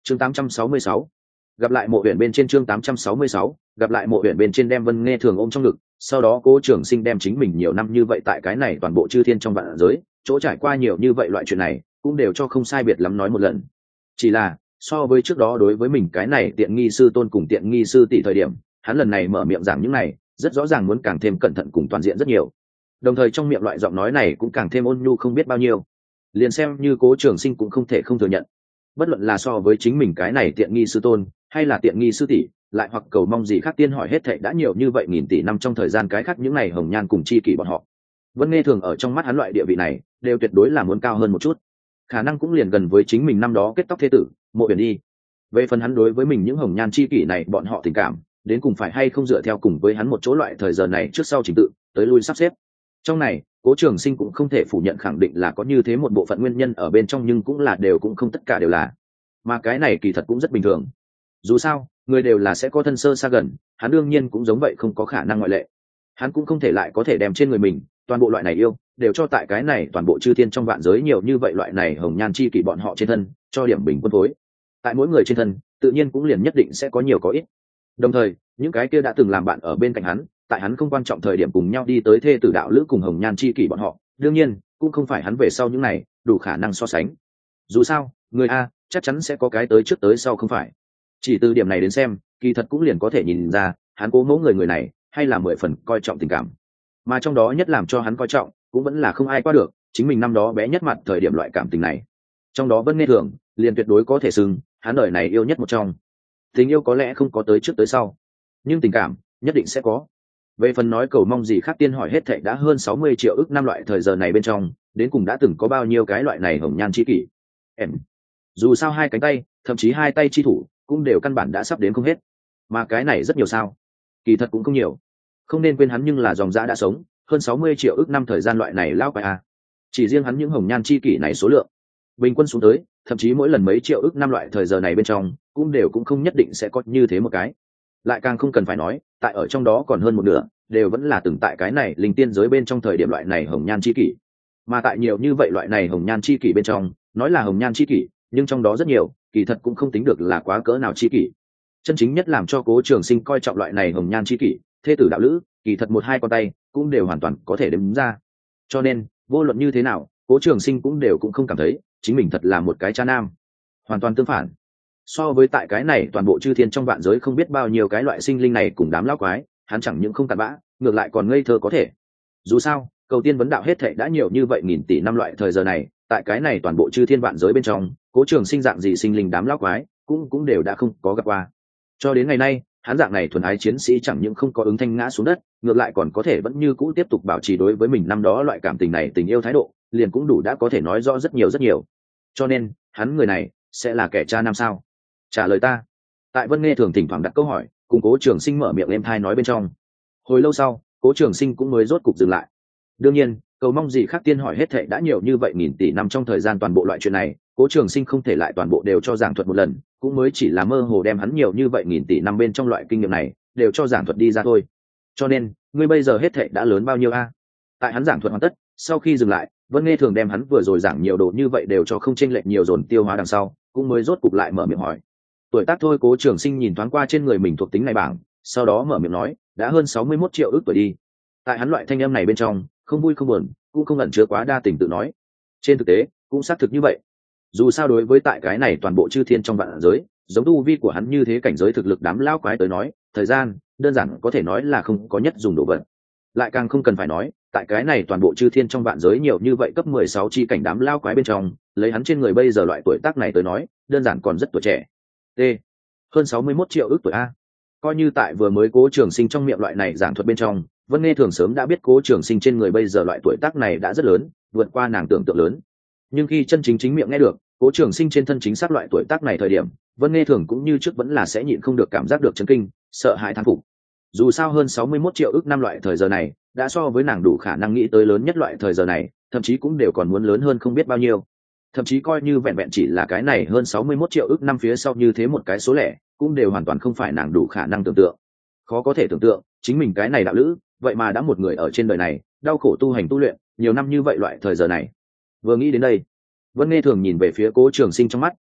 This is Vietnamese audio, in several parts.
chương 866, gặp lại mộ huyện bên trên. chương 866, gặp lại mộ huyện bên trên, đem Vân Nghe Thường ôm trong ngực. Sau đó Cố Trường Sinh đem chính mình nhiều năm như vậy tại cái này toàn bộ chư thiên trong vạn giới chỗ trải qua nhiều như vậy loại chuyện này cũng đều cho không sai biệt lắm nói một lần. Chỉ là so với trước đó đối với mình cái này tiện nghi sư tôn cùng tiện nghi sư tỷ thời điểm, hắn lần này mở miệng giảng những này rất rõ ràng muốn càng thêm cẩn thận cùng toàn diện rất nhiều, đồng thời trong miệng loại giọng nói này cũng càng thêm ôn nhu không biết bao nhiêu. Liền xem như Cố Trường Sinh cũng không thể không thừa nhận, bất luận là so với chính mình cái này tiện nghi sư tôn hay là tiện nghi sư tỷ, lại hoặc cầu mong gì khác tiên hỏi hết thệ đã nhiều như vậy nghìn tỷ năm trong thời gian cái khác những này hồng nhan cùng chi kỷ bọn họ, Vân Nghe Thường ở trong mắt hắn loại địa vị này đều tuyệt đối là muốn cao hơn một chút, khả năng cũng liền gần với chính mình năm đó kết tóc thế tử Mộ Uyển đi. Về phần hắn đối với mình những hồng nhan chi kỷ này bọn họ tình cảm đến cùng phải hay không dựa theo cùng với hắn một chỗ loại thời giờ này trước sau trình tự tới lui sắp xếp, trong này Cố Trường Sinh cũng không thể phủ nhận khẳng định là có như thế một bộ phận nguyên nhân ở bên trong, nhưng cũng là đều cũng không tất cả đều là, mà cái này kỳ thật cũng rất bình thường. Dù sao người đều là sẽ có thân sơ xa gần, hắn đương nhiên cũng giống vậy không có khả năng ngoại lệ. Hắn cũng không thể lại có thể đem trên người mình toàn bộ loại này yêu đều cho tại cái này toàn bộ chư thiên trong vạn giới nhiều như vậy loại này hồng nhan chi kỷ bọn họ trên thân cho điểm bình quân phối. Tại mỗi người trên thân tự nhiên cũng liền nhất định sẽ có nhiều có ít. Đồng thời những cái kia đã từng làm bạn ở bên cạnh hắn, tại hắn không quan trọng thời điểm cùng nhau đi tới thê tử đạo lữ cùng hồng nhan chi kỷ bọn họ, đương nhiên cũng không phải hắn về sau những này đủ khả năng so sánh. Dù sao người a chắc chắn sẽ có cái tới trước tới sau, không phải? Chỉ từ điểm này đến xem, kỳ thật cũng liền có thể nhìn ra hắn Cố mẫu người này hay là 10 phần coi trọng tình cảm, mà trong đó nhất làm cho hắn coi trọng cũng vẫn là không ai qua được chính mình năm đó bé nhất mặt thời điểm loại cảm tình này. Trong đó Vân Nghe Thường liền tuyệt đối có thể xưng hắn đời này yêu nhất một trong. Tình yêu có lẽ không có tới trước tới sau, nhưng tình cảm nhất định sẽ có. Về phần nói cầu mong gì khác tiên hỏi hết thệ đã hơn 60 triệu ức năm loại thời giờ này bên trong đến cùng đã từng có bao nhiêu cái loại này hồng nhan chi kỷ em. Dù sao hai cánh tay thậm chí hai tay chi thủ cũng đều căn bản đã sắp đến không hết, mà cái này rất nhiều sao, kỳ thật cũng không nhiều. Không nên quên hắn nhưng là dòng dã đã sống hơn 60 triệu ức năm thời gian loại này lao quái à. Chỉ riêng hắn những hồng nhan chi kỷ này số lượng bình quân xuống tới thậm chí mỗi lần mấy triệu ức năm loại thời giờ này bên trong cũng đều cũng không nhất định sẽ có như thế một cái. Lại càng không cần phải nói tại ở trong đó còn hơn một nửa đều vẫn là từng tại cái này linh tiên giới bên trong thời điểm loại này hồng nhan chi kỷ. Mà tại nhiều như vậy loại này hồng nhan chi kỷ bên trong, nói là hồng nhan chi kỷ nhưng trong đó rất nhiều kỳ thật cũng không tính được là quá cỡ nào chi kỷ. Chân chính nhất làm cho Cố Trường Sinh coi trọng loại này hồng nhan chi kỷ thê tử đạo lữ, kỳ thật một hai con tay cũng đều hoàn toàn có thể đếm ra. Cho nên vô luận như thế nào Cố Trường Sinh cũng đều cũng không cảm thấy chính mình thật là một cái cha nam. Hoàn toàn tương phản, so với tại cái này toàn bộ chư thiên trong vạn giới không biết bao nhiêu cái loại sinh linh này cùng đám lão quái, hắn chẳng những không cặn bã ngược lại còn ngây thơ có thể. Dù sao cầu tiên vấn đạo hết thệ đã nhiều như vậy nghìn tỷ năm loại thời giờ này, tại cái này toàn bộ chư thiên vạn giới bên trong Cố Trường Sinh dạng gì sinh linh đám lão quái cũng đều đã không có gặp qua. Cho đến ngày nay hắn dạng này thuần ái chiến sĩ chẳng những không có ứng thanh ngã xuống đất, ngược lại còn có thể vẫn như cũ tiếp tục bảo trì đối với mình năm đó loại cảm tình này tình yêu thái độ, liền cũng đủ đã có thể nói rõ rất nhiều rất nhiều. Cho nên hắn người này sẽ là kẻ cha nam sao? Trả lời ta. Tại Vân Nghe Thường thỉnh thoảng đặt câu hỏi cùng Cố Trường Sinh mở miệng êm thai nói bên trong, hồi lâu sau Cố Trường Sinh cũng mới rốt cục dừng lại. Đương nhiên cầu mong gì khác tiên hỏi hết thệ đã nhiều như vậy nghìn tỷ năm trong thời gian toàn bộ loại chuyện này Cố Trường Sinh không thể lại toàn bộ đều cho giảng thuật một lần, cũng mới chỉ là mơ hồ đem hắn nhiều như vậy nghìn tỷ năm bên trong loại kinh nghiệm này đều cho giảng thuật đi ra thôi. Cho nên ngươi bây giờ hết thệ đã lớn bao nhiêu a? Tại hắn giảng thuật hoàn tất sau khi dừng lại, Vân Nghe Thường đem hắn vừa rồi giảng nhiều đồ như vậy đều cho không chênh lệch nhiều dồn tiêu hóa đằng sau, cũng mới rốt cục lại mở miệng hỏi. Tuổi tác thôi. Cố Trường Sinh nhìn thoáng qua trên người mình thuộc tính này bảng, sau đó mở miệng nói, đã hơn 61 triệu ức tuổi đi. Tại hắn loại thanh âm này bên trong không vui không buồn, cũng không ẩn chứa quá đa tình tự nói. Trên thực tế cũng xác thực như vậy. Dù sao đối với tại cái này toàn bộ chư thiên trong vạn giới, giống tu vi của hắn như thế cảnh giới thực lực đám lao quái tới nói, thời gian đơn giản có thể nói là không có nhất dùng đồ vật. Lại càng không cần phải nói tại cái này toàn bộ chư thiên trong vạn giới nhiều như vậy cấp 16 chi cảnh đám lao quái bên trong, lấy hắn trên người bây giờ loại tuổi tác này tới nói, đơn giản còn rất tuổi trẻ. T. Hơn 61 triệu ức tuổi a. Coi như tại vừa mới Cố Trường Sinh trong miệng loại này giảng thuật bên trong, Vân Nghe Thường sớm đã biết Cố Trường Sinh trên người bây giờ loại tuổi tác này đã rất lớn, vượt qua nàng tưởng tượng lớn. Nhưng khi chân chính miệng nghe được Cố Trường Sinh trên thân chính xác loại tuổi tác này thời điểm, Vân Nghe Thường cũng như trước vẫn là sẽ nhịn không được cảm giác được chấn kinh, sợ hãi thán phục. Dù sao hơn 61 triệu ức năm loại thời giờ này đã so với nàng đủ khả năng nghĩ tới lớn nhất loại thời giờ này, thậm chí cũng đều còn muốn lớn hơn không biết bao nhiêu. Thậm chí coi như vẹn vẹn chỉ là cái này hơn 61 triệu ức năm phía sau như thế một cái số lẻ, cũng đều hoàn toàn không phải nàng đủ khả năng tưởng tượng. Khó có thể tưởng tượng chính mình cái này đạo lữ vậy mà đã một người ở trên đời này đau khổ tu hành tu luyện nhiều năm như vậy loại thời giờ này. Vừa nghĩ đến đây, Vân Nghe Thường nhìn về phía Cố Trường Sinh trong mắt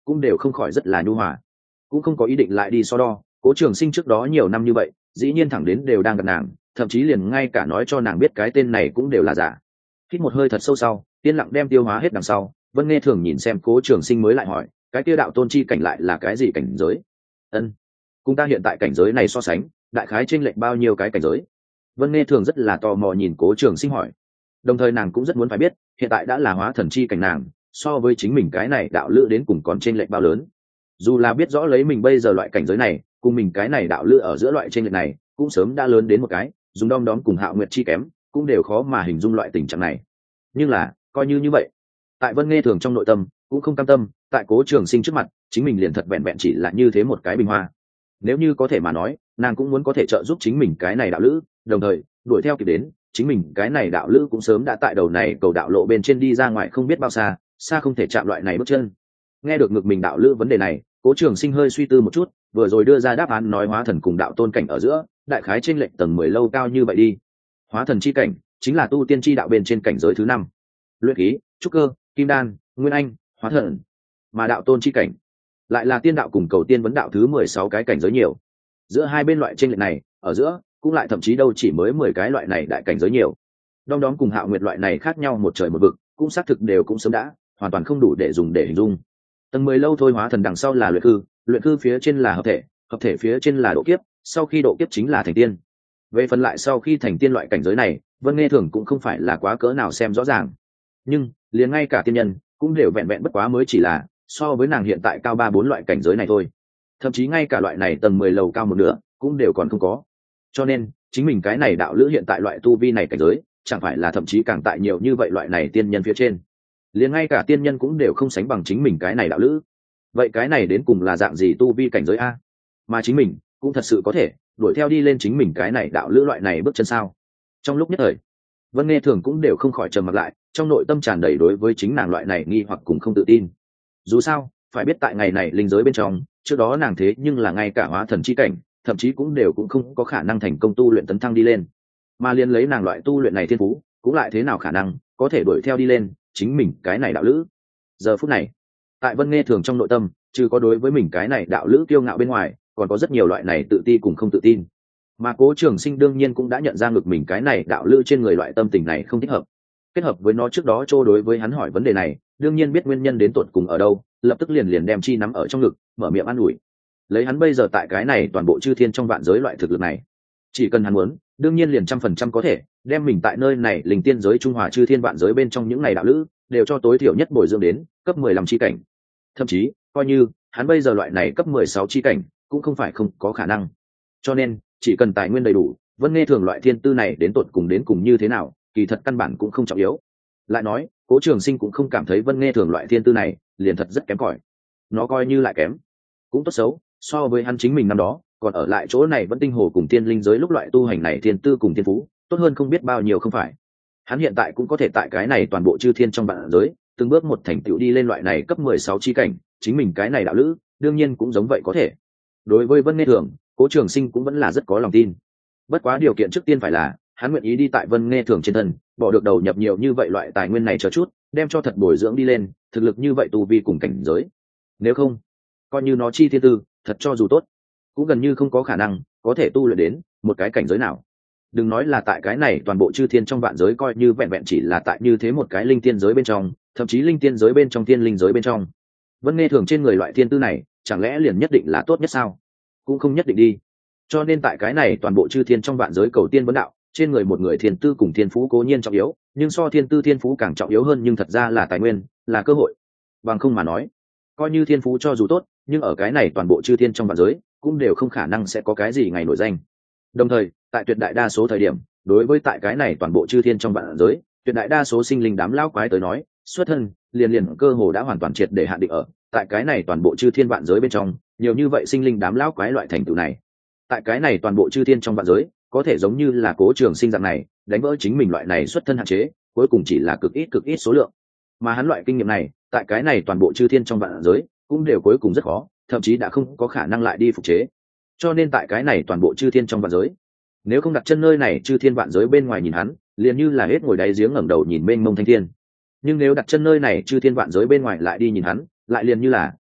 cũng đều không khỏi rất là nhu hòa, cũng không có ý định lại đi so đo. Cố Trường Sinh trước đó nhiều năm như vậy, dĩ nhiên thẳng đến đều đang gặp nàng, thậm chí liền ngay cả nói cho nàng biết cái tên này cũng đều là giả. Hít một hơi thật sâu sau, yên lặng đem tiêu hóa hết đằng sau, Vân Nghe Thường nhìn xem Cố Trường Sinh mới lại hỏi, cái kia đạo tôn chi cảnh lại là cái gì cảnh giới? Ân, cùng ta hiện tại cảnh giới này so sánh, đại khái chênh lệch bao nhiêu cái cảnh giới? Vân Nghe Thường rất là tò mò nhìn Cố Trường Sinh hỏi. Đồng thời nàng cũng rất muốn phải biết, hiện tại đã là hóa thần chi cảnh nàng, so với chính mình cái này đạo lữ đến cùng còn chênh lệch bao lớn. Dù là biết rõ lấy mình bây giờ loại cảnh giới này, cùng mình cái này đạo lữ ở giữa loại chênh lệch này, cũng sớm đã lớn đến một cái, dùng đom đóm cùng Hạo Nguyệt chi kém, cũng đều khó mà hình dung loại tình trạng này. Nhưng là, coi như vậy, tại Vân Nghe Thường trong nội tâm cũng không cam tâm, tại Cố Trường Sinh trước mặt, chính mình liền thật vẹn vẹn chỉ là như thế một cái bình hoa. Nếu như có thể mà nói, nàng cũng muốn có thể trợ giúp chính mình cái này đạo lữ, đồng thời đuổi theo kịp đến, chính mình cái này đạo lữ cũng sớm đã tại đầu này cầu đạo lộ bên trên đi ra ngoài không biết bao xa, xa không thể chạm loại này bước chân. Nghe được ngược mình đạo lữ vấn đề này, Cố Trường Sinh hơi suy tư một chút, vừa rồi đưa ra đáp án nói hóa thần cùng đạo tôn cảnh ở giữa, đại khái chênh lệch tầng 10 lâu cao như vậy đi. Hóa thần chi cảnh chính là tu tiên chi đạo bên trên cảnh giới thứ 5. Luyện khí, trúc cơ, kim đan, nguyên anh, hóa thần. Mà đạo tôn chi cảnh lại là tiên đạo cùng cầu tiên vấn đạo thứ 16 cái cảnh giới nhiều. Giữa hai bên loại chênh lệch này, ở giữa cũng lại thậm chí đâu chỉ mới 10 cái loại này đại cảnh giới nhiều. Đom đóm cùng Hạo Nguyệt loại này khác nhau một trời một vực, cũng xác thực đều cũng sớm đã hoàn toàn không đủ để dùng để hình dung. Tầng 10 lâu thôi hóa thần đằng sau là luyện cư phía trên là hợp thể phía trên là độ kiếp, sau khi độ kiếp chính là thành tiên. Về phần lại sau khi thành tiên loại cảnh giới này, Vân Nghe Thường cũng không phải là quá cỡ nào xem rõ ràng. Nhưng liền ngay cả tiên nhân cũng đều vẹn vẹn bất quá mới chỉ là so với nàng hiện tại cao 3-4 loại cảnh giới này thôi. Thậm chí ngay cả loại này tầng 10 lầu cao một nửa cũng đều còn không có. Cho nên, chính mình cái này đạo lữ hiện tại loại tu vi này cảnh giới, chẳng phải là thậm chí càng tại nhiều như vậy loại này tiên nhân phía trên. Liền ngay cả tiên nhân cũng đều không sánh bằng chính mình cái này đạo lữ. Vậy cái này đến cùng là dạng gì tu vi cảnh giới a? Mà chính mình cũng thật sự có thể đuổi theo đi lên chính mình cái này đạo lữ loại này bước chân sao? Trong lúc nhất thời, Vân Nghe Thường cũng đều không khỏi trầm mặc lại, trong nội tâm tràn đầy đối với chính nàng loại này nghi hoặc cùng không tự tin. Dù sao, phải biết tại ngày này linh giới bên trong, trước đó nàng thế nhưng là ngay cả hóa thần chi cảnh, thậm chí cũng đều cũng không có khả năng thành công tu luyện tấn thăng đi lên. Mà liên lấy nàng loại tu luyện này thiên phú, cũng lại thế nào khả năng có thể đuổi theo đi lên chính mình cái này đạo lữ. Giờ phút này, tại Vân Nghe Thường trong nội tâm, trừ có đối với mình cái này đạo lữ kiêu ngạo bên ngoài, còn có rất nhiều loại này tự ti cùng không tự tin. Mà Cố Trường Sinh đương nhiên cũng đã nhận ra ngược mình cái này đạo lữ trên người loại tâm tình này không thích hợp. Kết hợp với nó trước đó Trô đối với hắn hỏi vấn đề này, đương nhiên biết nguyên nhân đến tột cùng ở đâu, lập tức liền đem chi nắm ở trong ngực, mở miệng an ủi. Lấy hắn bây giờ tại cái này toàn bộ chư thiên trong vạn giới loại thực lực này, chỉ cần hắn muốn, đương nhiên liền 100% có thể đem mình tại nơi này linh tiên giới trung hòa chư thiên vạn giới bên trong những ngày đạo lữ đều cho tối thiểu nhất bồi dưỡng đến cấp 15 chi cảnh. Thậm chí coi như hắn bây giờ loại này cấp 16 chi cảnh cũng không phải không có khả năng. Cho nên chỉ cần tài nguyên đầy đủ, Vân Nghe Thường loại thiên tư này đến tột cùng như thế nào, kỳ thật căn bản cũng không trọng yếu. Lại nói, Cố Trường Sinh cũng không cảm thấy Vân Nghe Thường loại thiên tư này liền thật rất kém cỏi. Nó coi như lại kém, cũng tốt xấu, so với hắn chính mình năm đó, còn ở lại chỗ này vẫn tinh hồ cùng tiên linh giới lúc loại tu hành này thiên tư cùng thiên phú, tốt hơn không biết bao nhiêu không phải. Hắn hiện tại cũng có thể tại cái này toàn bộ chư thiên trong vạn giới, từng bước một thành tựu đi lên loại này cấp 16 chi cảnh, chính mình cái này đạo lữ, đương nhiên cũng giống vậy có thể. Đối với Vân Nghe Thường, Cố Trường Sinh cũng vẫn là rất có lòng tin. Bất quá điều kiện trước tiên phải là, hắn nguyện ý đi tại Vân Nghe Thường trên thân, bỏ được đầu nhập nhiều như vậy loại tài nguyên này chờ chút, đem cho thật bồi dưỡng đi lên, thực lực như vậy tu vi cùng cảnh giới. Nếu không, coi như nó chi thiên tư, thật cho dù tốt, cũng gần như không có khả năng có thể tu luyện đến một cái cảnh giới nào. Đừng nói là tại cái này toàn bộ chư thiên trong vạn giới, coi như vẹn vẹn chỉ là tại như thế một cái linh tiên giới bên trong, thậm chí linh tiên giới bên trong tiên linh giới bên trong, Vân Nghe Thường trên người loại thiên tư này, chẳng lẽ liền nhất định là tốt nhất sao? Cũng không nhất định đi. Cho nên tại cái này toàn bộ chư thiên trong vạn giới cầu tiên vấn đạo, trên người một người thiên tư cùng thiên phú cố nhiên trọng yếu, nhưng so thiên tư thiên phú càng trọng yếu hơn nhưng thật ra là tài nguyên, là cơ hội. Bằng không mà nói, coi như thiên phú cho dù tốt, nhưng ở cái này toàn bộ chư thiên trong vạn giới cũng đều không khả năng sẽ có cái gì ngày nổi danh. Đồng thời, tại tuyệt đại đa số thời điểm, đối với tại cái này toàn bộ chư thiên trong vạn giới, tuyệt đại đa số sinh linh đám lão quái tới nói, xuất thân liền cơ hồ đã hoàn toàn triệt để hạn định ở tại cái này toàn bộ chư thiên vạn giới bên trong, nhiều như vậy sinh linh đám lão quái loại thành tựu này, tại cái này toàn bộ chư thiên trong vạn giới, có thể giống như là Cố Trường Sinh dạng này, đánh vỡ chính mình loại này xuất thân hạn chế, cuối cùng chỉ là cực ít số lượng. Mà hắn loại kinh nghiệm này, tại cái này toàn bộ chư thiên trong vạn giới, cũng đều cuối cùng rất khó, thậm chí đã không có khả năng lại đi phục chế. Cho nên tại cái này toàn bộ chư thiên trong vạn giới, nếu không đặt chân nơi này chư thiên vạn giới bên ngoài nhìn hắn, liền như là hết ngồi đáy giếng ngẩng đầu nhìn mênh mông thanh thiên. Nhưng nếu đặt chân nơi này chư thiên vạn giới bên ngoài lại đi nhìn hắn, lại liền như là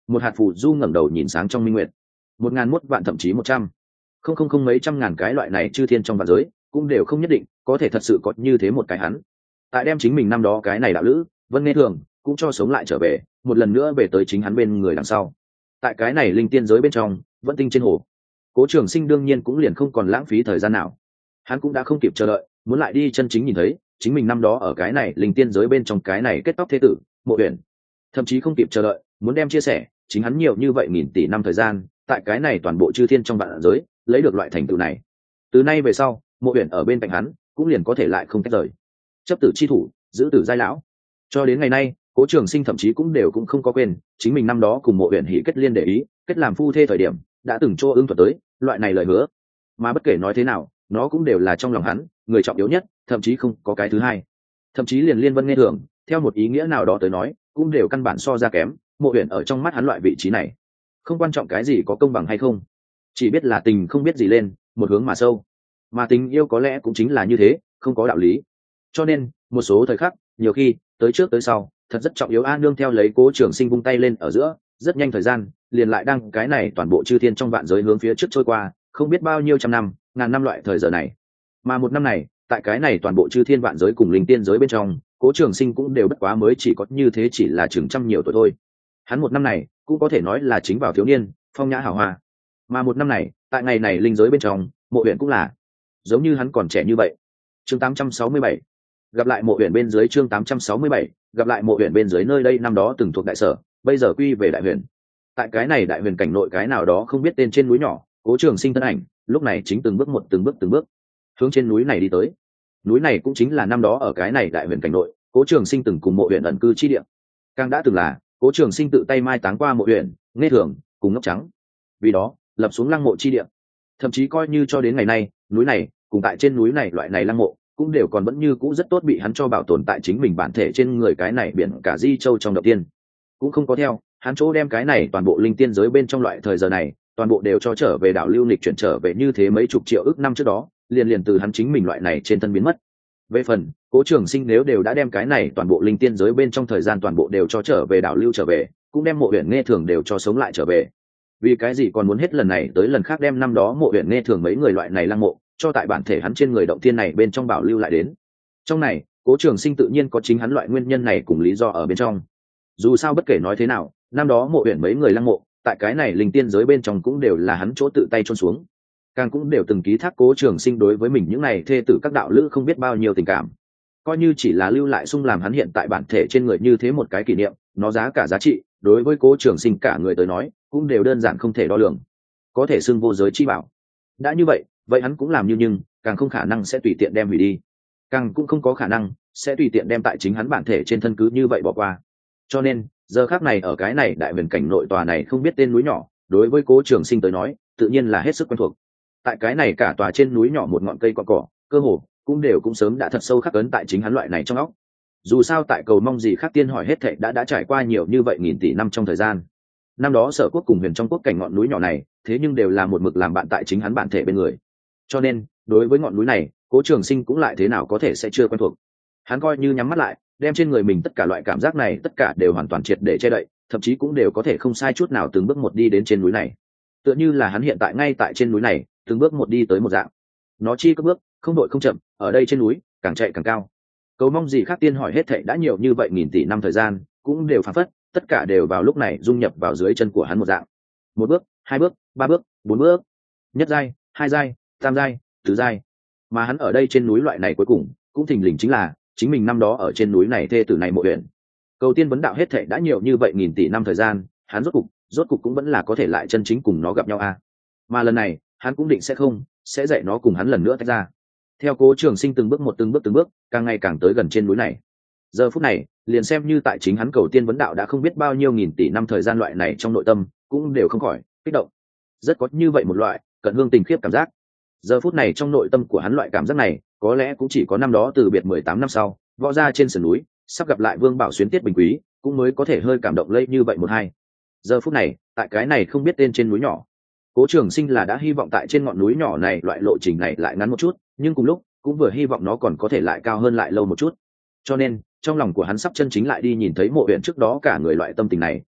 một hạt phù du ngẩng đầu nhìn sáng trong minh nguyệt. 1001 vạn thậm chí 100, không mấy trăm ngàn cái loại này chư thiên trong vạn giới cũng đều không nhất định có thể thật sự có như thế một cái hắn. Tại đem chính mình năm đó cái này đạo lữ Vân Nghe Thường cũng cho sống lại trở về, một lần nữa về tới chính hắn bên người đằng sau. Tại cái này linh tiên giới bên trong, vẫn tinh trên hồ, Cố Trường Sinh đương nhiên cũng liền không còn lãng phí thời gian nào. Hắn cũng đã không kịp chờ đợi, muốn lại đi chân chính nhìn thấy chính mình năm đó ở cái này linh tiên giới bên trong cái này kết tóc thế tử Mộ Uyển. Thậm chí không kịp chờ đợi, muốn đem chia sẻ chính hắn nhiều như vậy nghìn tỷ năm thời gian, tại cái này toàn bộ chư thiên trong vạn giới, lấy được loại thành tựu này. Từ nay về sau, Mộ Uyển ở bên cạnh hắn, cũng liền có thể lại không tách rời. Chấp tử chi thủ, giữ tử giai lão. Cho đến ngày nay, Cố Trường Sinh thậm chí cũng không có quên, chính mình năm đó cùng Mộ Uyển hỷ kết liên để ý, kết làm phu thê thời điểm, đã từng cho ưng thuật tới loại này lời hứa. Mà bất kể nói thế nào, nó cũng đều là trong lòng hắn, người trọng yếu nhất, thậm chí không có cái thứ hai. Thậm chí liền Liên Vân Nghe Thường, theo một ý nghĩa nào đó tới nói, cũng đều căn bản so ra kém, Mộ Uyển ở trong mắt hắn loại vị trí này. Không quan trọng cái gì có công bằng hay không, chỉ biết là tình không biết gì lên, một hướng mà sâu. Mà tình yêu có lẽ cũng chính là như thế, không có đạo lý. Cho nên, một số thời khắc, nhiều khi, tới trước tới sau, thật rất trọng yếu. A nương theo lấy Cố Trường Sinh vung tay lên ở giữa, rất nhanh thời gian, liền lại đang cái này toàn bộ chư thiên trong vạn giới hướng phía trước trôi qua, không biết bao nhiêu trăm năm, ngàn năm loại thời giờ này. Mà một năm này, tại cái này toàn bộ chư thiên vạn giới cùng linh tiên giới bên trong, Cố Trường Sinh cũng đều bất quá mới chỉ có như thế, chỉ là chừng trăm nhiều tuổi thôi. Hắn một năm này cũng có thể nói là chính vào thiếu niên, phong nhã hào hoa. Mà một năm này, tại ngày này linh giới bên trong, Mộ Uyển cũng là giống như hắn còn trẻ như vậy. Chương 867, gặp lại Mộ Uyển bên dưới. Chương 867, gặp lại Mộ Uyển bên dưới. Nơi đây năm đó từng thuộc đại sở, bây giờ quy về đại huyền. Tại cái này đại huyền cảnh nội cái nào đó không biết tên trên núi nhỏ, Cố Trường Sinh thân ảnh lúc này chính từng bước hướng trên núi này đi tới. Núi này cũng chính là năm đó ở cái này đại huyền cảnh nội, Cố Trường Sinh từng cùng Mộ Uyển ẩn cư chi địa. Càng đã từng là Cố Trường Sinh tự tay mai táng qua Mộ Uyển, Nghe Thường cùng Ngốc Trắng, vì đó lập xuống lăng mộ chi địa. Thậm chí coi như cho đến ngày nay, núi này cùng tại trên núi này loại này lăng mộ cũng đều còn vẫn như cũ rất tốt, bị hắn cho bảo tồn tại chính mình bản thể trên người cái này biển cả di châu trong động tiên, cũng không có theo hắn chỗ đem cái này toàn bộ linh tiên giới bên trong loại thời giờ này toàn bộ đều cho trở về đảo lưu lịch chuyển trở về như thế mấy chục triệu ước năm trước đó, liền từ hắn chính mình loại này trên thân biến mất. Về phần Cố Trường Sinh nếu đều đã đem cái này toàn bộ linh tiên giới bên trong thời gian toàn bộ đều cho trở về đảo lưu trở về, cũng đem Mộ Uyển Nghe Thường đều cho sống lại trở về. Vì cái gì còn muốn hết lần này tới lần khác đem năm đó Mộ Uyển Nghe Thường mấy người loại này lăng mộ cho tại bản thể hắn trên người động tiên này bên trong bảo lưu lại đến? Trong này, Cố Trường Sinh tự nhiên có chính hắn loại nguyên nhân này cùng lý do ở bên trong. Dù sao bất kể nói thế nào, năm đó Mộ Uyển mấy người lăng mộ tại cái này linh tiên giới bên trong cũng đều là hắn chỗ tự tay chôn xuống, càng cũng đều từng ký thác Cố Trường Sinh đối với mình những này thê tử các đạo lữ không biết bao nhiêu tình cảm. Coi như chỉ là lưu lại xung làm hắn hiện tại bản thể trên người như thế một cái kỷ niệm, nó giá cả giá trị đối với Cố Trường Sinh cả người tới nói cũng đều đơn giản không thể đo lường, có thể xưng vô giới chi bảo. Đã như vậy, vậy hắn cũng làm như nhưng càng không khả năng sẽ tùy tiện đem hủy đi, càng cũng không có khả năng sẽ tùy tiện đem tại chính hắn bản thể trên thân cứ như vậy bỏ qua. Cho nên giờ khắc này ở cái này đại huyền cảnh nội tòa này không biết tên núi nhỏ, đối với Cố Trường Sinh tới nói tự nhiên là hết sức quen thuộc. Tại cái này cả tòa trên núi nhỏ một ngọn cây cọn cỏ cơ hồ cũng đều cũng sớm đã thật sâu khắc ấn tại chính hắn loại này trong óc. Dù sao tại cầu mong gì khác tiên hỏi hết thệ đã trải qua nhiều như vậy nghìn tỷ năm trong thời gian. Năm đó Sở Quốc cùng Huyền trong quốc cảnh ngọn núi nhỏ này, thế nhưng đều là một mực làm bạn tại chính hắn bản thể bên người. Cho nên, đối với ngọn núi này, Cố Trường Sinh cũng lại thế nào có thể sẽ chưa quen thuộc. Hắn coi như nhắm mắt lại, đem trên người mình tất cả loại cảm giác này tất cả đều hoàn toàn triệt để che đậy, thậm chí cũng đều có thể không sai chút nào từng bước một đi đến trên núi này. Tựa như là hắn hiện tại ngay tại trên núi này, từng bước một đi tới một dạng. Nó chi các bước, không đội không chậm, ở đây trên núi, càng chạy càng cao. Cầu mong gì khác tiên hỏi hết thảy đã nhiều như vậy nghìn tỷ năm thời gian, cũng đều phảng phất, tất cả đều vào lúc này dung nhập vào dưới chân của hắn một dạng. Một bước, hai bước, ba bước, bốn bước, nhất giai, hai giai, tam giai, tứ giai. Mà hắn ở đây trên núi loại này cuối cùng, cũng thình lình chính là chính mình năm đó ở trên núi này thê tử này Mộ Uyển. Cầu tiên vấn đạo hết thảy đã nhiều như vậy nghìn tỷ năm thời gian, hắn rốt cục cũng vẫn là có thể lại chân chính cùng nó gặp nhau a. Mà lần này, hắn cũng định sẽ dạy nó cùng hắn lần nữa tách ra. Theo Cố Trường Sinh từng bước, càng ngày càng tới gần trên núi này. Giờ phút này, liền xem như tại chính hắn cầu tiên vấn đạo đã không biết bao nhiêu nghìn tỷ năm thời gian loại này trong nội tâm, cũng đều không khỏi kích động. Rất có như vậy một loại cận hương tình khiếp cảm giác. Giờ phút này trong nội tâm của hắn loại cảm giác này, có lẽ cũng chỉ có năm đó từ biệt 18 năm sau, võ ra trên sườn núi, sắp gặp lại Vương Bảo Xuyến Tiết Bình Quý, cũng mới có thể hơi cảm động lây như vậy một hai. Giờ phút này, tại cái này không biết tên trên núi nhỏ, Cố Trường Sinh là đã hy vọng tại trên ngọn núi nhỏ này loại lộ trình này lại ngắn một chút, nhưng cùng lúc cũng vừa hy vọng nó còn có thể lại cao hơn lại lâu một chút. Cho nên, trong lòng của hắn sắp chân chính lại đi nhìn thấy Mộ Uyển trước đó cả người loại tâm tình này,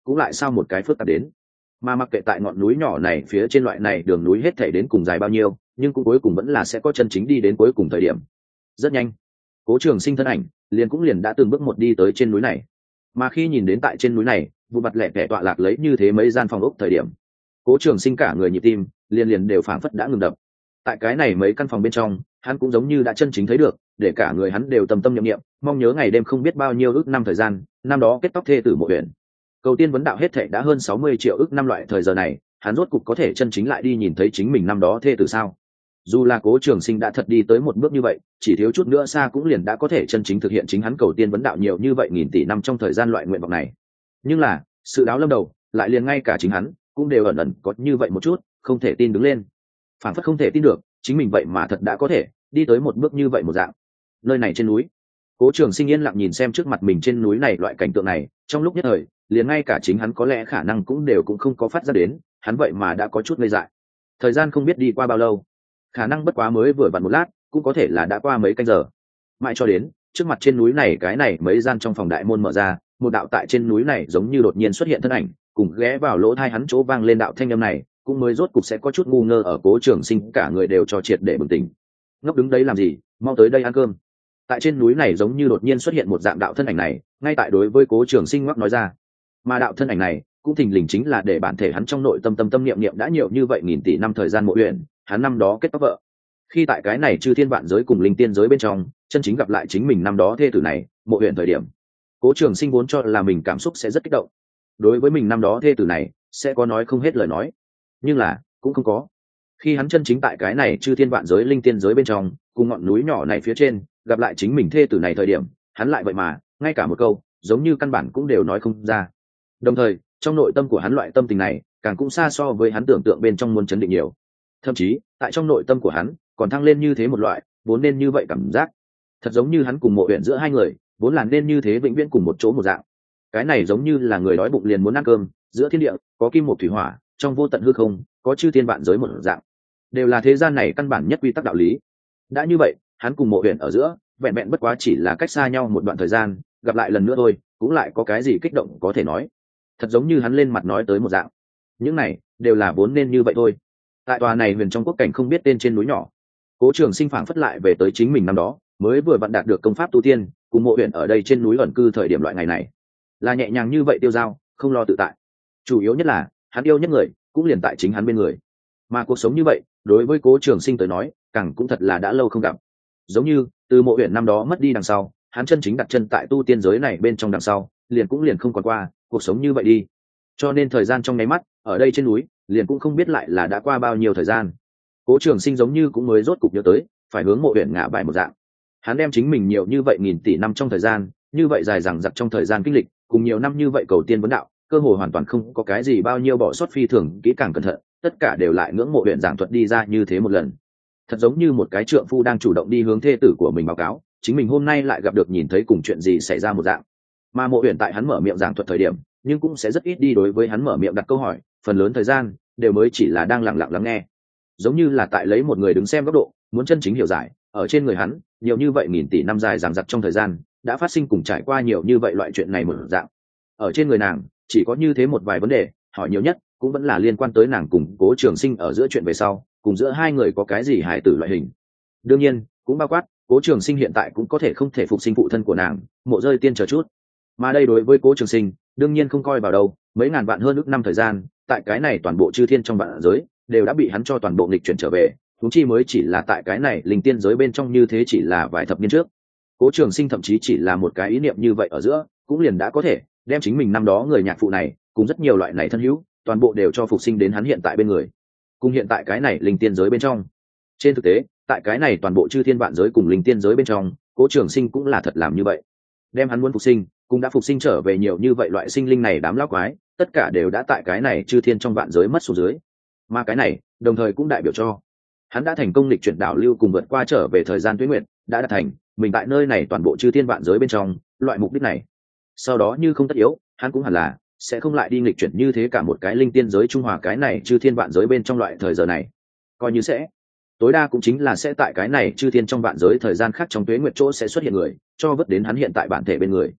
cũng lại sao một cái phức tạp đến. Mà mặc kệ tại ngọn núi nhỏ này phía trên loại này đường núi hết thảy đến cùng dài bao nhiêu, nhưng cũng cuối cùng vẫn là sẽ có chân chính đi đến cuối cùng thời điểm. Rất nhanh, Cố Trường Sinh thân ảnh liền đã từng bước một đi tới trên núi này. Mà khi nhìn đến tại trên núi này vụ mặt lẻ tẻ tọa lạc lấy như thế mấy gian phòng ốc thời điểm, Cố Trường Sinh cả người nhịp tim liền đều phảng phất đã ngừng đập. Tại cái này mấy căn phòng bên trong, hắn cũng giống như đã chân chính thấy được, để cả người hắn đều tâm tâm niệm niệm, mong nhớ ngày đêm không biết bao nhiêu ước năm thời gian, năm đó kết tóc thê tử Mộ Uyển. Cầu tiên vấn đạo hết thệ đã hơn 60 triệu ước năm loại thời giờ này, hắn rốt cục có thể chân chính lại đi nhìn thấy chính mình năm đó thê tử sao? Dù là Cố Trường Sinh đã thật đi tới một bước như vậy, chỉ thiếu chút nữa xa cũng liền đã có thể chân chính thực hiện chính hắn cầu tiên vấn đạo nhiều như vậy nghìn tỷ năm trong thời gian loại nguyện vọng này. Nhưng là, sự đáo lâm đầu, lại liền ngay cả chính hắn cũng đều ẩn ẩn có như vậy một chút, không thể tin đứng lên. Phản phất không thể tin được, chính mình vậy mà thật đã có thể đi tới một bước như vậy một dạng. Nơi này trên núi, Cố Trường Sinh yên lặng nhìn xem trước mặt mình trên núi này loại cảnh tượng này, trong lúc nhất thời, liền ngay cả chính hắn có lẽ khả năng cũng không có phát ra đến, hắn vậy mà đã có chút ngây dại. Thời gian không biết đi qua bao lâu, khả năng bất quá mới vừa vặn một lát, cũng có thể là đã qua mấy canh giờ. Mãi cho đến trước mặt trên núi này cái này mấy gian trong phòng đại môn mở ra, một đạo tại trên núi này giống như đột nhiên xuất hiện thân ảnh, cùng ghé vào lỗ tai hắn chỗ vang lên đạo thanh âm này, cũng mới rốt cục sẽ có chút ngu ngơ ở Cố Trường Sinh cả người đều cho triệt để bừng tỉnh. Ngốc đứng đấy làm gì, mau tới đây ăn cơm. Tại trên núi này giống như đột nhiên xuất hiện một dạng đạo thân ảnh này, ngay tại đối với Cố Trường Sinh ngoắc nói ra. Mà đạo thân ảnh này cũng thình lình chính là để bản thể hắn trong nội tâm niệm niệm đã nhiều như vậy nghìn tỷ năm thời gian Mộ Uyển, hắn năm đó kết tóc vợ. Khi tại cái này chư thiên vạn giới cùng linh tiên giới bên trong, chân chính gặp lại chính mình năm đó thê tử này, Mộ Uyển thời điểm, Cố Trường Sinh vốn cho là mình cảm xúc sẽ rất kích động. Đối với mình năm đó thê tử này, sẽ có nói không hết lời nói. Nhưng là, cũng không có. Khi hắn chân chính tại cái này chư thiên vạn giới linh tiên giới bên trong, cùng ngọn núi nhỏ này phía trên, gặp lại chính mình thê tử này thời điểm, hắn lại vậy mà, ngay cả một câu, giống như căn bản cũng đều nói không ra. Đồng thời, trong nội tâm của hắn loại tâm tình này, càng cũng xa so với hắn tưởng tượng bên trong muốn chấn định nhiều. Thậm chí, tại trong nội tâm của hắn, còn thăng lên như thế một loại, vốn nên như vậy cảm giác. Thật giống như hắn cùng Mộ Uyển giữa hai người, vốn là nên như thế vĩnh viễn cùng một chỗ một dạng. Cái này giống như là người đói bụng liền muốn ăn cơm, giữa thiên địa có kim một thủy hỏa, trong vô tận hư không có chư thiên vạn giới một dạng, đều là thế gian này căn bản nhất quy tắc đạo lý. Đã như vậy, hắn cùng Mộ Uyển ở giữa, vẹn vẹn bất quá chỉ là cách xa nhau một đoạn thời gian, gặp lại lần nữa thôi, cũng lại có cái gì kích động có thể nói. Thật giống như hắn lên mặt nói tới một dạng. Những này đều là vốn nên như vậy thôi. Tại tòa này huyền trong quốc cảnh không biết tên trên núi nhỏ, Cố Trường Sinh phảng phất lại về tới chính mình năm đó, mới vừa vặn đạt được công pháp tu tiên, cùng Mộ Uyển ở đây trên núi ẩn cư thời điểm loại ngày này, là nhẹ nhàng như vậy tiêu dao, không lo tự tại. Chủ yếu nhất là, hắn yêu nhất người, cũng liền tại chính hắn bên người. Mà cuộc sống như vậy, đối với Cố Trường Sinh tới nói, càng cũng thật là đã lâu không gặp. Giống như, từ Mộ Uyển năm đó mất đi đằng sau, hắn chân chính đặt chân tại tu tiên giới này bên trong đằng sau, liền không còn qua cuộc sống như vậy đi. Cho nên thời gian trong nháy mắt, ở đây trên núi, liền cũng không biết lại là đã qua bao nhiêu thời gian. Cố Trường Sinh giống như cũng mới rốt cục nhớ tới, phải hướng Mộ Uyển ngả bài một dạng. Hắn đem chính mình nhiều như vậy nghìn tỷ năm trong thời gian, như vậy dài dằng dặc trong thời gian kinh lịch, cùng nhiều năm như vậy cầu tiên vấn đạo, cơ hội hoàn toàn không có cái gì bao nhiêu bỏ sót phi thường kỹ càng cẩn thận, tất cả đều lại ngưỡng Mộ Uyển giảng thuật đi ra như thế một lần. Thật giống như một cái trượng phu đang chủ động đi hướng thê tử của mình báo cáo, chính mình hôm nay lại gặp được nhìn thấy cùng chuyện gì xảy ra một dạng. Mà Mộ Uyển tại hắn mở miệng giảng thuật thời điểm, nhưng cũng sẽ rất ít đi đối với hắn mở miệng đặt câu hỏi, phần lớn thời gian đều mới chỉ là đang lặng lặng lắng nghe, giống như là tại lấy một người đứng xem góc độ, muốn chân chính hiểu giải, ở trên người hắn, nhiều như vậy nghìn tỷ năm dài dằng dặc trong thời gian, đã phát sinh cùng trải qua nhiều như vậy loại chuyện này một dạng. Ở trên người nàng, chỉ có như thế một vài vấn đề, hỏi nhiều nhất cũng vẫn là liên quan tới nàng cùng Cố Trường Sinh ở giữa chuyện về sau, cùng giữa hai người có cái gì hài tử loại hình. Đương nhiên, cũng bao quát, Cố Trường Sinh hiện tại cũng có thể không thể phục sinh phụ thân của nàng, Mộ Rơi Tiên chờ chút. Mà đây đối với Cố Trường Sinh, đương nhiên không coi vào đâu, mấy ngàn vạn hơn ước năm thời gian, tại cái này toàn bộ chư thiên trong vạn giới, đều đã bị hắn cho toàn bộ nghịch chuyển trở về, huống chi mới chỉ là tại cái này linh tiên giới bên trong như thế chỉ là vài thập niên trước. Cố Trường Sinh thậm chí chỉ là một cái ý niệm như vậy ở giữa, cũng liền đã có thể đem chính mình năm đó người nhạc phụ này, cùng rất nhiều loại này thân hữu, toàn bộ đều cho phục sinh đến hắn hiện tại bên người. Cùng hiện tại cái này linh tiên giới bên trong. Trên thực tế, tại cái này toàn bộ chư thiên vạn giới cùng linh tiên giới bên trong, Cố Trường Sinh cũng là thật làm như vậy. Đem hắn muốn phục sinh, cũng đã phục sinh trở về nhiều như vậy loại sinh linh này đám lão quái, tất cả đều đã tại cái này chư thiên trong vạn giới mất xuống dưới. Mà cái này, đồng thời cũng đại biểu cho hắn đã thành công lịch chuyển đảo lưu cùng vượt qua trở về thời gian tuế nguyệt, đã đạt thành mình tại nơi này toàn bộ chư thiên vạn giới bên trong loại mục đích này. Sau đó như không tất yếu, hắn cũng hẳn là sẽ không lại đi nghịch chuyển như thế cả một cái linh tiên giới trung hòa cái này chư thiên vạn giới bên trong loại thời giờ này. Coi như sẽ, tối đa cũng chính là sẽ tại cái này chư thiên trong vạn giới thời gian khác trong tuế nguyệt chỗ sẽ xuất hiện người, cho vớt đến hắn hiện tại bản thể bên người.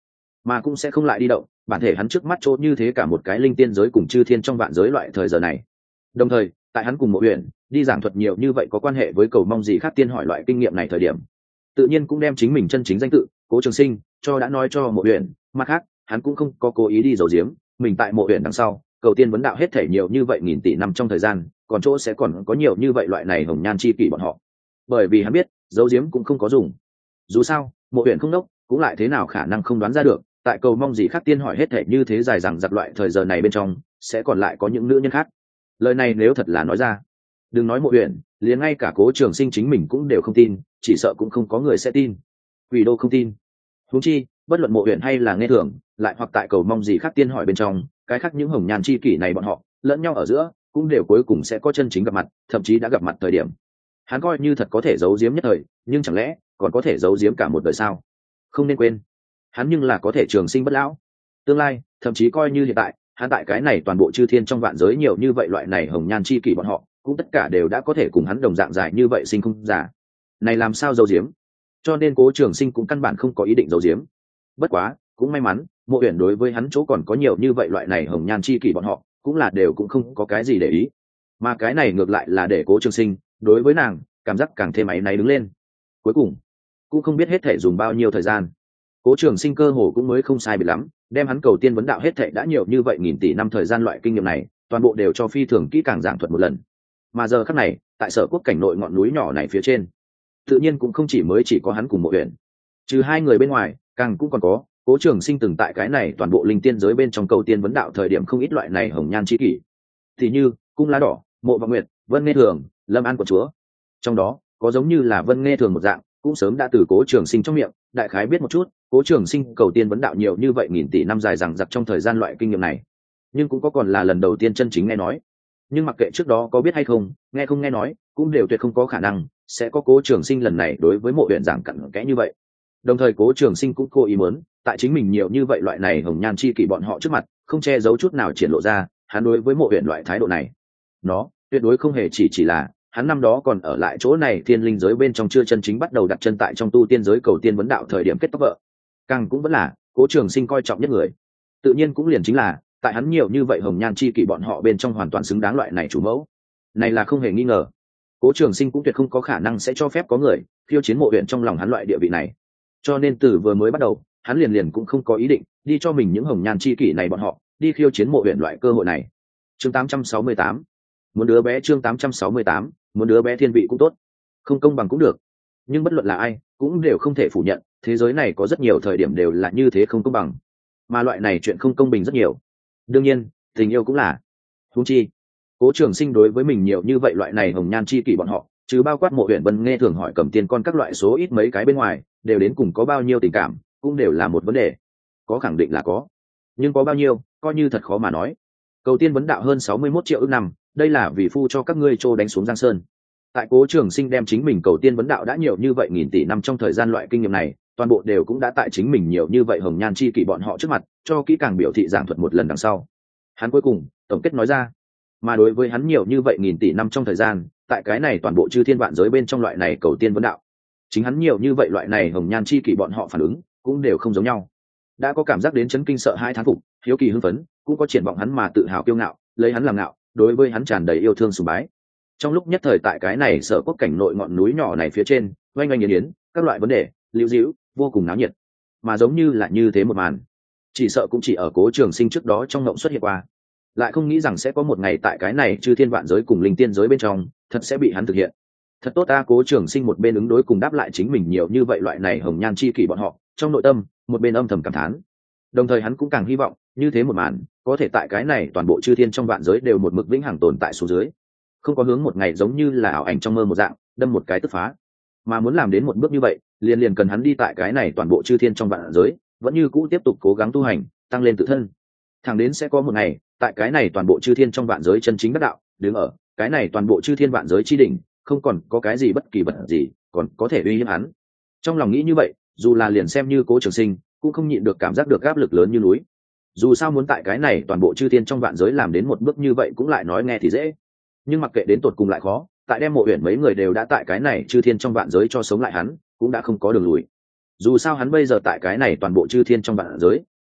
mà cũng sẽ không lại đi động bản thể hắn trước mắt chỗ như thế cả một cái linh tiên giới cùng chư thiên trong vạn giới loại thời giờ này. Đồng thời tại hắn cùng Mộ Uyển đi giảng thuật nhiều như vậy có quan hệ với cầu mong gì khác tiên hỏi loại kinh nghiệm này thời điểm, tự nhiên cũng đem chính mình chân chính danh tự Cố Trường Sinh cho đã nói cho Mộ Uyển. Mặt khác hắn cũng không có cố ý đi giấu giếm mình tại Mộ Uyển đằng sau cầu tiên vấn đạo hết thể nhiều như vậy nghìn tỷ năm trong thời gian, còn chỗ sẽ còn có nhiều như vậy loại này hồng nhan chi kỷ bọn họ. Bởi vì hắn biết giấu giếm cũng không có dùng, dù sao Mộ Uyển không đốc cũng lại thế nào khả năng không đoán ra được tại cầu mong gì khác tiên hỏi hết thể như thế dài rằng giặc loại thời giờ này bên trong sẽ còn lại có những nữ nhân khác. Lời này nếu thật là nói ra, đừng nói Mộ Uyển, liền ngay cả Cố Trường Sinh chính mình cũng đều không tin, chỉ sợ cũng không có người sẽ tin. Quỷ đô không tin, huống chi bất luận Mộ Uyển hay là Nghe Thường, lại hoặc tại cầu mong gì khác tiên hỏi bên trong cái khác những hồng nhan chi kỷ này bọn họ lẫn nhau ở giữa cũng đều cuối cùng sẽ có chân chính gặp mặt, thậm chí đã gặp mặt thời điểm. Hắn coi như thật có thể giấu giếm nhất thời, nhưng chẳng lẽ còn có thể giấu giếm cả một đời sao? Không nên quên, hắn nhưng là có thể trường sinh bất lão. Tương lai, thậm chí coi như hiện tại, hắn tại cái này toàn bộ chư thiên trong vạn giới nhiều như vậy loại này hồng nhan chi kỷ bọn họ, cũng tất cả đều đã có thể cùng hắn đồng dạng dài như vậy sinh không giả. Này làm sao giấu giếm? Cho nên Cố Trường Sinh cũng căn bản không có ý định giấu giếm. Bất quá, cũng may mắn, Mộ Uyển đối với hắn chỗ còn có nhiều như vậy loại này hồng nhan chi kỷ bọn họ, cũng là đều cũng không có cái gì để ý. Mà cái này ngược lại là để Cố Trường Sinh, đối với nàng, cảm giác càng thêm áy náy đứng lên. Cuối cùng, cũng không biết hết thể dùng bao nhiêu thời gian, Cố Trường Sinh cơ hồ cũng mới không sai biệt lắm, đem hắn cầu tiên vấn đạo hết thệ đã nhiều như vậy nghìn tỷ năm thời gian loại kinh nghiệm này, toàn bộ đều cho phi thường kỹ càng giảng thuật một lần. Mà giờ khắc này, tại Sở Quốc cảnh nội ngọn núi nhỏ này phía trên, tự nhiên cũng không chỉ có hắn cùng Mộ Uyển, trừ hai người bên ngoài, càng cũng còn có Cố Trường Sinh từng tại cái này toàn bộ linh tiên giới bên trong cầu tiên vấn đạo thời điểm không ít loại này hồng nhan chi kỷ, thì như Cung Lá Đỏ, Mộ Vọng Nguyệt, Vân Nghe Thường, Lâm An Quận Chúa. Trong đó có giống như là Vân Nghe Thường một dạng, cũng sớm đã từ Cố Trường Sinh trong miệng đại khái biết một chút Cố Trường Sinh cầu tiên vấn đạo nhiều như vậy nghìn tỷ năm dài rằng giặc trong thời gian loại kinh nghiệm này, nhưng cũng có còn là lần đầu tiên chân chính nghe nói. Nhưng mặc kệ trước đó có biết hay không nghe nói, cũng đều tuyệt không có khả năng sẽ có Cố Trường Sinh lần này đối với Mộ Uyển giảng cặn kẽ như vậy. Đồng thời Cố Trường Sinh cũng cố ý muốn tại chính mình nhiều như vậy loại này hồng nhan chi kỷ bọn họ trước mặt không che giấu chút nào triển lộ ra hắn đối với Mộ Uyển loại thái độ này. Nó tuyệt đối không hề chỉ là hắn năm đó còn ở lại chỗ này thiên linh giới bên trong chưa chân chính bắt đầu đặt chân tại trong tu tiên giới cầu tiên vấn đạo thời điểm kết tóc vợ, càng cũng vẫn là Cố Trường Sinh coi trọng nhất người, tự nhiên cũng liền chính là tại hắn nhiều như vậy hồng nhan chi kỷ bọn họ bên trong hoàn toàn xứng đáng loại này chủ mẫu này là không hề nghi ngờ. Cố Trường Sinh cũng tuyệt không có khả năng sẽ cho phép có người khiêu chiến Mộ Uyển trong lòng hắn loại địa vị này, cho nên từ vừa mới bắt đầu hắn liền cũng không có ý định đi cho mình những hồng nhan chi kỷ này bọn họ đi khiêu chiến Mộ Uyển loại cơ hội này. Chương 868, muốn đứa bé. Chương 868, muốn đứa bé thiên vị cũng tốt, không công bằng cũng được, nhưng bất luận là ai cũng đều không thể phủ nhận thế giới này có rất nhiều thời điểm đều là như thế không công bằng, mà loại này chuyện không công bình rất nhiều. Đương nhiên tình yêu cũng là. Huống chi Cố Trường Sinh đối với mình nhiều như vậy loại này hồng nhan chi kỷ bọn họ, chứ bao quát Mộ Uyển Vân Nghe Thường hỏi cầm tiền con các loại số ít mấy cái bên ngoài, đều đến cùng có bao nhiêu tình cảm cũng đều là một vấn đề. Có khẳng định là có, nhưng có bao nhiêu coi như thật khó mà nói. Cầu tiên vấn đạo hơn 61 triệu ức năm, đây là vì phu cho các ngươi trô đánh xuống Giang Sơn. Tại Cố Trường Sinh đem chính mình cầu tiên vấn đạo đã nhiều như vậy nghìn tỷ năm trong thời gian loại kinh nghiệm này, toàn bộ đều cũng đã tại chính mình nhiều như vậy hồng nhan chi kỷ bọn họ trước mặt cho kỹ càng biểu thị giảng thuật một lần đằng sau, hắn cuối cùng tổng kết nói ra. Mà đối với hắn nhiều như vậy nghìn tỷ năm trong thời gian tại cái này toàn bộ chư thiên vạn giới bên trong loại này cầu tiên vấn đạo, chính hắn nhiều như vậy loại này hồng nhan chi kỷ bọn họ phản ứng cũng đều không giống nhau. Đã có cảm giác đến chấn kinh sợ hai thán phục, hiếu kỳ hưng phấn, cũng có triển vọng hắn mà tự hào kiêu ngạo, lấy hắn làm ngạo, đối với hắn tràn đầy yêu thương sùng bái. Trong lúc nhất thời tại cái này Sở Quốc cảnh nội ngọn núi nhỏ này phía trên oanh oanh yến yến, các loại vấn đề lưu dĩu vô cùng náo nhiệt. Mà giống như là như thế một màn, chỉ sợ cũng chỉ ở Cố Trường Sinh trước đó trong ngộng xuất hiện qua, lại không nghĩ rằng sẽ có một ngày tại cái này chư thiên vạn giới cùng linh tiên giới bên trong thật sẽ bị hắn thực hiện. Thật tốt ta. Cố Trường Sinh một bên ứng đối cùng đáp lại chính mình nhiều như vậy loại này hồng nhan chi kỷ bọn họ, trong nội tâm một bên âm thầm cảm thán. Đồng thời hắn cũng càng hy vọng như thế một màn có thể tại cái này toàn bộ chư thiên trong vạn giới đều một mực vĩnh hằng tồn tại xuống dưới, không có hướng một ngày giống như là ảo ảnh trong mơ một dạng đâm một cái tức phá. Mà muốn làm đến một bước như vậy, liền cần hắn đi tại cái này toàn bộ chư thiên trong vạn giới vẫn như cũ tiếp tục cố gắng tu hành, tăng lên tự thân, thẳng đến sẽ có một ngày tại cái này toàn bộ chư thiên trong vạn giới chân chính đắc đạo, đứng ở cái này toàn bộ chư thiên vạn giới chi đỉnh, không còn có cái gì bất kỳ vật gì còn có thể uy hiếp hắn. Trong lòng nghĩ như vậy, dù là liền xem như Cố Trường Sinh cũng không nhịn được cảm giác được áp lực lớn như núi. Dù sao muốn tại cái này toàn bộ chư thiên trong vạn giới làm đến một bước như vậy cũng lại nói nghe thì dễ, nhưng mặc kệ đến tột cùng lại khó, tại đem Mộ Uyển mấy người đều đã tại cái này chư thiên trong vạn giới cho sống lại hắn cũng đã không có đường lùi. Dù sao hắn bây giờ tại cái này toàn bộ chư thiên trong vạn giới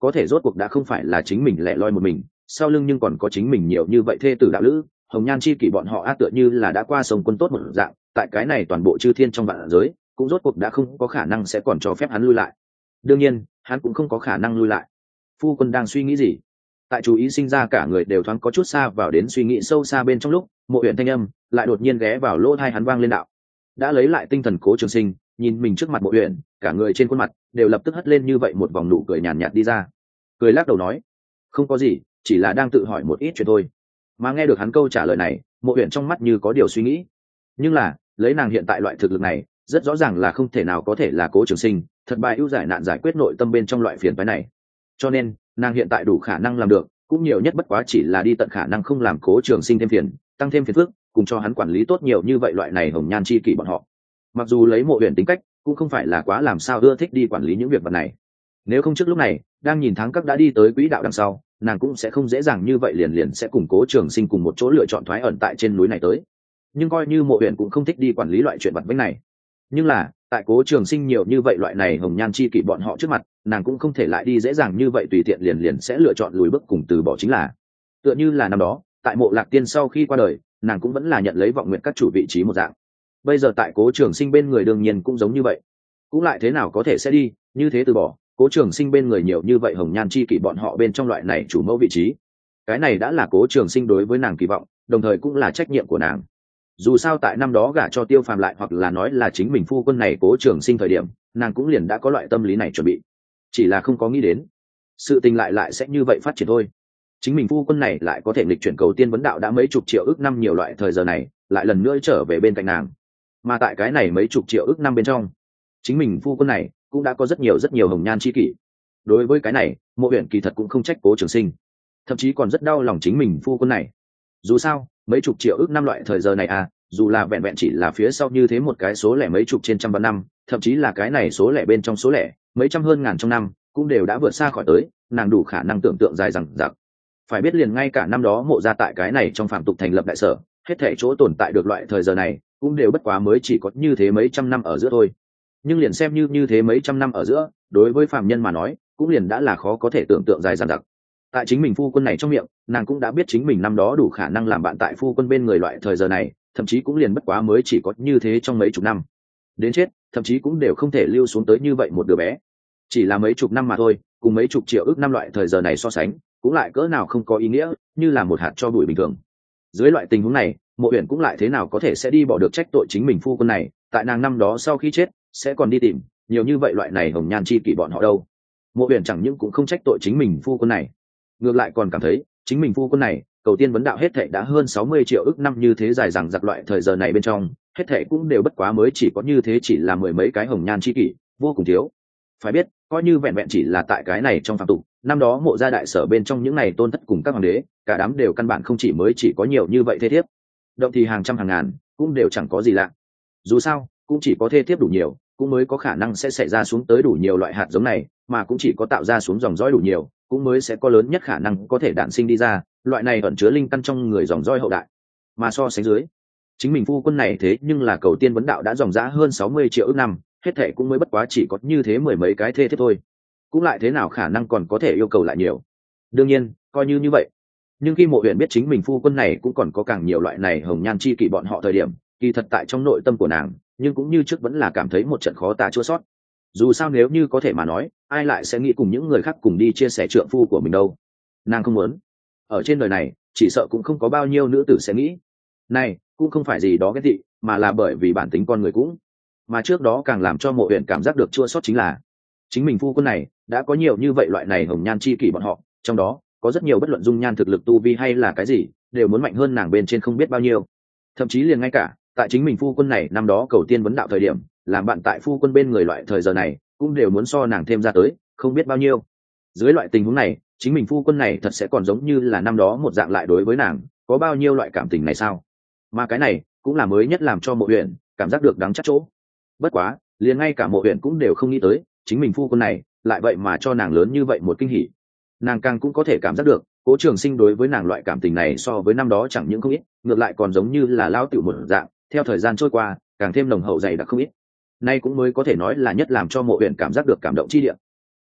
có thể rốt cuộc đã không phải là chính mình lẻ loi một mình, sau lưng nhưng còn có chính mình nhiều như vậy thê tử đạo lữ, hồng nhan chi kỷ bọn họ tựa như là đã qua sông quân tốt một dạng, tại cái này toàn bộ chư thiên trong vạn giới cũng rốt cuộc đã không có khả năng sẽ còn cho phép hắn lui lại. Đương nhiên hắn cũng không có khả năng lui lại. Phu quân đang suy nghĩ gì? Tại chú ý sinh ra cả người đều thoáng có chút xa vào đến suy nghĩ sâu xa bên trong lúc, Mộ Uyển thanh âm lại đột nhiên ghé vào lỗ tai hắn vang lên đạo. Đã lấy lại tinh thần Cố Trường Sinh nhìn mình trước mặt Mộ Uyển, cả người trên khuôn mặt đều lập tức hất lên như vậy một vòng nụ cười nhàn nhạt đi ra. Cười lắc đầu nói, không có gì, chỉ là đang tự hỏi một ít chuyện thôi. Mà nghe được hắn câu trả lời này, Mộ Uyển trong mắt như có điều suy nghĩ. Nhưng là lấy nàng hiện tại loại thực lực này, rất rõ ràng là không thể nào có thể là Cố Trường Sinh thật bài ưu giải nạn giải quyết nội tâm bên trong loại phiền phức này. Cho nên nàng hiện tại đủ khả năng làm được cũng nhiều nhất bất quá chỉ là đi tận khả năng không làm Cố Trường Sinh thêm phiền, tăng thêm phiền phức, cùng cho hắn quản lý tốt nhiều như vậy loại này hồng nhan chi kỷ bọn họ. Mặc dù lấy Mộ Uyển tính cách cũng không phải là quá làm sao ưa thích đi quản lý những việc vật này, nếu không trước lúc này đang nhìn Thắng Các đã đi tới quỹ đạo đằng sau, nàng cũng sẽ không dễ dàng như vậy liền sẽ cùng Cố Trường Sinh cùng một chỗ lựa chọn thoái ẩn tại trên núi này tới. Nhưng coi như Mộ Uyển cũng không thích đi quản lý loại chuyện vặt vãnh này, nhưng là tại Cố Trường Sinh nhiều như vậy loại này hồng nhan chi kỷ bọn họ trước mặt, nàng cũng không thể lại đi dễ dàng như vậy tùy tiện liền sẽ lựa chọn lùi bước cùng từ bỏ. Chính là tựa như là năm đó tại Mộ Lạc Tiên sau khi qua đời, nàng cũng vẫn là nhận lấy vọng nguyện các chủ vị trí một dạng. Bây giờ tại Cố Trường Sinh bên người đương nhiên cũng giống như vậy, cũng lại thế nào có thể sẽ đi như thế từ bỏ Cố Trường Sinh bên người nhiều như vậy hồng nhan chi kỷ bọn họ bên trong loại này chủ mẫu vị trí. Cái này đã là Cố Trường Sinh đối với nàng kỳ vọng, đồng thời cũng là trách nhiệm của nàng. Dù sao tại năm đó gả cho Tiêu Phàm lại hoặc là nói là chính mình phu quân này Cố Trường Sinh thời điểm, nàng cũng liền đã có loại tâm lý này chuẩn bị, chỉ là không có nghĩ đến sự tình lại sẽ như vậy phát triển thôi. Chính mình phu quân này lại có thể nghịch chuyển cầu tiên vấn đạo đã mấy chục triệu ức năm nhiều loại thời giờ này, lại lần nữa trở về bên cạnh nàng. Mà tại cái này mấy chục triệu ức năm bên trong, chính mình phu quân này cũng đã có rất nhiều hồng nhan chi kỷ. Đối với cái này, Mộ Uyển kỳ thật cũng không trách Cố Trường Sinh, thậm chí còn rất đau lòng chính mình phu quân này. Dù sao mấy chục triệu ức năm loại thời giờ này dù là vẹn vẹn chỉ là phía sau như thế một cái số lẻ mấy chục trên trăm vạn năm, thậm chí là cái này số lẻ bên trong số lẻ mấy trăm hơn ngàn trong năm, cũng đều đã vượt xa khỏi tới nàng đủ khả năng tưởng tượng dài dằng dặc. Phải biết liền ngay cả năm đó Mộ gia tại cái này trong phạm tục thành lập đại sở, hết thảy chỗ tồn tại được loại thời giờ này cũng đều bất quá mới chỉ có như thế mấy trăm năm ở giữa thôi. Nhưng liền xem như thế mấy trăm năm ở giữa, đối với phàm nhân mà nói cũng liền đã là khó có thể tưởng tượng dài dằng dặc. Tại chính mình phu quân này trong miệng, nàng cũng đã biết chính mình năm đó đủ khả năng làm bạn tại phu quân bên người loại thời giờ này, thậm chí cũng liền bất quá mới chỉ có như thế trong mấy chục năm. Đến chết, thậm chí cũng đều không thể lưu xuống tới như vậy một đứa bé. Chỉ là mấy chục năm mà thôi, cùng mấy chục triệu ức năm loại thời giờ này so sánh, cũng lại cỡ nào không có ý nghĩa, như là một hạt cho bụi bình thường. Dưới loại tình huống này, Mộ Uyển cũng lại thế nào có thể sẽ đi bỏ được trách tội chính mình phu quân này, tại nàng năm đó sau khi chết, sẽ còn đi tìm nhiều như vậy loại này hồng nhan chi kỷ bọn họ đâu. Mộ Uyển chẳng những cũng không trách tội chính mình phu quân này, ngược lại còn cảm thấy chính mình phu quân này cầu tiên vấn đạo hết thệ đã hơn 60 triệu ức năm như thế dài dằng dặc loại thời giờ này bên trong, hết thệ cũng đều bất quá mới chỉ có như thế, chỉ là mười mấy cái hồng nhan chi kỷ, vô cùng thiếu. Phải biết coi như vẹn vẹn chỉ là tại cái này trong phạm tục, năm đó Mộ gia đại sở bên trong những này tôn thất cùng các hoàng đế, cả đám đều căn bản không chỉ mới chỉ có nhiều như vậy thế thiếp, động thì hàng trăm hàng ngàn, cũng đều chẳng có gì lạ. Dù sao cũng chỉ có thế thiếp đủ nhiều, cũng mới có khả năng sẽ xảy ra xuống tới đủ nhiều loại hạt giống này, mà cũng chỉ có tạo ra xuống dòng dõi đủ nhiều, cũng mới sẽ có lớn nhất khả năng có thể đản sinh đi ra loại này ẩn chứa linh căn trong người dòng dõi hậu đại. Mà so sánh dưới, chính mình phu quân này thế nhưng là cầu tiên vấn đạo đã dòng dã hơn 60 triệu ức năm, hết thệ cũng mới bất quá chỉ có như thế mười mấy cái thê thiếp thôi, cũng lại thế nào khả năng còn có thể yêu cầu lại nhiều. Đương nhiên coi như vậy, nhưng khi Mộ Uyển biết chính mình phu quân này cũng còn có càng nhiều loại này hồng nhan chi kỷ bọn họ thời điểm, kỳ thật tại trong nội tâm của nàng nhưng cũng như trước vẫn là cảm thấy một trận khó tả chua sót. Dù sao nếu như có thể mà nói, ai lại sẽ nghĩ cùng những người khác cùng đi chia sẻ trượng phu của mình đâu. Nàng không muốn. Ở trên đời này chỉ sợ cũng không có bao nhiêu nữ tử sẽ nghĩ này, cũng không phải gì đó ghét tị, mà là bởi vì bản tính con người cũng. Mà trước đó càng làm cho Mộ Uyển cảm giác được chua sót chính là chính mình phu quân này đã có nhiều như vậy loại này hồng nhan chi kỷ bọn họ, trong đó có rất nhiều bất luận dung nhan thực lực tu vi hay là cái gì đều muốn mạnh hơn nàng bên trên không biết bao nhiêu. Thậm chí liền ngay cả tại chính mình phu quân này năm đó cầu tiên vấn đạo thời điểm, làm bạn tại phu quân bên người loại thời giờ này cũng đều muốn so nàng thêm ra tới không biết bao nhiêu. Dưới loại tình huống này, chính mình phu quân này thật sẽ còn giống như là năm đó một dạng lại đối với nàng có bao nhiêu loại cảm tình này sao? Mà cái này cũng là mới nhất làm cho Mộ Uyển cảm giác được đắng chắc chỗ. Bất quá liền ngay cả Mộ Uyển cũng đều không nghĩ tới chính mình phu quân này lại vậy mà cho nàng lớn như vậy một kinh hỉ. Nàng càng cũng có thể cảm giác được Cố Trường Sinh đối với nàng loại cảm tình này so với năm đó chẳng những không ít, ngược lại còn giống như là lao tiểu một dạng, theo thời gian trôi qua càng thêm nồng hậu dày đặc không ít. Nay cũng mới có thể nói là nhất làm cho Mộ Uyển cảm giác được cảm động chi địa.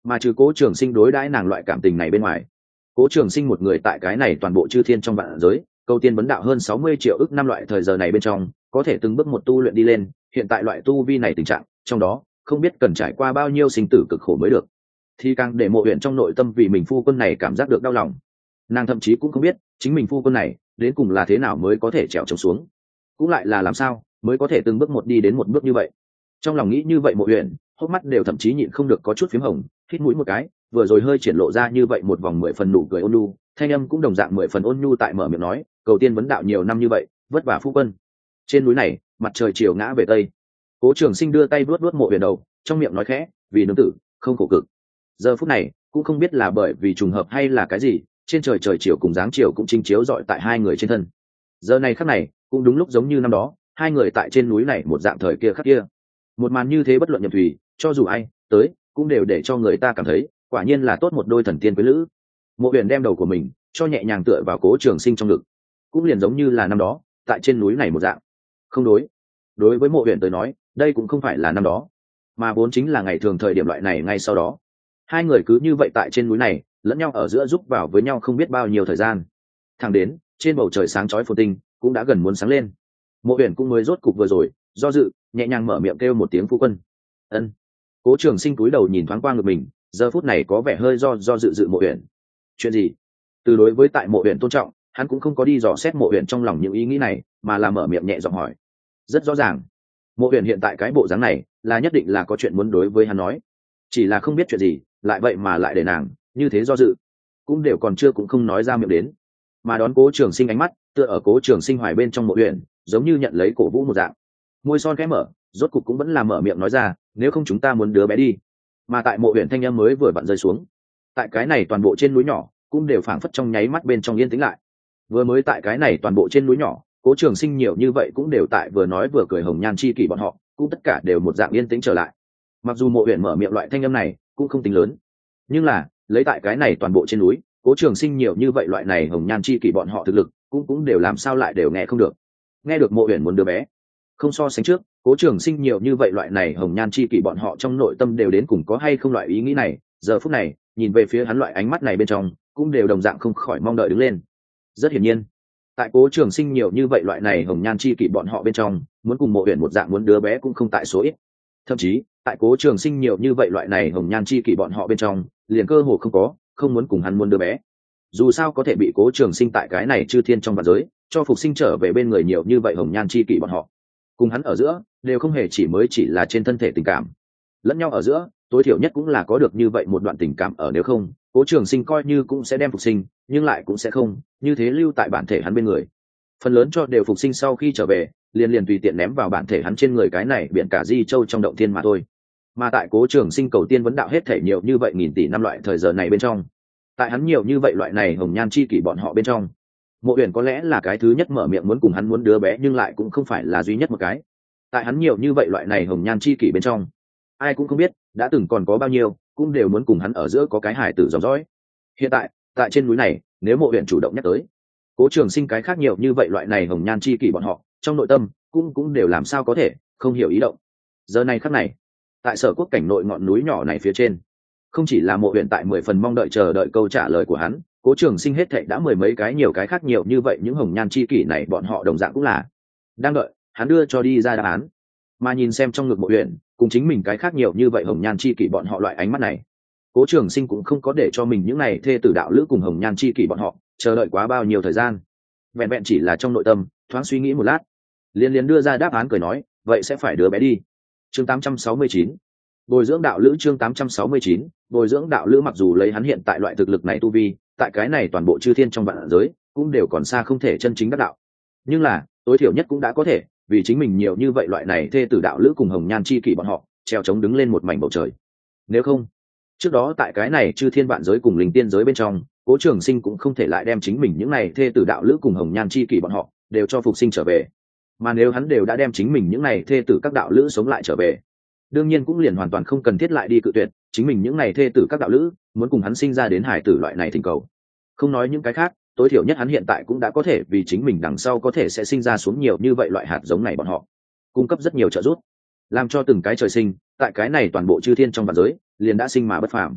mà trừ cố trường sinh đối đãi nàng loại cảm tình này bên ngoài, cố trường sinh một người tại cái này toàn bộ chư thiên trong vạn giới cầu tiên vấn đạo hơn 60 triệu ức năm loại thời giờ này bên trong có thể từng bước một tu luyện đi lên hiện tại loại tu vi này tình trạng trong đó không biết cần trải qua bao nhiêu sinh tử cực khổ mới được, thì càng để Mộ Uyển trong nội tâm vì mình phu quân này cảm giác được đau lòng. Nàng thậm chí cũng không biết chính mình phu quân này đến cùng là thế nào mới có thể trèo trống xuống, cũng lại là làm sao mới có thể từng bước một đi đến một bước như vậy. Trong lòng nghĩ như vậy Mộ Uyển hốc mắt đều thậm chí nhịn không được có chút phím hồng, hít mũi một cái, vừa rồi hơi triển lộ ra như vậy một vòng 10 phần nụ cười ôn nhu, thanh âm cũng đồng dạng 10 phần ôn nhu tại mở miệng nói, cầu tiên vấn đạo nhiều năm như vậy, vất vả phu quân. Trên núi này, mặt trời chiều ngã về tây. Cố Trường Sinh đưa tay vuốt vuốt Mộ Uyển đầu, trong miệng nói khẽ, vì nương tử, không khổ cực. Giờ phút này, cũng không biết là bởi vì trùng hợp hay là cái gì, trên trời trời chiều cùng dáng chiều cũng chinh chiếu rọi tại hai người trên thân. Giờ này khắc này, cũng đúng lúc giống như năm đó, hai người tại trên núi này một dạng thời kia khắc kia. Một màn như thế bất luận nhầm thủy, cho dù ai tới, cũng đều để cho người ta cảm thấy, quả nhiên là tốt một đôi thần tiên quý lữ. Mộ Uyển đem đầu của mình cho nhẹ nhàng tựa vào Cố Trường Sinh trong ngực, cũng liền giống như là năm đó, tại trên núi này một dạng. Không đối với Mộ Uyển tới nói, đây cũng không phải là năm đó, mà vốn chính là ngày thường thời điểm loại này ngay sau đó. Hai người cứ như vậy tại trên núi này, lẫn nhau ở giữa giúp vào với nhau không biết bao nhiêu thời gian. Thẳng đến, trên bầu trời sáng chói phồn tinh cũng đã gần muốn sáng lên. Mộ Uyển cũng mới rốt cục vừa rồi, do dự, nhẹ nhàng mở miệng kêu một tiếng phu quân. Ân. Cố Trường Sinh cúi đầu nhìn thoáng qua ngực mình, giờ phút này có vẻ hơi do dự Mộ Uyển. Chuyện gì? Từ đối với tại Mộ Uyển tôn trọng, hắn cũng không có đi dò xét Mộ Uyển trong lòng những ý nghĩ này, mà là mở miệng nhẹ giọng hỏi. Rất rõ ràng, Mộ Uyển hiện tại cái bộ dáng này, là nhất định là có chuyện muốn đối với hắn nói. Chỉ là không biết chuyện gì, lại vậy mà lại để nàng như thế do dự, cũng đều còn chưa cũng không nói ra miệng đến. Mà đón Cố Trường Sinh ánh mắt, tựa ở Cố Trường Sinh hoài bên trong Mộ Uyển, giống như nhận lấy cổ vũ một dạng. Môi son khẽ mở, rốt cục cũng vẫn là mở miệng nói ra, nếu không chúng ta muốn đứa bé đi. Mà tại Mộ Uyển thanh âm mới vừa vặn rơi xuống, tại cái này toàn bộ trên núi nhỏ cũng đều phảng phất trong nháy mắt bên trong yên tĩnh lại. Vừa mới tại cái này toàn bộ trên núi nhỏ, Cố Trường Sinh nhiều như vậy cũng đều tại vừa nói vừa cười hồng nhan chi kỷ bọn họ, cũng tất cả đều một dạng yên tĩnh trở lại. Mặc dù Mộ Uyển mở miệng loại thanh âm này cũng không tính lớn, nhưng là lấy tại cái này toàn bộ trên núi, Cố Trường Sinh nhiều như vậy loại này hồng nhan chi kỷ bọn họ thực lực cũng đều làm sao lại đều nghe không được. Nghe được Mộ Uyển muốn đứa bé, không so sánh trước, Cố Trường Sinh nhiều như vậy loại này hồng nhan chi kỷ bọn họ trong nội tâm đều đến cùng có hay không loại ý nghĩ này, giờ phút này nhìn về phía hắn loại ánh mắt này bên trong cũng đều đồng dạng không khỏi mong đợi đứng lên. Rất hiển nhiên, tại Cố Trường Sinh nhiều như vậy loại này hồng nhan chi kỷ bọn họ bên trong, muốn cùng Mộ Uyển một dạng muốn đứa bé cũng không tại số ít. Thậm chí, tại Cố Trường Sinh nhiều như vậy loại này hồng nhan chi kỷ bọn họ bên trong, liền cơ hồ không muốn cùng hắn muốn đứa bé. Dù sao có thể bị Cố Trường Sinh tại cái này chư thiên trong vạn giới cho phục sinh trở về bên người nhiều như vậy hồng nhan chi kỷ bọn họ, cùng hắn ở giữa đều không hề chỉ là trên thân thể tình cảm, lẫn nhau ở giữa tối thiểu nhất cũng là có được như vậy một đoạn tình cảm ở, nếu không Cố Trường Sinh coi như cũng sẽ đem phục sinh, nhưng lại cũng sẽ không như thế lưu tại bản thể hắn bên người. Phần lớn cho đều phục sinh sau khi trở về liền tùy tiện ném vào bản thể hắn trên người cái này biển cả di châu trong động thiên mà thôi. Mà tại Cố Trường Sinh cầu tiên vấn đạo hết thể nhiều như vậy nghìn tỷ năm loại thời giờ này bên trong, tại hắn nhiều như vậy loại này hồng nhan chi kỷ bọn họ bên trong, Mộ Uyển có lẽ là cái thứ nhất mở miệng muốn cùng hắn muốn đứa bé, nhưng lại cũng không phải là duy nhất một cái. Tại hắn nhiều như vậy loại này hồng nhan chi kỷ bên trong, ai cũng không biết đã từng còn có bao nhiêu cũng đều muốn cùng hắn ở giữa có cái hài tử dòng dõi. Hiện tại trên núi này, nếu Mộ Uyển chủ động nhắc tới Cố Trường Sinh cái khác nhiều như vậy loại này hồng nhan chi kỷ bọn họ trong nội tâm cũng đều làm sao có thể không hiểu ý động. Giờ này khắc này, tại Sở Quốc cảnh nội ngọn núi nhỏ này phía trên, không chỉ là Mộ Uyển tại 10 phần mong đợi chờ đợi câu trả lời của hắn, Cố Trường Sinh hết thảy đã mười mấy cái nhiều cái khác nhiều như vậy những hồng nhan chi kỷ này bọn họ đồng dạng cũng là đang đợi hắn đưa cho đi ra đáp án. Mà nhìn xem trong ngực Mộ Uyển cùng chính mình cái khác nhiều như vậy hồng nhan chi kỷ bọn họ loại ánh mắt này, Cố Trường Sinh cũng không có để cho mình những này thê tử đạo lữ cùng hồng nhan chi kỷ bọn họ chờ đợi quá bao nhiêu thời gian, vẹn vẹn chỉ là trong nội tâm thoáng suy nghĩ một lát, liền đưa ra đáp án cười nói, vậy sẽ phải đứa bé đi. Chương 869 bồi dưỡng đạo lữ. Chương 869 bồi dưỡng đạo lữ. Mặc dù lấy hắn hiện tại loại thực lực này tu vi, tại cái này toàn bộ chư thiên trong vạn giới cũng đều còn xa không thể chân chính đắc đạo, nhưng là tối thiểu nhất cũng đã có thể vì chính mình nhiều như vậy loại này thê tử đạo lữ cùng hồng nhan chi kỷ bọn họ treo chống đứng lên một mảnh bầu trời. Nếu không, trước đó tại cái này chư thiên vạn giới cùng linh tiên giới bên trong, Cố Trường Sinh cũng không thể lại đem chính mình những này thê tử đạo lữ cùng hồng nhan chi kỷ bọn họ đều cho phục sinh trở về. Mà nếu hắn đều đã đem chính mình những này thê tử các đạo lữ sống lại trở về, đương nhiên cũng liền hoàn toàn không cần thiết lại đi cự tuyệt chính mình những này thê tử các đạo lữ muốn cùng hắn sinh ra đến hải tử loại này thỉnh cầu. Không nói những cái khác, tối thiểu nhất hắn hiện tại cũng đã có thể vì chính mình đằng sau có thể sẽ sinh ra xuống nhiều như vậy loại hạt giống này bọn họ cung cấp rất nhiều trợ giúp, làm cho từng cái trời sinh tại cái này toàn bộ chư thiên trong vạn giới liền đã sinh mà bất phàm.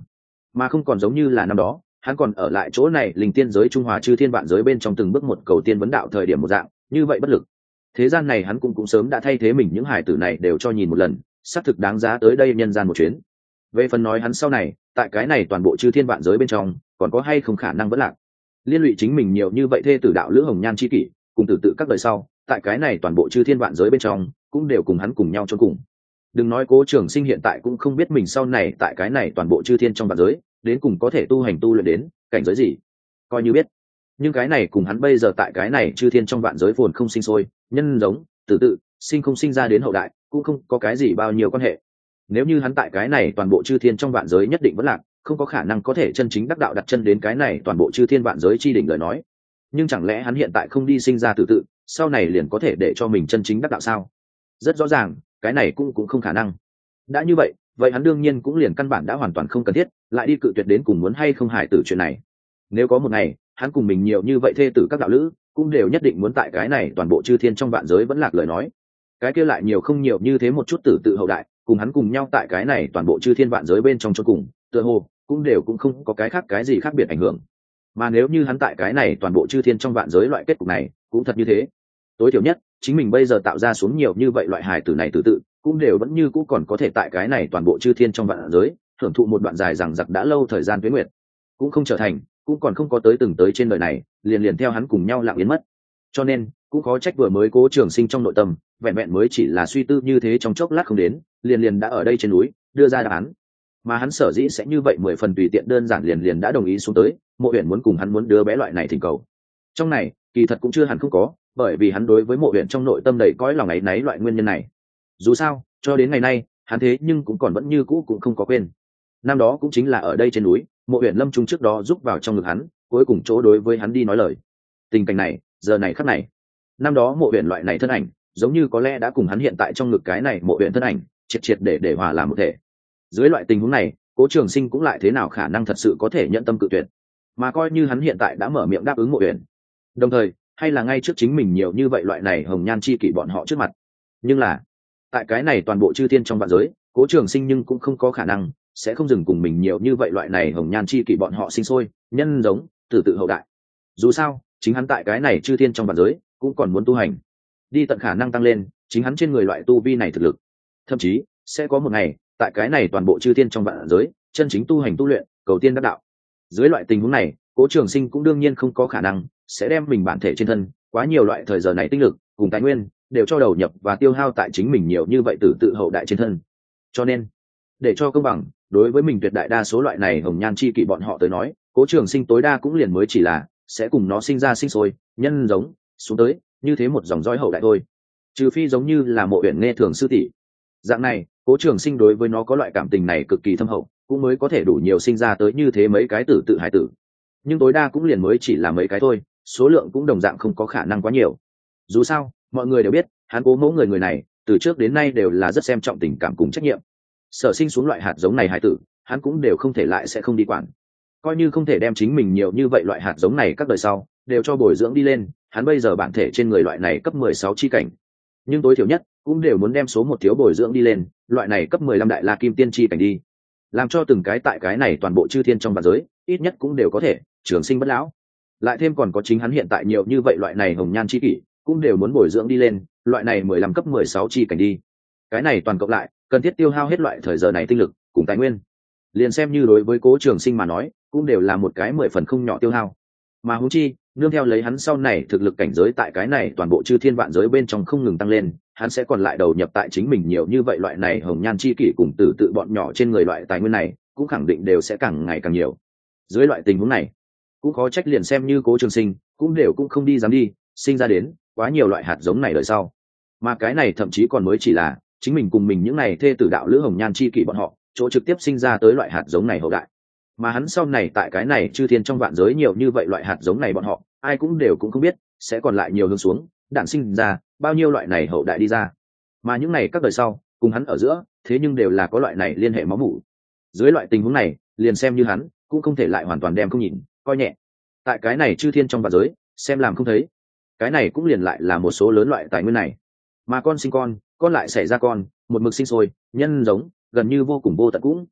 mà không còn giống như là năm đó hắn còn ở lại chỗ này linh tiên giới trung hòa chư thiên vạn giới bên trong từng bước một cầu tiên vấn đạo thời điểm một dạng như vậy bất lực. Thế gian này hắn cũng sớm đã thay thế mình, những hải tử này đều cho nhìn một lần, xác thực đáng giá tới đây nhân gian một chuyến. Về phần nói hắn sau này tại cái này toàn bộ chư thiên vạn giới bên trong còn có hay không khả năng vẫn lạc, liên lụy chính mình nhiều như vậy thê tử đạo lữ hồng nhan chi kỷ cùng tử tự các đời sau, tại cái này toàn bộ chư thiên vạn giới bên trong cũng đều cùng hắn cùng nhau chôn cùng. Đừng nói Cố Trường Sinh hiện tại cũng không biết mình sau này tại cái này toàn bộ chư thiên trong vạn giới đến cùng có thể tu hành tu luyện đến cảnh giới gì, coi như biết, nhưng cái này cùng hắn bây giờ tại cái này chư thiên trong vạn giới phồn không sinh sôi, nhân giống, tử tự, sinh không sinh ra đến hậu đại cũng không có cái gì bao nhiêu quan hệ. Nếu như hắn tại cái này toàn bộ chư thiên trong vạn giới nhất định vẫn lạc, không có khả năng có thể chân chính đắc đạo đặt chân đến cái này toàn bộ chư thiên vạn giới chi đỉnh lời nói, nhưng chẳng lẽ hắn hiện tại không đi sinh ra tử tự, sau này liền có thể để cho mình chân chính đắc đạo sao? Rất rõ ràng cái này cũng không khả năng. Đã như vậy, vậy hắn đương nhiên cũng liền căn bản đã hoàn toàn không cần thiết lại đi cự tuyệt đến cùng muốn hay không hải tử chuyện này. Nếu có một ngày hắn cùng mình nhiều như vậy thê tử các đạo lữ cũng đều nhất định muốn tại cái này toàn bộ chư thiên trong vạn giới vẫn lạc lời nói, cái kia lại nhiều không nhiều như thế một chút tử tự hậu đại cùng hắn cùng nhau tại cái này toàn bộ chư thiên vạn giới bên trong cho cùng, tựa hồ cũng đều cũng không có cái khác cái gì khác biệt ảnh hưởng. Mà nếu như hắn tại cái này toàn bộ chư thiên trong vạn giới loại kết cục này cũng thật như thế, tối thiểu nhất chính mình bây giờ tạo ra xuống nhiều như vậy loại hài tử này tử tự cũng đều vẫn như cũng còn có thể tại cái này toàn bộ chư thiên trong vạn giới hưởng thụ một đoạn dài rằng giặc đã lâu thời gian tuế nguyệt, cũng không trở thành, cũng còn không có tới từng tới trên đời này liền liền theo hắn cùng nhau lặng biến mất. Cho nên cũng khó trách vừa mới Cố Trường Sinh trong nội tâm vẹn vẹn mới chỉ là suy tư như thế trong chốc lát không đến liền liền đã ở đây trên núi đưa ra đáp án. Mà hắn sở dĩ sẽ như vậy 10 phần tùy tiện đơn giản liền liền đã đồng ý xuống tới Mộ Uyển muốn cùng hắn muốn đứa bé loại này thỉnh cầu, trong này kỳ thật cũng chưa hẳn không có, bởi vì hắn đối với Mộ Uyển trong nội tâm đầy cõi lòng áy náy loại nguyên nhân này. Dù sao cho đến ngày nay hắn thế nhưng cũng còn vẫn như cũ cũng không có quên năm đó cũng chính là ở đây trên núi Mộ Uyển lâm trung trước đó giúp vào trong ngực hắn, cuối cùng chỗ đối với hắn đi nói lời. Tình cảnh này giờ này khắc này, năm đó Mộ Uyển loại này thân ảnh giống như có lẽ đã cùng hắn hiện tại trong ngực cái này Mộ Uyển thân ảnh triệt triệt để hòa làm một thể. Dưới loại tình huống này Cố Trường Sinh cũng lại thế nào khả năng thật sự có thể nhận tâm cự tuyệt, mà coi như hắn hiện tại đã mở miệng đáp ứng Mộ Uyển, đồng thời hay là ngay trước chính mình nhiều như vậy loại này hồng nhan chi kỷ bọn họ trước mặt, nhưng là tại cái này toàn bộ chư thiên trong vạn giới Cố Trường Sinh nhưng cũng không có khả năng sẽ không dừng cùng mình nhiều như vậy loại này hồng nhan chi kỷ bọn họ sinh sôi, nhân giống, tử tự hậu đại. Dù sao chính hắn tại cái này chư thiên trong vạn giới cũng còn muốn tu hành, đi tận khả năng tăng lên chính hắn trên người loại tu vi này thực lực, thậm chí sẽ có một ngày tại cái này toàn bộ chư thiên trong vạn giới chân chính tu hành tu luyện cầu tiên đắc đạo. Dưới loại tình huống này Cố Trường Sinh cũng đương nhiên không có khả năng sẽ đem mình bản thể trên thân quá nhiều loại thời giờ này tinh lực cùng tài nguyên đều cho đầu nhập và tiêu hao tại chính mình nhiều như vậy tử tự hậu đại trên thân. Cho nên để cho công bằng đối với mình tuyệt đại đa số loại này hồng nhan chi kỷ bọn họ tới nói, Cố Trường Sinh tối đa cũng liền mới chỉ là sẽ cùng nó sinh ra sinh sôi, nhân giống xuống tới như thế một dòng dõi hậu đại thôi. Trừ phi giống như là Mộ Uyển nghe thường sư tỷ dạng này, Cố Trường Sinh đối với nó có loại cảm tình này cực kỳ thâm hậu, cũng mới có thể đủ nhiều sinh ra tới như thế mấy cái tử tự hải tử. Nhưng tối đa cũng liền mới chỉ là mấy cái thôi, số lượng cũng đồng dạng không có khả năng quá nhiều. Dù sao mọi người đều biết hắn Cố mẫu người này từ trước đến nay đều là rất xem trọng tình cảm cùng trách nhiệm, sở sinh xuống loại hạt giống này hải tử hắn cũng đều không thể lại sẽ không đi quản. Coi như không thể đem chính mình nhiều như vậy loại hạt giống này các đời sau đều cho bồi dưỡng đi lên, hắn bây giờ bản thể trên người loại này cấp 16 chi cảnh, nhưng tối thiểu nhất cũng đều muốn đem số một thiếu bồi dưỡng đi lên loại này cấp 15 đại la kim tiên chi cảnh đi, làm cho từng cái tại cái này toàn bộ chư thiên trong vạn giới ít nhất cũng đều có thể trường sinh bất lão. Lại thêm còn có chính hắn hiện tại nhiều như vậy loại này hồng nhan chi kỷ cũng đều muốn bồi dưỡng đi lên loại này 15 cấp 16 chi cảnh đi. Cái này toàn cộng lại cần thiết tiêu hao hết loại thời giờ này tinh lực cùng tài nguyên, liền xem như đối với Cố Trường Sinh mà nói cũng đều là một cái 10 phần không nhỏ tiêu hao. Mà huống chi nương theo lấy hắn sau này thực lực cảnh giới tại cái này toàn bộ chư thiên vạn giới bên trong không ngừng tăng lên, hắn sẽ còn lại đầu nhập tại chính mình nhiều như vậy loại này hồng nhan chi kỷ cùng tử tự bọn nhỏ trên người loại tài nguyên này cũng khẳng định đều sẽ càng ngày càng nhiều. Dưới loại tình huống này cũng khó trách liền xem như Cố Trường Sinh cũng đều cũng không đi dám đi sinh ra đến quá nhiều loại hạt giống này đời sau. Mà cái này thậm chí còn mới chỉ là chính mình cùng mình những này thê tử đạo lữ hồng nhan chi kỷ bọn họ chỗ trực tiếp sinh ra tới loại hạt giống này hậu đại. Mà hắn sau này tại cái này chư thiên trong vạn giới nhiều như vậy loại hạt giống này bọn họ ai cũng đều cũng không biết sẽ còn lại nhiều hướng xuống đản sinh ra bao nhiêu loại này hậu đại đi ra. Mà những này các đời sau cùng hắn ở giữa thế nhưng đều là có loại này liên hệ máu mủ. Dưới loại tình huống này liền xem như hắn cũng không thể lại hoàn toàn đem không nhìn coi nhẹ tại cái này chư thiên trong vạn giới xem làm không thấy. Cái này cũng liền lại là một số lớn loại tài nguyên này, mà con sinh con lại xảy ra con, một mực sinh sôi nhân giống gần như vô cùng vô tận cũng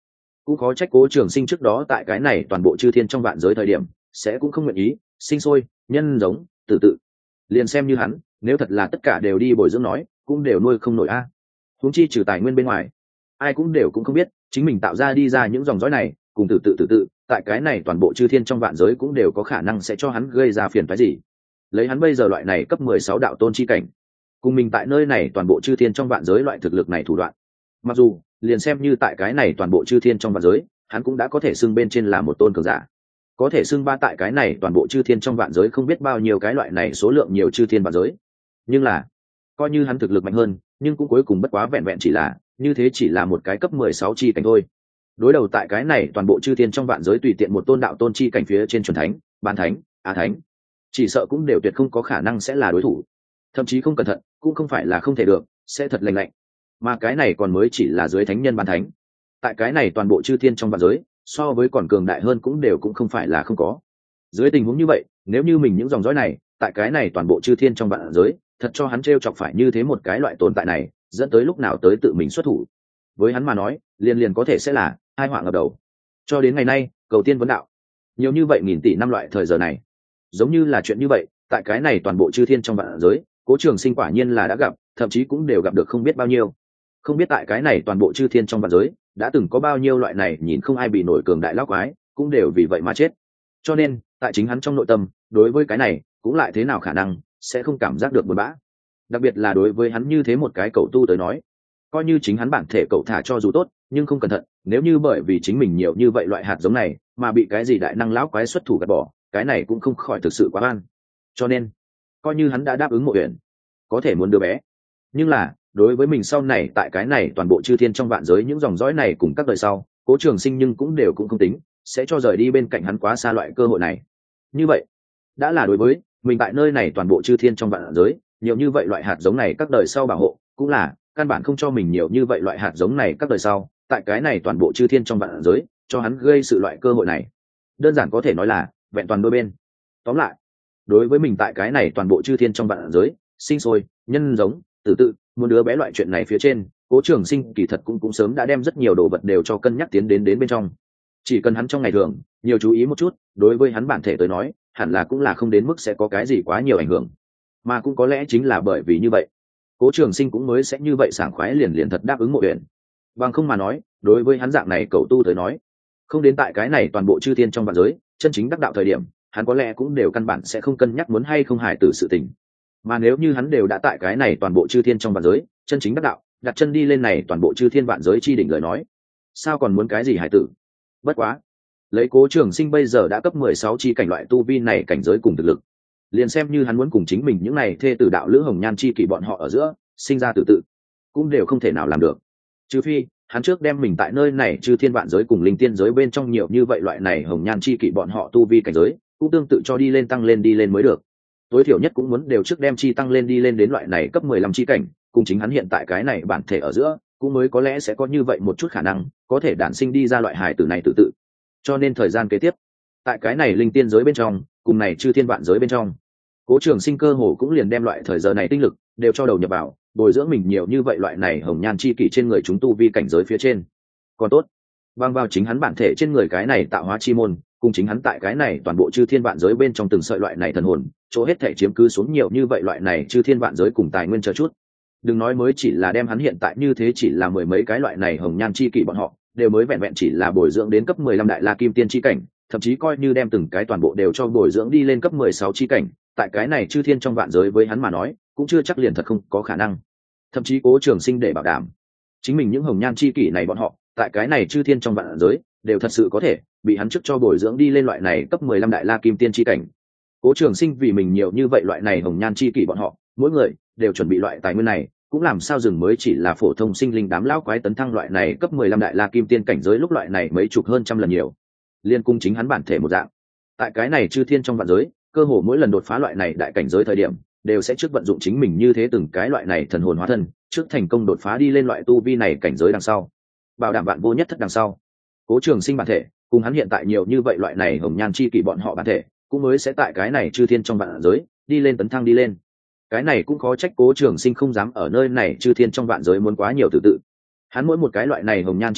cũng khó trách Cố Trường Sinh trước đó tại cái này toàn bộ chư thiên trong vạn giới thời điểm sẽ cũng không nguyện ý sinh sôi nhân giống tự tự. Liền xem như hắn, nếu thật là tất cả đều đi bồi dưỡng nói, cũng đều nuôi không nổi a. Huống chi trừ tài nguyên bên ngoài, ai cũng đều cũng không biết chính mình tạo ra đi ra những dòng dõi này cùng tự tự tại cái này toàn bộ chư thiên trong vạn giới cũng đều có khả năng sẽ cho hắn gây ra phiền phái gì. Lấy hắn bây giờ loại này cấp 16 đạo tôn chi cảnh, cùng mình tại nơi này toàn bộ chư thiên trong vạn giới loại thực lực này thủ đoạn, mặc dù liền xem như tại cái này toàn bộ chư thiên trong vạn giới, hắn cũng đã có thể xưng bên trên là một tôn cường giả, có thể xưng ba tại cái này toàn bộ chư thiên trong vạn giới không biết bao nhiêu cái loại này số lượng nhiều chư thiên vạn giới. Nhưng là coi như hắn thực lực mạnh hơn, nhưng cũng cuối cùng bất quá vẹn vẹn chỉ là như thế, chỉ là một cái cấp 16 chi cảnh thôi. Đối đầu tại cái này toàn bộ chư thiên trong vạn giới tùy tiện một tôn đạo tôn chi cảnh phía trên chuẩn thánh, bán thánh, á thánh, chỉ sợ cũng đều tuyệt không có khả năng sẽ là đối thủ. Thậm chí không cẩn thận cũng không phải là không thể được, sẽ thật lành lạnh. Mà cái này còn mới chỉ là dưới thánh nhân bán thánh, tại cái này toàn bộ chư thiên trong vạn giới so với còn cường đại hơn cũng đều cũng không phải là không có. Dưới tình huống như vậy, nếu như mình những dòng dõi này tại cái này toàn bộ chư thiên trong vạn giới thật cho hắn trêu chọc phải như thế một cái loại tồn tại này, dẫn tới lúc nào tới tự mình xuất thủ, với hắn mà nói liền liền có thể sẽ là hai họa ngập đầu. Cho đến ngày nay cầu tiên vấn đạo nhiều như vậy nghìn tỷ năm loại thời giờ này, giống như là chuyện như vậy tại cái này toàn bộ chư thiên trong vạn giới, Cố Trường Sinh quả nhiên là đã gặp, thậm chí cũng đều gặp được không biết bao nhiêu. Không biết tại cái này toàn bộ chư thiên trong vạn giới đã từng có bao nhiêu loại này nhìn không ai bị nổi cường đại lão quái, cũng đều vì vậy mà chết. Cho nên tại chính hắn trong nội tâm, đối với cái này cũng lại thế nào khả năng sẽ không cảm giác được buồn bã. Đặc biệt là đối với hắn như thế một cái cậu tu tới nói, coi như chính hắn bản thể cậu thả cho dù tốt, nhưng không cẩn thận, nếu như bởi vì chính mình nhiều như vậy loại hạt giống này mà bị cái gì đại năng lão quái xuất thủ gạt bỏ, cái này cũng không khỏi thực sự quá oan. Cho nên coi như hắn đã đáp ứng Mộ Uyển có thể muốn đứa bé, nhưng là đối với mình sau này tại cái này toàn bộ chư thiên trong vạn giới những dòng dõi này cùng các đời sau, Cố Trường Sinh nhưng cũng đều cũng không tính sẽ cho rời đi bên cạnh hắn quá xa loại cơ hội này. Như vậy đã là đối với mình tại nơi này toàn bộ chư thiên trong vạn giới nhiều như vậy loại hạt giống này các đời sau bảo hộ, cũng là căn bản không cho mình nhiều như vậy loại hạt giống này các đời sau tại cái này toàn bộ chư thiên trong vạn giới cho hắn gây sự loại cơ hội này. Đơn giản có thể nói là vẹn toàn đôi bên. Tóm lại, đối với mình tại cái này toàn bộ chư thiên trong vạn giới sinh sôi nhân giống tự muốn đứa bé loại chuyện này phía trên, Cố Trường Sinh kỳ thật cũng sớm đã đem rất nhiều đồ vật đều cho cân nhắc tiến đến bên trong. Chỉ cần hắn trong ngày thường nhiều chú ý một chút, đối với hắn bản thể tới nói hẳn là cũng là không đến mức sẽ có cái gì quá nhiều ảnh hưởng. Mà cũng có lẽ chính là bởi vì như vậy, Cố Trường Sinh cũng mới sẽ như vậy sảng khoái liền liền thật đáp ứng Mộ Uyển. Bằng không mà nói, đối với hắn dạng này cậu tu tới nói, không đến tại cái này toàn bộ chư thiên trong vạn giới chân chính đắc đạo thời điểm, hắn có lẽ cũng đều căn bản sẽ không cân nhắc muốn hay không hài tử sự tình. Mà nếu như hắn đều đã tại cái này toàn bộ chư thiên trong vạn giới chân chính đắc đạo, đặt chân đi lên này toàn bộ chư thiên vạn giới chi đỉnh lời nói, sao còn muốn cái gì hài tử. Bất quá lấy Cố Trường Sinh bây giờ đã cấp 16 chi cảnh loại tu vi này cảnh giới cùng thực lực, liền xem như hắn muốn cùng chính mình những này thê tử đạo lữ hồng nhan chi kỷ bọn họ ở giữa sinh ra tự cũng đều không thể nào làm được. Trừ phi hắn trước đem mình tại nơi này chư thiên vạn giới cùng linh tiên giới bên trong nhiều như vậy loại này hồng nhan chi kỷ bọn họ tu vi cảnh giới cũng tương tự cho đi lên tăng lên đi lên mới được. Tối thiểu nhất cũng muốn đều trước đem chi tăng lên đi lên đến loại này cấp 15 chi cảnh, cùng chính hắn hiện tại cái này bản thể ở giữa cũng mới có lẽ sẽ có như vậy một chút khả năng có thể đản sinh đi ra loại hài tử này tự. Cho nên thời gian kế tiếp tại cái này linh tiên giới bên trong cùng này chư thiên vạn giới bên trong, Cố Trường Sinh cơ hồ cũng liền đem loại thời giờ này tinh lực đều cho đầu nhập vào bồi dưỡng mình nhiều như vậy loại này hồng nhan chi kỷ trên người chúng tu vi cảnh giới phía trên. Còn tốt, bằng vào chính hắn bản thể trên người cái này tạo hóa chi môn, cùng chính hắn tại cái này toàn bộ chư thiên vạn giới bên trong từng sợi loại này thần hồn, chỗ hết thể chiếm cứ xuống nhiều như vậy loại này chư thiên vạn giới cùng tài nguyên chờ chút. Đừng nói mới chỉ là đem hắn hiện tại như thế chỉ là mười mấy cái loại này hồng nhan chi kỷ bọn họ, đều mới vẹn vẹn chỉ là bồi dưỡng đến cấp 15 đại la kim tiên chi cảnh, thậm chí coi như đem từng cái toàn bộ đều cho bồi dưỡng đi lên cấp 16 chi cảnh, tại cái này chư thiên trong vạn giới với hắn mà nói, cũng chưa chắc liền thật không có khả năng. Thậm chí Cố Trường Sinh để bảo đảm, chính mình những hồng nhan chi kỷ này bọn họ, tại cái này chư thiên trong vạn giới, đều thật sự có thể bị hắn trước cho bồi dưỡng đi lên loại này cấp 15 đại la kim tiên chi cảnh. Cố Trường Sinh vì mình nhiều như vậy loại này hồng nhan chi kỷ bọn họ, mỗi người đều chuẩn bị loại tài nguyên này, cũng làm sao dừng mới chỉ là phổ thông sinh linh đám lão quái tấn thăng loại này cấp 15 đại la kim tiên cảnh giới lúc loại này mấy chục hơn trăm lần nhiều. Liên cung chính hắn bản thể một dạng, tại cái này chư thiên trong vạn giới, cơ hồ mỗi lần đột phá loại này đại cảnh giới thời điểm, đều sẽ trước vận dụng chính mình như thế từng cái loại này thần hồn hóa thân, trước thành công đột phá đi lên loại tu vi này cảnh giới đằng sau, bảo đảm vạn vô nhất thất đằng sau, Cố Trường Sinh bản thể cùng hắn hiện tại nhiều như vậy loại này hồng nhan chi kỷ bọn họ bản thể, cũng mới sẽ tại cái này chư thiên trong vạn giới đi lên tấn thăng đi lên. Cái này cũng khó trách Cố Trường Sinh không dám ở nơi này chư thiên trong vạn giới muốn quá nhiều tự. Hắn mỗi một cái loại này hồng nhan chi kỷ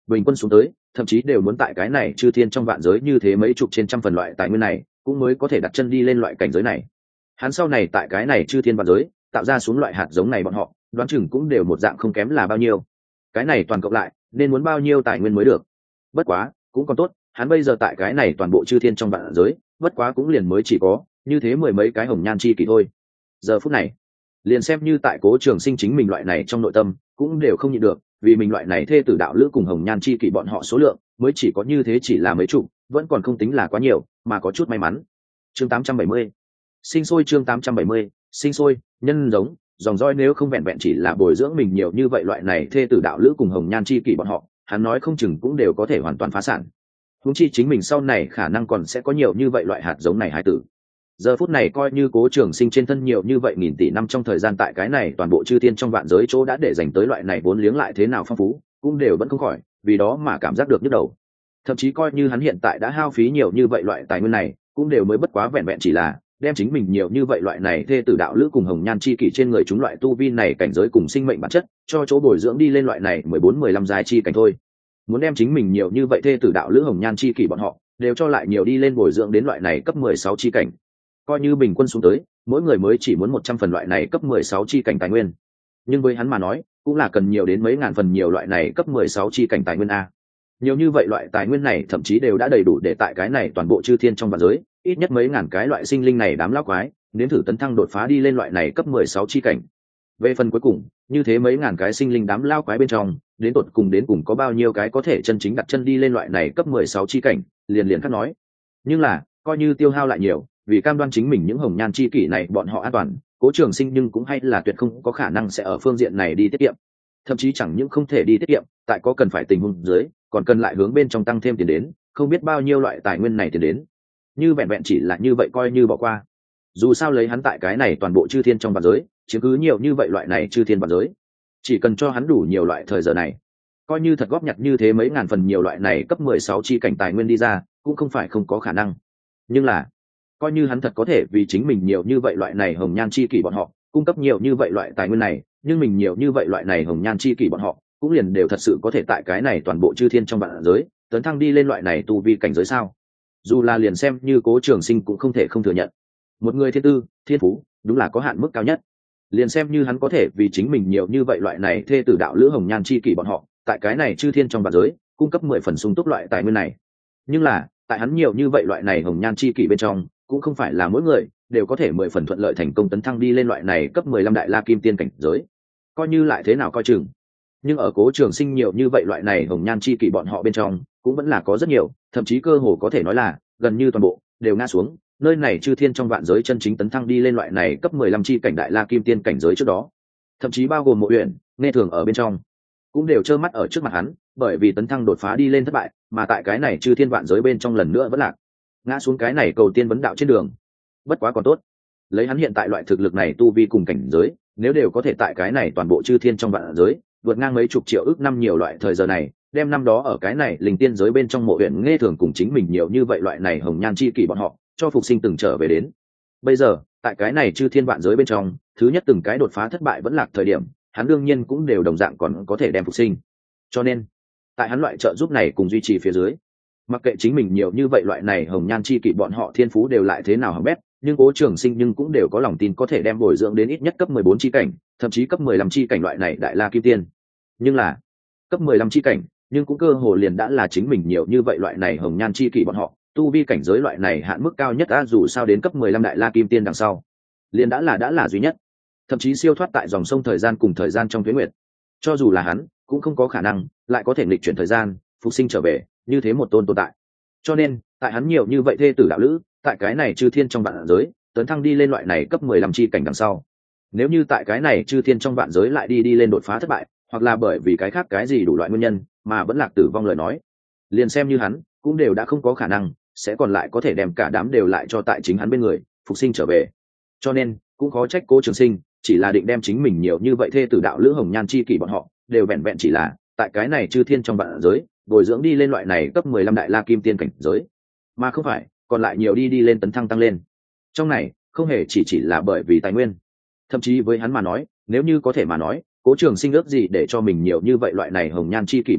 bình quân xuống tới thậm chí đều muốn tại cái này chư thiên trong vạn giới như thế mấy chục trên trăm phần loại tài nguyên này cũng mới có thể đặt chân đi lên loại cảnh giới này. Hắn sau này tại cái này chư thiên vạn giới tạo ra xuống loại hạt giống này bọn họ đoán chừng cũng đều một dạng không kém là bao nhiêu. Cái này toàn cộng lại nên muốn bao nhiêu tài nguyên mới được. Bất quá cũng còn tốt, hắn bây giờ tại cái này toàn bộ chư thiên trong vạn giới bất quá cũng liền mới chỉ có như thế mười mấy cái hồng nhan chi kỷ thôi. Giờ phút này liền xem như tại Cố Trường Sinh chính mình loại này trong nội tâm cũng đều không nhịn được, vì mình loại này thê tử đạo lữ cùng hồng nhan chi kỷ bọn họ số lượng mới chỉ có như thế, chỉ là mấy chục, vẫn còn không tính là quá nhiều, mà có chút may mắn. Chương 870 sinh sôi, chương 870 sinh sôi, nhân giống dòng dõi nếu không vẹn vẹn chỉ là bồi dưỡng mình nhiều như vậy loại này thê tử đạo lữ cùng hồng nhan chi kỷ bọn họ, hắn nói không chừng cũng đều có thể hoàn toàn phá sản. Huống chi chính mình sau này khả năng còn sẽ có nhiều như vậy loại hạt giống này hài tử. Giờ phút này coi như Cố Trường Sinh trên thân nhiều như vậy nghìn tỷ năm trong thời gian tại cái này toàn bộ chư thiên trong vạn giới chỗ đã để dành tới loại này vốn liếng lại thế nào phong phú, cũng đều vẫn không khỏi vì đó mà cảm giác được nhức đầu. Thậm chí coi như hắn hiện tại đã hao phí nhiều như vậy loại tài nguyên này, cũng đều mới bất quá vẹn vẹn chỉ là đem chính mình nhiều như vậy loại này thê tử đạo lữ cùng hồng nhan chi kỷ trên người chúng loại tu vi này cảnh giới cùng sinh mệnh bản chất cho chỗ bồi dưỡng đi lên loại này 14-15 giai chi cảnh thôi. Muốn đem chính mình nhiều như vậy thê tử đạo lữ hồng nhan chi kỷ bọn họ đều cho lại nhiều đi lên bồi dưỡng đến loại này cấp 16 chi cảnh, coi như bình quân xuống tới mỗi người mới chỉ muốn 100 phần loại này cấp 16 chi cảnh tài nguyên, nhưng với hắn mà nói cũng là cần nhiều đến mấy ngàn phần nhiều loại này cấp 16 chi cảnh tài nguyên a. Nhiều như vậy loại tài nguyên này thậm chí đều đã đầy đủ để tại cái này toàn bộ chư thiên trong vạn giới ít nhất mấy ngàn cái loại sinh linh này đám lão quái nếm thử tấn thăng đột phá đi lên loại này cấp 16 chi cảnh. Về phần cuối cùng, như thế mấy ngàn cái sinh linh đám lao quái bên trong đến cùng có bao nhiêu cái có thể chân chính đặt chân đi lên loại này cấp 16 chi cảnh, liền liền khác nói. Nhưng là coi như tiêu hao lại nhiều, vì cam đoan chính mình những hồng nhan chi kỷ này bọn họ an toàn, Cố Trường Sinh nhưng cũng hay là tuyệt không có khả năng sẽ ở phương diện này đi tiết kiệm. Thậm chí chẳng những không thể đi tiết kiệm, tại có cần phải tình huống dưới còn cần lại hướng bên trong tăng thêm tiền đến, không biết bao nhiêu loại tài nguyên này tiền đến. Như vẹn vẹn chỉ là như vậy coi như bỏ qua. Dù sao lấy hắn tại cái này toàn bộ chư thiên trong vạn giới chiếm cứ nhiều như vậy loại này chư thiên vạn giới, chỉ cần cho hắn đủ nhiều loại thời giờ này, coi như thật góp nhặt như thế mấy ngàn phần nhiều loại này cấp 16 chi cảnh tài nguyên đi ra cũng không phải không có khả năng. Nhưng là coi như hắn thật có thể vì chính mình nhiều như vậy loại này hồng nhan chi kỷ bọn họ cung cấp nhiều như vậy loại tài nguyên này, nhưng mình nhiều như vậy loại này hồng nhan chi kỷ bọn họ cũng liền đều thật sự có thể tại cái này toàn bộ chư thiên trong vạn giới tấn thăng đi lên loại này tu vi cảnh giới sao? Dù là liền xem như Cố Trường Sinh cũng không thể không thừa nhận, một người thiên tư thiên phú đúng là có hạn mức cao nhất. Liền xem như hắn có thể vì chính mình nhiều như vậy loại này thê tử đạo lữ hồng nhan chi kỷ bọn họ tại cái này chư thiên trong vạn giới cung cấp 10 phần sung túc loại tài nguyên này, nhưng là tại hắn nhiều như vậy loại này hồng nhan chi kỷ bên trong cũng không phải là mỗi người đều có thể 10 phần thuận lợi thành công tấn thăng đi lên loại này cấp 15 đại la kim tiên cảnh giới. Coi như lại thế nào coi chừng, nhưng ở Cố Trường Sinh nhiều như vậy loại này hồng nhan chi kỷ bọn họ bên trong cũng vẫn là có rất nhiều, thậm chí cơ hồ có thể nói là gần như toàn bộ đều ngã xuống nơi này chư thiên trong vạn giới chân chính tấn thăng đi lên loại này cấp 15 chi cảnh đại la kim tiên cảnh giới trước đó. Thậm chí bao gồm Mộ Uyển, Nghe Thường ở bên trong cũng đều trơ mắt ở trước mặt hắn, bởi vì tấn thăng đột phá đi lên thất bại, mà tại cái này chư thiên vạn giới bên trong lần nữa vẫn lạc, ngã xuống cái này cầu tiên vấn đạo trên đường. Bất quá còn tốt, lấy hắn hiện tại loại thực lực này tu vi cùng cảnh giới, nếu đều có thể tại cái này toàn bộ chư thiên trong vạn giới vượt ngang mấy chục triệu ước năm nhiều loại thời giờ này, đem năm đó ở cái này linh tiên giới bên trong Mộ Uyển, Nghe Thường cùng chính mình nhiều như vậy loại này hồng nhan chi kỷ bọn họ cho phục sinh từng trở về đến. Bây giờ tại cái này chư thiên vạn giới bên trong, thứ nhất từng cái đột phá thất bại vẫn lạc thời điểm, hắn đương nhiên cũng đều đồng dạng còn có thể đem phục sinh. Cho nên tại hắn loại trợ giúp này cùng duy trì phía dưới, mặc kệ chính mình nhiều như vậy loại này hồng nhan chi kỷ bọn họ thiên phú đều lại thế nào hỏng bét, nhưng Cố Trường Sinh nhưng cũng đều có lòng tin có thể đem bồi dưỡng đến ít nhất cấp 14 chi cảnh, thậm chí cấp 15 chi cảnh loại này đại la kim tiên. Nhưng là cấp 15 chi cảnh, nhưng cũng cơ hồ liền đã là chính mình nhiều như vậy loại này hồng nhan chi kỷ bọn họ tu vi cảnh giới loại này hạn mức cao nhất đã, dù sao đến cấp 15 đại la kim tiên đằng sau liền đã là duy nhất, thậm chí siêu thoát tại dòng sông thời gian cùng thời gian trong tuyến nguyệt. Cho dù là hắn cũng không có khả năng lại có thể nghịch chuyển thời gian phục sinh trở về như thế một tồn tại. Cho nên tại hắn nhiều như vậy thê tử đạo lữ tại cái này chư thiên trong vạn giới tấn thăng đi lên loại này cấp 15 chi cảnh đằng sau, nếu như tại cái này chư thiên trong vạn giới lại đi lên đột phá thất bại, hoặc là bởi vì cái khác cái gì đủ loại nguyên nhân mà vẫn lạc tử vong lời nói, liền xem như hắn cũng đều đã không có khả năng sẽ còn lại có thể đem cả đám đều lại cho tại chính hắn bên người phục sinh trở về. Cho nên cũng khó trách Cố Trường Sinh chỉ là định đem chính mình nhiều như vậy thê tử đạo lữ hồng nhan chi kỷ bọn họ đều vẹn vẹn chỉ là tại cái này chư thiên trong vạn giới bồi dưỡng đi lên loại này cấp 15 đại la kim tiên cảnh giới, mà không phải còn lại nhiều đi lên tấn thăng tăng lên. Trong này không hề chỉ là bởi vì tài nguyên, thậm chí với hắn mà nói, nếu như có thể mà nói, Cố Trường Sinh ước gì để cho mình nhiều như vậy loại này hồng nhan chi kỷ bọn họ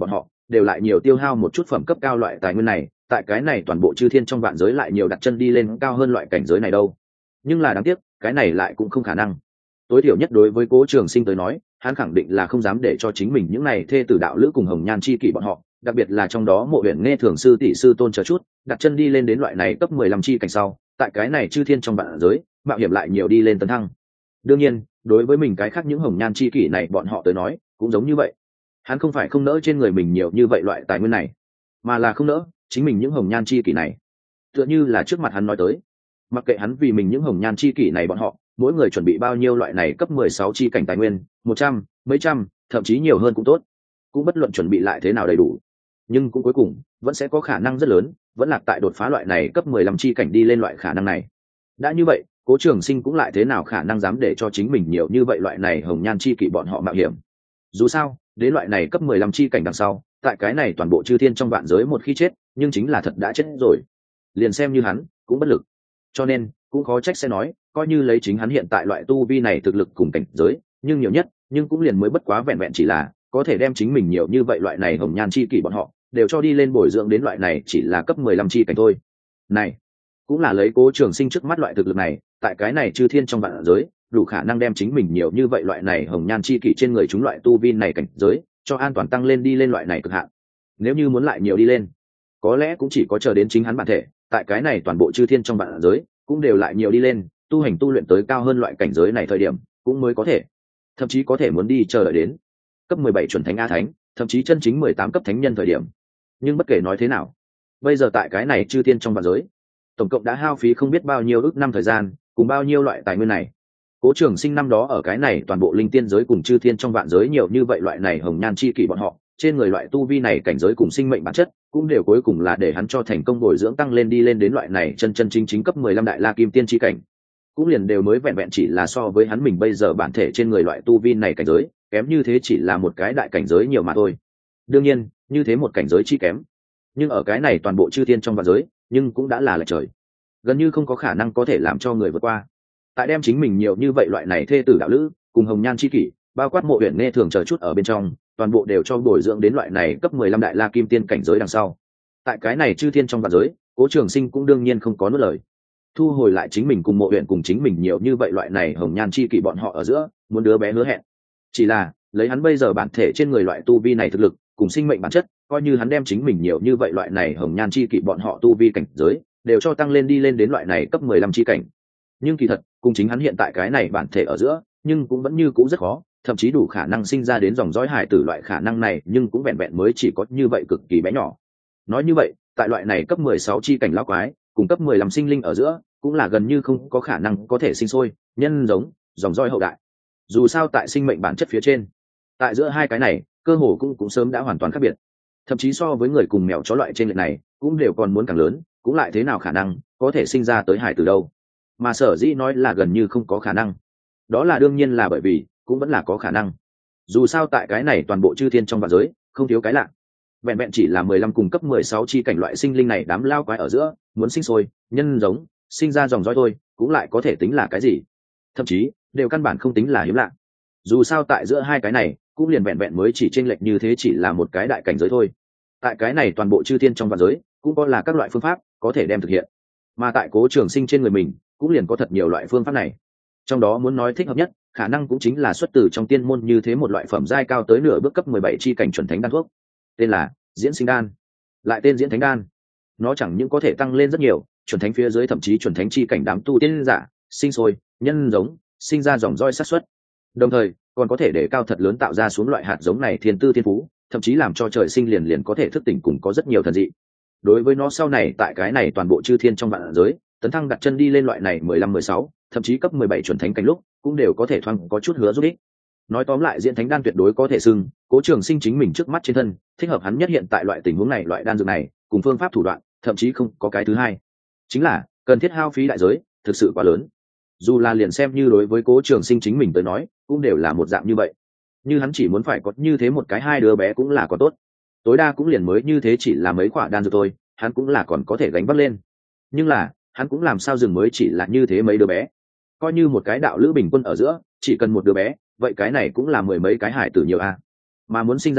đều lại nhiều tiêu hao một chút phẩm cấp cao loại tài nguyên này, tại cái này toàn bộ chư thiên trong vạn giới lại nhiều đặt chân đi lên cao hơn loại cảnh giới này đâu. Nhưng là đáng tiếc, cái này lại cũng không khả năng. Tối thiểu nhất đối với Cố Trường Sinh tới nói, hắn khẳng định là không dám để cho chính mình những này thê tử đạo lữ cùng hồng nhan chi kỷ bọn họ, đặc biệt là trong đó Mộ Uyển Nghe thường sư tỷ sư tôn chờ chút, đặt chân đi lên đến loại này cấp 15 chi cảnh sau, tại cái này chư thiên trong vạn giới, mạo hiểm lại nhiều đi lên tấn thăng. Đương nhiên, đối với mình cái khác những hồng nhan chi kỷ này bọn họ tới nói, cũng giống như vậy. Hắn không phải không nỡ trên người mình nhiều như vậy loại tài nguyên này, mà là không nỡ chính mình những hồng nhan chi kỷ này. Tựa như là trước mặt hắn nói tới, mặc kệ hắn vì mình những hồng nhan chi kỷ này bọn họ, mỗi người chuẩn bị bao nhiêu loại này cấp 16 chi cảnh tài nguyên, 100, mấy trăm, thậm chí nhiều hơn cũng tốt, cũng bất luận chuẩn bị lại thế nào đầy đủ, nhưng cũng cuối cùng vẫn sẽ có khả năng rất lớn vẫn lạc tại đột phá loại này cấp 15 chi cảnh đi lên loại khả năng này. Đã như vậy, Cố Trường Sinh cũng lại thế nào khả năng dám để cho chính mình nhiều như vậy loại này hồng nhan chi kỷ bọn họ mạo hiểm. Dù sao, đến loại này cấp 15 chi cảnh đằng sau, tại cái này toàn bộ chư thiên trong vạn giới một khi chết, nhưng chính là thật đã chết rồi. Liền xem như hắn, cũng bất lực. Cho nên, cũng khó trách sẽ nói, coi như lấy chính hắn hiện tại loại tu vi này thực lực cùng cảnh giới, nhưng nhiều nhất, nhưng cũng liền mới bất quá vẹn vẹn chỉ là có thể đem chính mình nhiều như vậy loại này hồng nhan chi kỷ bọn họ đều cho đi lên bồi dưỡng đến loại này chỉ là cấp 15 chi cảnh thôi. Này, cũng là lấy Cố Trường Sinh trước mắt loại thực lực này, tại cái này chư thiên trong vạn giới, đủ khả năng đem chính mình nhiều như vậy loại này hồng nhan chi kỷ trên người chúng loại tu vi này cảnh giới, cho an toàn tăng lên đi lên loại này cực hạn. Nếu như muốn lại nhiều đi lên, có lẽ cũng chỉ có chờ đến chính hắn bản thể, tại cái này toàn bộ chư thiên trong vạn giới, cũng đều lại nhiều đi lên, tu hành tu luyện tới cao hơn loại cảnh giới này thời điểm, cũng mới có thể. Thậm chí có thể muốn đi chờ đợi đến cấp 17 chuẩn thánh a thánh, thậm chí chân chính 18 cấp thánh nhân thời điểm. Nhưng bất kể nói thế nào, bây giờ tại cái này chư thiên trong vạn giới, tổng cộng đã hao phí không biết bao nhiêu ước năm thời gian, cùng bao nhiêu loại tài nguyên này. Cố Trường Sinh năm đó ở cái này toàn bộ linh tiên giới cùng chư thiên trong vạn giới nhiều như vậy loại này hồng nhan chi kỷ bọn họ, trên người loại tu vi này cảnh giới cùng sinh mệnh bản chất, cũng đều cuối cùng là để hắn cho thành công bồi dưỡng tăng lên đi lên đến loại này chân chân chính chính cấp 15 đại la kim tiên chi cảnh. Cũng liền đều mới vẹn vẹn chỉ là so với hắn mình bây giờ bản thể trên người loại tu vi này cảnh giới, kém như thế chỉ là một cái đại cảnh giới nhiều mà thôi. Đương nhiên, như thế một cảnh giới chi kém, nhưng ở cái này toàn bộ chư thiên trong vạn giới, nhưng cũng đã là lệch trời, gần như không có khả năng có thể làm cho người vượt qua. Tại đem chính mình nhiều như vậy loại này thê tử đạo lữ cùng hồng nhan chi kỷ, bao quát Mộ Uyển Nghe thường chờ chút ở bên trong, toàn bộ đều cho bồi dưỡng đến loại này cấp 15 đại la kim tiên cảnh giới đằng sau. Tại cái này chư thiên trong vạn giới, Cố Trường Sinh cũng đương nhiên không có nuốt lời, thu hồi lại chính mình cùng Mộ Uyển cùng chính mình nhiều như vậy loại này hồng nhan chi kỷ bọn họ ở giữa muốn đứa bé hứa hẹn. Chỉ là lấy hắn bây giờ bản thể trên người loại tu vi này thực lực cùng sinh mệnh bản chất, coi như hắn đem chính mình nhiều như vậy loại này hồng nhan chi kỷ bọn họ tu vi cảnh giới đều cho tăng lên đi lên đến loại này cấp 15 chi cảnh, nhưng kỳ thật cùng chính hắn hiện tại cái này bản thể ở giữa, nhưng cũng vẫn như cũng rất khó, thậm chí đủ khả năng sinh ra đến dòng dõi hải tử loại khả năng này, nhưng cũng vẹn vẹn mới chỉ có như vậy cực kỳ bé nhỏ. Nói như vậy, tại loại này cấp 16 chi cảnh lão quái cùng cấp 15 sinh linh ở giữa, cũng là gần như không có khả năng có thể sinh sôi nhân giống dòng dõi hậu đại. Dù sao tại sinh mệnh bản chất phía trên, tại giữa hai cái này cơ hồ cũng sớm đã hoàn toàn khác biệt, thậm chí so với người cùng mèo chó loại trên lệch này cũng đều còn muốn càng lớn, cũng lại thế nào khả năng có thể sinh ra tới hải tử đâu. Mà sở dĩ nói là gần như không có khả năng, đó là đương nhiên là bởi vì cũng vẫn là có khả năng. Dù sao tại cái này toàn bộ chư thiên trong vạn giới không thiếu cái lạ, vẹn vẹn chỉ là 15 cùng cấp 16 chi cảnh loại sinh linh này đám lao quái ở giữa, muốn sinh sôi nhân giống sinh ra dòng dõi thôi, cũng lại có thể tính là cái gì, thậm chí đều căn bản không tính là hiếm lạ. Dù sao tại giữa hai cái này cũng liền vẹn vẹn mới chỉ chênh lệch như thế chỉ là một cái đại cảnh giới thôi. Tại cái này toàn bộ chư thiên trong vạn giới cũng có là các loại phương pháp có thể đem thực hiện, mà tại Cố Trường Sinh trên người mình cũng liền có thật nhiều loại phương pháp này. Trong đó muốn nói thích hợp nhất, khả năng cũng chính là xuất từ trong tiên môn như thế một loại phẩm giai cao tới nửa bước cấp 17 chi cảnh chuẩn thánh đan thuốc, tên là Diễn Sinh Đan, lại tên Diễn Thánh Đan. Nó chẳng những có thể tăng lên rất nhiều chuẩn thánh phía dưới thậm chí chuẩn thánh chi cảnh đám tu tiên giả sinh sôi nhân giống sinh ra dòng roi sát xuất, đồng thời còn có thể để cao thật lớn tạo ra xuống loại hạt giống này thiên tư thiên phú, thậm chí làm cho trời sinh liền có thể thức tỉnh cùng có rất nhiều thần dị. Đối với nó sau này tại cái này toàn bộ chư thiên trong vạn giới tấn thăng đặt chân đi lên loại này 15, 16, thậm chí cấp 17 chuẩn thánh cảnh lúc, cũng đều có thể thoáng có chút hứa giúp ích. Nói tóm lại, Diễn Thánh Đan tuyệt đối có thể xưng Cố Trường Sinh chính mình trước mắt trên thân thích hợp hắn nhất hiện tại loại tình huống này, loại đan dược này cùng phương pháp thủ đoạn, thậm chí không có cái thứ hai, chính là cần thiết hao phí đại giới thực sự quá lớn. Dù là liền xem như đối với Cố Trường Sinh chính mình tới nói, cũng đều là một dạng như vậy. Như hắn chỉ muốn phải có như thế một cái hai đứa bé cũng là có tốt, tối đa cũng liền mới như thế chỉ là mấy quả đan dược thôi, hắn cũng là còn có thể gánh vác lên. Nhưng là hắn cũng làm sao dừng mới chỉ là như thế mấy đứa bé, coi như một cái đạo lữ bình quân ở giữa chỉ cần một đứa bé, vậy cái này cũng là mười mấy cái hải tử nhiều a. Mà muốn sinh ra đến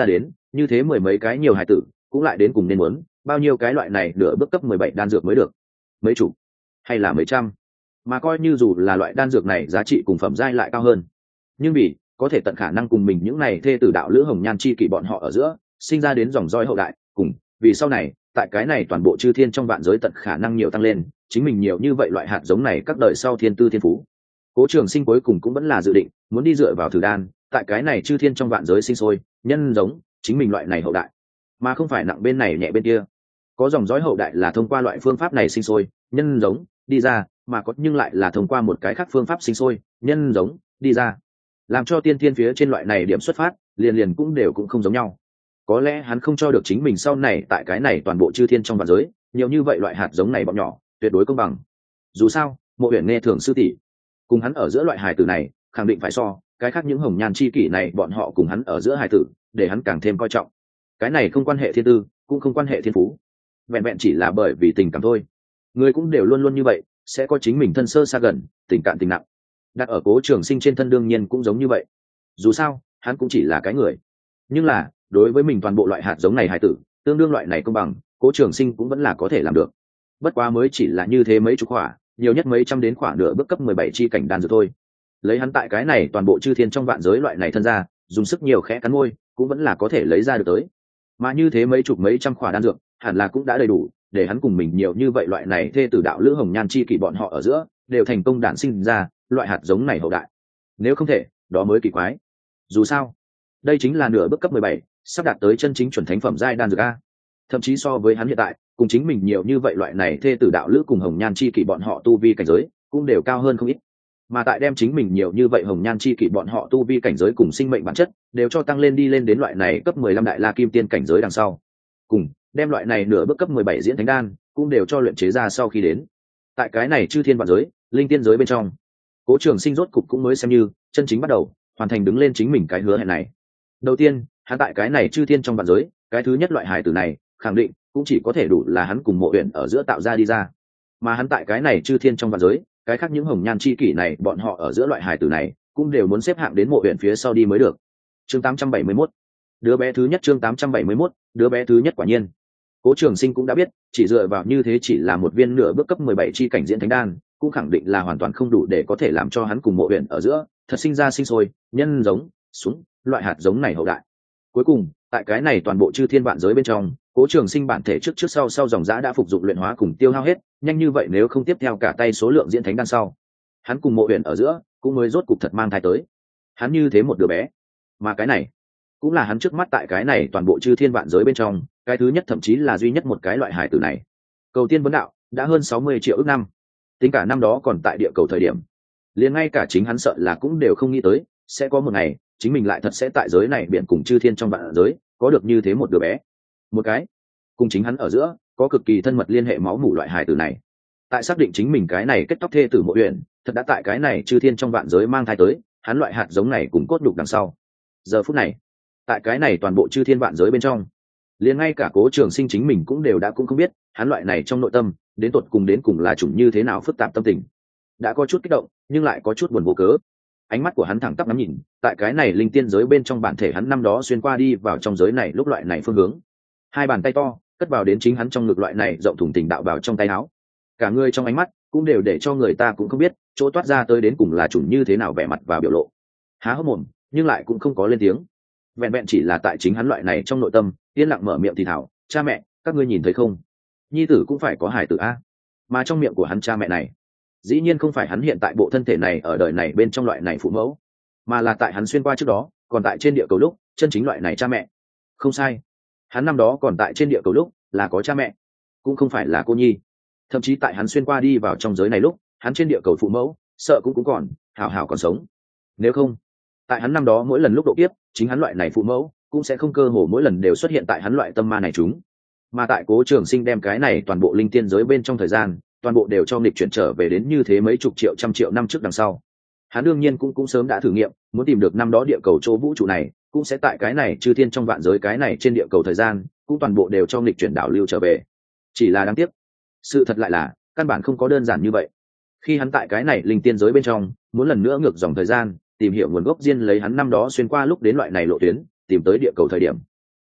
như thế mười mấy cái nhiều hải tử cũng lại đến cùng nên muốn bao nhiêu cái loại này nửa bước cấp 17 đan dược mới được, mấy chục hay là mấy trăm, mà coi như dù là loại đan dược này giá trị cùng phẩm giai lại cao hơn, nhưng vì có thể tận khả năng cùng mình những này thê tử đạo lữ hồng nhan chi kỷ bọn họ ở giữa sinh ra đến dòng roi hậu đại, cùng vì sau này tại cái này toàn bộ chư thiên trong vạn giới tận khả năng nhiều tăng lên chính mình nhiều như vậy loại hạt giống này các đời sau thiên tư thiên phú. Cố Trường Sinh cuối cùng cũng vẫn là dự định muốn đi dựa vào thử đan tại cái này chư thiên trong vạn giới sinh sôi nhân giống chính mình loại này hậu đại, mà không phải nặng bên này nhẹ bên kia. Có dòng dõi hậu đại là thông qua loại phương pháp này sinh sôi nhân giống đi ra, mà có nhưng lại là thông qua một cái khác phương pháp sinh sôi nhân giống đi ra, làm cho tiên thiên phía trên loại này điểm xuất phát liền liền cũng đều cũng không giống nhau. Có lẽ hắn không cho được chính mình sau này tại cái này toàn bộ chư thiên trong vạn giới nhiều như vậy loại hạt giống này bọn nhỏ tuyệt đối công bằng. Dù sao Mộ Uyển nghe thường sư tỷ cùng hắn ở giữa loại hài tử này khẳng định phải so cái khác những hồng nhan chi kỷ này bọn họ cùng hắn ở giữa hài tử để hắn càng thêm coi trọng. Cái này không quan hệ thiên tư cũng không quan hệ thiên phú, vẹn vẹn chỉ là bởi vì tình cảm thôi. Người cũng đều luôn luôn như vậy, sẽ có chính mình thân sơ xa gần, tình cạn tình nặng. Đặt ở Cố Trường Sinh trên thân đương nhiên cũng giống như vậy. Dù sao hắn cũng chỉ là cái người, nhưng là đối với mình toàn bộ loại hạt giống này hài tử tương đương loại này công bằng, Cố Trường Sinh cũng vẫn là có thể làm được. Bất quá mới chỉ là như thế mấy chục khỏa, nhiều nhất mấy trăm đến khoảng nửa bước cấp 17 chi cảnh đan dược thôi. Lấy hắn tại cái này toàn bộ chư thiên trong vạn giới loại này thân ra, dùng sức nhiều khẽ cắn môi cũng vẫn là có thể lấy ra được tới. Mà như thế mấy chục mấy trăm khỏa đan dược hẳn là cũng đã đầy đủ để hắn cùng mình nhiều như vậy loại này thê tử đạo lữ hồng nhan chi kỷ bọn họ ở giữa đều thành công đản sinh ra loại hạt giống này hậu đại. Nếu không thể đó mới kỳ quái. Dù sao đây chính là nửa bước cấp 17, sắp đạt tới chân chính chuẩn thánh phẩm giai đan dược a. Thậm chí so với hắn hiện tại cùng chính mình nhiều như vậy loại này thê tử đạo lữ cùng hồng nhan chi kỷ bọn họ tu vi cảnh giới cũng đều cao hơn không ít. Mà tại đem chính mình nhiều như vậy hồng nhan chi kỷ bọn họ tu vi cảnh giới cùng sinh mệnh bản chất đều cho tăng lên đi lên đến loại này cấp 15 đại la kim tiên cảnh giới đằng sau, cùng đem loại này nửa bước cấp 17 diễn thánh đan cũng đều cho luyện chế ra sau khi đến tại cái này chư thiên vạn giới linh tiên giới bên trong, Cố Trường Sinh rốt cục cũng mới xem như chân chính bắt đầu hoàn thành đứng lên chính mình cái hứa hẹn này. Đầu tiên hắn tại cái này chư thiên trong vạn giới cái thứ nhất loại hài tử này khẳng định cũng chỉ có thể đủ là hắn cùng Mộ Uyển ở giữa tạo ra đi ra, mà hắn tại cái này chư thiên trong vạn giới cái khác những hồng nhan chi kỷ này bọn họ ở giữa loại hài tử này cũng đều muốn xếp hạng đến Mộ Uyển phía sau đi mới được. Chương 871 đứa bé thứ nhất. Chương 871 đứa bé thứ nhất. Quả nhiên Cố Trường Sinh cũng đã biết chỉ dựa vào như thế chỉ là một viên nửa bước cấp 17 chi cảnh diễn thánh đan cũng khẳng định là hoàn toàn không đủ để có thể làm cho hắn cùng Mộ Uyển ở giữa thật sinh ra sinh sôi nhân giống xuống loại hạt giống này hậu đại. Cuối cùng tại cái này toàn bộ chư thiên vạn giới bên trong, Cố Trường Sinh bản thể trước sau dòng dã đã phục dụng luyện hóa cùng tiêu hao hết, nhanh như vậy nếu không tiếp theo cả tay số lượng diễn thánh đan sau, hắn cùng Mộ Uyển ở giữa cũng mới rốt cục thật mang thai tới. Hắn như thế một đứa bé, mà cái này cũng là hắn trước mắt tại cái này toàn bộ chư thiên vạn giới bên trong cái thứ nhất thậm chí là duy nhất một cái loại hải tử này. Cầu tiên vấn đạo đã hơn 60 triệu ước năm, tính cả năm đó còn tại địa cầu thời điểm, liền ngay cả chính hắn sợ là cũng đều không nghĩ tới sẽ có một ngày chính mình lại thật sẽ tại giới này biển cùng chư thiên trong vạn giới có được như thế một đứa bé, một cái cùng chính hắn ở giữa có cực kỳ thân mật liên hệ máu mủ loại hải tử này. Tại xác định chính mình cái này kết tóc thê tử Mộ Uyển thật đã tại cái này chư thiên trong vạn giới mang thai tới hắn loại hạt giống này cùng cốt đục đằng sau, giờ phút này tại cái này toàn bộ chư thiên vạn giới bên trong, liền ngay cả Cố Trường Sinh chính mình cũng đều đã cũng không biết hắn loại này trong nội tâm đến tột cùng là chủng như thế nào phức tạp tâm tình, đã có chút kích động nhưng lại có chút buồn vô cớ. Ánh mắt của hắn thẳng tắp ngắm nhìn tại cái này linh tiên giới bên trong bản thể hắn năm đó xuyên qua đi vào trong giới này lúc loại này phương hướng, hai bàn tay to cất vào đến chính hắn trong ngực loại này rộng thùng tình đạo vào trong tay áo, cả người trong ánh mắt cũng đều để cho người ta cũng không biết chỗ toát ra tới đến cùng là chủng như thế nào vẻ mặt và biểu lộ. Há hốc mồm nhưng lại cũng không có lên tiếng, vẹn vẹn chỉ là tại chính hắn loại này trong nội tâm yên lặng mở miệng thì thảo: cha mẹ, các ngươi nhìn thấy không, nhi tử cũng phải có hài tử a. Mà trong miệng của hắn cha mẹ này dĩ nhiên không phải hắn hiện tại bộ thân thể này ở đời này bên trong loại này phụ mẫu, mà là tại hắn xuyên qua trước đó còn tại trên địa cầu lúc chân chính loại này cha mẹ. Không sai, hắn năm đó còn tại trên địa cầu lúc là có cha mẹ, cũng không phải là cô nhi. Thậm chí tại hắn xuyên qua đi vào trong giới này lúc hắn trên địa cầu phụ mẫu sợ cũng còn hảo hảo còn sống. Nếu không tại hắn năm đó mỗi lần lúc độ kiếp chính hắn loại này phụ mẫu cũng sẽ không cơ hồ mỗi lần đều xuất hiện tại hắn loại tâm ma này chúng. Mà tại Cố Trường Sinh đem cái này toàn bộ linh tiên giới bên trong thời gian toàn bộ đều cho nghịch chuyển trở về đến như thế mấy chục triệu trăm triệu năm trước đằng sau, hắn đương nhiên cũng sớm đã thử nghiệm muốn tìm được năm đó địa cầu chỗ vũ trụ này cũng sẽ tại cái này chư thiên trong vạn giới cái này trên địa cầu thời gian cũng toàn bộ đều cho nghịch chuyển đảo lưu trở về. Chỉ là đáng tiếc sự thật lại là căn bản không có đơn giản như vậy. Khi hắn tại cái này linh tiên giới bên trong muốn lần nữa ngược dòng thời gian tìm hiểu nguồn gốc riêng lấy hắn năm đó xuyên qua lúc đến loại này lộ tuyến tìm tới địa cầu thời điểm,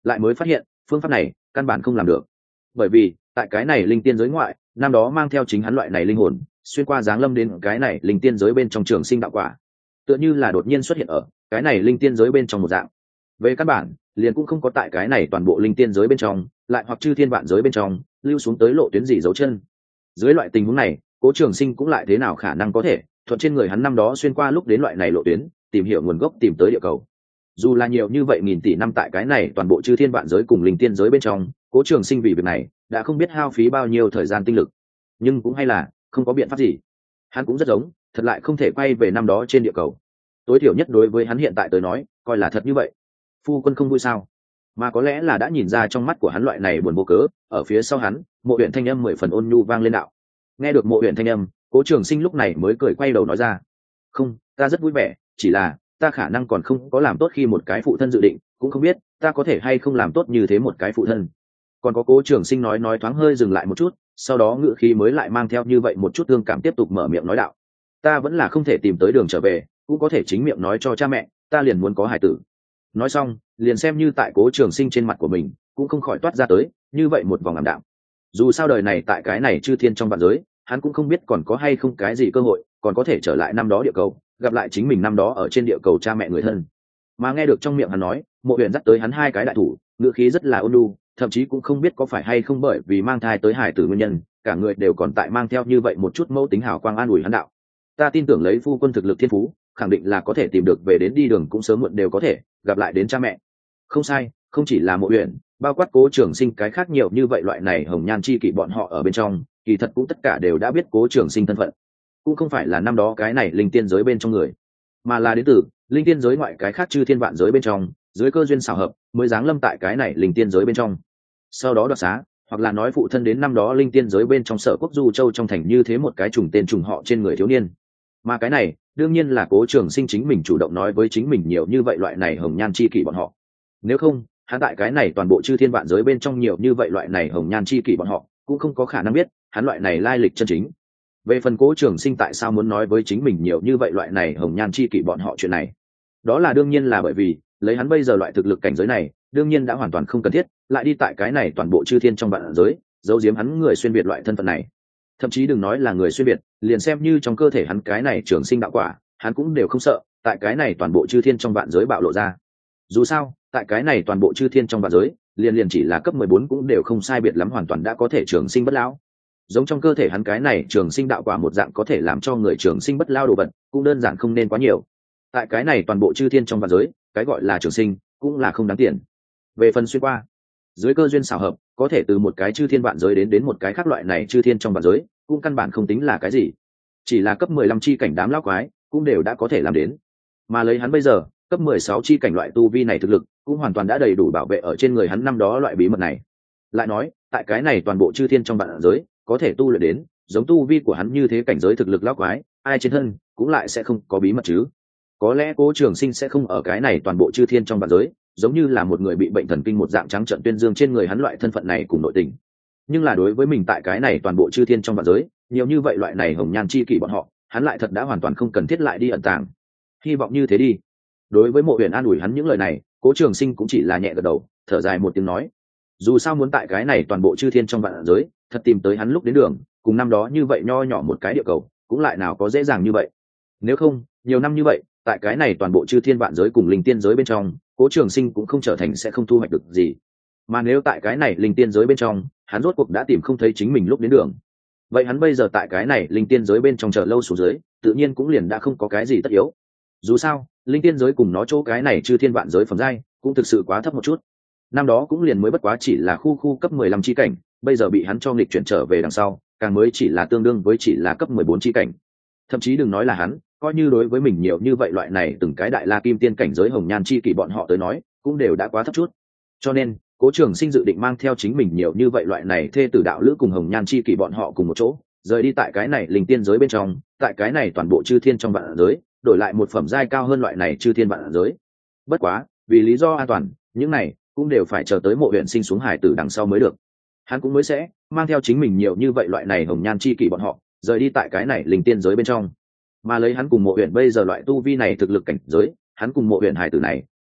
lại mới phát hiện phương pháp này căn bản không làm được, bởi vì tại cái này linh tiên giới ngoại, năm đó mang theo chính hắn loại này linh hồn xuyên qua giáng lâm đến cái này linh tiên giới bên trong trường sinh đạo quả, tựa như là đột nhiên xuất hiện ở cái này linh tiên giới bên trong một dạng. Về căn bản liền cũng không có tại cái này toàn bộ linh tiên giới bên trong, lại hoặc chư thiên vạn giới bên trong lưu xuống tới lộ tuyến gì dấu chân. Dưới loại tình huống này, Cố Trường Sinh cũng lại thế nào khả năng có thể thuận trên người hắn năm đó xuyên qua lúc đến loại này lộ tuyến, tìm hiểu nguồn gốc tìm tới địa cầu. Dù là nhiều như vậy nghìn tỷ năm tại cái này toàn bộ chư thiên vạn giới cùng linh tiên giới bên trong, Cố Trường Sinh vì việc này đã không biết hao phí bao nhiêu thời gian tinh lực, nhưng cũng hay là không có biện pháp gì. Hắn cũng rất giống, thật lại không thể quay về năm đó trên địa cầu. Tối thiểu nhất đối với hắn hiện tại tới nói, coi là thật như vậy. Phu quân không vui sao? Mà có lẽ là đã nhìn ra trong mắt của hắn loại này buồn vô cớ, ở phía sau hắn, Mộ Uyển thanh âm 10 phần ôn nhu vang lên đạo. Nghe được Mộ Uyển thanh âm, Cố Trường Sinh lúc này mới cười quay đầu nói ra: "Không, ta rất vui vẻ, chỉ là ta khả năng còn không có làm tốt khi một cái phụ thân dự định, cũng không biết ta có thể hay không làm tốt như thế một cái phụ thân." Còn có Cố Trường Sinh nói thoáng hơi dừng lại một chút, sau đó ngữ khí mới lại mang theo như vậy một chút thương cảm tiếp tục mở miệng nói đạo: "Ta vẫn là không thể tìm tới đường trở về, cũng có thể chính miệng nói cho cha mẹ, ta liền muốn có hài tử." Nói xong, liền xem như tại Cố Trường Sinh trên mặt của mình cũng không khỏi toát ra tới như vậy một vòng ảm đạm. Dù sao đời này tại cái này chư thiên trong vạn giới, hắn cũng không biết còn có hay không cái gì cơ hội còn có thể trở lại năm đó địa cầu, gặp lại chính mình năm đó ở trên địa cầu cha mẹ người thân. Mà nghe được trong miệng hắn nói, Mộ Uyển dắt tới hắn hai cái đại thủ, ngữ khí rất là ôn nhu, thậm chí cũng không biết có phải hay không bởi vì mang thai tới hải tử nguyên nhân, cả người đều còn tại mang theo như vậy một chút mẫu tính hào quang an ủi hắn đạo: "Ta tin tưởng lấy phu quân thực lực thiên phú, khẳng định là có thể tìm được về đến đi đường cũng sớm muộn đều có thể gặp lại đến cha mẹ." Không sai, không chỉ là Mộ Uyển, bao quát Cố Trường Sinh cái khác nhiều như vậy loại này hồng nhan chi kỷ bọn họ ở bên trong, kỳ thật cũng tất cả đều đã biết Cố Trường Sinh thân phận, cũng không phải là năm đó cái này linh tiên giới bên trong người, mà là đến từ linh tiên giới ngoại cái khác chư thiên vạn giới bên trong, dưới cơ duyên xảo hợp mới giáng lâm tại cái này linh tiên giới bên trong, sau đó đoạt xá, hoặc là nói phụ thân đến năm đó linh tiên giới bên trong Sở Quốc Du Châu trong thành như thế một cái trùng tên trùng họ trên người thiếu niên. Mà cái này đương nhiên là Cố Trường Sinh chính mình chủ động nói với chính mình nhiều như vậy loại này hồng nhan chi kỷ bọn họ. Nếu không, hắn tại cái này toàn bộ chư thiên vạn giới bên trong nhiều như vậy loại này hồng nhan chi kỷ bọn họ cũng không có khả năng biết hắn loại này lai lịch chân chính. Về phần Cố Trường Sinh tại sao muốn nói với chính mình nhiều như vậy loại này hồng nhan chi kỷ bọn họ chuyện này, đó là đương nhiên là bởi vì lấy hắn bây giờ loại thực lực cảnh giới này, đương nhiên đã hoàn toàn không cần thiết lại đi tại cái này toàn bộ chư thiên trong vạn giới giấu giếm hắn người xuyên việt loại thân phận này. Thậm chí đừng nói là người xuyên việt, liền xem như trong cơ thể hắn cái này trường sinh đạo quả, hắn cũng đều không sợ tại cái này toàn bộ chư thiên trong vạn giới bạo lộ ra. Dù sao tại cái này toàn bộ chư thiên trong vạn giới, liền chỉ là cấp 14 cũng đều không sai biệt lắm, hoàn toàn đã có thể trường sinh bất lão. Giống trong cơ thể hắn cái này trường sinh đạo quả một dạng có thể làm cho người trường sinh bất lao đồ vật, cũng đơn giản không nên quá nhiều. Tại cái này toàn bộ chư thiên trong vạn giới, cái gọi là trường sinh cũng là không đáng tiền. Về phần xuyên qua, dưới cơ duyên xảo hợp có thể từ một cái chư thiên vạn giới đến một cái khác loại này chư thiên trong vạn giới, cũng căn bản không tính là cái gì, chỉ là cấp 15 chi cảnh đám lão quái cũng đều đã có thể làm đến. Mà lấy hắn bây giờ cấp 16 chi cảnh loại tu vi này thực lực, cũng hoàn toàn đã đầy đủ bảo vệ ở trên người hắn năm đó loại bí mật này. Lại nói tại cái này toàn bộ chư thiên trong vạn giới có thể tu luyện đến giống tu vi của hắn như thế cảnh giới thực lực lão quái, ai trên thân cũng lại sẽ không có bí mật chứ. Có lẽ Cố Trường Sinh sẽ không ở cái này toàn bộ chư thiên trong vạn giới giống như là một người bị bệnh thần kinh một dạng trắng trợn tuyên dương trên người hắn loại thân phận này cùng nội tình, nhưng là đối với mình tại cái này toàn bộ chư thiên trong vạn giới nhiều như vậy loại này hồng nhan chi kỷ bọn họ, hắn lại thật đã hoàn toàn không cần thiết lại đi ẩn tàng. Hy vọng như thế đi. Đối với Mộ Uyển an ủi hắn những lời này, Cố Trường Sinh cũng chỉ là nhẹ gật đầu, thở dài một tiếng nói: dù sao muốn tại cái này toàn bộ chư thiên trong vạn giới thật tìm tới hắn lúc đến đường, cùng năm đó như vậy nho nhỏ một cái địa cầu, cũng lại nào có dễ dàng như vậy. Nếu không, nhiều năm như vậy, tại cái này toàn bộ chư thiên vạn giới cùng linh tiên giới bên trong, Cố Trường Sinh cũng không trở thành sẽ không thu hoạch được gì. Mà nếu tại cái này linh tiên giới bên trong, hắn rốt cuộc đã tìm không thấy chính mình lúc đến đường, vậy hắn bây giờ tại cái này linh tiên giới bên trong chờ lâu xuống dưới, tự nhiên cũng liền đã không có cái gì tất yếu. Dù sao linh tiên giới cùng nó chỗ cái này chư thiên vạn giới phẩm giai cũng thực sự quá thấp một chút, năm đó cũng liền mới bất quá chỉ là khu cấp 15 chi cảnh, bây giờ bị hắn cho nghịch chuyển trở về đằng sau, càng mới chỉ là tương đương với chỉ là cấp 14 chi cảnh. Thậm chí đừng nói là hắn, coi như đối với mình nhiều như vậy loại này từng cái đại la kim tiên cảnh giới hồng nhan chi kỷ bọn họ tới nói, cũng đều đã quá thấp chút. Cho nên Cố Trường Sinh dự định mang theo chính mình nhiều như vậy loại này thê tử đạo lữ cùng hồng nhan chi kỷ bọn họ cùng một chỗ, rời đi tại cái này linh tiên giới bên trong, tại cái này toàn bộ chư thiên trong vạn giới, đổi lại một phẩm giai cao hơn loại này chư thiên vạn giới. Bất quá vì lý do an toàn, những này cũng đều phải chờ tới Mộ Uyển sinh xuống hải tử đằng sau mới được. Hắn cũng mới sẽ mang theo chính mình nhiều như vậy loại này hồng nhan chi kỷ bọn họ rời đi tại cái này linh tiên giới bên trong. Mà lấy hắn cùng Mộ Uyển bây giờ loại tu vi này thực lực cảnh giới, hắn cùng Mộ Uyển hải tử này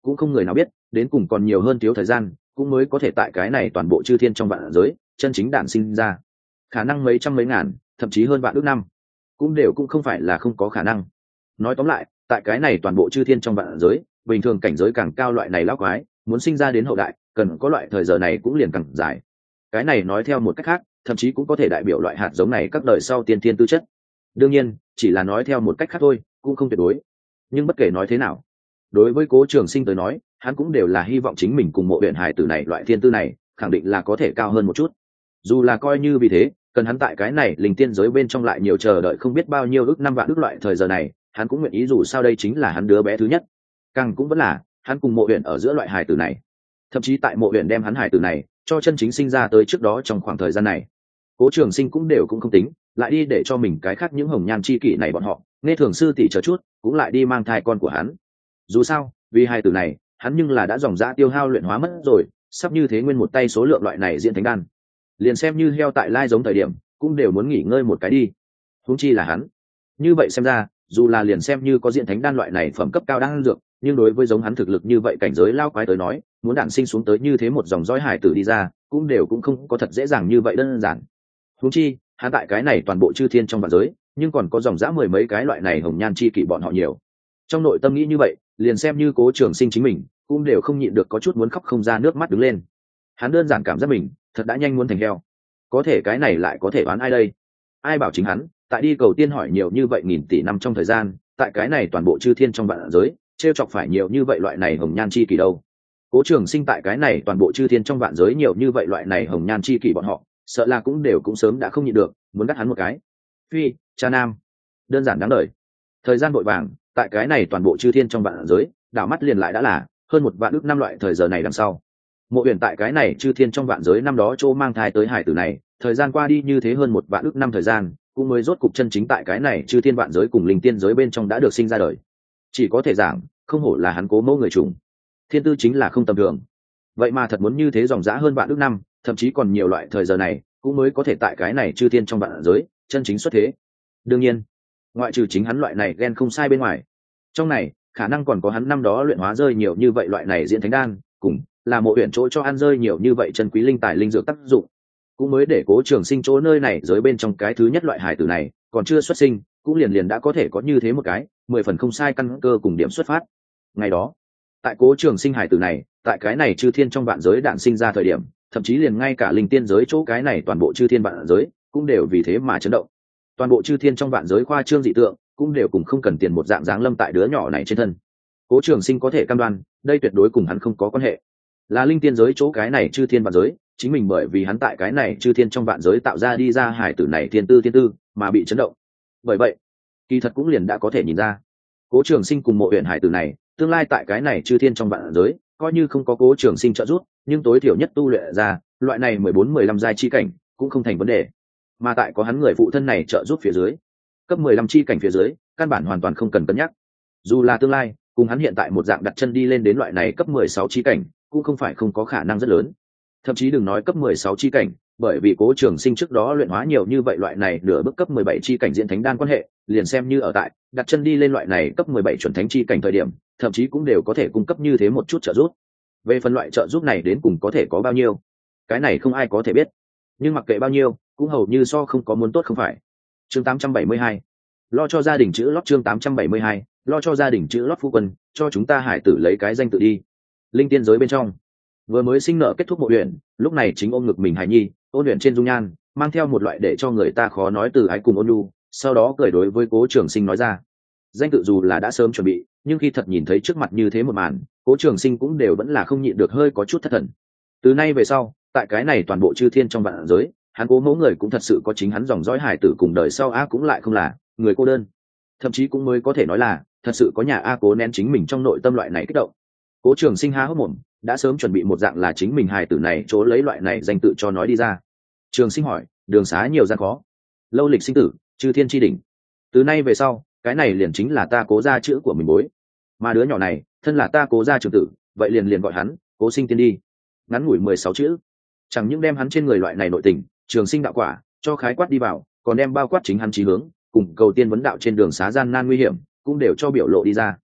cũng không người nào biết đến cùng còn nhiều hơn thiếu thời gian cũng mới có thể tại cái này toàn bộ chư thiên trong vạn giới chân chính đản sinh ra. Khả năng mấy trăm mấy ngàn thậm chí hơn vạn ước năm cũng đều cũng không phải là không có khả năng. Nói tóm lại, tại cái này toàn bộ chư thiên trong vạn giới, bình thường cảnh giới càng cao loại này lão quái muốn sinh ra đến hậu đại cần có loại thời giờ này cũng liền càng dài. Cái này nói theo một cách khác thậm chí cũng có thể đại biểu loại hạt giống này các đời sau tiên thiên tư chất. Đương nhiên chỉ là nói theo một cách khác thôi, cũng không tuyệt đối. Nhưng bất kể nói thế nào, đối với Cố Trường Sinh tới nói, hắn cũng đều là hy vọng chính mình cùng Mộ Uyển hài tử này loại thiên tư này khẳng định là có thể cao hơn một chút. Dù là coi như vì thế cần hắn tại cái này linh tiên giới bên trong lại nhiều chờ đợi không biết bao nhiêu ước năm vạn ước loại thời giờ này, hắn cũng nguyện ý, dù sao đây chính là hắn đứa bé thứ nhất. Càng cũng vẫn là hắn cùng Mộ Uyển ở giữa loại hài tử này. Thậm chí tại Mộ Uyển đem hắn hài tử này cho chân chính sinh ra tới trước đó trong khoảng thời gian này, Cố Trường Sinh cũng đều cũng không tính lại đi để cho mình cái khác những hồng nhan chi kỷ này bọn họ nghe thường sư tỷ chờ chút cũng lại đi mang thai con của hắn. Dù sao vì hài tử này hắn nhưng là đã dòng dã tiêu hao luyện hóa mất rồi, sắp như thế nguyên một tay số lượng loại này diễn thánh đan, liền xem như heo tại lai giống thời điểm cũng đều muốn nghỉ ngơi một cái đi, huống chi là hắn. Như vậy xem ra dù là liền xem như có diễn thánh đan loại này phẩm cấp cao đan dược, nhưng đối với giống hắn thực lực như vậy cảnh giới lao quái tới nói, muốn đản sinh xuống tới như thế một dòng dõi hải tử đi ra cũng đều cũng không có thật dễ dàng như vậy đơn giản. Huống chi hắn tại cái này toàn bộ chư thiên trong vạn giới nhưng còn có dòng dã mười mấy cái loại này hồng nhan chi kỷ bọn họ nhiều. Trong nội tâm nghĩ như vậy, liền xem như Cố Trường Sinh chính mình cũng đều không nhịn được có chút muốn khóc không ra nước mắt đứng lên. Hắn đơn giản cảm giác mình thật đã nhanh muốn thành heo. Có thể cái này lại có thể oán ai đây? Ai bảo chính hắn tại đi cầu tiên hỏi nhiều như vậy nghìn tỷ năm trong thời gian, tại cái này toàn bộ chư thiên trong vạn giới trêu chọc phải nhiều như vậy loại này hồng nhan chi kỷ đâu. Cố Trường Sinh tại cái này toàn bộ chư thiên trong vạn giới nhiều như vậy loại này hồng nhan chi kỷ bọn họ, sợ là cũng đều cũng sớm đã không nhịn được muốn đắt hắn một cái. Phi, cha nam, đơn giản đáng đời. Thời gian vội vàng, tại cái này toàn bộ chư thiên trong vạn giới, đảo mắt liền lại đã là hơn một vạn ước năm loại thời giờ này đằng sau. Mộ Uyển tại cái này chư thiên trong vạn giới năm đó chỗ mang thai tới hải tử này, thời gian qua đi như thế hơn một vạn ước năm thời gian, cũng mới rốt cục chân chính tại cái này chư thiên vạn giới cùng linh tiên giới bên trong đã được sinh ra đời. Chỉ có thể giảng, không hổ là hắn Cố mẫu người trùng, thiên tư chính là không tầm thường. Vậy mà thật muốn như thế dòng dã hơn vạn ước năm, thậm chí còn nhiều loại thời giờ này, cũng mới có thể tại cái này chư thiên trong vạn giới chân chính xuất thế. Đương nhiên, ngoại trừ chính hắn loại này ghen không sai bên ngoài, trong này khả năng còn có hắn năm đó luyện hóa rơi nhiều như vậy loại này diễn thánh đan, cùng là Mộ Uyển chỗ cho ăn rơi nhiều như vậy chân quý linh tài linh dược tác dụng, cũng mới để Cố Trường Sinh chỗ nơi này giới bên trong cái thứ nhất loại hải tử này còn chưa xuất sinh, cũng liền đã có thể có như thế một cái 10 phần không sai căn cơ cùng điểm xuất phát. Ngày đó, tại Cố Trường Sinh hải tử này tại cái này chư thiên trong vạn giới đản sinh ra thời điểm, thậm chí liền ngay cả linh tiên giới chỗ cái này toàn bộ chư thiên vạn giới cũng đều vì thế mà chấn động. Toàn bộ chư thiên trong vạn giới khoa trương dị tượng cũng đều cùng không cần tiền một dạng dáng lâm tại đứa nhỏ này trên thân. Cố Trường Sinh có thể cam đoan đây tuyệt đối cùng hắn không có quan hệ, là linh tiên giới chỗ cái này chư thiên vạn giới chính mình bởi vì hắn tại cái này chư thiên trong vạn giới tạo ra đi ra hải tử này thiên tư mà bị chấn động. Bởi vậy kỳ thật cũng liền đã có thể nhìn ra, Cố Trường Sinh cùng Mộ Uyển hải tử này tương lai tại cái này chư thiên trong vạn giới coi như không có Cố Trường Sinh trợ giúp, nhưng tối thiểu nhất tu luyện ra loại này 14-15 giai chi cảnh cũng không thành vấn đề. Mà tại có hắn người phụ thân này trợ giúp phía dưới, cấp 15 chi cảnh phía dưới căn bản hoàn toàn không cần cân nhắc. Dù là tương lai cùng hắn hiện tại một dạng đặt chân đi lên đến loại này cấp 16 chi cảnh cũng không phải không có khả năng rất lớn. Thậm chí đừng nói cấp 16 chi cảnh, bởi vì Cố Trường Sinh trước đó luyện hóa nhiều như vậy loại này nửa bước cấp 17 chi cảnh diễn thánh đan quan hệ, liền xem như ở tại đặt chân đi lên loại này cấp 17 chuẩn thánh chi cảnh thời điểm, thậm chí cũng đều có thể cung cấp như thế một chút trợ giúp. Về phần loại trợ giúp này đến cùng có thể có bao nhiêu, cái này không ai có thể biết. Nhưng mặc kệ bao nhiêu, cũng hầu như so không có muốn tốt không phải. Chương 872. Lo cho gia đình chữ lót. Chương 872. Lo cho gia đình chữ lót. Phu quân, cho chúng ta hải tử lấy cái danh tự đi. Linh tiên giới bên trong, vừa mới sinh nở kết thúc Mộ Uyển, lúc này chính ôm ngực mình hài nhi, ôn luyện trên dung nhan mang theo một loại để cho người ta khó nói từ ái cùng ôn nhu, sau đó cười đối với Cố Trường Sinh nói ra. Danh tự dù là đã sớm chuẩn bị, nhưng khi thật nhìn thấy trước mặt như thế một màn, Cố Trường Sinh cũng đều vẫn là không nhịn được hơi có chút thất thần. Từ nay về sau, tại cái này toàn bộ chư thiên trong vạn giới, hắn Cố mẫu người cũng thật sự có chính hắn dòng dõi hải tử cùng đời sau A cũng lại không là người cô đơn, thậm chí cũng mới có thể nói là thật sự có nhà A Cố nén chính mình trong nội tâm loại này kích động. Cố Trường Sinh há hốc mồm, đã sớm chuẩn bị một dạng là chính mình hài tử này chỗ lấy loại này danh tự cho nói đi ra. Trường Sinh hỏi, đường xá nhiều gian khó, lâu lịch sinh tử, chư thiên chi đỉnh, từ nay về sau cái này liền chính là ta Cố gia chữ của mình bối, mà đứa nhỏ này thân là ta Cố gia trưởng tử, vậy liền gọi hắn Cố Sinh tiên đi. Ngắn ngủi 16 chữ, chẳng những đem hắn trên người loại này nội tình trường sinh đạo quả cho khái quát đi vào, còn đem bao quát chính hắn chí hướng cùng cầu tiên vấn đạo trên đường xá gian nan nguy hiểm cũng đều cho biểu lộ đi ra.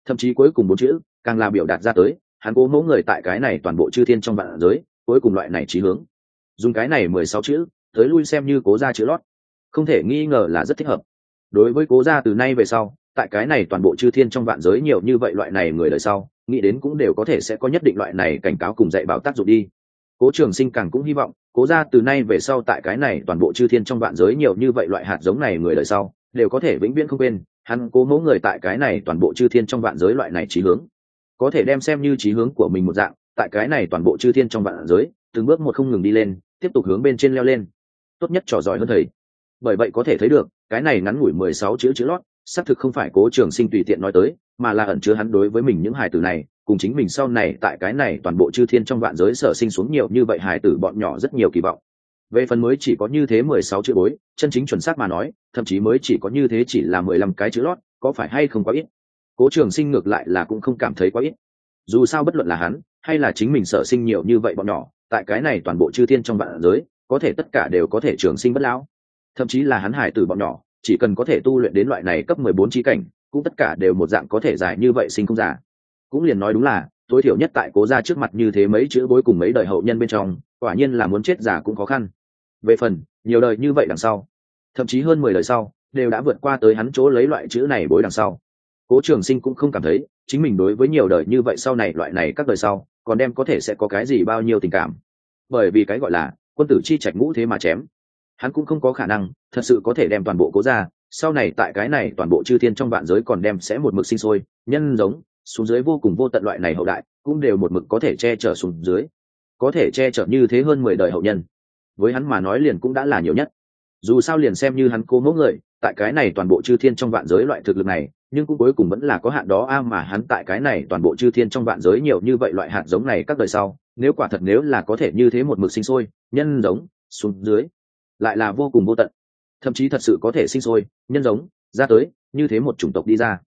thậm chí cuối cùng bốn chữ càng là biểu đạt ra tới hắn cố mẫu người tại cái này toàn bộ chư thiên trong vạn giới cuối cùng loại này chí hướng. Dùng cái này 16 chữ tới lui xem như cố gia chữ lót, không thể nghi ngờ là rất thích hợp. Đối với cố gia từ nay về sau, tại cái này toàn bộ chư thiên trong vạn giới nhiều như vậy loại này người đời sau, nghĩ đến cũng đều có thể sẽ có nhất định loại này cảnh cáo cùng dạy bảo tác dụng đi. Cố Trường Sinh càng cũng hy vọng cố gia từ nay về sau tại cái này toàn bộ chư thiên trong vạn giới nhiều như vậy loại hạt giống này người đời sau đều có thể vĩnh viễn không quên hắn cố mẫu người tại cái này toàn bộ chư thiên trong vạn giới loại này chí hướng, có thể đem xem như chí hướng của mình một dạng, tại cái này toàn bộ chư thiên trong vạn giới từng bước một không ngừng đi lên, tiếp tục hướng bên trên leo lên, tốt nhất trò giỏi hơn thầy. Bởi vậy có thể thấy được cái này ngắn ngủi 16 chữ lót xác thực không phải Cố Trường Sinh tùy tiện nói tới, mà là ẩn chứa hắn đối với mình những hài tử này cùng chính mình sau này tại cái này toàn bộ chư thiên trong vạn giới sở sinh xuống nhiều như vậy hài tử bọn nhỏ rất nhiều kỳ vọng. Về phần mới chỉ có như thế 16 chữ bối, chân chính chuẩn xác mà nói, thậm chí mới chỉ có như thế chỉ là 15 cái chữ lót, có phải hay không quá ít? Cố Trường Sinh ngược lại là cũng không cảm thấy quá ít. Dù sao bất luận là hắn hay là chính mình sở sinh nhiều như vậy bọn nhỏ, tại cái này toàn bộ chư thiên trong vạn giới, có thể tất cả đều có thể trường sinh bất lão. Thậm chí là hắn hài tử bọn nhỏ, chỉ cần có thể tu luyện đến loại này cấp 14 chí cảnh, cũng tất cả đều một dạng có thể dài như vậy sinh không già. Cũng liền nói đúng là, tối thiểu nhất tại cố gia trước mặt như thế mấy chữ bối cùng mấy đời hậu nhân bên trong, quả nhiên là muốn chết già cũng khó khăn. Về phần nhiều đời như vậy đằng sau, thậm chí hơn 10 đời sau, đều đã vượt qua tới hắn chỗ lấy loại chữ này bối đằng sau. Cố Trường Sinh cũng không cảm thấy chính mình đối với nhiều đời như vậy sau này loại này các đời sau, còn đem có thể sẽ có cái gì bao nhiêu tình cảm. Bởi vì cái gọi là quân tử chi trạch ngũ thế mà chém, hắn cũng không có khả năng thật sự có thể đem toàn bộ cố gia sau này tại cái này toàn bộ chư thiên trong vạn giới còn đem sẽ một mực sinh sôi nhân giống xuống dưới vô cùng vô tận loại này hậu đại cũng đều một mực có thể che chở xuống dưới, có thể che chở như thế hơn 10 đời hậu nhân, với hắn mà nói liền cũng đã là nhiều nhất. Dù sao liền xem như hắn cố mẫu người tại cái này toàn bộ chư thiên trong vạn giới loại thực lực này, nhưng cũng cuối cùng vẫn là có hạn đó mà hắn tại cái này toàn bộ chư thiên trong vạn giới nhiều như vậy loại hạt giống này các đời sau, nếu quả thật nếu là có thể như thế một mực sinh sôi nhân giống xuống dưới, lại là vô cùng vô tận, thậm chí thật sự có thể sinh sôi nhân giống ra tới như thế một chủng tộc đi ra.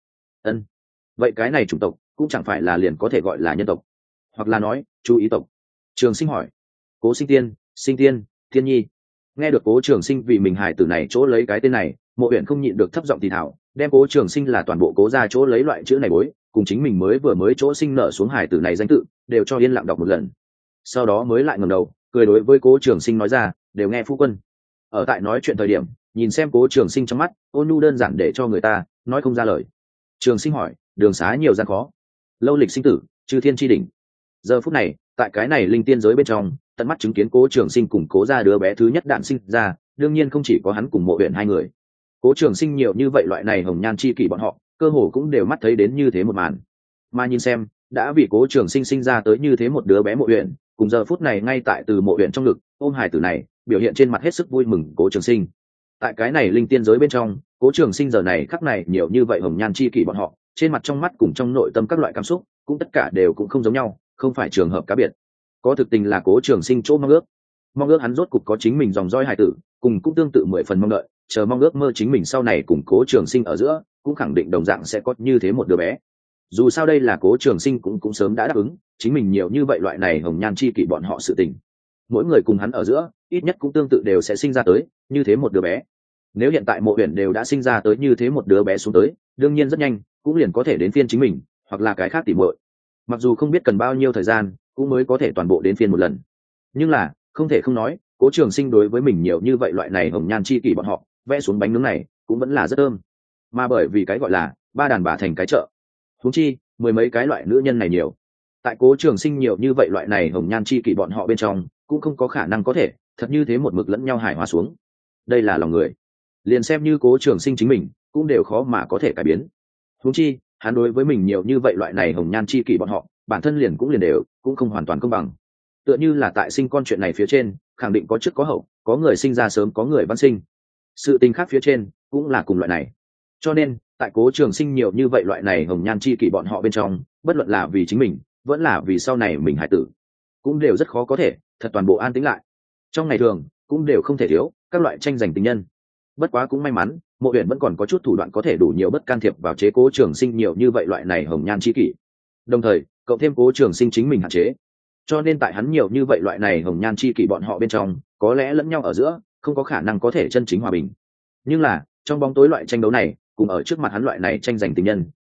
Vậy cái này chủng tộc cũng chẳng phải là liền có thể gọi là nhân tộc, hoặc là nói chú ý tộc. Trường Sinh hỏi. Cố Sinh Tiên, Sinh Tiên, Thiên Nhi. Nghe được Cố Trường Sinh vì mình hài tử này chỗ lấy cái tên này, Mộ Uyển không nhịn được thấp giọng thì thào, đem Cố Trường Sinh là toàn bộ cố gia chỗ lấy loại chữ này bối, cùng chính mình mới chỗ sinh nở xuống hài tử này danh tự, đều cho yên lặng đọc một lần. Sau đó mới lại ngẩng đầu, cười đối với Cố Trường Sinh nói ra, đều nghe phu quân. Ở tại nói chuyện thời điểm, nhìn xem Cố Trường Sinh trong mắt ôn nhu đơn giản để cho người ta nói không ra lời. Trường Sinh hỏi, đường xá nhiều gian khó, lâu lịch sinh tử, chư thiên chi đỉnh. Giờ phút này tại cái này linh tiên giới bên trong, tận mắt chứng kiến Cố Trường Sinh cùng cố gia đứa bé thứ nhất đản sinh ra, đương nhiên không chỉ có hắn cùng Mộ Uyển hai người. Cố Trường Sinh nhiều như vậy loại này hồng nhan chi kỷ bọn họ cơ hồ cũng đều mắt thấy đến như thế một màn. Mà nhìn xem đã vì Cố Trường Sinh sinh ra tới như thế một đứa bé Mộ Uyển, cùng giờ phút này ngay tại từ Mộ Uyển trong ngực ôm hài tử này, biểu hiện trên mặt hết sức vui mừng. Cố Trường Sinh tại cái này linh tiên giới bên trong, Cố Trường Sinh giờ này khắc này nhiều như vậy hồng nhan chi kỷ bọn họ, trên mặt trong mắt cùng trong nội tâm các loại cảm xúc cũng tất cả đều cũng không giống nhau, không phải trường hợp cá biệt. Có thực tình là Cố Trường Sinh chỗ mong ước hắn rốt cục có chính mình dòng dõi hài tử, cùng cũng tương tự 10 phần mong đợi, chờ mong ước mơ chính mình sau này cùng Cố Trường Sinh ở giữa cũng khẳng định đồng dạng sẽ có như thế một đứa bé. Dù sao đây là Cố Trường Sinh cũng sớm đã đáp ứng chính mình nhiều như vậy loại này hồng nhan chi kỷ bọn họ sự tình, mỗi người cùng hắn ở giữa ít nhất cũng tương tự đều sẽ sinh ra tới như thế một đứa bé. Nếu hiện tại Mộ Uyển đều đã sinh ra tới như thế một đứa bé xuống tới, đương nhiên rất nhanh cũng liền có thể đến phiên chính mình hoặc là cái khác tỉ muội. Mặc dù không biết cần bao nhiêu thời gian cũng mới có thể toàn bộ đến phiên một lần, nhưng là không thể không nói Cố Trường Sinh đối với mình nhiều như vậy loại này hồng nhan chi kỷ bọn họ vẽ xuống bánh nướng này cũng vẫn là rất thơm. Mà bởi vì cái gọi là ba đàn bà thành cái chợ, huống chi 10 mấy cái loại nữ nhân này nhiều, tại Cố Trường Sinh nhiều như vậy loại này hồng nhan chi kỷ bọn họ bên trong cũng không có khả năng có thể thật như thế một mực lẫn nhau hài hòa xuống. Đây là lòng người, liền xem như Cố Trường Sinh chính mình cũng đều khó mà có thể cải biến, huống chi hắn đối với mình nhiều như vậy loại này hồng nhan chi kỷ bọn họ bản thân liền đều cũng không hoàn toàn công bằng. Tựa như là tại sinh con chuyện này phía trên khẳng định có trước có hậu, có người sinh ra sớm có người văn sinh, sự tình khác phía trên cũng là cùng loại này. Cho nên tại Cố Trường Sinh nhiều như vậy loại này hồng nhan chi kỷ bọn họ bên trong, bất luận là vì chính mình vẫn là vì sau này mình hải tử, cũng đều rất khó có thể thật toàn bộ an tĩnh lại. Trong ngày thường cũng đều không thể thiếu các loại tranh giành tình nhân. Bất quá cũng may mắn Mộ Uyển vẫn còn có chút thủ đoạn có thể đủ nhiều bất can thiệp vào chế Cố Trường Sinh nhiều như vậy loại này hồng nhan chi kỷ, đồng thời cộng thêm Cố Trường Sinh chính mình hạn chế, cho nên tại hắn nhiều như vậy loại này hồng nhan chi kỷ bọn họ bên trong có lẽ lẫn nhau ở giữa không có khả năng có thể chân chính hòa bình. Nhưng là trong bóng tối loại tranh đấu này cùng ở trước mặt hắn loại này tranh giành tình nhân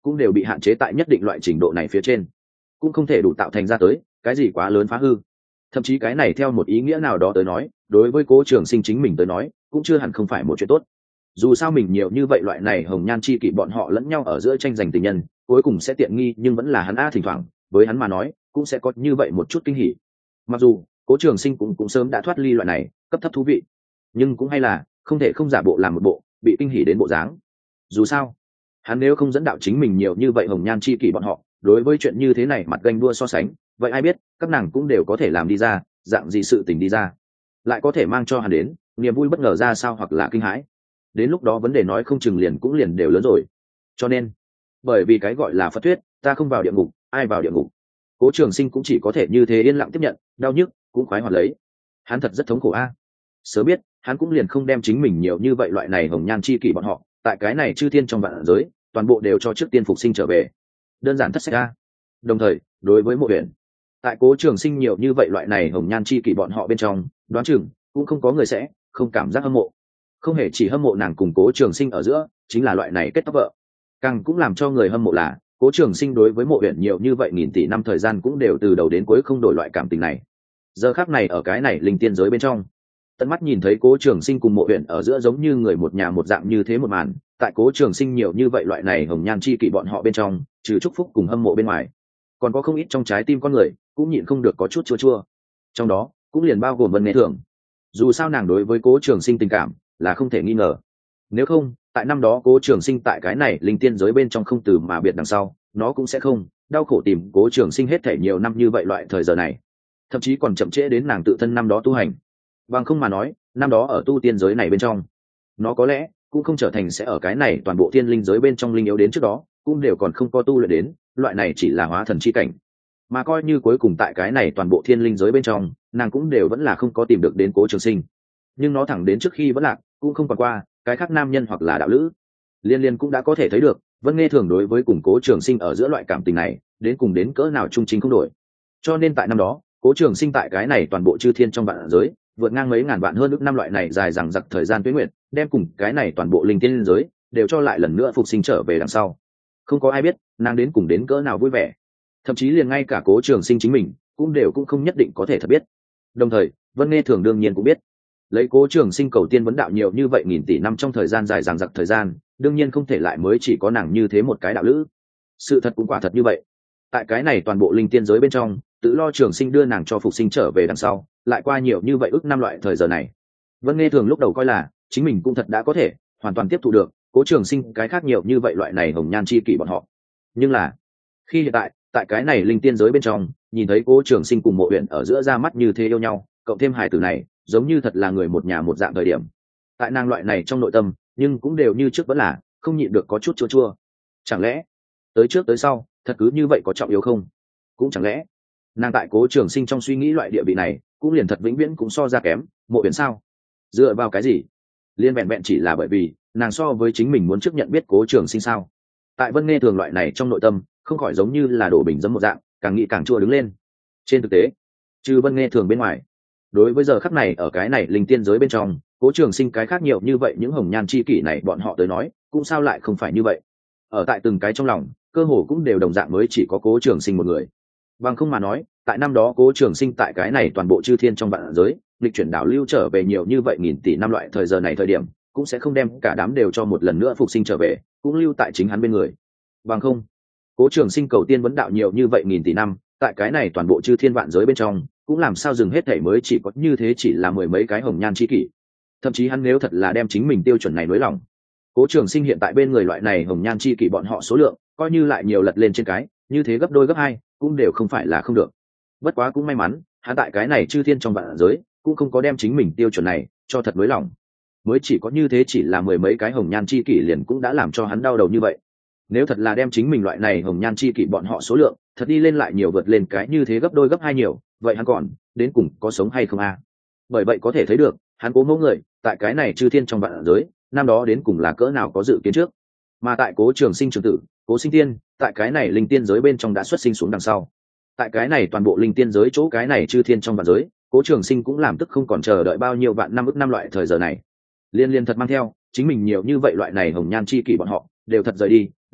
cũng đều bị hạn chế tại nhất định loại trình độ này phía trên, cũng không thể đủ tạo thành ra tới cái gì quá lớn phá hư. Thậm chí cái này theo một ý nghĩa nào đó tới nói, đối với Cố Trường Sinh chính mình tới nói cũng chưa hẳn không phải một chuyện tốt. Dù sao mình nhiều như vậy loại này hồng nhan chi kỷ bọn họ lẫn nhau ở giữa tranh giành tình nhân, cuối cùng sẽ tiện nghi, nhưng vẫn là hắn thỉnh thoảng với hắn mà nói cũng sẽ có như vậy một chút kinh hỉ. Mặc dù Cố Trường Sinh cũng sớm đã thoát ly loại này cấp thấp thú vị, nhưng cũng hay là không thể không giả bộ làm một bộ bị kinh hỉ đến bộ dáng. Dù sao hắn nếu không dẫn đạo chính mình nhiều như vậy hồng nhan chi kỷ bọn họ đối với chuyện như thế này mặt ganh đua so sánh, vậy ai biết các nàng cũng đều có thể làm đi ra dạng gì sự tình đi ra, lại có thể mang cho hắn đến niềm vui bất ngờ ra sao, hoặc là kinh hãi. Đến lúc đó vấn đề nói không chừng liền đều lớn rồi. Cho nên bởi vì cái gọi là Phật thuyết, ta không vào địa ngục ai vào địa ngục, Cố Trường Sinh cũng chỉ có thể như thế yên lặng tiếp nhận đau nhức, cũng khoái hoạt lấy. Hắn thật rất thống khổ sớm biết hắn cũng liền không đem chính mình nhiều như vậy loại này hồng nhan chi kỷ bọn họ tại cái này chư thiên trong vạn giới toàn bộ đều cho trước tiên phục sinh trở về, đơn giản thất sách Đồng thời đối với Mộ Uyển, tại Cố Trường Sinh nhiều như vậy loại này hồng nhan chi kỷ bọn họ bên trong, đoán chừng cũng không có người sẽ không cảm giác hâm mộ. Không hề chỉ hâm mộ nàng cùng Cố Trường Sinh ở giữa chính là loại này kết tóc vợ, càng cũng làm cho người hâm mộ là Cố Trường Sinh đối với Mộ Uyển nhiều như vậy nghìn tỷ năm thời gian cũng đều từ đầu đến cuối không đổi loại cảm tình này. Giờ khắc này ở cái này linh tiên giới bên trong, tận mắt nhìn thấy Cố Trường Sinh cùng Mộ Uyển ở giữa giống như người một nhà một dạng như thế một màn, tại Cố Trường Sinh nhiều như vậy loại này hồng nhan chi kỷ bọn họ bên trong, trừ chúc phúc cùng hâm mộ bên ngoài, còn có không ít trong trái tim con người cũng nhịn không được có chút chua chua. Trong đó cũng liền bao gồm Vân Nghệ Thường. Dù sao nàng đối với Cố Trường Sinh tình cảm là không thể nghi ngờ. Nếu không, tại năm đó Cố Trường Sinh tại cái này linh tiên giới bên trong không từ mà biệt đằng sau, nó cũng sẽ không đau khổ tìm Cố Trường Sinh hết thể nhiều năm như vậy loại thời giờ này, thậm chí còn chậm trễ đến nàng tự thân năm đó tu hành. Bằng không mà nói, năm đó ở tu tiên giới này bên trong, nó có lẽ cũng không trở thành sẽ ở cái này toàn bộ thiên linh giới bên trong linh yếu đến trước đó, cũng đều còn không có tu luyện đến loại này chỉ là hóa thần chi cảnh. Mà coi như cuối cùng tại cái này toàn bộ thiên linh giới bên trong, nàng cũng đều vẫn là không có tìm được đến Cố Trường Sinh. Nhưng nó thẳng đến trước khi vẫn lạc, cũng không còn qua cái khác nam nhân hoặc là đạo lữ. Liên cũng đã có thể thấy được Vân Nghe Thường đối với cùng Cố Trường Sinh ở giữa loại cảm tình này đến cùng đến cỡ nào trung chính không đổi. Cho nên tại năm đó, Cố Trường Sinh tại cái này toàn bộ chư thiên trong vạn giới vượt ngang mấy ngàn vạn hơn ước năm loại này dài dằng dặc thời gian tuế nguyện, đem cùng cái này toàn bộ linh tiên giới đều cho lại lần nữa phục sinh trở về đằng sau. Không có ai biết nàng đến cùng đến cỡ nào vui vẻ, thậm chí liền ngay cả Cố Trường Sinh chính mình cũng không nhất định có thể thật biết. Đồng thời Vân Nghe Thường đương nhiên cũng biết, lấy Cố Trường Sinh cầu tiên vấn đạo nhiều như vậy nghìn tỷ năm trong thời gian dài dằng dặc thời gian, đương nhiên không thể lại mới chỉ có nàng như thế một cái đạo lữ. Sự thật cũng quả thật như vậy, tại cái này toàn bộ linh tiên giới bên trong, tự lo Trường Sinh đưa nàng cho phục sinh trở về đằng sau, lại qua nhiều như vậy ước năm loại thời giờ này. Vân Nghe Thường lúc đầu coi là chính mình cũng thật đã có thể hoàn toàn tiếp thụ được Cố Trường Sinh cái khác nhiều như vậy loại này hồng nhan chi kỷ bọn họ. Nhưng là khi hiện tại cái này linh tiên giới bên trong, nhìn thấy Cố Trường Sinh cùng Mộ Uyển ở giữa ra mắt như thế yêu nhau, cộng thêm hài tử này giống như thật là người một nhà một dạng thời điểm, tại nàng loại này trong nội tâm nhưng cũng đều như trước vẫn là không nhịn được có chút chua chua. Chẳng lẽ tới trước tới sau thật cứ như vậy có trọng yếu không? Cũng chẳng lẽ nàng tại Cố Trường Sinh trong suy nghĩ loại địa vị này cũng liền thật vĩnh viễn cũng so ra kém Mộ Uyển sao? Dựa vào cái gì? Liên vẹn vẹn chỉ là bởi vì nàng so với chính mình muốn trước nhận biết Cố Trường Sinh sao? Tại Vân Nghe Thường loại này trong nội tâm không khỏi giống như là đổ bình dấm một dạng, càng nghĩ càng chua đứng lên. Trên thực tế, trừ Vân Nghe Thường bên ngoài, đối với giờ khắc này ở cái này linh tiên giới bên trong, Cố Trường Sinh cái khác nhiều như vậy những hồng nhan chi kỷ này bọn họ tới nói cũng sao lại không phải như vậy. Ở tại từng cái trong lòng cơ hồ cũng đều đồng dạng mới chỉ có Cố Trường Sinh một người. Bằng không mà nói, tại năm đó Cố Trường Sinh tại cái này toàn bộ chư thiên trong vạn giới lịch chuyển đảo lưu trở về nhiều như vậy nghìn tỷ năm loại thời giờ này thời điểm, cũng sẽ không đem cả đám đều cho một lần nữa phục sinh trở về, cũng lưu tại chính hắn bên người. Bằng không, Cố Trường Sinh cầu tiên vấn đạo nhiều như vậy nghìn tỷ năm, tại cái này toàn bộ chư thiên vạn giới bên trong cũng làm sao dừng hết thảy mới chỉ có như thế chỉ là mười mấy cái hồng nhan chi kỷ. Thậm chí hắn nếu thật là đem chính mình tiêu chuẩn này nới lỏng, Cố Trường Sinh hiện tại bên người loại này hồng nhan chi kỷ bọn họ số lượng coi như lại nhiều lật lên trên cái như thế gấp đôi gấp hai cũng đều không phải là không được. Bất quá cũng may mắn hắn tại cái này chư thiên trong vạn giới cũng không có đem chính mình tiêu chuẩn này cho thật nới lỏng, mới chỉ có như thế chỉ là mười mấy cái hồng nhan chi kỷ liền cũng đã làm cho hắn đau đầu như vậy. Nếu thật là đem chính mình loại này hồng nhan chi kỷ bọn họ số lượng thật đi lên lại nhiều vượt lên cái như thế gấp đôi gấp hai nhiều, vậy hắn còn đến cùng có sống hay không Bởi vậy có thể thấy được hắn Cố mẫu người tại cái này chư thiên trong vạn giới năm đó đến cùng là cỡ nào có dự kiến trước. Mà tại Cố Trường Sinh trường tử Cố Sinh Tiên tại cái này linh tiên giới bên trong đã xuất sinh xuống đằng sau, tại cái này toàn bộ linh tiên giới chỗ cái này chư thiên trong vạn giới, Cố Trường Sinh cũng làm tức không còn chờ đợi bao nhiêu vạn năm ức năm loại thời giờ này, liên thật mang theo chính mình nhiều như vậy loại này hồng nhan chi kỷ bọn họ đều thật rời đi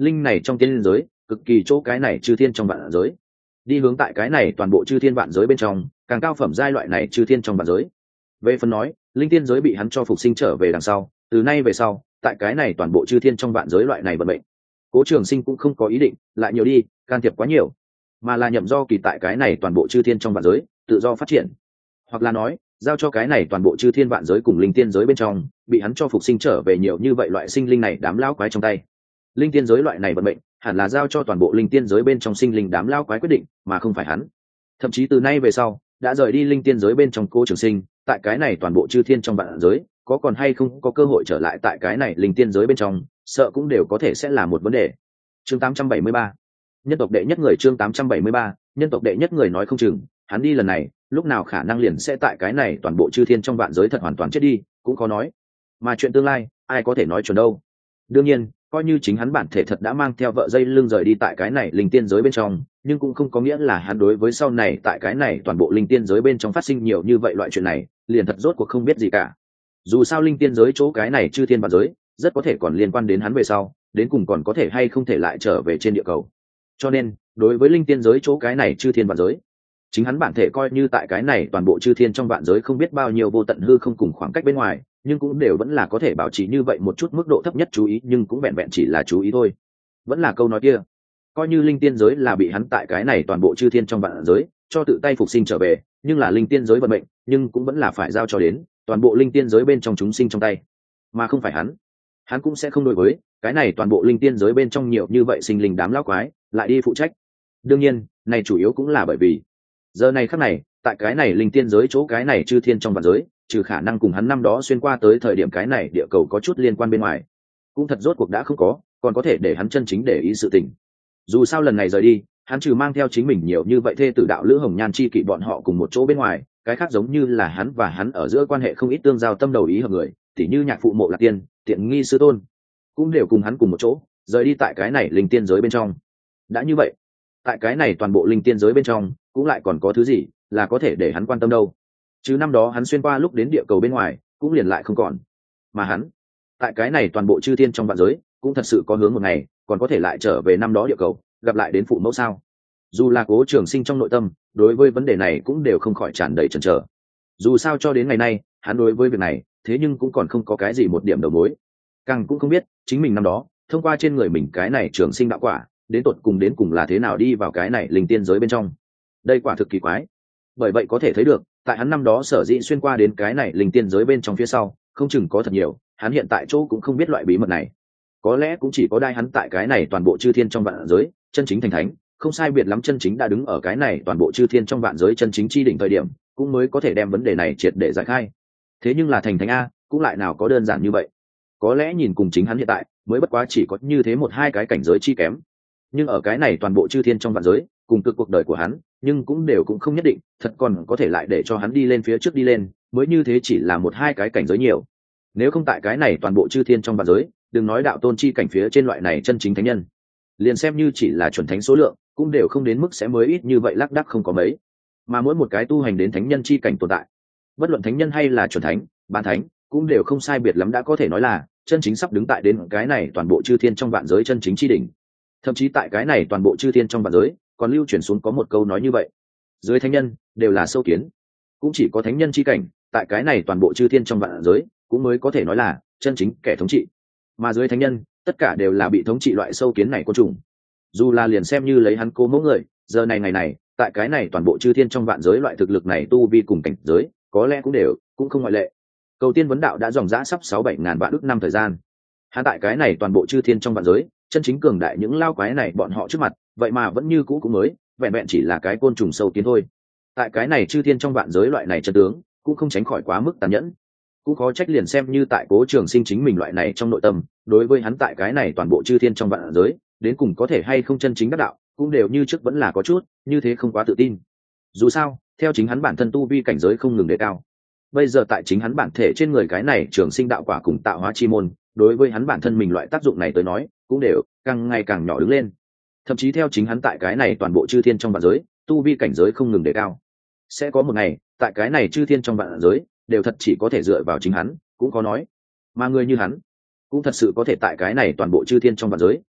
linh này trong tiên giới cực kỳ chỗ cái này chư thiên trong vạn giới, đi hướng tại cái này toàn bộ chư thiên vạn giới bên trong càng cao phẩm giai loại này chư thiên trong vạn giới. Về phần nói linh tiên giới bị hắn cho phục sinh trở về đằng sau, từ nay về sau tại cái này toàn bộ chư thiên trong vạn giới loại này vận mệnh, Cố Trường Sinh cũng không có ý định lại nhiều đi can thiệp quá nhiều, mà là nhậm do kỳ tại cái này toàn bộ chư thiên trong vạn giới tự do phát triển, hoặc là nói giao cho cái này toàn bộ chư thiên vạn giới cùng linh tiên giới bên trong bị hắn cho phục sinh trở về nhiều như vậy loại sinh linh này đám lao quái trong tay. Linh tiên giới loại này vận mệnh hẳn là giao cho toàn bộ linh tiên giới bên trong sinh linh đám lao quái quyết định, mà không phải hắn. Thậm chí từ nay về sau đã rời đi linh tiên giới bên trong Cố Trường Sinh, tại cái này toàn bộ chư thiên trong vạn giới có còn hay không có cơ hội trở lại tại cái này linh tiên giới bên trong, sợ cũng đều có thể sẽ là một vấn đề. Chương 873, nhân tộc đệ nhất người. Chương 873, nhân tộc đệ nhất người. Nói không chừng hắn đi lần này lúc nào khả năng liền sẽ tại cái này toàn bộ chư thiên trong vạn giới thật hoàn toàn chết đi cũng khó nói, mà chuyện tương lai ai có thể nói chuẩn đâu. Đương nhiên coi như chính hắn bản thể thật đã mang theo vợ dây lưng rời đi tại cái này linh tiên giới bên trong, nhưng cũng không có nghĩa là hắn đối với sau này tại cái này toàn bộ linh tiên giới bên trong phát sinh nhiều như vậy loại chuyện này liền thật rốt cuộc không biết gì cả. Dù sao linh tiên giới chỗ cái này chư thiên vạn giới rất có thể còn liên quan đến hắn về sau đến cùng còn có thể hay không thể lại trở về trên địa cầu. Cho nên đối với linh tiên giới chỗ cái này chư thiên vạn giới, chính hắn bản thể coi như tại cái này toàn bộ chư thiên trong vạn giới không biết bao nhiêu vô tận hư không cùng khoảng cách bên ngoài, nhưng cũng đều vẫn là có thể bảo trì như vậy một chút mức độ thấp nhất chú ý, nhưng cũng vẹn vẹn chỉ là chú ý thôi. Vẫn là câu nói kia, coi như linh tiên giới là bị hắn tại cái này toàn bộ chư thiên trong vạn giới cho tự tay phục sinh trở về, nhưng là linh tiên giới vận mệnh nhưng cũng vẫn là phải giao cho đến toàn bộ linh tiên giới bên trong chúng sinh trong tay, mà không phải hắn. Hắn cũng sẽ không đối với cái này toàn bộ linh tiên giới bên trong nhiều như vậy sinh linh đám lão quái lại đi phụ trách. Đương nhiên này chủ yếu cũng là bởi vì giờ này khắc này tại cái này linh tiên giới chỗ cái này chư thiên trong vạn giới, trừ khả năng cùng hắn năm đó xuyên qua tới thời điểm cái này địa cầu có chút liên quan bên ngoài, cũng thật rốt cuộc đã không có còn có thể để hắn chân chính để ý sự tình. Dù sao lần này rời đi, hắn trừ mang theo chính mình nhiều như vậy thê tử đạo lữ hồng nhan chi kỵ bọn họ cùng một chỗ bên ngoài, cái khác giống như là hắn và hắn ở giữa quan hệ không ít tương giao tâm đầu ý hợp người, tỉ như nhạc phụ Mộ Lạc Tiên, tiện nghi sư tôn, cũng đều cùng hắn cùng một chỗ rời đi tại cái này linh tiên giới bên trong. Đã như vậy, tại cái này toàn bộ linh tiên giới bên trong cũng lại còn có thứ gì là có thể để hắn quan tâm đâu. Chứ năm đó hắn xuyên qua lúc đến địa cầu bên ngoài cũng liền lại không còn, mà hắn tại cái này toàn bộ chư thiên trong vạn giới cũng thật sự có hướng một ngày còn có thể lại trở về năm đó địa cầu gặp lại đến phụ mẫu sao. Dù là Cố Trường Sinh trong nội tâm đối với vấn đề này cũng đều không khỏi tràn đầy chần chờ. Dù sao cho đến ngày nay hắn đối với việc này thế nhưng cũng còn không có cái gì một điểm đầu mối, càng cũng không biết chính mình năm đó thông qua trên người mình cái này trường sinh đạo quả đến cùng là thế nào đi vào cái này linh tiên giới bên trong. Đây quả thực kỳ quái. Bởi vậy có thể thấy được tại hắn năm đó sở dĩ xuyên qua đến cái này linh tiên giới bên trong phía sau không chừng có thật nhiều hắn hiện tại chỗ cũng không biết loại bí mật này. Có lẽ cũng chỉ có đai hắn tại cái này toàn bộ chư thiên trong vạn giới chân chính thành thánh, không sai biệt lắm chân chính đã đứng ở cái này toàn bộ chư thiên trong vạn giới chân chính chi đỉnh thời điểm, cũng mới có thể đem vấn đề này triệt để giải khai. Thế nhưng là thành thánh a cũng lại nào có đơn giản như vậy. Có lẽ nhìn cùng chính hắn hiện tại mới bất quá chỉ có như thế một hai cái cảnh giới chi kém, nhưng ở cái này toàn bộ chư thiên trong vạn giới cùng cực cuộc đời của hắn nhưng cũng đều cũng không nhất định thật còn có thể lại để cho hắn đi lên phía trước đi lên, mới như thế chỉ là một hai cái cảnh giới nhiều. Nếu không tại cái này toàn bộ chư thiên trong vạn giới, đừng nói đạo tôn chi cảnh phía trên loại này chân chính thánh nhân, liền xem như chỉ là chuẩn thánh số lượng cũng đều không đến mức sẽ mới ít như vậy lác đác không có mấy. Mà mỗi một cái tu hành đến thánh nhân chi cảnh tồn tại, bất luận thánh nhân hay là chuẩn thánh bán thánh cũng đều không sai biệt lắm đã có thể nói là chân chính sắp đứng tại đến cái này toàn bộ chư thiên trong vạn giới chân chính chi đỉnh. Thậm chí tại cái này toàn bộ chư thiên trong vạn giới còn lưu truyền xuống có một câu nói như vậy: dưới thánh nhân đều là sâu kiến. Cũng chỉ có thánh nhân chi cảnh tại cái này toàn bộ chư thiên trong vạn giới cũng mới có thể nói là chân chính kẻ thống trị, mà dưới thánh nhân tất cả đều là bị thống trị loại sâu kiến này côn trùng. Dù là liền xem như lấy hắn Cố mẫu người giờ này ngày này tại cái này toàn bộ chư thiên trong vạn giới loại thực lực này tu vi cùng cảnh giới có lẽ cũng đều cũng không ngoại lệ. Cầu tiên vấn đạo đã dòng dã sắp 6-7 ngàn vạn ức năm thời gian, hắn tại cái này toàn bộ chư thiên trong vạn giới chân chính cường đại những lao quái này bọn họ trước mặt vậy mà vẫn như cũ cũng mới vẹn vẹn chỉ là cái côn trùng sâu kiến thôi. Tại cái này chư thiên trong vạn giới loại này chân tướng cũng không tránh khỏi quá mức tàn nhẫn, cũng khó trách liền xem như tại Cố Trường Sinh chính mình loại này trong nội tâm đối với hắn tại cái này toàn bộ chư thiên trong vạn giới đến cùng có thể hay không chân chính đắc đạo cũng đều như trước vẫn là có chút như thế không quá tự tin. Dù sao theo chính hắn bản thân tu vi cảnh giới không ngừng đề cao, bây giờ tại chính hắn bản thể trên người cái này trường sinh đạo quả cùng tạo hóa chi môn đối với hắn bản thân mình loại tác dụng này tới nói cũng đều càng ngày càng nhỏ đứng lên. Thậm chí theo chính hắn tại cái này toàn bộ chư thiên trong vạn giới tu vi cảnh giới không ngừng đề cao, sẽ có một ngày tại cái này chư thiên trong vạn giới đều thật chỉ có thể dựa vào chính hắn cũng có nói. Mà người như hắn cũng thật sự có thể tại cái này toàn bộ chư thiên trong vạn giới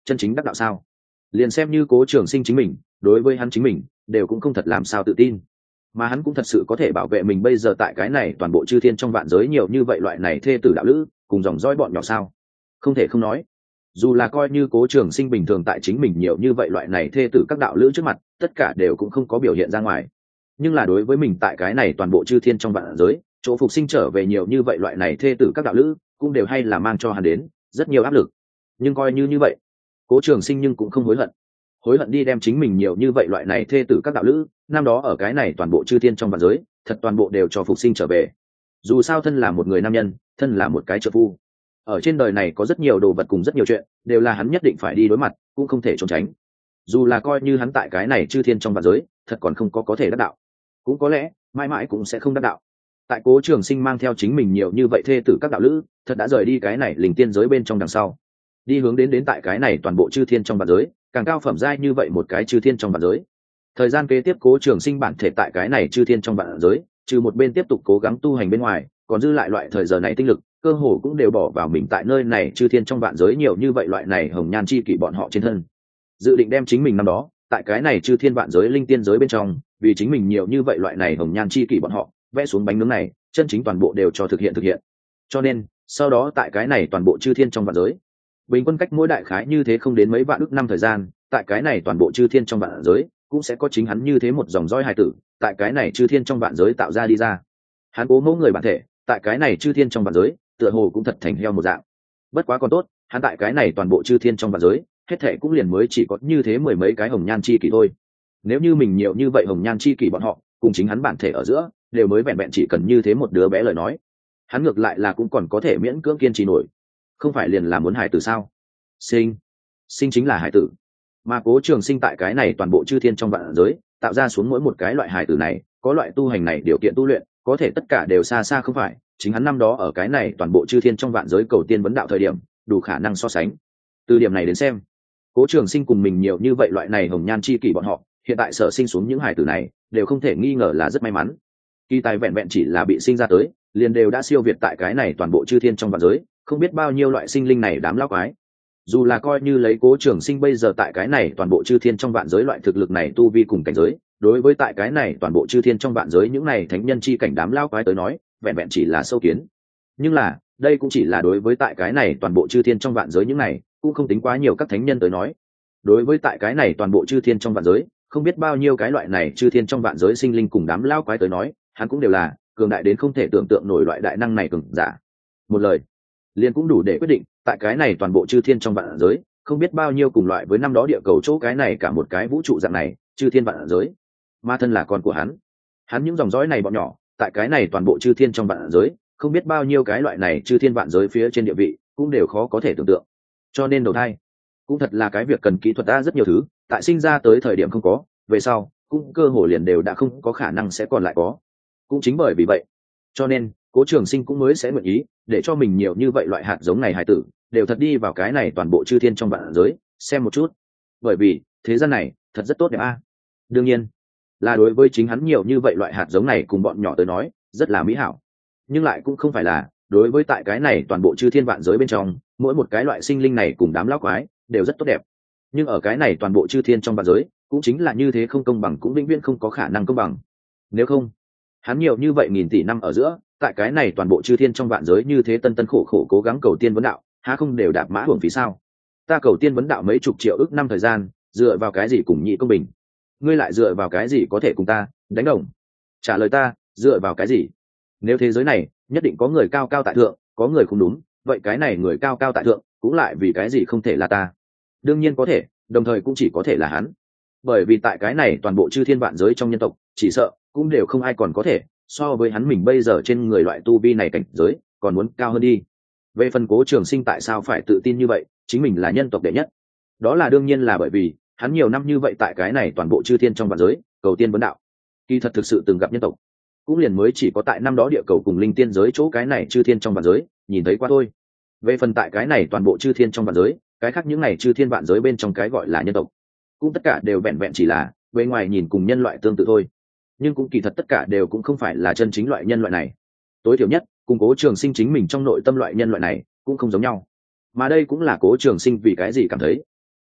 chân chính đắc đạo sao? Liền xem như Cố Trường Sinh chính mình, đối với hắn chính mình đều cũng không thật làm sao tự tin, mà hắn cũng thật sự có thể bảo vệ mình bây giờ tại cái này toàn bộ chư thiên trong vạn giới nhiều như vậy loại này thê tử đạo lữ cùng dòng dõi bọn nhỏ sao? Không thể không nói, dù là coi như Cố Trường Sinh bình thường tại chính mình nhiều như vậy loại này thê tử các đạo lữ trước mặt, tất cả đều cũng không có biểu hiện ra ngoài, nhưng là đối với mình tại cái này toàn bộ chư thiên trong vạn giới chỗ phục sinh trở về nhiều như vậy loại này thê tử các đạo lữ cũng đều hay là mang cho hắn đến rất nhiều áp lực. Nhưng coi như vậy, Cố Trường Sinh nhưng cũng không hối hận đi đem chính mình nhiều như vậy loại này thê tử các đạo lữ năm đó ở cái này toàn bộ chư thiên trong vạn giới thật toàn bộ đều cho phục sinh trở về. Dù sao thân là một người nam nhân, thân là một cái trợ phu, ở trên đời này có rất nhiều đồ vật cùng rất nhiều chuyện đều là hắn nhất định phải đi đối mặt, cũng không thể trốn tránh. Dù là coi như hắn tại cái này chư thiên trong vạn giới thật còn không có thể đắc đạo, cũng có lẽ mãi mãi cũng sẽ không đắc đạo. Tại Cố Trường Sinh mang theo chính mình nhiều như vậy thê tử các đạo lữ thật đã rời đi cái này linh tiên giới bên trong đằng sau, đi hướng đến tại cái này toàn bộ chư thiên trong vạn giới càng cao phẩm giai như vậy một cái chư thiên trong vạn giới. Thời gian kế tiếp Cố Trường Sinh bản thể tại cái này chư thiên trong vạn giới trừ một bên tiếp tục cố gắng tu hành bên ngoài, còn dư lại loại thời giờ này tinh lực cơ hồ cũng đều bỏ vào mình tại nơi này chư thiên trong vạn giới nhiều như vậy loại này hồng nhan chi kỷ bọn họ trên thân, dự định đem chính mình năm đó tại cái này chư thiên vạn giới linh tiên giới bên trong vì chính mình nhiều như vậy loại này hồng nhan chi kỷ bọn họ vẽ xuống bánh nướng này chân chính toàn bộ đều cho thực hiện. Cho nên sau đó tại cái này toàn bộ chư thiên trong vạn giới bình quân cách mỗi đại khái như thế không đến mấy vạn ức năm thời gian, tại cái này toàn bộ chư thiên trong vạn giới cũng sẽ có chính hắn như thế một dòng dõi hài tử tại cái này chư thiên trong vạn giới tạo ra đi ra. Hắn cố mẫu người bản thể tại cái này chư thiên trong vạn giới tựa hồ cũng thật thành heo một dạng. Bất quá còn tốt, hắn tại cái này toàn bộ chư thiên trong vạn giới hết thệ cũng liền mới chỉ có như thế mười mấy cái hồng nhan chi kỷ thôi. Nếu như mình nhiều như vậy hồng nhan chi kỷ bọn họ cùng chính hắn bản thể ở giữa đều mới vẹn vẹn chỉ cần như thế một đứa bé lời nói, hắn ngược lại là cũng còn có thể miễn cưỡng kiên trì nổi. Không phải liền là muốn hài tử sao? Sinh chính là hài tử. Mà Cố Trường Sinh tại cái này toàn bộ chư thiên trong vạn giới tạo ra xuống mỗi một cái loại hài tử này, có loại tu hành này điều kiện tu luyện có thể tất cả đều xa xa không phải chính hắn năm đó ở cái này toàn bộ chư thiên trong vạn giới cầu tiên vấn đạo thời điểm đủ khả năng so sánh. Từ điểm này đến xem, Cố Trường Sinh cùng mình nhiều như vậy loại này hồng nhan chi kỷ bọn họ hiện tại sở sinh xuống những hài tử này đều không thể nghi ngờ là rất may mắn. Kỳ tài vẹn vẹn chỉ là bị sinh ra tới liền đều đã siêu việt tại cái này toàn bộ chư thiên trong vạn giới không biết bao nhiêu loại sinh linh này đám lão quái. Dù là coi như lấy Cố Trường Sinh bây giờ tại cái này toàn bộ chư thiên trong vạn giới loại thực lực này tu vi cùng cảnh giới, đối với tại cái này toàn bộ chư thiên trong vạn giới những này thánh nhân chi cảnh đám lão quái tới nói vẹn vẹn chỉ là sâu kiến. Nhưng là đây cũng chỉ là đối với tại cái này toàn bộ chư thiên trong vạn giới những này cũng không tính quá nhiều các thánh nhân tới nói. Đối với tại cái này toàn bộ chư thiên trong vạn giới không biết bao nhiêu cái loại này chư thiên trong vạn giới sinh linh cùng đám lão quái tới nói, hắn cũng đều là cường đại đến không thể tưởng tượng nổi loại đại năng này cường giả. Một lời liền cũng đủ để quyết định tại cái này toàn bộ chư thiên trong vạn giới không biết bao nhiêu cùng loại với năm đó địa cầu chỗ cái này cả một cái vũ trụ dạng này chư thiên vạn giới. Ma thân là con của hắn những dòng dõi này bọn nhỏ tại cái này toàn bộ chư thiên trong vạn giới không biết bao nhiêu cái loại này chư thiên vạn giới phía trên địa vị cũng đều khó có thể tưởng tượng. Cho nên đầu thai cũng thật là cái việc cần kỹ thuật ra rất nhiều thứ, tại sinh ra tới thời điểm không có, về sau cũng cơ hồ liền đều đã không có khả năng sẽ còn lại có. Cũng chính bởi vì vậy cho nên Cố Trường Sinh cũng mới sẽ nguyện ý để cho mình nhiều như vậy loại hạt giống này hài tử đều thật đi vào cái này toàn bộ chư thiên trong vạn giới xem một chút, bởi vì thế gian này thật rất tốt đẹp a. Đương nhiên là đối với chính hắn nhiều như vậy loại hạt giống này cùng bọn nhỏ tới nói rất là mỹ hảo, nhưng lại cũng không phải là đối với tại cái này toàn bộ chư thiên vạn giới bên trong mỗi một cái loại sinh linh này cùng đám lão quái đều rất tốt đẹp. Nhưng ở cái này toàn bộ chư thiên trong vạn giới cũng chính là như thế không công bằng, cũng vĩnh viễn không có khả năng công bằng. Nếu không, hắn nhiều như vậy nghìn tỷ năm ở giữa tại cái này toàn bộ chư thiên trong vạn giới như thế tân tân khổ khổ cố gắng cầu tiên vấn đạo, há không đều đạp mã hưởng phí sao? Ta cầu tiên vấn đạo mấy chục triệu ức năm thời gian, dựa vào cái gì cùng nhị công bình? Ngươi lại dựa vào cái gì có thể cùng ta đánh đồng? Trả lời ta, dựa vào cái gì? Nếu thế giới này nhất định có người cao cao tại thượng, có người không đúng, vậy cái này người cao cao tại thượng cũng lại vì cái gì không thể là ta? Đương nhiên có thể, đồng thời cũng chỉ có thể là hắn. Bởi vì tại cái này toàn bộ chư thiên vạn giới trong nhân tộc, chỉ sợ cũng đều không ai còn có thể so với hắn mình bây giờ trên người loại tu vi này cảnh giới còn muốn cao hơn đi. Về phần Cố Trường Sinh tại sao phải tự tin như vậy chính mình là nhân tộc đệ nhất, đó là đương nhiên là bởi vì hắn nhiều năm như vậy tại cái này toàn bộ chư thiên trong vạn giới cầu tiên vấn đạo, kỳ thật thực sự từng gặp nhân tộc cũng liền mới chỉ có tại năm đó địa cầu cùng linh tiên giới chỗ cái này chư thiên trong vạn giới nhìn thấy qua thôi. Về phần tại cái này toàn bộ chư thiên trong vạn giới cái khác những này chư thiên vạn giới bên trong cái gọi là nhân tộc cũng tất cả đều vẹn vẹn chỉ là bề ngoài nhìn cùng nhân loại tương tự thôi, nhưng cũng kỳ thật tất cả đều cũng không phải là chân chính loại nhân loại này. Tối thiểu nhất cùng Cố Trường Sinh chính mình trong nội tâm loại nhân loại này cũng không giống nhau. Mà đây cũng là Cố Trường Sinh vì cái gì cảm thấy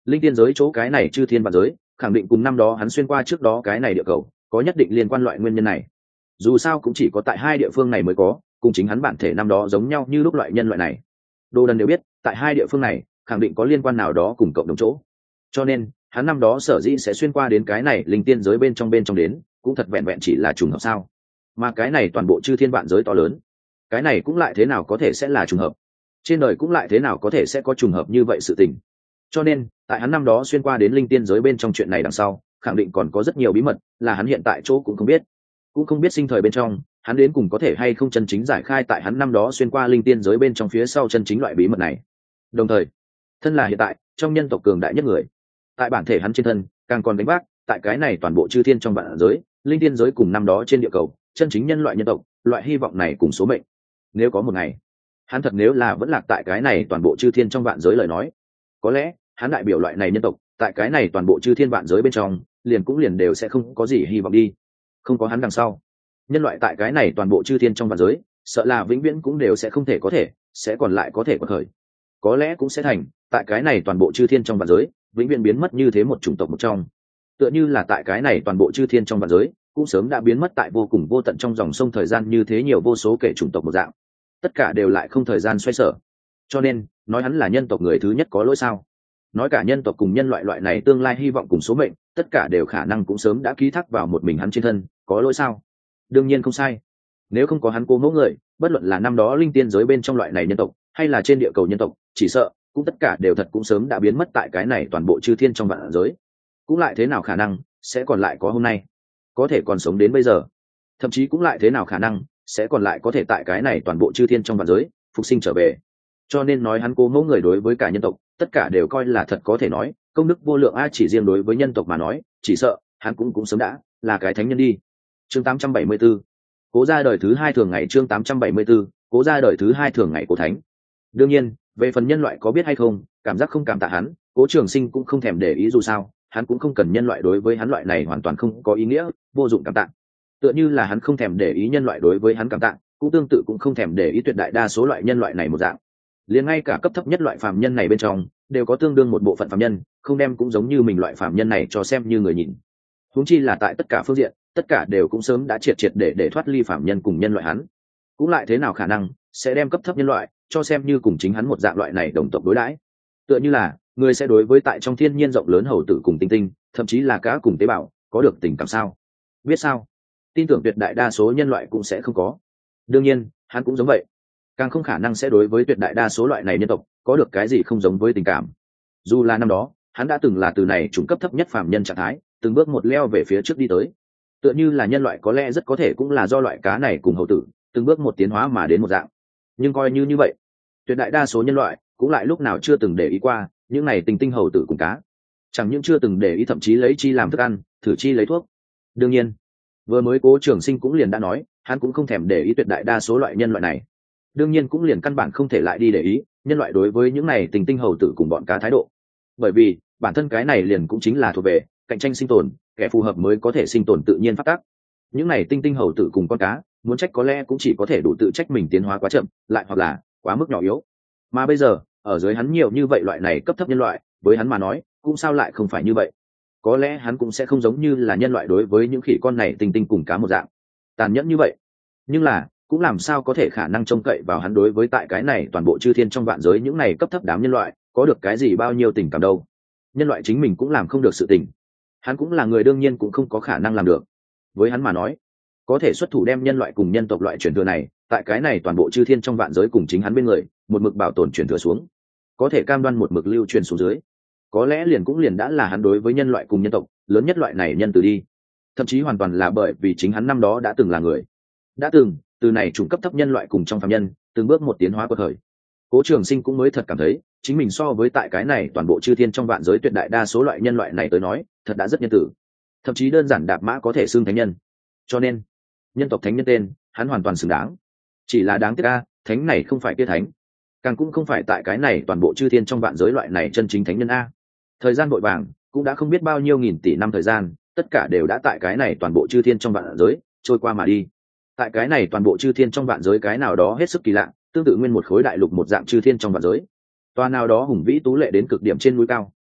linh tiên giới chỗ cái này chư thiên vạn giới khẳng định cùng năm đó hắn xuyên qua trước đó cái này địa cầu có nhất định liên quan loại nguyên nhân này. Dù sao cũng chỉ có tại hai địa phương này mới có cùng chính hắn bản thể năm đó giống nhau như lúc loại nhân loại này. Đồ Đần đều biết tại hai địa phương này khẳng định có liên quan nào đó cùng cộng đồng chỗ, cho nên hắn năm đó sở dĩ sẽ xuyên qua đến cái này linh tiên giới bên trong đến cũng thật vẹn vẹn chỉ là trùng hợp sao. Mà cái này toàn bộ chư thiên vạn giới to lớn, cái này cũng lại thế nào có thể sẽ là trùng hợp, trên đời cũng lại thế nào có thể sẽ có trùng hợp như vậy sự tình. Cho nên tại hắn năm đó xuyên qua đến linh tiên giới bên trong chuyện này đằng sau khẳng định còn có rất nhiều bí mật là hắn hiện tại chỗ cũng không biết, cũng không biết sinh thời bên trong hắn đến cùng có thể hay không chân chính giải khai tại hắn năm đó xuyên qua linh tiên giới bên trong phía sau chân chính loại bí mật này. Đồng thời thân là hiện tại trong nhân tộc cường đại nhất người, tại bản thể hắn trên thân càng còn đánh vác tại cái này toàn bộ chư thiên trong vạn giới linh tiên giới cùng năm đó trên địa cầu chân chính nhân loại nhân tộc loại hy vọng này cùng số mệnh. Nếu có một ngày hắn thật nếu là vẫn lạc tại cái này toàn bộ chư thiên trong vạn giới lời nói, có lẽ hắn đại biểu loại này nhân tộc tại cái này toàn bộ chư thiên vạn giới bên trong liền đều sẽ không có gì hy vọng đi. Không có hắn đằng sau, nhân loại tại cái này toàn bộ chư thiên trong vạn giới sợ là vĩnh viễn cũng đều sẽ không thể có thể sẽ còn lại có thể có khởi, có lẽ cũng sẽ thành tại cái này toàn bộ chư thiên trong vạn giới vĩnh viễn biến mất như thế một chủng tộc một trong. Tựa như là tại cái này toàn bộ chư thiên trong vạn giới cũng sớm đã biến mất tại vô cùng vô tận trong dòng sông thời gian như thế nhiều vô số kể chủng tộc một dạng, tất cả đều lại không thời gian xoay sở. Cho nên nói hắn là nhân tộc người thứ nhất có lỗi sao? Nói cả nhân tộc cùng nhân loại loại này tương lai hy vọng cùng số mệnh tất cả đều khả năng cũng sớm đã ký thác vào một mình hắn trên thân, có lỗi sao? Đương nhiên không sai. Nếu không có hắn cố mẫu người, bất luận là năm đó linh tiên giới bên trong loại này nhân tộc hay là trên địa cầu nhân tộc, chỉ sợ cũng tất cả đều thật cũng sớm đã biến mất tại cái này toàn bộ chư thiên trong vạn giới. Cũng lại thế nào khả năng sẽ còn lại có hôm nay, có thể còn sống đến bây giờ, thậm chí cũng lại thế nào khả năng sẽ còn lại có thể tại cái này toàn bộ chư thiên trong vạn giới phục sinh trở về. Cho nên nói hắn cố mẫu người đối với cả nhân tộc tất cả đều coi là thật, có thể nói công đức vô lượng. Chỉ riêng đối với nhân tộc mà nói, chỉ sợ hắn cũng sớm đã là cái thánh nhân đi. Chương 874 cố ra đời thứ hai thường ngày. Chương 874 cố ra đời thứ hai thường ngày của thánh. Đương nhiên về phần nhân loại có biết hay không cảm giác không cảm tạ hắn, Cố Trường Sinh cũng không thèm để ý, dù sao hắn cũng không cần nhân loại đối với hắn loại này hoàn toàn không có ý nghĩa vô dụng cảm tạ. Tựa như là hắn không thèm để ý nhân loại đối với hắn cảm tạ, cũng tương tự cũng không thèm để ý tuyệt đại đa số loại nhân loại này một dạng. Liền ngay cả cấp thấp nhất loại phàm nhân này bên trong đều có tương đương một bộ phận phàm nhân không đem cũng giống như mình loại phàm nhân này cho xem như người nhìn. Huống chi là tại tất cả phương diện tất cả đều cũng sớm đã triệt để thoát ly phàm nhân cùng nhân loại, hắn cũng lại thế nào khả năng sẽ đem cấp thấp nhân loại cho xem như cùng chính hắn một dạng loại này đồng tộc đối đãi. Tựa như là người sẽ đối với tại trong thiên nhiên rộng lớn hầu tử cùng tinh tinh, thậm chí là cá cùng tế bào có được tình cảm sao? Biết sao? Tin tưởng tuyệt đại đa số nhân loại cũng sẽ không có. Đương nhiên hắn cũng giống vậy, càng không khả năng sẽ đối với tuyệt đại đa số loại này nhân tộc có được cái gì không giống với tình cảm. Dù là năm đó hắn đã từng là từ này chủng cấp thấp nhất phàm nhân trạng thái từng bước một leo về phía trước đi tới, tựa như là nhân loại có lẽ rất có thể cũng là do loại cá này cùng hầu tử từng bước một tiến hóa mà đến một dạng. Nhưng coi như vậy, tuyệt đại đa số nhân loại cũng lại lúc nào chưa từng để ý qua những này tình tinh hầu tử cùng cá, chẳng những chưa từng để ý, thậm chí lấy chi làm thức ăn, thử chi lấy thuốc. Đương nhiên vừa mới Cố Trường Sinh cũng liền đã nói hắn cũng không thèm để ý tuyệt đại đa số loại nhân loại này, đương nhiên cũng liền căn bản không thể lại đi để ý nhân loại đối với những này tình tinh hầu tử cùng bọn cá thái độ, bởi vì bản thân cái này liền cũng chính là thuộc về cạnh tranh sinh tồn, kẻ phù hợp mới có thể sinh tồn tự nhiên phát tác. Những này tinh tinh hầu tử cùng con cá muốn trách có lẽ cũng chỉ có thể đủ tự trách mình tiến hóa quá chậm, lại hoặc là quá mức nhỏ yếu. Mà bây giờ ở dưới hắn nhiều như vậy loại này cấp thấp nhân loại, với hắn mà nói cũng sao lại không phải như vậy. Có lẽ hắn cũng sẽ không giống như là nhân loại đối với những khỉ con này tinh tinh cùng cá một dạng tàn nhẫn như vậy, nhưng là cũng làm sao có thể khả năng trông cậy vào hắn đối với tại cái này toàn bộ chư thiên trong vạn giới những này cấp thấp đám nhân loại có được cái gì bao nhiêu tình cảm đâu. Nhân loại chính mình cũng làm không được sự tình, hắn cũng là người đương nhiên cũng không có khả năng làm được. Với hắn mà nói, có thể xuất thủ đem nhân loại cùng nhân tộc loại truyền thừa này tại cái này toàn bộ chư thiên trong vạn giới cùng chính hắn bên người một mực bảo tồn truyền thừa xuống, có thể cam đoan một mực lưu truyền xuống dưới, có lẽ liền cũng liền đã là hắn đối với nhân loại cùng nhân tộc lớn nhất loại này nhân từ đi. Thậm chí hoàn toàn là bởi vì chính hắn năm đó đã từng là người, đã từng từ này chủng cấp thấp nhân loại cùng trong phàm nhân từng bước một tiến hóa quật khởi. Cố Trường Sinh cũng mới thật cảm thấy chính mình so với tại cái này toàn bộ chư thiên trong vạn giới tuyệt đại đa số loại nhân loại này tới nói thật đã rất nhân tử, thậm chí đơn giản đạp mã có thể xưng thánh nhân. Cho nên nhân tộc thánh nhân tên hắn hoàn toàn xứng đáng. Chỉ là đáng tiếc a, thánh này không phải kia thánh, càng cũng không phải tại cái này toàn bộ chư thiên trong vạn giới loại này chân chính thánh nhân a. Thời gian vội vàng cũng đã không biết bao nhiêu nghìn tỷ năm thời gian, tất cả đều đã tại cái này toàn bộ chư thiên trong vạn giới trôi qua mà đi. Tại cái này toàn bộ chư thiên trong vạn giới cái nào đó hết sức kỳ lạ, tương tự nguyên một khối đại lục một dạng chư thiên trong vạn giới, toa nào đó hùng vĩ tú lệ đến cực điểm trên núi cao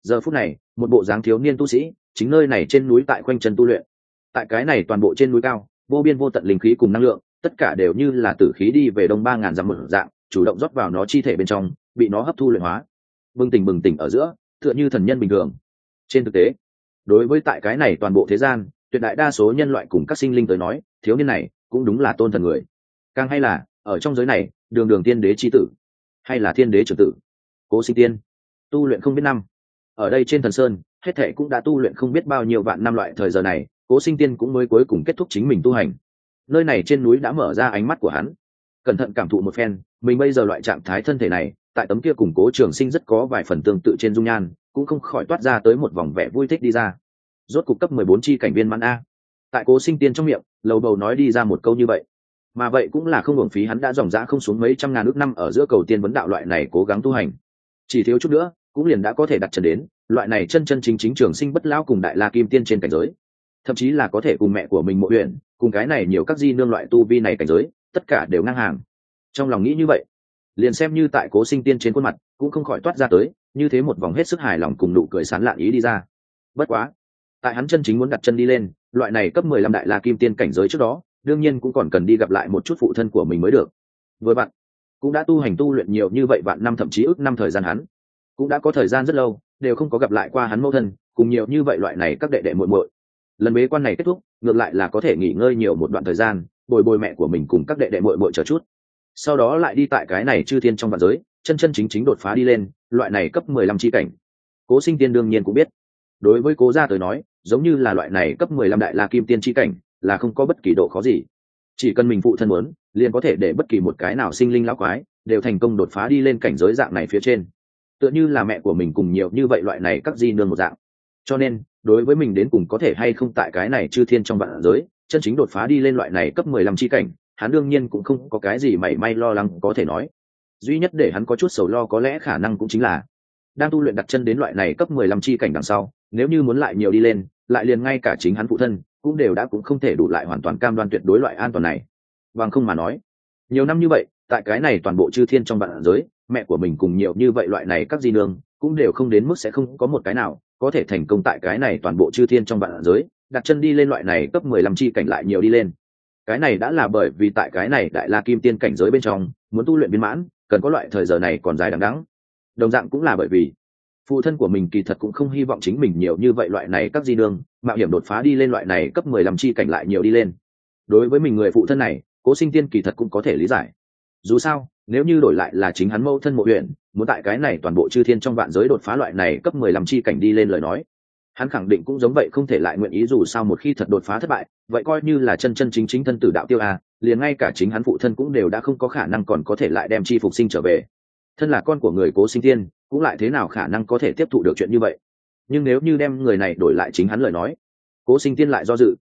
giờ phút này một bộ dáng thiếu niên tu sĩ chính nơi này trên núi tại khoanh chân tu luyện. Tại cái này toàn bộ trên núi cao, vô biên vô tận linh khí cùng năng lượng, tất cả đều như là tử khí đi về đông 3000 dặm một dạng, chủ động rót vào nó chi thể bên trong, bị nó hấp thu luyện hóa. Bừng tỉnh ở giữa, tựa như thần nhân bình thường. Trên thực tế, đối với tại cái này toàn bộ thế gian, tuyệt đại đa số nhân loại cùng các sinh linh tới nói, thiếu niên này cũng đúng là tôn thần người. Càng hay là, ở trong giới này, đường đường tiên đế chi tử, hay là thiên đế trưởng tử, Cố Sinh Tiên, tu luyện không biết năm. Ở đây trên thần sơn, hết thệ cũng đã tu luyện không biết bao nhiêu vạn năm loại thời giờ này, Cố Sinh Tiên cũng mới cuối cùng kết thúc chính mình tu hành. Nơi này trên núi đã mở ra ánh mắt của hắn, cẩn thận cảm thụ một phen, mình bây giờ loại trạng thái thân thể này, tại tấm kia cùng Cố Trường Sinh rất có vài phần tương tự trên dung nhan, cũng không khỏi toát ra tới một vòng vẻ vui thích đi ra. Rốt cục cấp 14 chi cảnh viên mãn a. Tại Cố Sinh Tiên trong miệng, lầu bầu nói đi ra một câu như vậy. Mà vậy cũng là không hưởng phí hắn đã dòng dã không xuống mấy trăm ngàn ước năm ở giữa cầu tiên vấn đạo loại này cố gắng tu hành. Chỉ thiếu chút nữa, cũng liền đã có thể đặt chân đến loại này chân chân chính chính trường sinh bất lão cùng đại la kim tiên trên cảnh giới, thậm chí là có thể cùng mẹ của mình Mộ Uyển, cùng cái này nhiều các di nương loại tu vi này cảnh giới, tất cả đều ngang hàng. Trong lòng nghĩ như vậy, liền xem như tại Cố Sinh Tiên trên khuôn mặt cũng không khỏi toát ra tới như thế một vòng hết sức hài lòng cùng nụ cười sán lạn ý đi ra. Bất quá, tại hắn chân chính muốn đặt chân đi lên loại này cấp 15 đại la kim tiên cảnh giới trước đó, đương nhiên cũng còn cần đi gặp lại một chút phụ thân của mình mới được. Với bạn cũng đã tu hành tu luyện nhiều như vậy vạn năm thậm chí ước năm thời gian, hắn cũng đã có thời gian rất lâu đều không có gặp lại qua hắn mẫu thân cùng nhiều như vậy loại này các đệ đệ muội muội. Lần bế quan này kết thúc, ngược lại là có thể nghỉ ngơi nhiều một đoạn thời gian, bồi bồi mẹ của mình cùng các đệ đệ muội muội chờ chút, sau đó lại đi tại cái này chư thiên trong vạn giới chân chân chính chính đột phá đi lên loại này cấp 15 chi cảnh. Cố Sinh Tiên đương nhiên cũng biết, đối với Cố gia tới nói, giống như là loại này cấp 15 đại la kim tiên chi cảnh là không có bất kỳ độ khó gì, chỉ cần mình phụ thân muốn, liền có thể để bất kỳ một cái nào sinh linh lão quái đều thành công đột phá đi lên cảnh giới dạng này phía trên, tựa như là mẹ của mình cùng nhiều như vậy loại này các di nương một dạng. Cho nên đối với mình đến cùng có thể hay không tại cái này chư thiên trong vạn giới chân chính đột phá đi lên loại này cấp 15 chi cảnh, hắn đương nhiên cũng không có cái gì mảy may lo lắng có thể nói. Duy nhất để hắn có chút sầu lo có lẽ khả năng cũng chính là đang tu luyện đặt chân đến loại này cấp 15 chi cảnh đằng sau, nếu như muốn lại nhiều đi lên, lại liền ngay cả chính hắn phụ thân cũng đều đã cũng không thể đủ lại hoàn toàn cam đoan tuyệt đối loại an toàn này. Bằng không mà nói, nhiều năm như vậy tại cái này toàn bộ chư thiên trong vạn giới, mẹ của mình cùng nhiều như vậy loại này các di nương cũng đều không đến mức sẽ không có một cái nào có thể thành công tại cái này toàn bộ chư thiên trong vạn giới đặt chân đi lên loại này cấp 15 chi cảnh lại nhiều đi lên. Cái này đã là bởi vì tại cái này đại la kim tiên cảnh giới bên trong muốn tu luyện viên mãn cần có loại thời giờ này còn dài đằng đẵng. Đồng dạng cũng là bởi vì phụ thân của mình kỳ thật cũng không hy vọng chính mình nhiều như vậy loại này các di nương mạo hiểm đột phá đi lên loại này cấp 15 chi cảnh lại nhiều đi lên. Đối với mình người phụ thân này, Cố Sinh Tiên kỳ thật cũng có thể lý giải. Dù sao, nếu như đổi lại là chính hắn mẫu thân Mộ Uyển, muốn tại cái này toàn bộ chư thiên trong vạn giới đột phá loại này cấp 15 chi cảnh đi lên lời nói, hắn khẳng định cũng giống vậy không thể lại nguyện ý. Dù sao một khi thật đột phá thất bại, vậy coi như là chân chân chính chính thân tử đạo tiêu a, liền ngay cả chính hắn phụ thân cũng đều đã không có khả năng còn có thể lại đem chi phục sinh trở về. Thân là con của người Cố Sinh Tiên, cũng lại thế nào khả năng có thể tiếp thụ được chuyện như vậy. Nhưng nếu như đem người này đổi lại chính hắn lời nói, Cố Sinh Tiên lại do dự.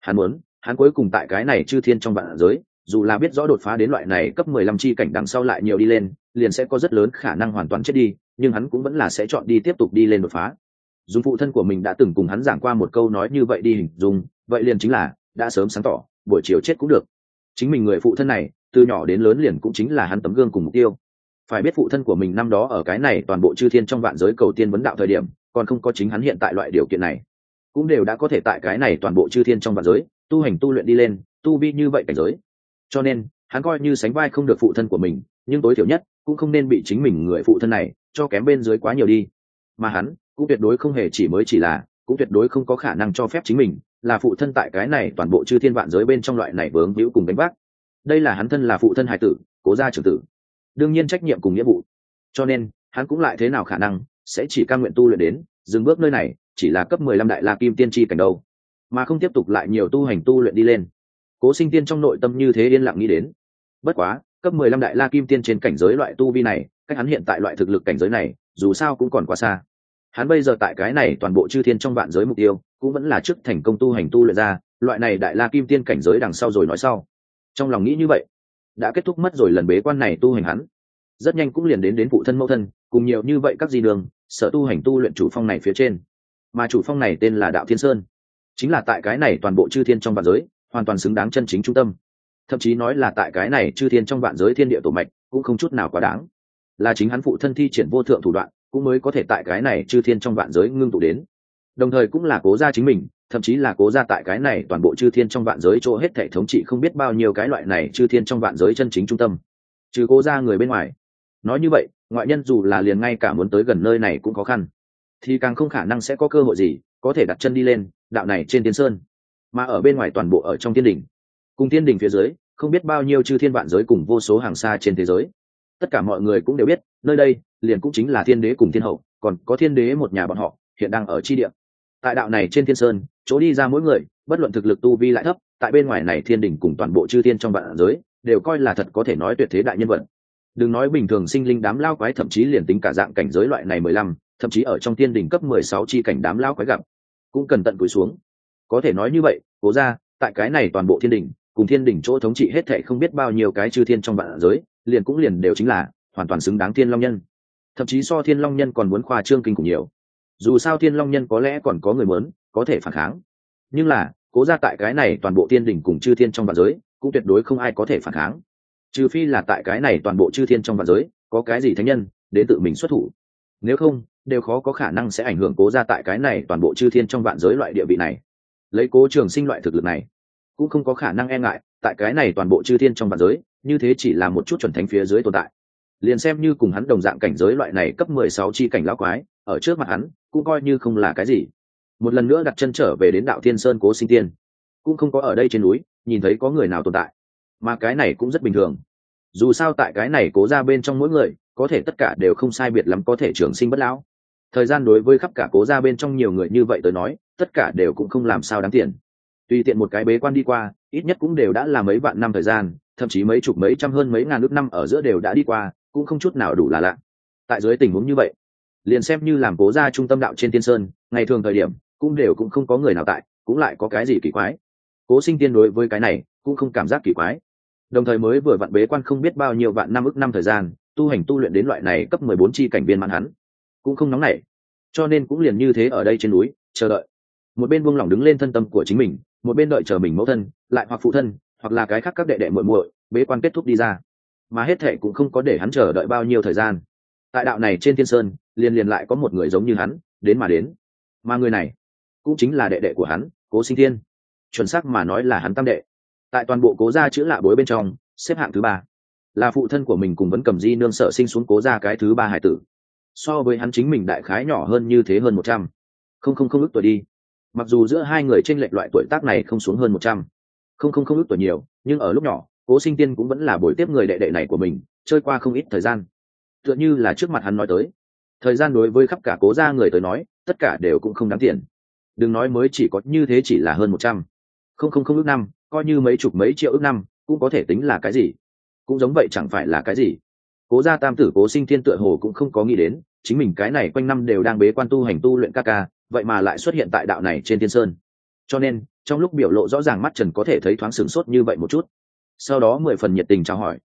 Hắn cuối cùng tại cái này chư thiên trong vạn giới, dù là biết rõ đột phá đến loại này cấp 15 chi cảnh đằng sau lại nhiều đi lên, liền sẽ có rất lớn khả năng hoàn toàn chết đi, nhưng hắn cũng vẫn là sẽ chọn đi tiếp tục đi lên đột phá. Dùng phụ thân của mình đã từng cùng hắn giảng qua một câu nói như vậy đi hình dung, vậy liền chính là đã sớm sáng tỏ, buổi chiều chết cũng được. Chính mình người phụ thân này, từ nhỏ đến lớn liền cũng chính là hắn tấm gương cùng mục tiêu. Phải biết phụ thân của mình năm đó ở cái này toàn bộ chư thiên trong vạn giới cầu tiên vấn đạo thời điểm, còn không có chính hắn hiện tại loại điều kiện này, cũng đều đã có thể tại cái này toàn bộ chư thiên trong vạn giới tu hành tu luyện đi lên tu vi như vậy cảnh giới. Cho nên hắn coi như sánh vai không được phụ thân của mình, nhưng tối thiểu nhất cũng không nên bị chính mình người phụ thân này cho kém bên dưới quá nhiều đi. Mà hắn cũng tuyệt đối không hề cũng tuyệt đối không có khả năng cho phép chính mình là phụ thân tại cái này toàn bộ chư thiên vạn giới bên trong loại này vướng víu cùng đánh vác. Đây là hắn thân là phụ thân hài tử, Cố gia trưởng tử, đương nhiên trách nhiệm cùng nghĩa vụ. Cho nên hắn cũng lại thế nào khả năng sẽ chỉ cam nguyện tu luyện đến dừng bước nơi này chỉ là cấp 15 đại la kim tiên chi cảnh đâu, mà không tiếp tục lại nhiều tu hành tu luyện đi lên. Cố Sinh Tiên trong nội tâm như thế yên lặng nghĩ đến. Bất quá cấp 15 đại la kim tiên trên cảnh giới loại tu vi này, cách hắn hiện tại loại thực lực cảnh giới này dù sao cũng còn quá xa. Hắn bây giờ tại cái này toàn bộ chư thiên trong vạn giới mục tiêu cũng vẫn là trước thành công tu hành tu luyện ra loại này đại la kim tiên cảnh giới đằng sau rồi nói sau. Trong lòng nghĩ như vậy, đã kết thúc mất rồi lần bế quan này tu hành, hắn rất nhanh cũng liền đến phụ thân mẫu thân cùng nhiều như vậy các di đường sở tu hành tu luyện chủ phong này phía trên. Mà chủ phong này tên là Đạo Thiên Sơn, chính là tại cái này toàn bộ chư thiên trong vạn giới hoàn toàn xứng đáng chân chính trung tâm, thậm chí nói là tại cái này chư thiên trong vạn giới thiên địa tổ mạch cũng không chút nào quá đáng, là chính hắn phụ thân thi triển vô thượng thủ đoạn cũng mới có thể tại cái này chư thiên trong vạn giới ngưng tụ đến. Đồng thời cũng là Cố gia chính mình, thậm chí là Cố gia tại cái này toàn bộ chư thiên trong vạn giới chỗ hết thể thống trị không biết bao nhiêu cái loại này chư thiên trong vạn giới chân chính trung tâm, trừ Cố gia người bên ngoài. Nói như vậy, ngoại nhân dù là liền ngay cả muốn tới gần nơi này cũng khó khăn, thì càng không khả năng sẽ có cơ hội gì có thể đặt chân đi lên đạo này trên Tiên Sơn. Mà ở bên ngoài toàn bộ ở trong thiên đình, cùng thiên đình phía dưới không biết bao nhiêu chư thiên vạn giới cùng vô số hàng xa trên thế giới, tất cả mọi người cũng đều biết nơi đây liền cũng chính là thiên đế cùng thiên hậu, còn có thiên đế một nhà bọn họ hiện đang ở chi địa. Tại đạo này trên Thiên Sơn chỗ đi ra mỗi người, bất luận thực lực tu vi lại thấp, tại bên ngoài này thiên đình cùng toàn bộ chư thiên trong vạn giới đều coi là thật có thể nói tuyệt thế đại nhân vật. Đừng nói bình thường sinh linh đám lao quái, thậm chí liền tính cả dạng cảnh giới loại này 15, thậm chí ở trong thiên đình cấp 16 chi cảnh đám lao quái gặp cũng cần tận cúi xuống. Có thể nói như vậy, Cố gia tại cái này toàn bộ thiên đình cùng thiên đình chỗ thống trị hết thảy không biết bao nhiêu cái chư thiên trong vạn giới, liền đều chính là hoàn toàn xứng đáng Thiên Long Nhân, thậm chí so Thiên Long Nhân còn muốn khoa trương kinh khủng nhiều. Dù sao Thiên Long Nhân có lẽ còn có người muốn có thể phản kháng, nhưng là Cố gia tại cái này toàn bộ thiên đình cùng chư thiên trong vạn giới cũng tuyệt đối không ai có thể phản kháng, trừ phi là tại cái này toàn bộ chư thiên trong vạn giới có cái gì thánh nhân đến tự mình xuất thủ, nếu không đều khó có khả năng sẽ ảnh hưởng Cố gia tại cái này toàn bộ chư thiên trong vạn giới loại địa vị này. Lấy Cố Trường Sinh loại thực lực này cũng không có khả năng e ngại tại cái này toàn bộ chư thiên trong vạn giới, như thế chỉ là một chút chuẩn thánh phía dưới tồn tại, liền xem như cùng hắn đồng dạng cảnh giới loại này cấp 16 chi cảnh lão quái ở trước mặt hắn cũng coi như không là cái gì. Một lần nữa đặt chân trở về đến đạo Thiên Sơn, Cố Sinh Tiên cũng không có ở đây trên núi nhìn thấy có người nào tồn tại, mà cái này cũng rất bình thường. Dù sao tại cái này Cố gia bên trong mỗi người có thể tất cả đều không sai biệt lắm có thể trường sinh bất lão. Thời gian đối với khắp cả Cố gia bên trong nhiều người như vậy tới nói, tất cả đều cũng không làm sao đáng tiền. Tùy tiện một cái bế quan đi qua, ít nhất cũng đều đã là mấy vạn năm thời gian, thậm chí mấy chục mấy trăm hơn mấy ngàn ước năm ở giữa đều đã đi qua, cũng không chút nào đủ là lạ. Tại dưới tình huống như vậy, liền xem như làm Cố gia trung tâm đạo trên Tiên Sơn, ngày thường thời điểm cũng đều cũng không có người nào tại, cũng lại có cái gì kỳ quái. Cố Sinh Tiên đối với cái này cũng không cảm giác kỳ quái. Đồng thời mới vừa vặn bế quan không biết bao nhiêu vạn năm ức năm thời gian, tu hành tu luyện đến loại này cấp 14 chi cảnh viên mãn, hắn cũng không nóng nảy, cho nên cũng liền như thế ở đây trên núi chờ đợi. Một bên buông lỏng đứng lên thân tâm của chính mình, một bên đợi chờ mình mẫu thân lại hoặc phụ thân hoặc là cái khác các đệ đệ muội muội bế quan kết thúc đi ra. Mà hết thệ cũng không có để hắn chờ đợi bao nhiêu thời gian. Tại đạo này trên Thiên Sơn liền lại có một người giống như hắn đến mà người này cũng chính là đệ đệ của hắn, Cố Sinh Thiên, chuẩn xác mà nói là hắn tam đệ. Tại toàn bộ Cố gia chữ lạ bối bên trong xếp hạng thứ 3, là phụ thân của mình cùng Vấn Cầm Di nương sợ sinh xuống Cố gia cái thứ 3 hải tử. So với hắn chính mình đại khái nhỏ hơn như thế hơn 100 không ước tuổi đi. Mặc dù giữa hai người chênh lệch loại tuổi tác này không xuống hơn 100 không ước tuổi nhiều, nhưng ở lúc nhỏ Cố Sinh Tiên cũng vẫn là bồi tiếp người đệ đệ này của mình chơi qua không ít thời gian. Tựa như là trước mặt hắn nói tới, thời gian đối với khắp cả Cố gia người tới nói tất cả đều cũng không đáng tiền. Đừng nói mới chỉ có như thế, chỉ là hơn 100 không ước năm, coi như mấy chục mấy triệu ước năm cũng có thể tính là cái gì, cũng giống vậy chẳng phải là cái gì. Cố gia tam tử Cố Sinh Thiên tựa hồ cũng không có nghĩ đến chính mình cái này quanh năm đều đang bế quan tu hành tu luyện ca vậy mà lại xuất hiện tại đạo này trên Thiên Sơn, cho nên trong lúc biểu lộ rõ ràng mắt trần có thể thấy thoáng sửng sốt như vậy một chút, sau đó 10 phần nhiệt tình chào hỏi: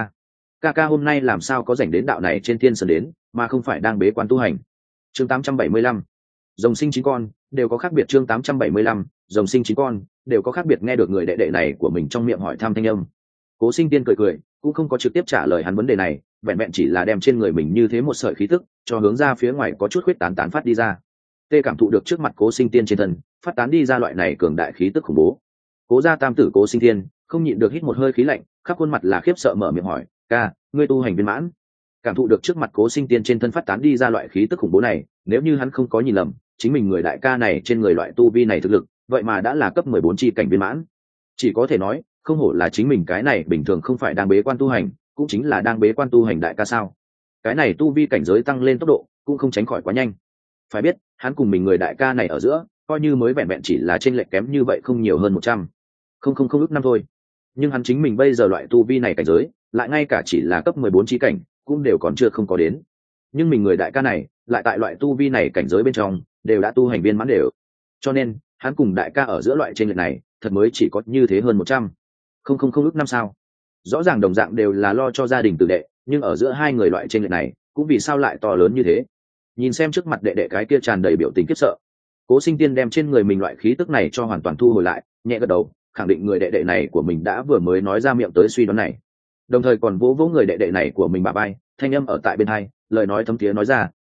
ca hôm nay làm sao có rảnh đến đạo này trên Thiên Sơn đến, mà không phải đang bế quan tu hành? Chương 875 rồng sinh 9 con đều có khác biệt. Chương 875 rồng sinh 9 con đều có khác biệt. Nghe được người đệ đệ này của mình trong miệng hỏi thăm thanh âm, Cố Sinh Tiên cười cũng không có trực tiếp trả lời hắn vấn đề này, vẹn vẹn chỉ là đem trên người mình như thế một sợi khí tức cho hướng ra phía ngoài có chút khuyết tán phát đi ra. Tê cảm thụ được trước mặt Cố Sinh Tiên trên thân phát tán đi ra loại này cường đại khí tức khủng bố, Cố gia tam tử Cố Sinh Thiên không nhịn được hít một hơi khí lạnh, khắp khuôn mặt là khiếp sợ mở miệng hỏi: ca, ngươi tu hành viên mãn? Cảm thụ được trước mặt Cố Sinh Tiên trên thân phát tán đi ra loại khí tức khủng bố này, nếu như hắn không có nhìn lầm, chính mình người đại ca này trên người loại tu vi này thực lực vậy mà đã là cấp 14 chi cảnh viên mãn. Chỉ có thể nói không hổ là chính mình cái này bình thường không phải đang bế quan tu hành, cũng chính là đang bế quan tu hành đại ca sao. Cái này tu vi cảnh giới tăng lên tốc độ cũng không tránh khỏi quá nhanh. Phải biết hắn cùng mình người đại ca này ở giữa coi như mới vẹn vẹn chỉ là chênh lệch kém như vậy không nhiều hơn 100 không ước năm thôi, nhưng hắn chính mình bây giờ loại tu vi này cảnh giới lại ngay cả chỉ là cấp 14 chi cảnh cũng đều còn chưa không có đến, nhưng mình người đại ca này lại tại loại tu vi này cảnh giới bên trong đều đã tu hành viên mãn đều, cho nên hắn cùng đại ca ở giữa loại chênh lệch này thật mới chỉ có như thế hơn 100 không ước năm sao. Rõ ràng đồng dạng đều là lo cho gia đình tử đệ, nhưng ở giữa hai người loại chênh lệch này cũng vì sao lại to lớn như thế. Nhìn xem trước mặt đệ đệ cái kia tràn đầy biểu tình khiếp sợ, Cố Sinh Tiên đem trên người mình loại khí tức này cho hoàn toàn thu hồi lại, nhẹ gật đầu khẳng định người đệ đệ này của mình đã vừa mới nói ra miệng tới suy đoán này, đồng thời còn vỗ người đệ đệ này của mình bả vai, thanh âm ở tại bên hai, lời nói thấm thiế nói ra: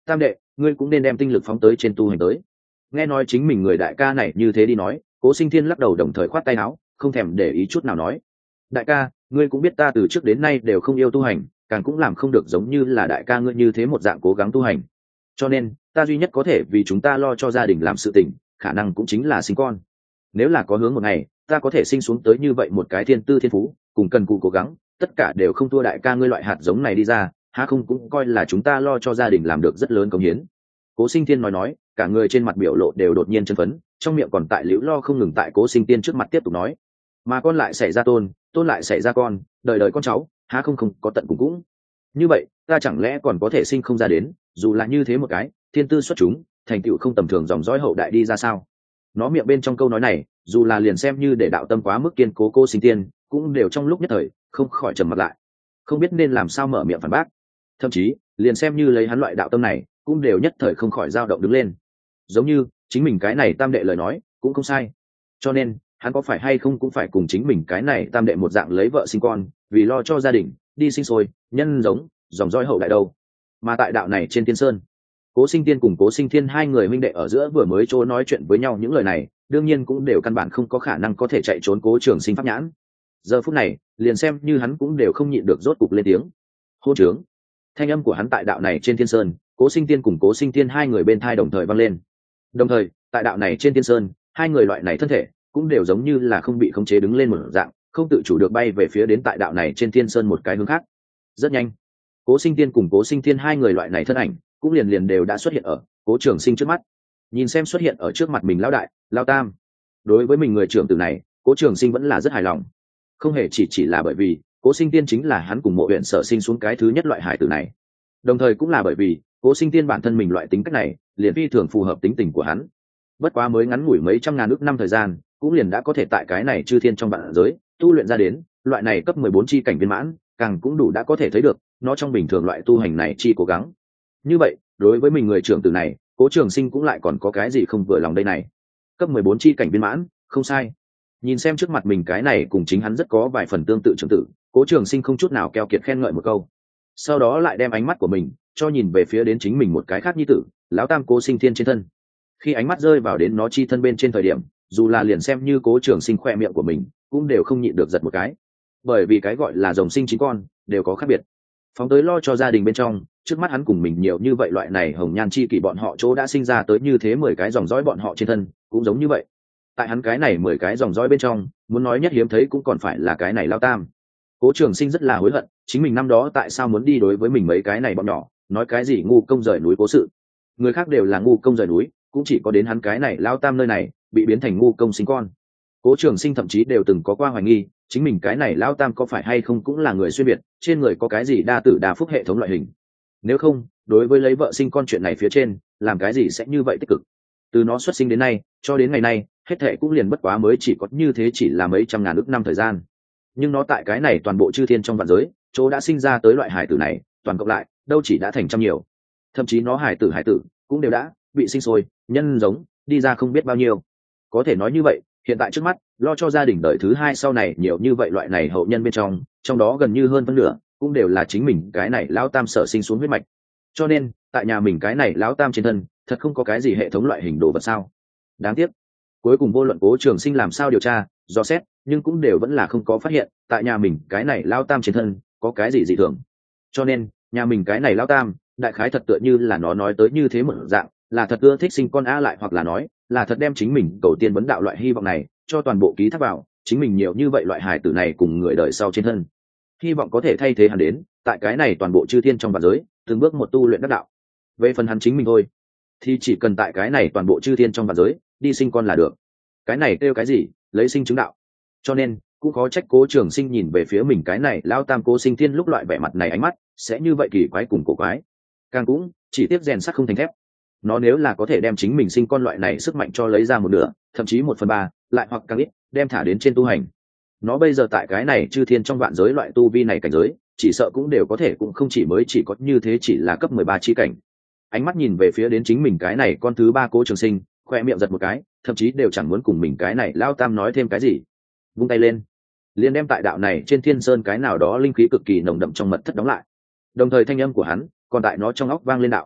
tam đệ, ngươi cũng nên đem tinh lực phóng tới trên tu hành tới. Nghe nói chính mình người đại ca này như thế đi nói, Cố Sinh Thiên lắc đầu đồng thời khoát tay áo, không thèm để ý chút nào nói: đại ca, ngươi cũng biết ta từ trước đến nay đều không yêu tu hành, càng cũng làm không được giống như là đại ca ngươi như thế một dạng cố gắng tu hành, cho nên ta duy nhất có thể vì chúng ta lo cho gia đình làm sự tình, khả năng cũng chính là sinh con. Nếu là có hướng một ngày ta có thể sinh xuống tới như vậy một cái thiên tư thiên phú, cùng cần cù cố gắng, tất cả đều không thua đại ca ngươi loại hạt giống này đi ra, há không cũng coi là chúng ta lo cho gia đình làm được rất lớn công hiến. Cố Sinh Thiên nói, cả người trên mặt biểu lộ đều đột nhiên chân phấn, trong miệng còn tại liễu lo không ngừng tại Cố Sinh Tiên trước mặt tiếp tục nói: mà con lại xảy ra tôn, tôn lại xảy ra con, đời đời con cháu, há không có tận cùng cũng. Như vậy ta chẳng lẽ còn có thể sinh không ra đến, dù là như thế một cái thiên tư xuất chúng, thành tựu không tầm thường dòng dõi hậu đại đi ra sao? Nó miệng bên trong câu nói này, dù là liền xem như để đạo tâm quá mức kiên cố Cố Sinh Tiên, cũng đều trong lúc nhất thời không khỏi trầm mặt lại, không biết nên làm sao mở miệng phản bác. Thậm chí liền xem như lấy hắn loại đạo tâm này, cũng đều nhất thời không khỏi dao động đứng lên, giống như chính mình cái này tam đệ lời nói cũng không sai, cho nên hắn có phải hay không cũng phải cùng chính mình cái này tam đệ một dạng lấy vợ sinh con, vì lo cho gia đình đi sinh sôi nhân giống dòng dõi hậu đại đâu. Mà tại đạo này trên Tiên Sơn, Cố Sinh Tiên cùng Cố Sinh Thiên hai người huynh đệ ở giữa vừa mới chỗ nói chuyện với nhau những lời này, đương nhiên cũng đều căn bản không có khả năng có thể chạy trốn Cố Trường Sinh pháp nhãn. Giờ phút này liền xem như hắn cũng đều không nhịn được rốt cục lên tiếng: hôn trướng. Thanh âm của hắn tại đạo này trên Thiên Sơn, Cố Sinh Tiên cùng Cố Sinh Thiên hai người bên thai đồng thời vang lên. Đồng thời tại đạo này trên Thiên Sơn, hai người loại này thân thể cũng đều giống như là không bị khống chế đứng lên một dạng, không tự chủ được bay về phía đến tại đạo này trên Thiên Sơn một cái hướng khác. Rất nhanh, Cố Sinh Tiên cùng Cố Sinh Thiên hai người loại này thân ảnh cũng liền liền đều đã xuất hiện ở Cố Trường Sinh trước mắt. Nhìn xem xuất hiện ở trước mặt mình lão đại, lão tam, đối với mình người trưởng tử này, Cố Trường Sinh vẫn là rất hài lòng. Không hề chỉ là bởi vì Cố Sinh Tiên chính là hắn cùng Mộ Uyển Sở sinh xuống cái thứ nhất loại hải tử này, đồng thời cũng là bởi vì Cố Sinh Tiên bản thân mình loại tính cách này liền phi thường phù hợp tính tình của hắn. Bất quá mới ngắn ngủi mấy trăm ngàn ước năm thời gian, cũng liền đã có thể tại cái này chư thiên trong vạn giới tu luyện ra đến loại này cấp 14 chi cảnh viên mãn, càng cũng đủ đã có thể thấy được nó trong bình thường loại tu hành này chi cố gắng. Như vậy đối với mình người trưởng tử này, Cố Trường Sinh cũng lại còn có cái gì không vừa lòng đây này. Cấp 14 chi cảnh viên mãn, không sai. Nhìn xem trước mặt mình cái này cùng chính hắn rất có vài phần tương tự trưởng tử, Cố Trường Sinh không chút nào keo kiệt khen ngợi một câu, sau đó lại đem ánh mắt của mình cho nhìn về phía đến chính mình một cái khác nhi tử, lão tam Cố Sinh Thiên trên thân. Khi ánh mắt rơi vào đến nó chi thân bên trên thời điểm, dù là liền xem như Cố Trường Sinh khoe miệng của mình cũng đều không nhịn được giật một cái, bởi vì cái gọi là rồng sinh chín con đều có khác biệt. Phóng tới lo cho gia đình bên trong, trước mắt hắn cùng mình nhiều như vậy loại này hồng nhan chi kỷ bọn họ chỗ đã sinh ra tới như thế 10 cái dòng dõi bọn họ trên thân cũng giống như vậy. Tại hắn cái này 10 cái dòng dõi bên trong, muốn nói nhất hiếm thấy cũng còn phải là cái này lao tam. Cố Trường Sinh rất là hối hận, chính mình năm đó tại sao muốn đi đối với mình mấy cái này bọn nhỏ nói cái gì ngu công rời núi cố sự. Người khác đều là ngu công rời núi, cũng chỉ có đến hắn cái này lao tam nơi này bị biến thành ngu công sinh con. Cố Trường Sinh thậm chí đều từng có qua hoài nghi, chính mình cái này lao tam có phải hay không cũng là người xuyên biệt, trên người có cái gì đa tử đa phúc hệ thống loại hình. Nếu không, đối với lấy vợ sinh con chuyện này phía trên, làm cái gì sẽ như vậy tích cực. Từ nó xuất sinh đến nay, cho đến ngày nay, hết thệ cũng liền bất quá mới chỉ có như thế chỉ là mấy trăm ngàn ước năm thời gian. Nhưng nó tại cái này toàn bộ chư thiên trong vạn giới, chỗ đã sinh ra tới loại hải tử này, toàn cộng lại, đâu chỉ đã thành trăm nhiều. Thậm chí nó hải tử cũng đều đã bị sinh sôi, nhân giống, đi ra không biết bao nhiêu. Có thể nói như vậy, hiện tại trước mắt, lo cho gia đình đời thứ hai sau này nhiều như vậy loại này hậu nhân bên trong đó gần như hơn phân nửa cũng đều là chính mình cái này lão tam sở sinh xuống huyết mạch. Cho nên tại nhà mình cái này lão tam trên thân thật không có cái gì hệ thống loại hình đồ vật sao. Đáng tiếc cuối cùng vô luận Cố Trường Sinh làm sao điều tra dò xét, nhưng cũng đều vẫn là không có phát hiện tại nhà mình cái này lão tam trên thân có cái gì dị thường. Cho nên nhà mình cái này lão tam đại khái thật tựa như là nó nói tới như thế một dạng, là thật ưa thích sinh con á, lại hoặc là nói là thật đem chính mình cầu tiên vấn đạo loại hy vọng này cho toàn bộ ký thác vào chính mình nhiều như vậy loại hài tử này cùng người đời sau trên thân, hy vọng có thể thay thế hắn đến tại cái này toàn bộ chư thiên trong vạn giới từng bước một tu luyện đắc đạo. Về phần hắn chính mình thôi thì chỉ cần tại cái này toàn bộ chư thiên trong vạn giới đi sinh con là được. Cái này kêu cái gì lấy sinh chứng đạo. Cho nên cũng khó trách Cố Trường Sinh nhìn về phía mình cái này lao tam Cố Sinh Thiên lúc loại vẻ mặt này ánh mắt sẽ như vậy kỳ quái cùng cổ quái. Càng cũng chỉ tiếp rèn sắt không thành thép. Nó nếu là có thể đem chính mình sinh con loại này sức mạnh cho lấy ra một nửa, thậm chí 1/3, lại hoặc càng ít đem thả đến trên tu hành, nó bây giờ tại cái này chư thiên trong vạn giới loại tu vi này cảnh giới chỉ sợ cũng đều có thể cũng không chỉ mới chỉ có như thế chỉ là cấp 13 chi cảnh. Ánh mắt nhìn về phía đến chính mình cái này con thứ ba Cố Trường Sinh, khoe miệng giật một cái, thậm chí đều chẳng muốn cùng mình cái này lao tam nói thêm cái gì, vung tay lên liền đem tại đạo này trên Thiên Sơn cái nào đó linh khí cực kỳ nồng đậm trong mật thất đóng lại. Đồng thời thanh âm của hắn còn tại nó trong óc vang lên đạo: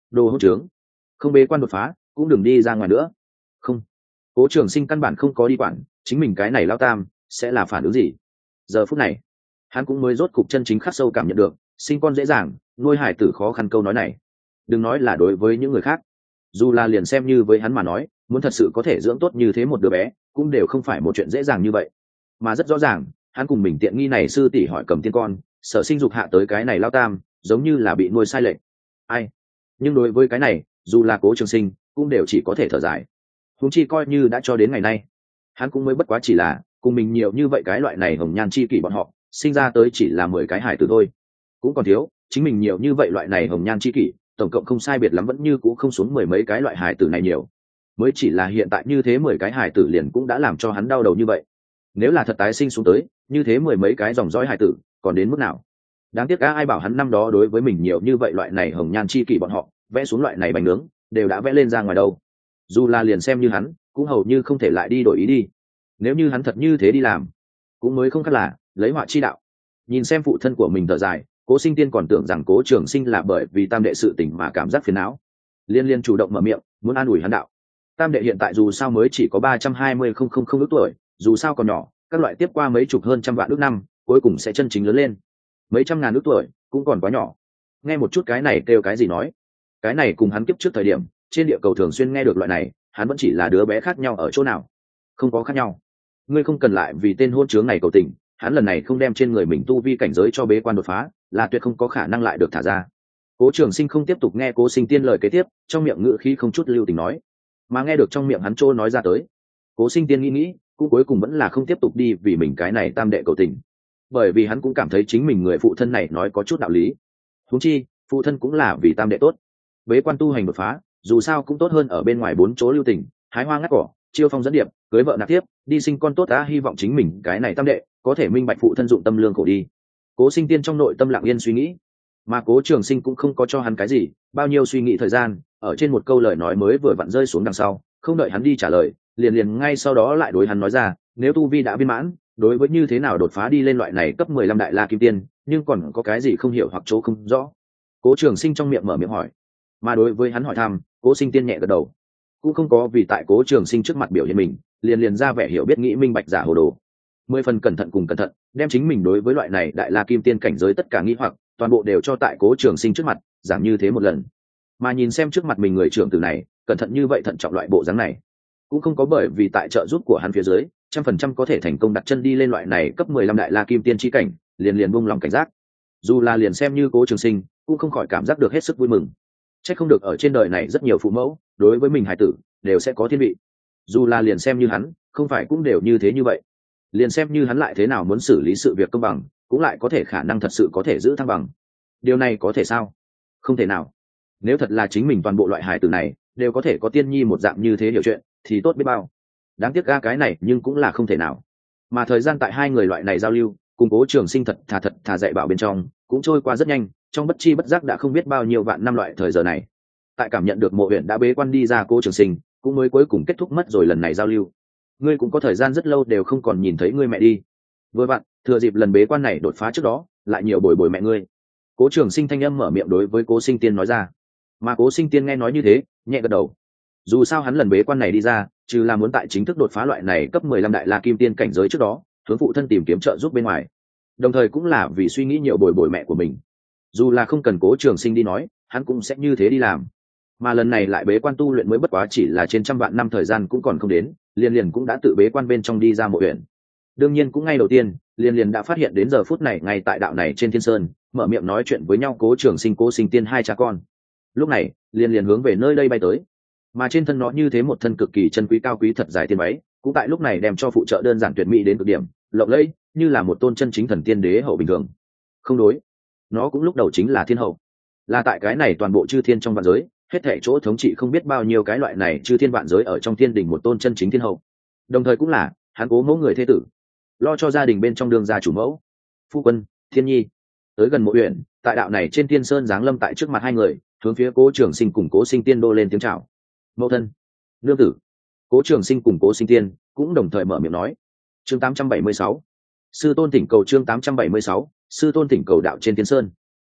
đồ hỗn trướng, không bế quan đột phá cũng đừng đi ra ngoài nữa. Không, Cố Trường Sinh căn bản không có đi quản chính mình cái này lao tam sẽ là phản ứng gì. Giờ phút này hắn cũng mới rốt cục chân chính khắc sâu cảm nhận được sinh con dễ dàng nuôi hải tử khó khăn câu nói này. Đừng nói là đối với những người khác, dù là liền xem như với hắn mà nói, muốn thật sự có thể dưỡng tốt như thế một đứa bé cũng đều không phải một chuyện dễ dàng như vậy. Mà rất rõ ràng hắn cùng mình tiện nghi này sư tỷ hỏi cầm tiên con sở sinh dục hạ tới cái này lao tam giống như là bị nuôi sai lệch. Ai, nhưng đối với cái này dù là Cố Trường Sinh cũng đều chỉ có thể thở dài. Huống chi coi như đã cho đến ngày nay, hắn cũng mới bất quá chỉ là cùng mình nhiều như vậy cái loại này hồng nhan chi kỷ bọn họ sinh ra tới chỉ là 10 cái hải tử thôi, cũng còn thiếu chính mình nhiều như vậy loại này hồng nhan chi kỷ tổng cộng không sai biệt lắm vẫn như cũng không xuống 10 mấy cái loại hải tử này nhiều. Mới chỉ là hiện tại như thế 10 cái hải tử liền cũng đã làm cho hắn đau đầu như vậy. Nếu là thật tái sinh xuống tới như thế 10 mấy cái dòng dõi hải tử còn đến mức nào. Đáng tiếc ai bảo hắn năm đó đối với mình nhiều như vậy loại này hồng nhan chi kỷ bọn họ vẽ xuống loại này bánh nướng đều đã vẽ lên ra ngoài đâu. Dù là liền xem như hắn cũng hầu như không thể lại đi đổi ý đi. Nếu như hắn thật như thế đi làm cũng mới không khác là lấy họa chi đạo. Nhìn xem phụ thân của mình thở dài, Cố Sinh Tiên còn tưởng rằng Cố Trường Sinh là bởi vì tam đệ sự tình mà cảm giác phiền não, liên liên chủ động mở miệng muốn an ủi hắn đạo. Tam đệ hiện tại dù sao mới chỉ có 320,000 ước tuổi, dù sao còn nhỏ, các loại tiếp qua mấy chục hơn trăm vạn ước năm cuối cùng sẽ chân chính lớn lên. Mấy trăm ngàn ước tuổi cũng còn quá nhỏ. Nghe một chút cái này kêu cái gì nói, cái này cùng hắn kiếp trước thời điểm trên địa cầu thường xuyên nghe được loại này, hắn vẫn chỉ là đứa bé khác nhau ở chỗ nào? Không có khác nhau. Ngươi không cần lại vì tên hôn chướng này cầu tình, hắn lần này không đem trên người mình tu vi cảnh giới cho bế quan đột phá là tuyệt không có khả năng lại được thả ra. Cố Trường Sinh không tiếp tục nghe Cố Sinh Tiên lời kế tiếp, trong miệng ngữ khí không chút lưu tình nói, mà nghe được trong miệng hắn trô nói ra tới, Cố Sinh Tiên nghĩ cũng cuối cùng vẫn là không tiếp tục đi vì mình cái này tam đệ cầu tình, bởi vì hắn cũng cảm thấy chính mình người phụ thân này nói có chút đạo lý. Huống chi phụ thân cũng là vì tam đệ tốt, bế quan tu hành đột phá dù sao cũng tốt hơn ở bên ngoài bốn chỗ lưu tình hái hoa ngắt cỏ chiêu phong dẫn điệp cưới vợ nạp tiếp đi sinh con tốt đã. Hy vọng chính mình cái này tam đệ có thể minh bạch phụ thân dụng tâm lương khổ đi. Cố Sinh Tiên trong nội tâm lặng yên suy nghĩ, mà Cố Trường Sinh cũng không có cho hắn cái gì bao nhiêu suy nghĩ thời gian, ở trên một câu lời nói mới vừa vặn rơi xuống đằng sau, không đợi hắn đi trả lời, liền ngay sau đó lại đối hắn nói ra, nếu tu vi đã viên mãn, đối với như thế nào đột phá đi lên loại này cấp 15 đại la kim tiên, nhưng còn có cái gì không hiểu hoặc chỗ không rõ. Cố Trường Sinh trong miệng mở miệng hỏi, mà đối với hắn hỏi thăm, Cố Sinh Tiên nhẹ gật đầu, cũng không có vì tại Cố Trường Sinh trước mặt biểu hiện mình liền ra vẻ hiểu biết nghĩ minh bạch giả hồ đồ. 10 phần cẩn thận cùng cẩn thận, đem chính mình đối với loại này đại la kim tiên cảnh giới tất cả nghi hoặc toàn bộ đều cho tại Cố Trường Sinh trước mặt giảng như thế một lần. Mà nhìn xem trước mặt mình người trưởng tử này cẩn thận như vậy thận trọng loại bộ dáng này, cũng không có bởi vì tại trợ giúp của hắn phía dưới 100% có thể thành công đặt chân đi lên loại này cấp 15 đại la kim tiên chi cảnh, liền buông lòng cảnh giác. Dù là liền xem như Cố Trường Sinh cũng không khỏi cảm giác được hết sức vui mừng. Chắc không được ở trên đời này rất nhiều phụ mẫu đối với mình hài tử đều sẽ có thiên vị. Dù là liền xem như hắn không phải cũng đều như thế như vậy, liền xem như hắn lại thế nào muốn xử lý sự việc công bằng cũng lại có thể khả năng thật sự có thể giữ thăng bằng. Điều này có thể sao? Không thể nào. Nếu thật là chính mình toàn bộ loại hài tử này đều có thể có tiên nhi một dạng như thế hiểu chuyện thì tốt biết bao. Đáng tiếc ga cái này nhưng cũng là không thể nào. Mà thời gian tại hai người loại này giao lưu cùng Cố Trường Sinh thật thà dạy bảo bên trong cũng trôi qua rất nhanh, trong bất chi bất giác đã không biết bao nhiêu vạn năm loại thời giờ này. Tại cảm nhận được Mộ Uyển đã bế quan đi ra, Cố Trường Sinh cũng mới cuối cùng kết thúc mất rồi lần này giao lưu. Ngươi cũng có thời gian rất lâu đều không còn nhìn thấy ngươi mẹ đi, vừa vặn thừa dịp lần bế quan này đột phá trước đó lại nhiều bồi mẹ ngươi. Cố Trường Sinh thanh âm mở miệng đối với Cố Sinh Tiên nói ra, mà Cố Sinh Tiên nghe nói như thế nhẹ gật đầu. Dù sao hắn lần bế quan này đi ra trừ là muốn tại chính thức đột phá loại này cấp 15 đại la kim tiên cảnh giới trước đó hướng phụ thân tìm kiếm trợ giúp bên ngoài, đồng thời cũng là vì suy nghĩ nhiều bồi mẹ của mình. Dù là không cần Cố Trường Sinh đi nói, hắn cũng sẽ như thế đi làm. Mà lần này lại bế quan tu luyện mới bất quá chỉ là trên trăm vạn năm thời gian cũng còn không đến, liền cũng đã tự bế quan bên trong đi ra Mộ Uyển. Đương nhiên cũng ngay đầu tiên liền đã phát hiện đến giờ phút này ngay tại đạo này trên thiên sơn mở miệng nói chuyện với nhau Cố Trường Sinh, Cố Sinh Tiên hai cha con. Lúc này liền hướng về nơi đây bay tới, mà trên thân nó như thế một thân cực kỳ chân quý cao quý thật dài tiên váy cũng tại lúc này đem cho phụ trợ đơn giản tuyệt mỹ đến cực điểm, lộng lẫy như là một tôn chân chính thần tiên đế hậu bình thường. Không đối, nó cũng lúc đầu chính là thiên hậu, là tại cái này toàn bộ chư thiên trong vạn giới hết thảy chỗ thống trị không biết bao nhiêu cái loại này chư thiên vạn giới ở trong thiên đình một tôn chân chính thiên hậu, đồng thời cũng là hắn Cố mẫu người thế tử, lo cho gia đình bên trong đương gia chủ mẫu. Phu quân, Thiên Nhi. Tới gần Mộ Uyển, tại đạo này trên thiên sơn giáng lâm tại trước mặt hai người, hướng phía Cố Trường Sinh cùng Cố Sinh Tiên đô lên tiếng chào. Mẫu thân, nương tử. Cố Trường Sinh cùng Cố Sinh Tiên cũng đồng thời mở miệng nói. Chương 876, sư tôn thỉnh cầu. Chương 876, sư tôn thỉnh cầu đạo trên thiên sơn.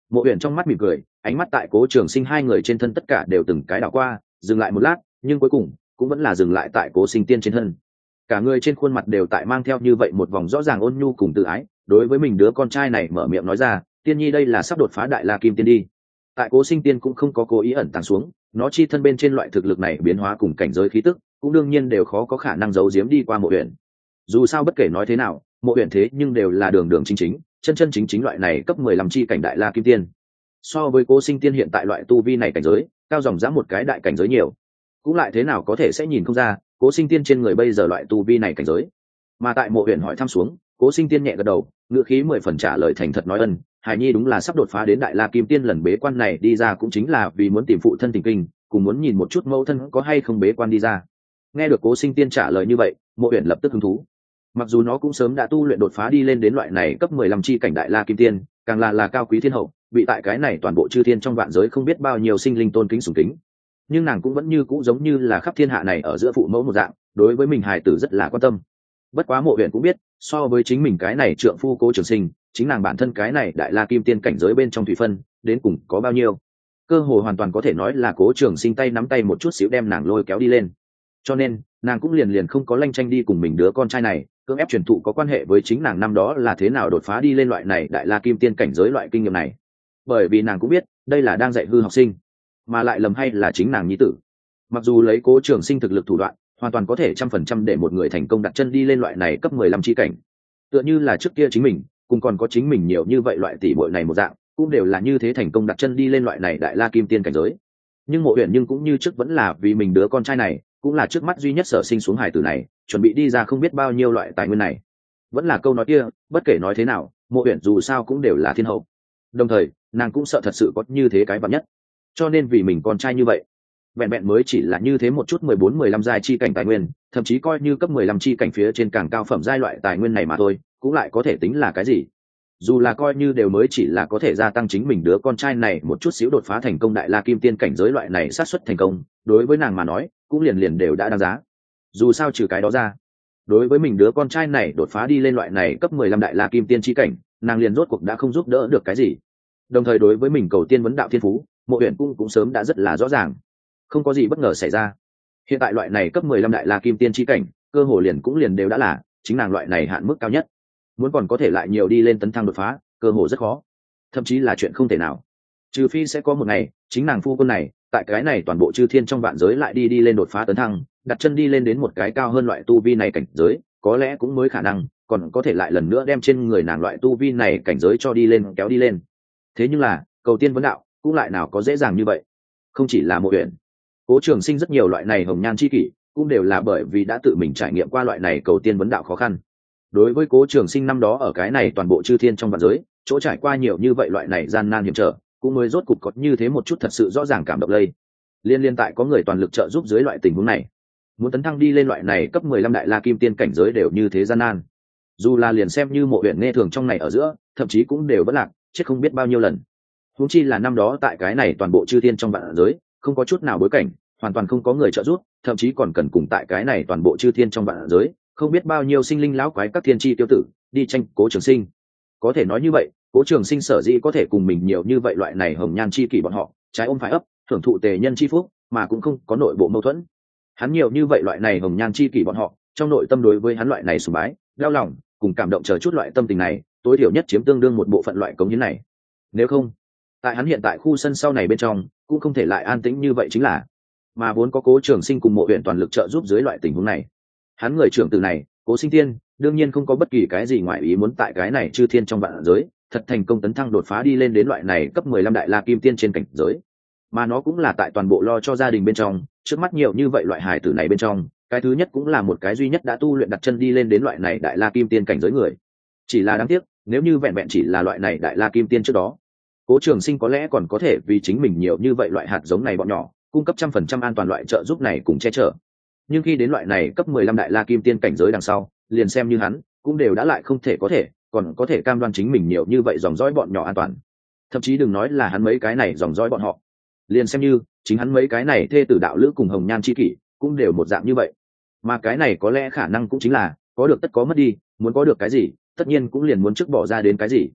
Mộ Uyển trong mắt mỉm cười, ánh mắt tại Cố Trường Sinh hai người trên thân tất cả đều từng cái đảo qua, dừng lại một lát, nhưng cuối cùng cũng vẫn là dừng lại tại Cố Sinh Tiên trên thân. Cả người trên khuôn mặt đều tại mang theo như vậy một vòng rõ ràng ôn nhu cùng tự ái, đối với mình đứa con trai này mở miệng nói ra, "Tiên nhi đây là sắp đột phá đại la kim tiên đi." Tại Cố Sinh Tiên cũng không có cố ý ẩn tàng xuống, nó chi thân bên trên loại thực lực này biến hóa cùng cảnh giới khí tức, cũng đương nhiên đều khó có khả năng giấu giếm đi qua Mộ Uyển. Dù sao bất kể nói thế nào, Mộ Uyển thế nhưng đều là đường đường chính chính, chân chân chính chính loại này cấp 15 chi cảnh đại la kim tiên. So với Cố Sinh Tiên hiện tại loại tu vi này cảnh giới, cao dòng dã một cái đại cảnh giới nhiều. Cũng lại thế nào có thể sẽ nhìn không ra, Cố Sinh Tiên trên người bây giờ loại tu vi này cảnh giới. Mà tại Mộ Uyển hỏi thăm xuống, Cố Sinh Tiên nhẹ gật đầu, ngữ khí 10 phần trả lời thành thật nói ân, Hải Nhi đúng là sắp đột phá đến đại la kim tiên, lần bế quan này đi ra cũng chính là vì muốn tìm phụ thân tình kinh, cùng muốn nhìn một chút mẫu thân có hay không bế quan đi ra. Nghe được Cố Sinh Tiên trả lời như vậy, Mộ Uyển lập tức hứng thú. Mặc dù nó cũng sớm đã tu luyện đột phá đi lên đến loại này cấp 15 chi cảnh đại la kim tiên, càng là cao quý thiên hậu, bị tại cái này toàn bộ chư thiên trong vạn giới không biết bao nhiêu sinh linh tôn kính sùng kính. Nhưng nàng cũng vẫn như cũ giống như là khắp thiên hạ này ở giữa phụ mẫu một dạng, đối với mình hài tử rất là quan tâm. Bất quá Mộ Uyển cũng biết, so với chính mình cái này trượng phu Cố Trường Sinh, chính nàng bản thân cái này đại la kim tiên cảnh giới bên trong thủy phân, đến cùng có bao nhiêu. Cơ hội hoàn toàn có thể nói là Cố Trường Sinh tay nắm tay một chút xíu đem nàng lôi kéo đi lên. Cho nên, nàng cũng liền không có lanh tranh đi cùng mình đứa con trai này, cưỡng ép truyền thụ có quan hệ với chính nàng năm đó là thế nào đột phá đi lên loại này đại la kim tiên cảnh giới loại kinh nghiệm này. Bởi vì nàng cũng biết, đây là đang dạy hư học sinh, mà lại lầm hay là chính nàng nhi tử. Mặc dù lấy Cố Trường Sinh thực lực thủ đoạn, hoàn toàn có thể 100% để một người thành công đặt chân đi lên loại này cấp 15 chi cảnh. Tựa như là trước kia chính mình, cùng còn có chính mình nhiều như vậy loại tỷ muội này một dạng, cũng đều là như thế thành công đặt chân đi lên loại này đại la kim tiên cảnh giới. Nhưng Mộ Uyển nhưng cũng như trước vẫn là vì mình đứa con trai này, cũng là trước mắt duy nhất sở sinh xuống hài tử này, chuẩn bị đi ra không biết bao nhiêu loại tài nguyên này. Vẫn là câu nói kia, bất kể nói thế nào, Mộ Uyển dù sao cũng đều là thiên hậu. Đồng thời, nàng cũng sợ thật sự có như thế cái vạn nhất. Cho nên vì mình con trai như vậy, vẹn vẹn mới chỉ là như thế một chút 14-15 giai chi cảnh tài nguyên, thậm chí coi như cấp 15 chi cảnh phía trên càng cao phẩm giai loại tài nguyên này mà thôi, cũng lại có thể tính là cái gì. Dù là coi như đều mới chỉ là có thể gia tăng chính mình đứa con trai này một chút xíu đột phá thành công đại la kim tiên cảnh giới loại này xác suất thành công, đối với nàng mà nói, cũng liền đều đã đáng giá. Dù sao trừ cái đó ra, đối với mình đứa con trai này đột phá đi lên loại này cấp 15 đại la kim tiên chi cảnh, nàng liền rốt cuộc đã không giúp đỡ được cái gì. Đồng thời đối với mình cầu tiên vấn đạo thiên phú, Mộ Uyển cũng sớm đã rất là rõ ràng, không có gì bất ngờ xảy ra. Hiện tại loại này cấp 15 đại la kim tiên chi cảnh, cơ hồ liền đều đã là chính nàng loại này hạn mức cao nhất. Muốn còn có thể lại nhiều đi lên tấn thăng đột phá, cơ hồ rất khó, thậm chí là chuyện không thể nào. Trừ phi sẽ có một ngày, chính nàng phu quân này, tại cái này toàn bộ chư thiên trong vạn giới lại đi lên đột phá tấn thăng, đặt chân đi lên đến một cái cao hơn loại tu vi này cảnh giới, có lẽ cũng mới khả năng, còn có thể lại lần nữa đem trên người nàng loại tu vi này cảnh giới cho đi lên kéo đi lên. Thế nhưng là, cầu tiên vấn đạo, cũng lại nào có dễ dàng như vậy. Không chỉ là Mộ Uyển, Cố Trường Sinh rất nhiều loại này hồng nhan chi kỷ, cũng đều là bởi vì đã tự mình trải nghiệm qua loại này cầu tiên vấn đạo khó khăn. Đối với Cố Trường Sinh năm đó ở cái này toàn bộ chư thiên trong vạn giới, chỗ trải qua nhiều như vậy loại này gian nan hiểm trở, cũng mới rốt cục có như thế một chút thật sự rõ ràng cảm động lây. Liên tại có người toàn lực trợ giúp dưới loại tình huống này, muốn tấn thăng đi lên loại này cấp 15 đại la kim tiên cảnh giới đều như thế gian nan. Dù là liền xem như Mộ Uyển nghe thường trong này ở giữa, thậm chí cũng đều bất lạc, chết không biết bao nhiêu lần. Huống chi là năm đó tại cái này toàn bộ chư thiên trong vạn giới, không có chút nào bối cảnh, hoàn toàn không có người trợ giúp, thậm chí còn cần cùng tại cái này toàn bộ chư thiên trong vạn giới, không biết bao nhiêu sinh linh lão quái các thiên chi tiêu tử đi tranh Cố Trường Sinh. Có thể nói như vậy, Cố Trường Sinh sở dĩ có thể cùng mình nhiều như vậy loại này hồng nhan chi kỷ bọn họ, trái ôm phải ấp, thưởng thụ tề nhân chi phúc, mà cũng không có nội bộ mâu thuẫn. Hắn nhiều như vậy loại này hồng nhan chi kỷ bọn họ, trong nội tâm đối với hắn loại này sùng bái, đau lòng, cùng cảm động chờ chút loại tâm tình này, tối thiểu nhất chiếm tương đương một bộ phận loại cống hiến này. Nếu không, tại hắn hiện tại khu sân sau này bên trong, cũng không thể lại an tĩnh như vậy chính là. Mà vốn có Cố Trường Sinh cùng Mộ Uyển toàn lực trợ giúp dưới loại tình huống này, hắn người trưởng tử này, Cố Sinh Tiên, đương nhiên không có bất kỳ cái gì ngoài ý muốn tại cái này chư thiên trong vạn giới, thật thành công tấn thăng đột phá đi lên đến loại này cấp 15 đại la kim tiên trên cảnh giới. Mà nó cũng là tại toàn bộ lo cho gia đình bên trong, trước mắt nhiều như vậy loại hài tử này bên trong, cái thứ nhất cũng là một cái duy nhất đã tu luyện đặt chân đi lên đến loại này đại la kim tiên cảnh giới người. Chỉ là đáng tiếc, nếu như vẹn vẹn chỉ là loại này đại la kim tiên trước đó, Cố Trường Sinh có lẽ còn có thể vì chính mình nhiều như vậy loại hạt giống này bọn nhỏ, cung cấp 100% an toàn loại trợ giúp này cùng che chở. Nhưng khi đến loại này cấp 15 đại la kim tiên cảnh giới đằng sau, liền xem như hắn, cũng đều đã lại không thể có thể, còn có thể cam đoan chính mình nhiều như vậy dòng dõi bọn nhỏ an toàn. Thậm chí đừng nói là hắn mấy cái này dòng dõi bọn họ, liền xem như chính hắn mấy cái này thê tử đạo lữ cùng hồng nhan chi kỷ, cũng đều một dạng như vậy. Mà cái này có lẽ khả năng cũng chính là có được tất có mất đi, muốn có được cái gì, tất nhiên cũng liền muốn trước bỏ ra đến cái gì.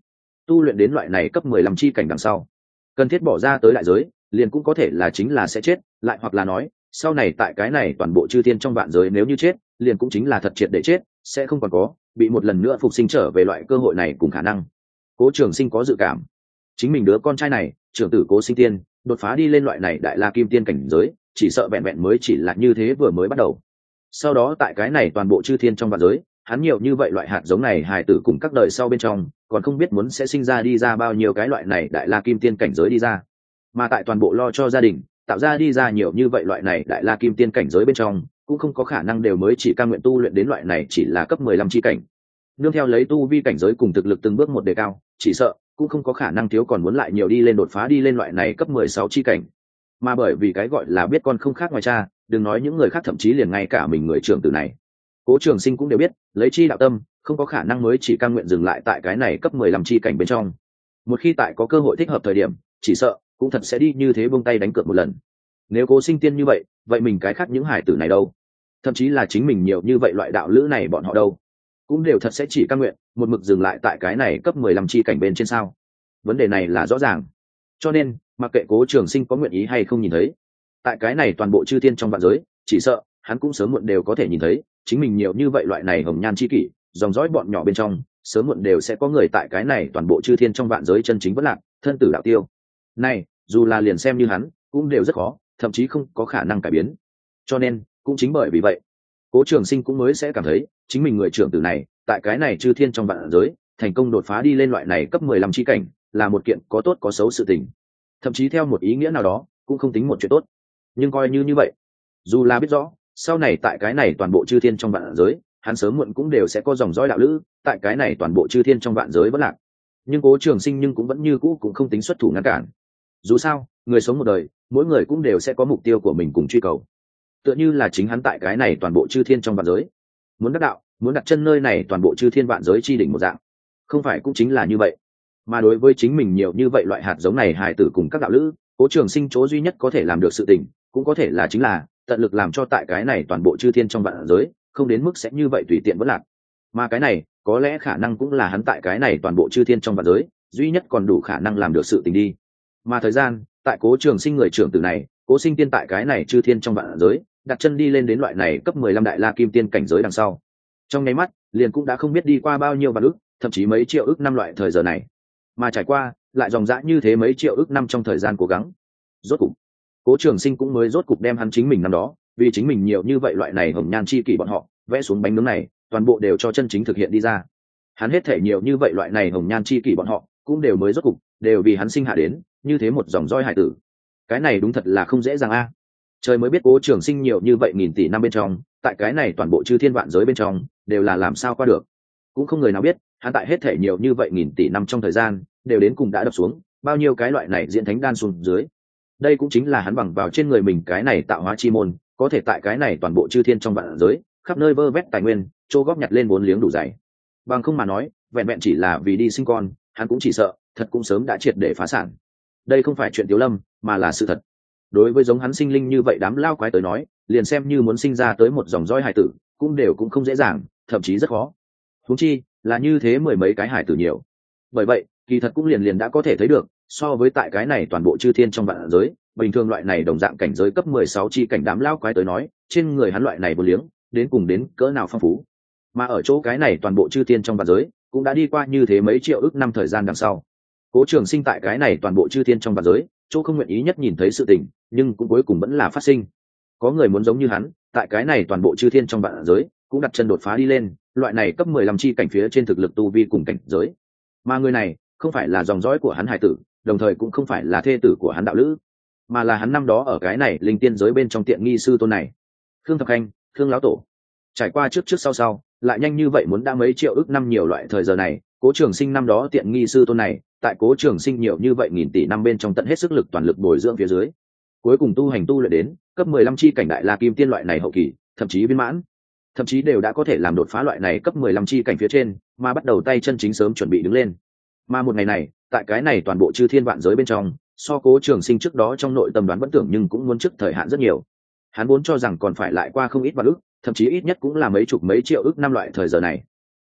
tu luyện đến loại này cấp 15 chi cảnh đằng sau cần thiết bỏ ra tới đại giới liền cũng có thể là chính là sẽ chết, lại hoặc là nói sau này tại cái này toàn bộ chư thiên trong vạn giới nếu như chết liền cũng chính là thật triệt để chết, sẽ không còn có bị một lần nữa phục sinh trở về loại cơ hội này cùng khả năng. Cố Trường Sinh có dự cảm chính mình đứa con trai này trưởng tử Cố Sinh Tiên đột phá đi lên loại này đại la kim tiên cảnh giới chỉ sợ vẹn vẹn mới chỉ là như thế vừa mới bắt đầu. Sau đó tại cái này toàn bộ chư thiên trong vạn giới hắn nhiều như vậy loại hạt giống này hài tử cùng các đời sau bên trong còn không biết muốn sẽ sinh ra đi ra bao nhiêu cái loại này đại la kim tiên cảnh giới đi ra, mà tại toàn bộ lo cho gia đình tạo ra đi ra nhiều như vậy loại này đại la kim tiên cảnh giới bên trong cũng không có khả năng đều mới chỉ cam nguyện tu luyện đến loại này chỉ là cấp 15 chi cảnh. Nương theo lấy tu vi cảnh giới cùng thực lực từng bước một đề cao, chỉ sợ cũng không có khả năng thiếu còn muốn lại nhiều đi lên đột phá đi lên loại này cấp 16 chi cảnh. Mà bởi vì cái gọi là biết con không khác ngoài cha, đừng nói những người khác thậm chí liền ngay cả mình người trưởng tử này. Cố Trường Sinh cũng đều biết, lấy chi đạo tâm, không có khả năng mới chỉ cam nguyện dừng lại tại cái này cấp 15 chi cảnh bên trong. Một khi tại có cơ hội thích hợp thời điểm, chỉ sợ cũng thật sẽ đi như thế buông tay đánh cược một lần. Nếu Cố Sinh Tiên như vậy, vậy mình cái khác những hải tử này đâu? Thậm chí là chính mình nhiều như vậy loại đạo lữ này bọn họ đâu? Cũng đều thật sẽ chỉ cam nguyện một mực dừng lại tại cái này cấp 15 chi cảnh bên trên sao? Vấn đề này là rõ ràng. Cho nên, mặc kệ Cố Trường Sinh có nguyện ý hay không nhìn thấy, tại cái này toàn bộ chư thiên trong vạn giới, chỉ sợ hắn cũng sớm muộn đều có thể nhìn thấy, chính mình nhiều như vậy loại này hồng nhan chi kỷ, dòng dõi bọn nhỏ bên trong, sớm muộn đều sẽ có người tại cái này toàn bộ chư thiên trong vạn giới chân chính vất lạc, thân tử đạo tiêu. Này, dù là liền xem như hắn, cũng đều rất khó, thậm chí không có khả năng cải biến. Cho nên, cũng chính bởi vì vậy, Cố Trường Sinh cũng mới sẽ cảm thấy, chính mình người trưởng tử này, tại cái này chư thiên trong vạn giới, thành công đột phá đi lên loại này cấp 15 chi cảnh, là một kiện có tốt có xấu sự tình. Thậm chí theo một ý nghĩa nào đó, cũng không tính một chuyện tốt. Nhưng coi như vậy, dù là biết rõ, sau này tại cái này toàn bộ chư thiên trong vạn giới, hắn sớm muộn cũng đều sẽ có dòng dõi đạo lữ, tại cái này toàn bộ chư thiên trong vạn giới vẫn lạc. Nhưng Cố Trường Sinh nhưng cũng vẫn như cũ cũng không tính xuất thủ ngăn cản. Dù sao, người sống một đời, mỗi người cũng đều sẽ có mục tiêu của mình cùng truy cầu. Tựa như là chính hắn tại cái này toàn bộ chư thiên trong vạn giới, muốn đắc đạo, muốn đặt chân nơi này toàn bộ chư thiên vạn giới chi đỉnh một dạng. Không phải cũng chính là như vậy. Mà đối với chính mình nhiều như vậy loại hạt giống này hài tử cùng các đạo lữ, Cố Trường Sinh chỗ duy nhất có thể làm được sự tình, cũng có thể là chính là tận lực làm cho tại cái này toàn bộ chư thiên trong vạn giới, không đến mức sẽ như vậy tùy tiện vỡ lạc. Mà cái này, có lẽ khả năng cũng là hắn tại cái này toàn bộ chư thiên trong vạn giới, duy nhất còn đủ khả năng làm được sự tình đi. Mà thời gian, tại Cố Trường Sinh người trưởng tử này, Cố Sinh Tiên tại cái này chư thiên trong vạn giới, đặt chân đi lên đến loại này cấp 15 đại la kim tiên cảnh giới đằng sau. Trong nháy mắt, liền cũng đã không biết đi qua bao nhiêu vạn ức, thậm chí mấy triệu ức năm loại thời giờ này. Mà trải qua, lại dòng dã như thế mấy triệu ức năm trong thời gian cố gắng. Rốt cục, Cố Trường Sinh cũng mới rốt cục đem hắn chính mình năm đó, vì chính mình nhiều như vậy loại này hồng nhan chi kỷ bọn họ, vẽ xuống bánh nướng này, toàn bộ đều cho chân chính thực hiện đi ra. Hắn hết thể nhiều như vậy loại này hồng nhan chi kỷ bọn họ, cũng đều mới rốt cục, đều vì hắn sinh hạ đến, như thế một dòng roi hải tử. Cái này đúng thật là không dễ dàng a. Trời mới biết Cố Trường Sinh nhiều như vậy nghìn tỷ năm bên trong, tại cái này toàn bộ chư thiên vạn giới bên trong, đều là làm sao qua được. Cũng không người nào biết, hắn tại hết thể nhiều như vậy nghìn tỷ năm trong thời gian, đều đến cùng đã đập xuống bao nhiêu cái loại này diễn thánh đan xuống dưới. Đây cũng chính là hắn bằng vào trên người mình cái này tạo hóa chi môn, có thể tại cái này toàn bộ chư thiên trong vạn giới, khắp nơi vơ vét tài nguyên, trô góp nhặt lên vốn liếng đủ dày. Bằng không mà nói, vẹn vẹn chỉ là vì đi sinh con, hắn cũng chỉ sợ, thật cũng sớm đã triệt để phá sản. Đây không phải chuyện Tiếu Lâm, mà là sự thật. Đối với giống hắn sinh linh như vậy đám lao quái tới nói, liền xem như muốn sinh ra tới một dòng dõi hải tử, cũng đều cũng không dễ dàng, thậm chí rất khó. Huống chi, là như thế mười mấy cái hải tử nhiều. Bởi vậy, kỳ thật cũng liền đã có thể thấy được, so với tại cái này toàn bộ chư thiên trong vạn giới, bình thường loại này đồng dạng cảnh giới cấp 16 chi cảnh đám lao quái tới nói, trên người hắn loại này vô liếng, đến cùng đến cỡ nào phong phú. Mà ở chỗ cái này toàn bộ chư thiên trong vạn giới, cũng đã đi qua như thế mấy triệu ức năm thời gian đằng sau. Cố Trường Sinh tại cái này toàn bộ chư thiên trong vạn giới, chỗ không nguyện ý nhất nhìn thấy sự tình, nhưng cũng cuối cùng vẫn là phát sinh. Có người muốn giống như hắn, tại cái này toàn bộ chư thiên trong vạn giới, cũng đặt chân đột phá đi lên, loại này cấp 15 chi cảnh phía trên thực lực tu vi cùng cảnh giới. Mà người này, không phải là dòng dõi của hắn hải tử, đồng thời cũng không phải là thê tử của hắn đạo lữ, mà là hắn năm đó ở cái này linh tiên giới bên trong tiện nghi sư tôn này, Khương Thập Khanh, Khương lão tổ. Trải qua trước sau, lại nhanh như vậy muốn đã mấy triệu ức năm nhiều loại thời giờ này, Cố Trường Sinh năm đó tiện nghi sư tôn này, tại Cố Trường Sinh nhiều như vậy nghìn tỷ năm bên trong tận hết sức lực toàn lực bồi dưỡng phía dưới, cuối cùng tu hành tu luyện đến cấp 15 chi cảnh đại la kim tiên loại này hậu kỳ, thậm chí viên mãn, thậm chí đều đã có thể làm đột phá loại này cấp 15 chi cảnh phía trên, mà bắt đầu tay chân chính sớm chuẩn bị đứng lên. Mà một ngày này, tại cái này toàn bộ chư thiên vạn giới bên trong, so Cố Trường Sinh trước đó trong nội tâm đoán vẫn tưởng nhưng cũng muốn trước thời hạn rất nhiều. Hắn vốn cho rằng còn phải lại qua không ít vạn ức, thậm chí ít nhất cũng là mấy chục mấy triệu ức năm loại thời giờ này.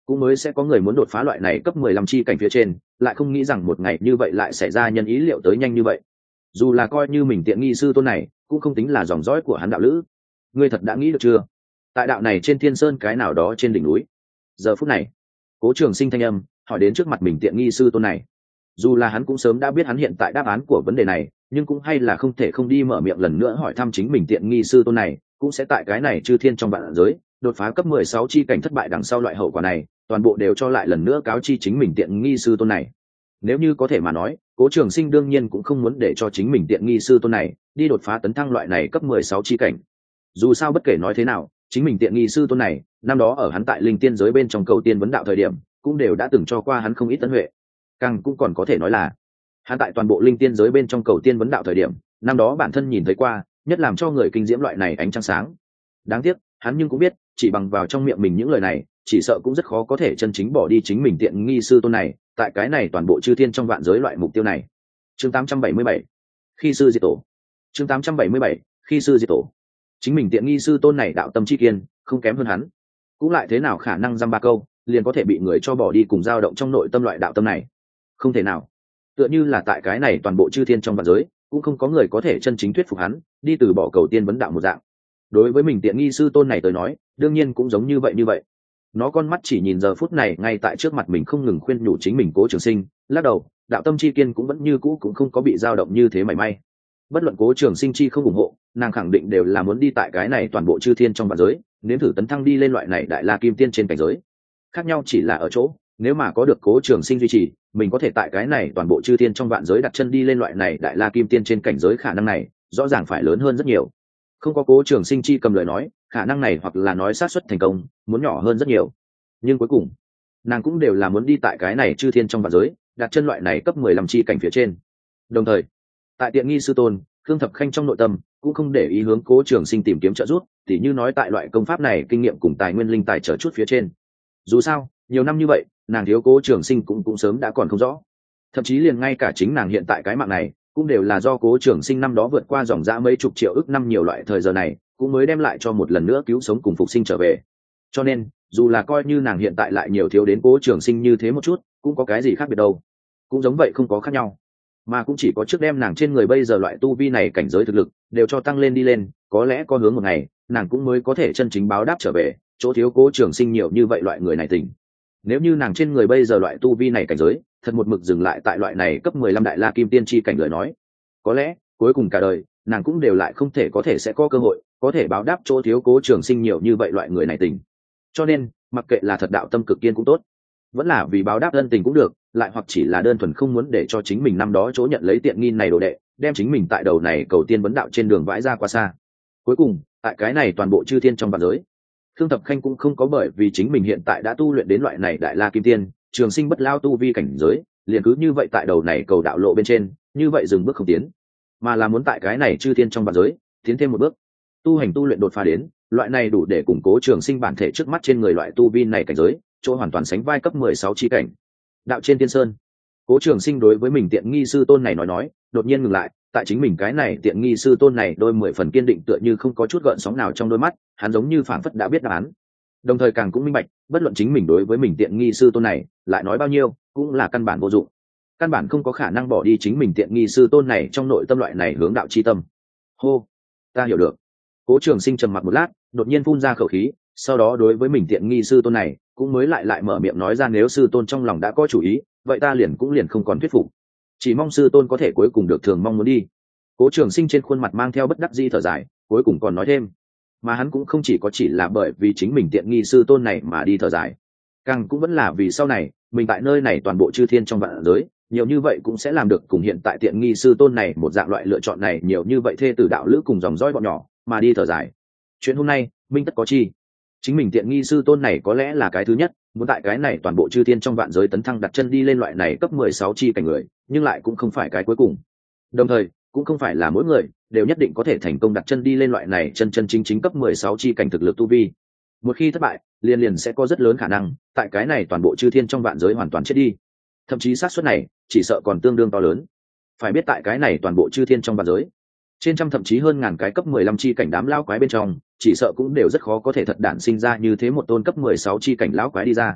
cũng mới sẽ có người muốn đột phá loại này cấp 15 chi cảnh phía trên, lại không nghĩ rằng một ngày như vậy lại xảy ra nhân ý liệu tới nhanh như vậy. Dù là coi như mình tiện nghi sư tôn này cũng không tính là dòng dõi của hắn đạo lữ. Ngươi thật đã nghĩ được chưa? Tại đạo này trên thiên sơn cái nào đó trên đỉnh núi. Giờ phút này, Cố Trường Sinh thanh âm hỏi đến trước mặt mình tiện nghi sư tôn này. Dù là hắn cũng sớm đã biết hắn hiện tại đáp án của vấn đề này, nhưng cũng hay là không thể không đi mở miệng lần nữa hỏi thăm chính mình tiện nghi sư tôn này, cũng sẽ tại cái này chư thiên trong vạn giới đột phá cấp 16 chi cảnh thất bại đằng sau loại hậu quả này, toàn bộ đều cho lại lần nữa cáo chi chính mình tiện nghi sư tôn này. Nếu như có thể mà nói, Cố Trường Sinh đương nhiên cũng không muốn để cho chính mình tiện nghi sư tôn này đi đột phá tấn thăng loại này cấp 16 chi cảnh. Dù sao bất kể nói thế nào, chính mình tiện nghi sư tôn này, năm đó ở hắn tại linh tiên giới bên trong cầu tiên vấn đạo thời điểm, cũng đều đã từng cho qua hắn không ít tấn huệ. Càng cũng còn có thể nói là, hắn tại toàn bộ linh tiên giới bên trong cầu tiên vấn đạo thời điểm, năm đó bản thân nhìn thấy qua, nhất làm cho người kinh diễm loại này ánh trăng sáng. Đáng tiếc, hắn nhưng cũng biết, chỉ bằng vào trong miệng mình những lời này, chỉ sợ cũng rất khó có thể chân chính bỏ đi chính mình tiện nghi sư tôn này, tại cái này toàn bộ chư thiên trong vạn giới loại mục tiêu này. Chương 877, khi sư diệt tổ. Chương 877, khi sư diệt tổ. Chính mình tiện nghi sư tôn này đạo tâm chi kiên, không kém hơn hắn, cũng lại thế nào khả năng dăm ba câu liền có thể bị người cho bỏ đi cùng dao động trong nội tâm loại đạo tâm này? Không thể nào. Tựa như là tại cái này toàn bộ chư thiên trong vạn giới, cũng không có người có thể chân chính thuyết phục hắn đi từ bỏ cầu tiên vấn đạo một dạng. Đối với mình tiện nghi sư tôn này tới nói, đương nhiên cũng giống như vậy. Nó con mắt chỉ nhìn giờ phút này ngay tại trước mặt mình không ngừng khuyên nhủ chính mình Cố Trường Sinh, lắc đầu, đạo tâm chi kiên cũng vẫn như cũ cũng không có bị dao động như thế mảy may. Bất luận Cố Trường Sinh chi không ủng hộ, nàng khẳng định đều là muốn đi tại cái này toàn bộ chư thiên trong vạn giới, nếm thử tấn thăng đi lên loại này đại la kim tiên trên cảnh giới. Khác nhau chỉ là ở chỗ, nếu mà có được Cố Trường Sinh duy trì, mình có thể tại cái này toàn bộ chư thiên trong vạn giới đặt chân đi lên loại này đại la kim tiên trên cảnh giới, khả năng này rõ ràng phải lớn hơn rất nhiều. Không có Cố Trường Sinh chi cầm lời nói, khả năng này hoặc là nói xác suất thành công muốn nhỏ hơn rất nhiều. Nhưng cuối cùng, nàng cũng đều là muốn đi tại cái này chư thiên trong vạn giới, đặt chân loại này cấp 15 chi cảnh phía trên. Đồng thời, tại tiện nghi sư tôn Khương Thập Khanh trong nội tâm cũng không để ý hướng Cố Trường Sinh tìm kiếm trợ giúp, tỉ như nói tại loại công pháp này kinh nghiệm cùng tài nguyên linh tài trở chút phía trên. Dù sao, nhiều năm như vậy, nàng thiếu Cố Trường Sinh cũng sớm đã còn không rõ. Thậm chí liền ngay cả chính nàng hiện tại cái mạng này, cũng đều là do Cố Trường Sinh năm đó vượt qua dòng dã mấy chục triệu ức năm nhiều loại thời giờ này, cũng mới đem lại cho một lần nữa cứu sống cùng phục sinh trở về. Cho nên, dù là coi như nàng hiện tại lại nhiều thiếu đến Cố Trường Sinh như thế một chút, cũng có cái gì khác biệt đâu. Cũng giống vậy không có khác nhau, mà cũng chỉ có trước đem nàng trên người bây giờ loại tu vi này cảnh giới thực lực đều cho tăng lên đi lên, có lẽ có hướng một ngày nàng cũng mới có thể chân chính báo đáp trở về chỗ thiếu Cố Trường Sinh nhiều như vậy loại người này tình. Nếu như nàng trên người bây giờ loại tu vi này cảnh giới thật một mực dừng lại tại loại này cấp 15 đại la kim tiên chi cảnh lời nói, có lẽ cuối cùng cả đời nàng cũng đều lại không thể có thể sẽ có cơ hội có thể báo đáp chỗ thiếu Cố Trường Sinh nhiều như vậy loại người này tình. Cho nên mặc kệ là thật đạo tâm cực kiên cũng tốt, vẫn là vì báo đáp ân tình cũng được, lại hoặc chỉ là đơn thuần không muốn để cho chính mình năm đó chỗ nhận lấy tiện nghi này đồ đệ đem chính mình tại đầu này cầu tiên vấn đạo trên đường vãi ra quá xa. Cuối cùng tại cái này toàn bộ chư thiên trong vạn giới, Khương Thập Khanh cũng không có bởi vì chính mình hiện tại đã tu luyện đến loại này đại la kim tiên trường sinh bất lao tu vi cảnh giới liền cứ như vậy tại đầu này cầu đạo lộ bên trên như vậy dừng bước không tiến, mà là muốn tại cái này chư thiên trong vạn giới tiến thêm một bước, tu hành tu luyện đột phá đến loại này đủ để củng cố trường sinh bản thể trước mắt trên người loại tu vi này cảnh giới, chỗ hoàn toàn sánh vai cấp 16 chi cảnh. Đạo trên tiên sơn, Cố Trường Sinh đối với mình tiện nghi sư tôn này nói, đột nhiên ngừng lại, tại chính mình cái này tiện nghi sư tôn này đôi 10 phần kiên định tựa như không có chút gợn sóng nào trong đôi mắt, hắn giống như phảng phất đã biết đáp án. Đồng thời càng cũng minh bạch, bất luận chính mình đối với mình tiện nghi sư tôn này lại nói bao nhiêu, cũng là căn bản vô dụng. Căn bản không có khả năng bỏ đi chính mình tiện nghi sư tôn này trong nội tâm loại này hướng đạo chi tâm. Hô, ta hiểu được. Cố Trường Sinh trầm mặc một lát, đột nhiên phun ra khẩu khí, sau đó đối với mình tiện nghi sư tôn này cũng mới lại mở miệng nói ra, nếu sư tôn trong lòng đã có chủ ý, vậy ta liền không còn thuyết phục, chỉ mong sư tôn có thể cuối cùng được thường mong muốn đi. Cố Trường Sinh trên khuôn mặt mang theo bất đắc dĩ thở dài, cuối cùng còn nói thêm, mà hắn cũng không chỉ là bởi vì chính mình tiện nghi sư tôn này mà đi thở dài, càng cũng vẫn là vì sau này mình tại nơi này toàn bộ chư thiên trong vạn giới nhiều như vậy cũng sẽ làm được cùng hiện tại tiện nghi sư tôn này một dạng loại lựa chọn này nhiều như vậy thê tử đạo lữ cùng dòng dõi bọn nhỏ mà đi thở dài. Chuyện hôm nay minh tất có chi, chính mình tiện nghi sư tôn này có lẽ là cái thứ nhất muốn tại cái này toàn bộ chư thiên trong vạn giới tấn thăng đặt chân đi lên loại này cấp 16 chi cảnh người, nhưng lại cũng không phải cái cuối cùng. Đồng thời cũng không phải là mỗi người đều nhất định có thể thành công đặt chân đi lên loại này chân chính cấp 16 chi cảnh thực lực tu vi. Một khi thất bại, liền sẽ có rất lớn khả năng tại cái này toàn bộ chư thiên trong vạn giới hoàn toàn chết đi. Thậm chí xác suất này chỉ sợ còn tương đương to lớn. Phải biết tại cái này toàn bộ chư thiên trong vạn giới, trên trăm thậm chí hơn ngàn cái cấp 15 chi cảnh đám lão quái bên trong, chỉ sợ cũng đều rất khó có thể thật đản sinh ra như thế một tôn cấp 16 chi cảnh lão quái đi ra.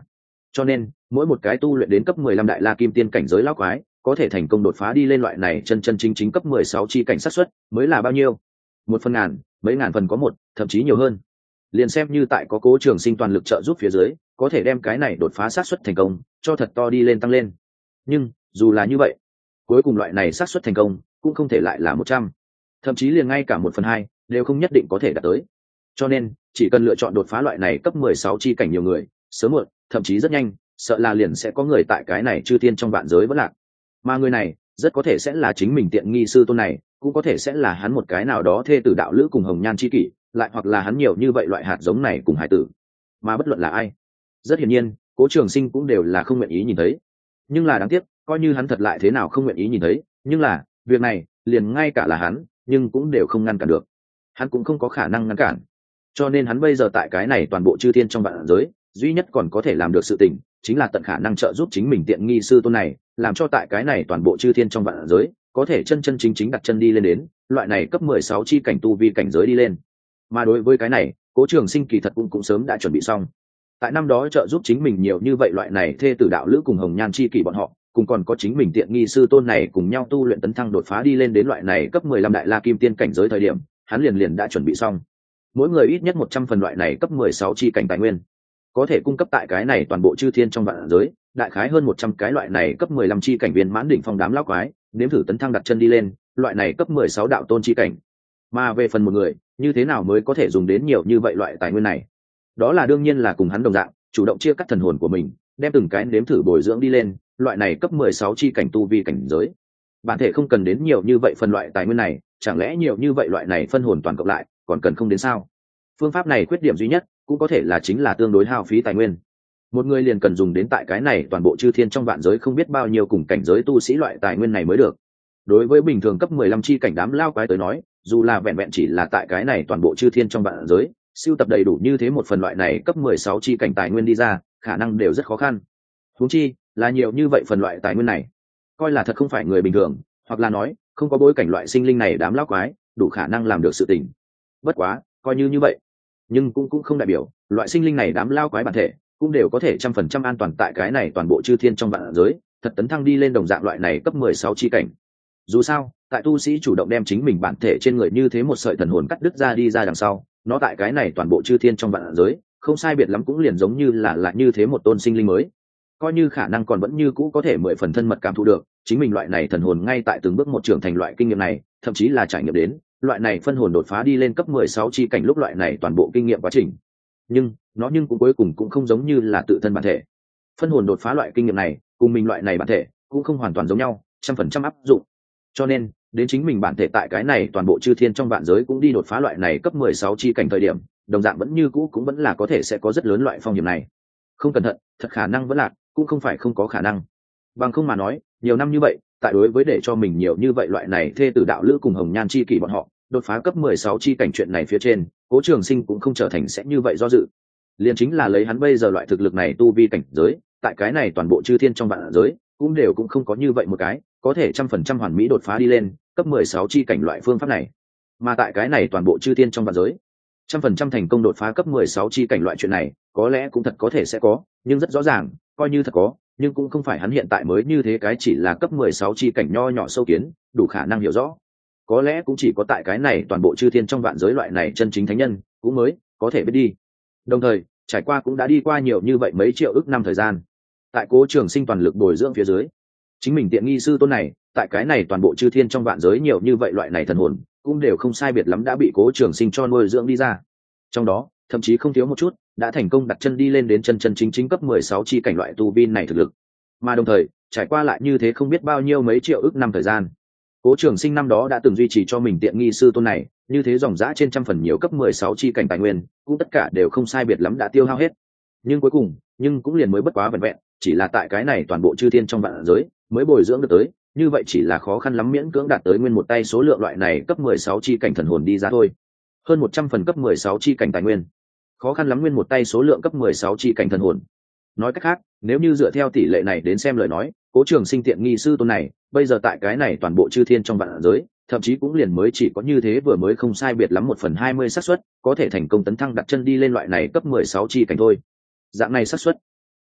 Cho nên mỗi một cái tu luyện đến cấp 15 đại la kim tiên cảnh giới lão quái có thể thành công đột phá đi lên loại này chân chân chính chính cấp 16 chi cảnh xác suất mới là bao nhiêu? 1/1000, mấy ngàn phần có một, thậm chí nhiều hơn. Liền xem như tại có Cố Trường Sinh toàn lực trợ giúp phía dưới, có thể đem cái này đột phá xác suất thành công, cho thật to đi lên tăng lên. Nhưng dù là như vậy, cuối cùng loại này xác suất thành công cũng không thể lại là 100, thậm chí liền ngay cả 1/2 đều không nhất định có thể đạt tới. Cho nên chỉ cần lựa chọn đột phá loại này cấp 16 chi cảnh nhiều người, sớm muộn, thậm chí rất nhanh, sợ là liền sẽ có người tại cái này chư thiên trong vạn giới vẫn lạc. Mà người này rất có thể sẽ là chính mình tiện nghi sư tôn này, cũng có thể sẽ là hắn một cái nào đó thê tử đạo lữ cùng hồng nhan chi kỷ, lại hoặc là hắn nhiều như vậy loại hạt giống này cùng hải tử. Mà bất luận là ai, rất hiển nhiên Cố Trường Sinh cũng đều là không nguyện ý nhìn thấy. Nhưng là đáng tiếc, coi như hắn thật lại thế nào không nguyện ý nhìn thấy, nhưng là việc này liền ngay cả là hắn nhưng cũng đều không ngăn cản được, hắn cũng không có khả năng ngăn cản. Cho nên hắn bây giờ tại cái này toàn bộ chư thiên trong vạn giới, duy nhất còn có thể làm được sự tình chính là tận khả năng trợ giúp chính mình tiện nghi sư tôn này, làm cho tại cái này toàn bộ chư thiên trong vạn giới có thể chân chân chính chính đặt chân đi lên đến loại này cấp 16 chi cảnh tu vi cảnh giới đi lên. Mà đối với cái này, Cố Trường Sinh kỳ thật cũng sớm đã chuẩn bị xong. Tại năm đó trợ giúp chính mình nhiều như vậy loại này thê tử đạo lữ cùng hồng nhan chi kỷ bọn họ, cùng còn có chính mình tiện nghi sư tôn này cùng nhau tu luyện tấn thăng đột phá đi lên đến loại này cấp 15 đại la kim tiên cảnh giới thời điểm, hắn liền đã chuẩn bị xong. Mỗi người ít nhất 100 phần loại này cấp 16 chi cảnh tài nguyên, có thể cung cấp tại cái này toàn bộ chư thiên trong vạn giới, đại khái hơn 100 cái loại này cấp 15 chi cảnh viên mãn đỉnh phong đám lão quái, nếm thử tấn thăng đặt chân đi lên, loại này cấp 16 đạo tôn chi cảnh. Mà về phần một người, như thế nào mới có thể dùng đến nhiều như vậy loại tài nguyên này? Đó là đương nhiên là cùng hắn đồng dạng, chủ động chia cắt thần hồn của mình, đem từng cái nếm thử bồi dưỡng đi lên, loại này cấp 16 chi cảnh tu vi cảnh giới. Bản thể không cần đến nhiều như vậy phần loại tài nguyên này, chẳng lẽ nhiều như vậy loại này phân hồn toàn cộng lại, còn cần không đến sao? Phương pháp này khuyết điểm duy nhất cũng có thể là chính là tương đối hao phí tài nguyên. Một người liền cần dùng đến tại cái này toàn bộ chư thiên trong vạn giới không biết bao nhiêu cùng cảnh giới tu sĩ loại tài nguyên này mới được. Đối với bình thường cấp 15 chi cảnh đám lao quái tới nói, dù là vẹn vẹn chỉ là tại cái này toàn bộ chư thiên trong vạn giới, siêu tập đầy đủ như thế một phần loại này cấp 16 chi cảnh tài nguyên đi ra, khả năng đều rất khó khăn. Huống chi là nhiều như vậy phần loại tài nguyên này, coi là thật không phải người bình thường, hoặc là nói không có bối cảnh loại sinh linh này đám lao quái đủ khả năng làm được sự tình. Bất quá coi như vậy, nhưng cũng không đại biểu loại sinh linh này đám lao quái bản thể cũng đều có thể 100% an toàn tại cái này toàn bộ chư thiên trong vạn giới, thật tấn thăng đi lên đồng dạng loại này cấp 16 chi cảnh. Dù sao tại tu sĩ chủ động đem chính mình bản thể trên người như thế một sợi thần hồn cắt đứt ra đi ra đằng sau, nó tại cái này toàn bộ chư thiên trong vạn giới không sai biệt lắm cũng liền giống như là như thế một tôn sinh linh mới, coi như khả năng còn vẫn như cũ có thể 10 phần thân mật cảm thụ được chính mình loại này thần hồn ngay tại từng bước một trưởng thành loại kinh nghiệm này, thậm chí là trải nghiệm đến loại này phân hồn đột phá đi lên cấp 16 chi cảnh lúc loại này toàn bộ kinh nghiệm quá trình. Nhưng nó cũng cuối cùng cũng không giống như là tự thân bản thể. Phân hồn đột phá loại kinh nghiệm này cùng mình loại này bản thể cũng không hoàn toàn giống nhau, 100% áp dụng. Cho nên đến chính mình bản thể tại cái này toàn bộ chư thiên trong vạn giới cũng đi đột phá loại này cấp 16 chi cảnh thời điểm, đồng dạng vẫn như cũ cũng vẫn là có thể sẽ có rất lớn loại phong hiểm này. Không cẩn thận, thật khả năng vẫn lạc, cũng không phải không có khả năng. Bằng không mà nói, nhiều năm như vậy, tại đối với để cho mình nhiều như vậy loại này thê tử đạo lữ cùng hồng nhan chi kỷ bọn họ đột phá cấp 16 chi cảnh chuyện này phía trên, Cố Trường Sinh cũng không trở thành sẽ như vậy do dự. Liền chính là lấy hắn bây giờ loại thực lực này tu vi cảnh giới, tại cái này toàn bộ chư thiên trong vạn giới cũng đều cũng không có như vậy một cái có thể 100% hoàn mỹ đột phá đi lên cấp 16 chi cảnh loại phương pháp này. Mà tại cái này toàn bộ chư thiên trong vạn giới, 100% thành công đột phá cấp 16 chi cảnh loại chuyện này, có lẽ cũng thật có thể sẽ có, nhưng rất rõ ràng, coi như thật có, nhưng cũng không phải hắn hiện tại mới như thế cái chỉ là cấp 16 chi cảnh nho nhỏ sâu kiến đủ khả năng hiểu rõ. Có lẽ cũng chỉ có tại cái này toàn bộ chư thiên trong vạn giới loại này chân chính thánh nhân cũng mới có thể biết đi. Đồng thời trải qua cũng đã đi qua nhiều như vậy mấy triệu ức năm thời gian, tại Cố Trường Sinh toàn lực bồi dưỡng phía dưới, chính mình tiện nghi sư tôn này tại cái này toàn bộ chư thiên trong vạn giới nhiều như vậy loại này thần hồn cũng đều không sai biệt lắm đã bị Cố Trường Sinh cho nuôi dưỡng đi ra. Trong đó thậm chí không thiếu một chút đã thành công đặt chân đi lên đến chân chính chính cấp 16 chi cảnh loại tu vi này thực lực. Mà đồng thời trải qua lại như thế không biết bao nhiêu mấy triệu ức năm thời gian, Cố Trường Sinh năm đó đã từng duy trì cho mình tiện nghi sư tôn này như thế dòng dã trên trăm phần nhiều cấp 16 chi cảnh tài nguyên, cũng tất cả đều không sai biệt lắm đã tiêu hao hết. Nhưng cuối cùng, cũng liền mới bất quá vẹn vẹn, chỉ là tại cái này toàn bộ chư thiên trong vạn giới mới bồi dưỡng được tới, như vậy chỉ là khó khăn lắm miễn cưỡng đạt tới nguyên một tay số lượng loại này cấp 16 chi cảnh thần hồn đi ra thôi. Hơn 100 phần cấp 16 chi cảnh tài nguyên, khó khăn lắm nguyên một tay số lượng cấp 16 chi cảnh thần hồn. Nói cách khác, nếu như dựa theo tỷ lệ này đến xem lời nói, Cố Trường Sinh tiện nghi sư tôn này bây giờ tại cái này toàn bộ chư thiên trong vạn giới, thậm chí cũng liền mới chỉ có như thế vừa mới không sai biệt lắm 1/20 xác suất có thể thành công tấn thăng đặt chân đi lên loại này cấp 16 chi cảnh thôi. Dạng này xác suất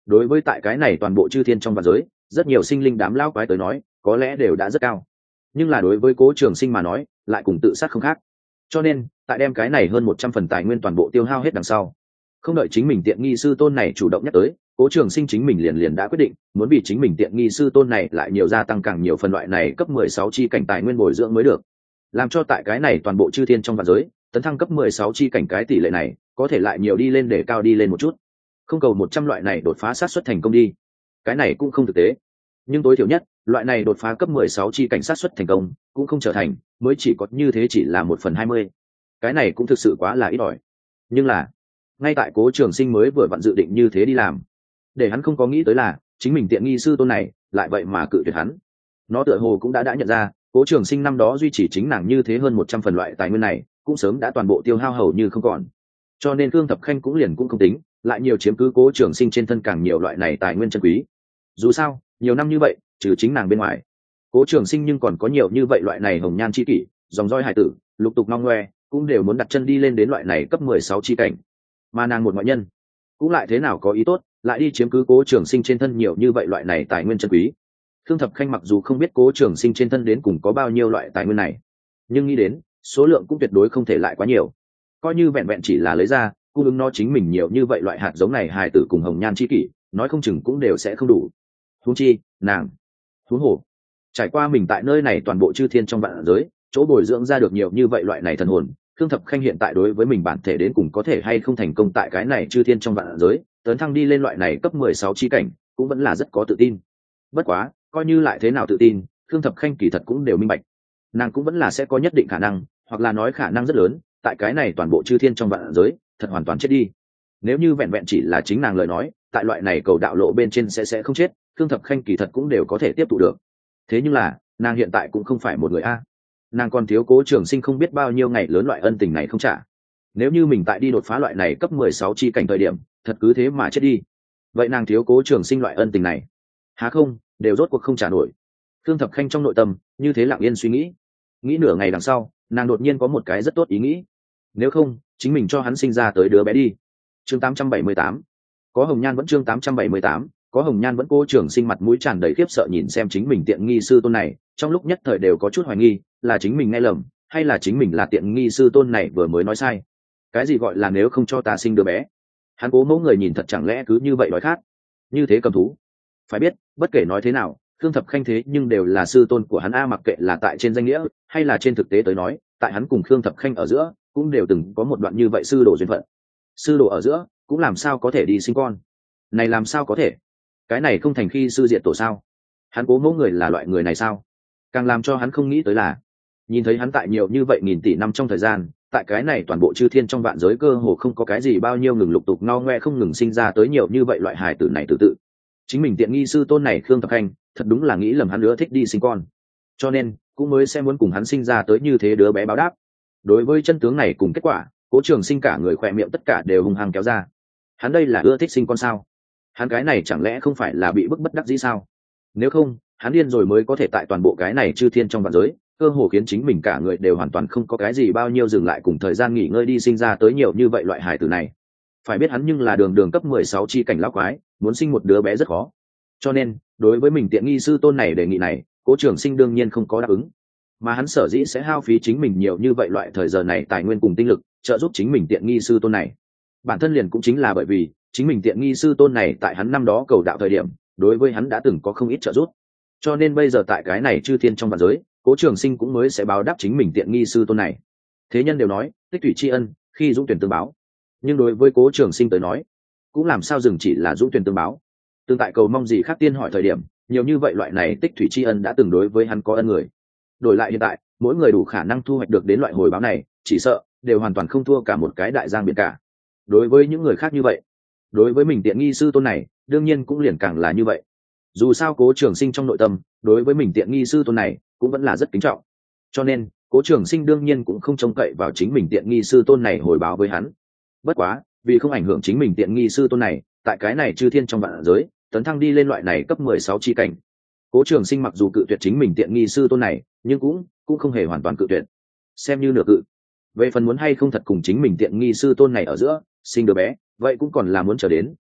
đối với tại cái này toàn bộ chư thiên trong vạn giới, rất nhiều sinh linh đám lao quái tới nói có lẽ đều đã rất cao, nhưng là đối với Cố Trường Sinh mà nói lại cùng tự sát không khác. Cho nên tại đem cái này hơn 100 phần tài nguyên toàn bộ tiêu hao hết đằng sau, không đợi chính mình tiện nghi sư tôn này chủ động nhắc tới, Cố Trường Sinh chính mình liền đã quyết định muốn vì chính mình tiện nghi sư tôn này lại nhiều gia tăng càng nhiều phần loại này cấp 16 chi cảnh tài nguyên bồi dưỡng mới được, làm cho tại cái này toàn bộ chư thiên trong vạn giới tấn thăng cấp 16 chi cảnh cái tỷ lệ này có thể lại nhiều đi lên để cao đi lên một chút, không cầu 100 loại này đột phá sát suất thành công đi, cái này cũng không thực tế, nhưng tối thiểu nhất loại này đột phá cấp 16 chi cảnh sát suất thành công cũng không trở thành, mới chỉ có như thế chỉ là 1/20, cái này cũng thực sự quá là ít ỏi. Nhưng là ngay tại Cố Trường Sinh mới vừa vặn dự định như thế đi làm, để hắn không có nghĩ tới là chính mình tiện nghi sư tôn này lại vậy mà cự tuyệt hắn. Nó tựa hồ cũng đã nhận ra Cố Trường Sinh năm đó duy trì chính nàng như thế hơn 100 phần loại tài nguyên này cũng sớm đã toàn bộ tiêu hao hầu như không còn, cho nên Khương Thập Khanh cũng liền cũng không tính lại nhiều chiếm cứ Cố Trường Sinh trên thân càng nhiều loại này tài nguyên chân quý. Dù sao nhiều năm như vậy trừ chính nàng bên ngoài, Cố Trường Sinh nhưng còn có nhiều như vậy loại này hồng nhan chi kỷ, dòng dõi hải tử lục tục ngong ngoe cũng đều muốn đặt chân đi lên đến loại này cấp 16 chi cảnh, mà nàng một ngoại nhân cũng lại thế nào có ý tốt lại đi chiếm cứ Cố Trường Sinh trên thân nhiều như vậy loại này tài nguyên chân quý. Khương Thập Khanh mặc dù không biết Cố Trường Sinh trên thân đến cùng có bao nhiêu loại tài nguyên này, nhưng nghĩ đến số lượng cũng tuyệt đối không thể lại quá nhiều, coi như vẹn vẹn chỉ là lấy ra cung ứng nó chính mình nhiều như vậy loại hạt giống này hài tử cùng hồng nhan chi kỷ, nói không chừng cũng đều sẽ không đủ. Huống chi nàng, huống hồ trải qua mình tại nơi này toàn bộ chư thiên trong vạn giới chỗ bồi dưỡng ra được nhiều như vậy loại này thần hồn, Khương Thập Khanh hiện tại đối với mình bản thể đến cùng có thể hay không thành công tại cái này chư thiên trong vạn giới tấn thăng đi lên loại này cấp 16 chi cảnh cũng vẫn là rất có tự tin. Bất quá coi như lại thế nào tự tin, Khương Thập Khanh kỳ thật cũng đều minh bạch nàng cũng vẫn là sẽ có nhất định khả năng, hoặc là nói khả năng rất lớn tại cái này toàn bộ chư thiên trong vạn giới thật hoàn toàn chết đi. Nếu như vẹn vẹn chỉ là chính nàng lời nói, tại loại này cầu đạo lộ bên trên sẽ không chết, Khương Thập Khanh kỳ thật cũng đều có thể tiếp thụ được. Thế nhưng là nàng hiện tại cũng không phải một người a, nàng còn thiếu Cố Trường Sinh không biết bao nhiêu ngày lớn loại ân tình này không trả. Nếu như mình tại đi đột phá loại này cấp 16 chi cảnh thời điểm thật cứ thế mà chết đi, vậy nàng thiếu Cố Trường Sinh loại ân tình này há không đều rốt cuộc không trả nổi. Khương Thập Khanh trong nội tâm như thế lặng yên suy nghĩ, nghĩ nửa ngày đằng sau nàng đột nhiên có một cái rất tốt ý nghĩ, nếu không chính mình cho hắn sinh ra tới đứa bé đi. Chương 878 có hồng nhan vẫn, chương 878 có hồng nhan vẫn. Cố Trường Sinh mặt mũi tràn đầy khiếp sợ nhìn xem chính mình tiện nghi sư tôn này, trong lúc nhất thời đều có chút hoài nghi là chính mình nghe lầm hay là chính mình là tiện nghi sư tôn này vừa mới nói sai. Cái gì gọi là nếu không cho ta sinh đứa bé? Hắn Cố mẫu người nhìn thật chẳng lẽ cứ như vậy đói khát như thế cầm thú? Phải biết bất kể nói thế nào Khương Thập Khanh thế nhưng đều là sư tôn của hắn a, mặc kệ là tại trên danh nghĩa hay là trên thực tế tới nói, tại hắn cùng Khương Thập Khanh ở giữa cũng đều từng có một đoạn như vậy sư đồ duyên phận. Sư đồ ở giữa cũng làm sao có thể đi sinh con? Này làm sao có thể? Cái này không thành khi sư diệt tổ sao? Hắn Cố mẫu người là loại người này sao? Càng làm cho hắn không nghĩ tới là nhìn thấy hắn tại nhiều như vậy nghìn tỷ năm trong thời gian, tại cái này toàn bộ chư thiên trong vạn giới cơ hồ không có cái gì bao nhiêu ngừng lục tục ngao ngoe không ngừng sinh ra tới nhiều như vậy loại hài tử này tự tự. Chính mình tiện nghi sư tôn này Khương Thập Khanh thật đúng là nghĩ lầm hắn nữa thích đi sinh con, cho nên cũng mới sẽ muốn cùng hắn sinh ra tới như thế đứa bé báo đáp. Đối với chân tướng này cùng kết quả, Cố Trường Sinh cả người khỏe miệng tất cả đều hung hăng kéo ra. Hắn đây là ưa thích sinh con sao? Hắn cái này chẳng lẽ không phải là bị bức bất đắc dĩ sao? Nếu không hắn điên rồi mới có thể tại toàn bộ cái này chư thiên trong vạn giới cơ hồ khiến chính mình cả người đều hoàn toàn không có cái gì bao nhiêu dừng lại cùng thời gian nghỉ ngơi đi sinh ra tới nhiều như vậy loại hài tử này. Phải biết hắn nhưng là đường cấp 16 chi cảnh lão quái, muốn sinh một đứa bé rất khó. Cho nên đối với mình tiện nghi sư tôn này đề nghị này, Cố Trường Sinh đương nhiên không có đáp ứng, mà hắn sở dĩ sẽ hao phí chính mình nhiều như vậy loại thời giờ này tài nguyên cùng tinh lực trợ giúp chính mình tiện nghi sư tôn này, bản thân liền cũng chính là bởi vì chính mình tiện nghi sư tôn này tại hắn năm đó cầu đạo thời điểm đối với hắn đã từng có không ít trợ giúp, cho nên bây giờ tại cái này chư thiên trong vạn giới Cố Trường Sinh cũng mới sẽ báo đáp chính mình tiện nghi sư tôn này. Thế nhân đều nói tích thủy tri ân khi dũng tuyển tương báo, nhưng đối với Cố Trường Sinh tới nói cũng làm sao dừng chỉ là dũng tuyển tương báo. Tương tại cầu mong gì khác tiên hỏi thời điểm nhiều như vậy loại này tích thủy tri ân đã từng đối với hắn có ân người, đổi lại hiện tại mỗi người đủ khả năng thu hoạch được đến loại hồi báo này chỉ sợ đều hoàn toàn không thua cả một cái đại giang biển cả. Đối với những người khác như vậy, đối với mình tiện nghi sư tôn này đương nhiên cũng liền càng là như vậy. Dù sao Cố Trường Sinh trong nội tâm đối với mình tiện nghi sư tôn này cũng vẫn là rất kính trọng, cho nên Cố Trường Sinh đương nhiên cũng không trông cậy vào chính mình tiện nghi sư tôn này hồi báo với hắn. Bất quá vì không ảnh hưởng chính mình tiện nghi sư tôn này tại cái này chư thiên trong vạn giới tấn thăng đi lên loại này cấp 16 chi cảnh, Cố Trường Sinh mặc dù cự tuyệt chính mình tiện nghi sư tôn này nhưng cũng không hề hoàn toàn cự tuyệt, xem như nửa cự. Về phần muốn hay không thật cùng chính mình tiện nghi sư tôn này ở giữa sinh đứa bé, vậy cũng còn là muốn chờ đến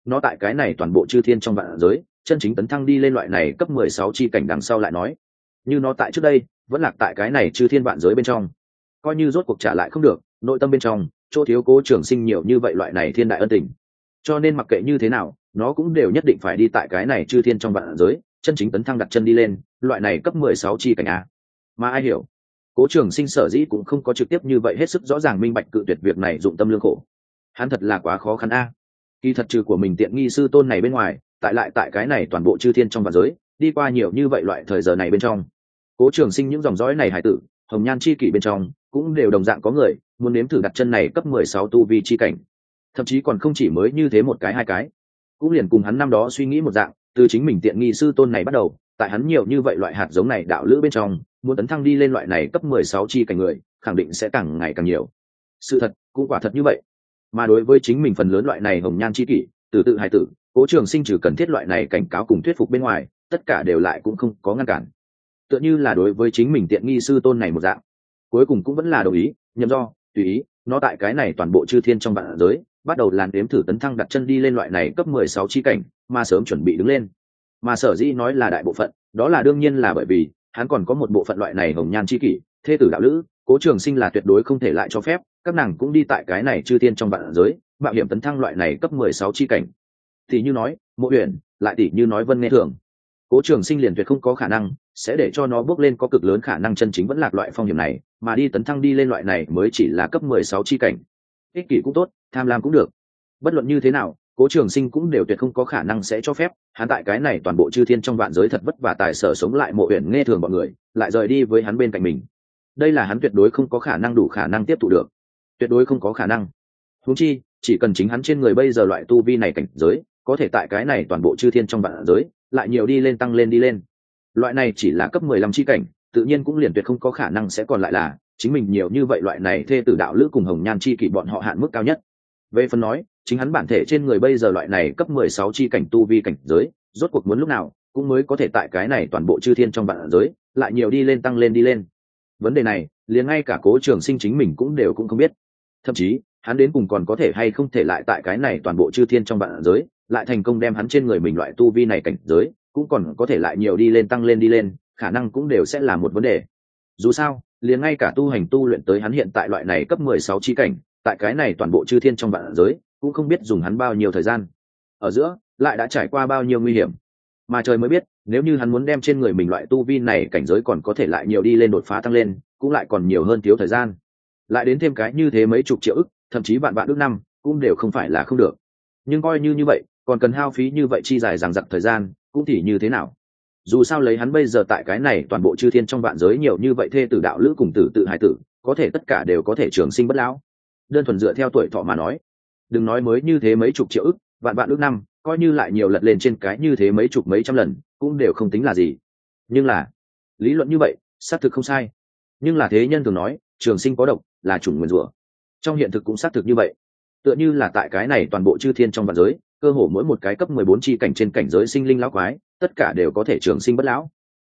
nó tại cái này toàn bộ chư thiên trong vạn giới chân chính tấn thăng đi lên loại này cấp 16 chi cảnh đằng sau lại nói, như nó tại trước đây vẫn lạc tại cái này chư thiên vạn giới bên trong, coi như rốt cuộc trả lại không được nội tâm bên trong chỗ thiếu Cố Trường Sinh nhiều như vậy loại này thiên đại ân tình, cho nên mặc kệ như thế nào nó cũng đều nhất định phải đi tại cái này chư thiên trong vạn giới chân chính tấn thăng đặt chân đi lên loại này cấp 16 chi cảnh a. Mà ai hiểu, Cố Trường Sinh sở dĩ cũng không có trực tiếp như vậy hết sức rõ ràng minh bạch cự tuyệt việc này dụng tâm lương khổ, hắn thật là quá khó khăn a. Kỳ thật trừ của mình tiện nghi sư tôn này bên ngoài, tại cái này toàn bộ chư thiên trong vạn giới đi qua nhiều như vậy loại thời giờ này bên trong, Cố Trường Sinh những dòng dõi này hải tử hồng nhan chi kỷ bên trong cũng đều đồng dạng có người muốn nếm thử đặt chân này cấp 16 tu vi chi cảnh, thậm chí còn không chỉ mới như thế một cái hai cái, cũng liền cùng hắn năm đó suy nghĩ một dạng, từ chính mình tiện nghi sư tôn này bắt đầu, tại hắn nhiều như vậy loại hạt giống này đạo lữ bên trong muốn tấn thăng đi lên loại này cấp 16 chi cảnh người khẳng định sẽ càng ngày càng nhiều. Sự thật cũng quả thật như vậy. Mà đối với chính mình phần lớn loại này hồng nhan chi kỷ từ tự hài tử, Cố Trường Sinh trừ cần thiết loại này cảnh cáo cùng thuyết phục bên ngoài, tất cả đều lại cũng không có ngăn cản. Tựa như là đối với chính mình tiện nghi sư tôn này một dạng, cuối cùng cũng vẫn là đồng ý, nhầm do tùy ý nó tại cái này toàn bộ chư thiên trong vạn giới bắt đầu làn đếm thử tấn thăng đặt chân đi lên loại này cấp 16 chi cảnh, mà sớm chuẩn bị đứng lên. Mà sở dĩ nói là đại bộ phận, đó là đương nhiên là bởi vì hắn còn có một bộ phận loại này hồng nhan chi kỷ thê tử đạo lữ, Cố Trường Sinh là tuyệt đối không thể lại cho phép các nàng cũng đi tại cái này chư thiên trong vạn giới mạo hiểm tấn thăng loại này cấp 16 chi cảnh. Thì như nói Mộ Uyển, lại tỷ như nói Vân Nghe Thường, Cố Trường Sinh liền tuyệt không có khả năng sẽ để cho nó bước lên có cực lớn khả năng chân chính vẫn lạc loại phong hiểm này, mà đi tấn thăng đi lên loại này mới chỉ là cấp 16 chi cảnh. Ích kỷ cũng tốt, tham lam cũng được, bất luận như thế nào Cố Trường Sinh cũng đều tuyệt không có khả năng sẽ cho phép hắn tại cái này toàn bộ chư thiên trong vạn giới thật vất vả tài sở sống lại Mộ Uyển Nghe Thường bọn người lại rời đi với hắn bên cạnh mình. Đây là hắn tuyệt đối không có khả năng đủ khả năng tiếp thụ được, tuyệt đối không có khả năng. Huống chi chỉ cần chính hắn trên người bây giờ loại tu vi này cảnh giới có thể tại cái này toàn bộ chư thiên trong vạn giới lại nhiều đi lên tăng lên đi lên, loại này chỉ là cấp 15 chi cảnh, tự nhiên cũng liền tuyệt không có khả năng sẽ còn lại là chính mình nhiều như vậy loại này thê tử đạo lữ cùng hồng nhan chi kỷ bọn họ hạn mức cao nhất. Về phần nói chính hắn bản thể trên người bây giờ loại này cấp 16 chi cảnh tu vi cảnh giới rốt cuộc muốn lúc nào cũng mới có thể tại cái này toàn bộ chư thiên trong vạn giới lại nhiều đi lên tăng lên đi lên, vấn đề này liền ngay cả Cố Trường Sinh chính mình cũng đều cũng không biết. Thậm chí hắn đến cùng còn có thể hay không thể lại tại cái này toàn bộ chư thiên trong vạn giới lại thành công đem hắn trên người mình loại tu vi này cảnh giới cũng còn có thể lại nhiều đi lên tăng lên đi lên, khả năng cũng đều sẽ là một vấn đề. Dù sao liền ngay cả tu hành tu luyện tới hắn hiện tại loại này cấp 16 chi cảnh, tại cái này toàn bộ chư thiên trong vạn giới cũng không biết dùng hắn bao nhiêu thời gian, ở giữa lại đã trải qua bao nhiêu nguy hiểm, mà trời mới biết nếu như hắn muốn đem trên người mình loại tu vi này cảnh giới còn có thể lại nhiều đi lên đột phá tăng lên, cũng lại còn nhiều hơn thiếu thời gian, lại đến thêm cái như thế mấy chục triệu ức thậm chí vạn ước năm cũng đều không phải là không được. Nhưng coi như vậy còn cần hao phí như vậy chi dài dằng dặc thời gian cũng thì như thế nào, dù sao lấy hắn bây giờ tại cái này toàn bộ chư thiên trong vạn giới nhiều như vậy thê tử đạo lữ cùng tử tự hải tử có thể tất cả đều có thể trường sinh bất lão. Đơn thuần dựa theo tuổi thọ mà nói, đừng nói mới như thế mấy chục triệu ức vạn ước năm, coi như lại nhiều lật lên trên cái như thế mấy chục mấy trăm lần cũng đều không tính là gì. Nhưng là lý luận như vậy xác thực không sai, nhưng là thế nhân thường nói trường sinh có độc là chủng nguyền rủa, trong hiện thực cũng xác thực như vậy. Tựa như là tại cái này toàn bộ chư thiên trong vạn giới cơ hồ mỗi một cái cấp 14 chi cảnh trên cảnh giới sinh linh lão quái tất cả đều có thể trường sinh bất lão,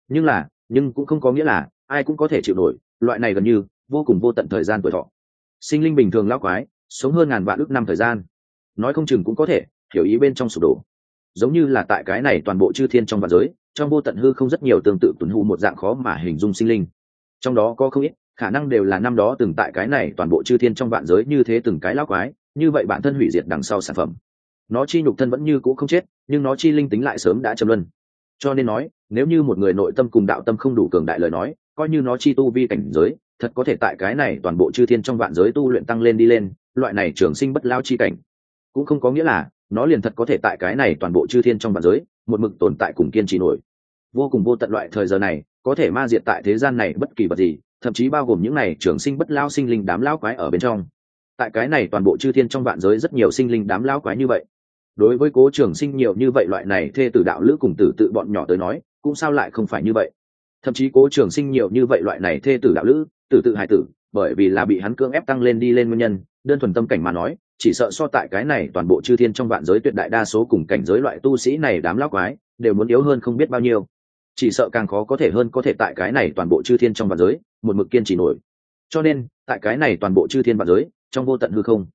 nhưng cũng không có nghĩa là ai cũng có thể chịu nổi loại này gần như vô cùng vô tận thời gian tuổi thọ. Sinh linh bình thường lão quái sống hơn ngàn vạn ước năm thời gian nói không chừng cũng có thể hiểu ý bên trong sụp đổ, giống như là tại cái này toàn bộ chư thiên trong vạn giới trong vô tận hư không rất nhiều tương tự tuần hụ một dạng khó mà hình dung sinh linh, trong đó có không ít khả năng đều là năm đó từng tại cái này toàn bộ chư thiên trong vạn giới như thế từng cái lão quái, như vậy bản thân hủy diệt đằng sau sản phẩm, nó chi nhục thân vẫn như cũ không chết nhưng nó chi linh tính lại sớm đã trầm luân. Cho nên nói nếu như một người nội tâm cùng đạo tâm không đủ cường đại lời nói, coi như nó chi tu vi cảnh giới thật có thể tại cái này toàn bộ chư thiên trong vạn giới tu luyện tăng lên đi lên loại này trường sinh bất lao chi cảnh, cũng không có nghĩa là nó liền thật có thể tại cái này toàn bộ chư thiên trong vạn giới một mực tồn tại cùng kiên trì nổi vô cùng vô tận loại thời giờ này, có thể ma diệt tại thế gian này bất kỳ vật gì, thậm chí bao gồm những này trường sinh bất lao sinh linh đám lao quái ở bên trong. Tại cái này toàn bộ chư thiên trong vạn giới rất nhiều sinh linh đám lao quái như vậy, đối với Cố Trường Sinh nhiều như vậy loại này thê tử đạo lữ cùng tử tự bọn nhỏ tới nói cũng sao lại không phải như vậy. Thậm chí Cố Trường Sinh nhiều như vậy loại này thê tử đạo lữ tử tự hài tử, bởi vì là bị hắn cưỡng ép tăng lên đi lên nguyên nhân, đơn thuần tâm cảnh mà nói chỉ sợ so tại cái này toàn bộ chư thiên trong vạn giới tuyệt đại đa số cùng cảnh giới loại tu sĩ này đám lao quái đều muốn yếu hơn không biết bao nhiêu, chỉ sợ càng khó có thể hơn có thể tại cái này toàn bộ chư thiên trong vạn giới một mực kiên trì nổi. Cho nên tại cái này toàn bộ chư thiên vạn giới trong vô tận hư không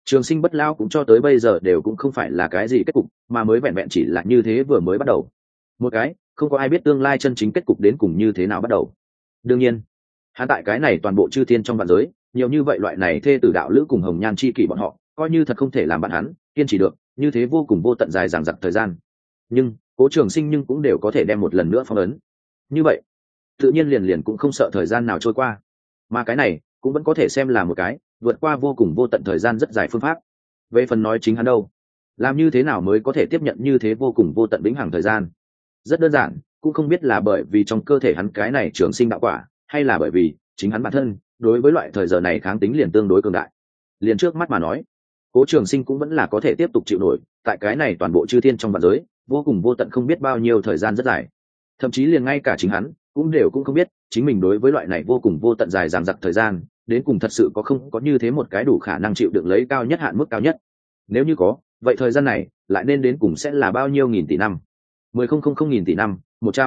Trường sinh bất lao cũng cho tới bây giờ đều cũng không phải là cái gì kết cục, mà mới vẹn vẹn chỉ là như thế vừa mới bắt đầu. Một cái, không có ai biết tương lai chân chính kết cục đến cùng như thế nào bắt đầu. Đương nhiên, hắn tại cái này toàn bộ chư thiên trong vạn giới, nhiều như vậy loại này thê tử đạo lữ cùng hồng nhan chi kỷ bọn họ, coi như thật không thể làm bạn hắn, kiên trì được, như thế vô cùng vô tận dài dằng dặc thời gian. Nhưng, Cố Trường Sinh nhưng cũng đều có thể đem một lần nữa phong ấn. Như vậy, tự nhiên liền liền cũng không sợ thời gian nào trôi qua. Mà cái này, cũng vẫn có thể xem là một cái vượt qua vô cùng vô tận thời gian rất dài phương pháp. Về phần nói chính hắn đâu, làm như thế nào mới có thể tiếp nhận như thế vô cùng vô tận vĩnh hằng thời gian? Rất đơn giản, cũng không biết là bởi vì trong cơ thể hắn cái này trường sinh đạo quả, hay là bởi vì chính hắn bản thân đối với loại thời giờ này kháng tính liền tương đối cường đại. Liền trước mắt mà nói, Cố Trường Sinh cũng vẫn là có thể tiếp tục chịu nổi tại cái này toàn bộ chư thiên trong vạn giới, vô cùng vô tận không biết bao nhiêu thời gian rất dài. Thậm chí liền ngay cả chính hắn cũng không biết chính mình đối với loại này vô cùng vô tận dài dằng dặc thời gian đến cùng thật sự không có như thế một cái đủ khả năng chịu đựng lấy cao nhất hạn mức cao nhất. Nếu như có, vậy thời gian này lại nên đến cùng sẽ là bao nhiêu nghìn tỷ năm? 10,000 nghìn tỷ năm,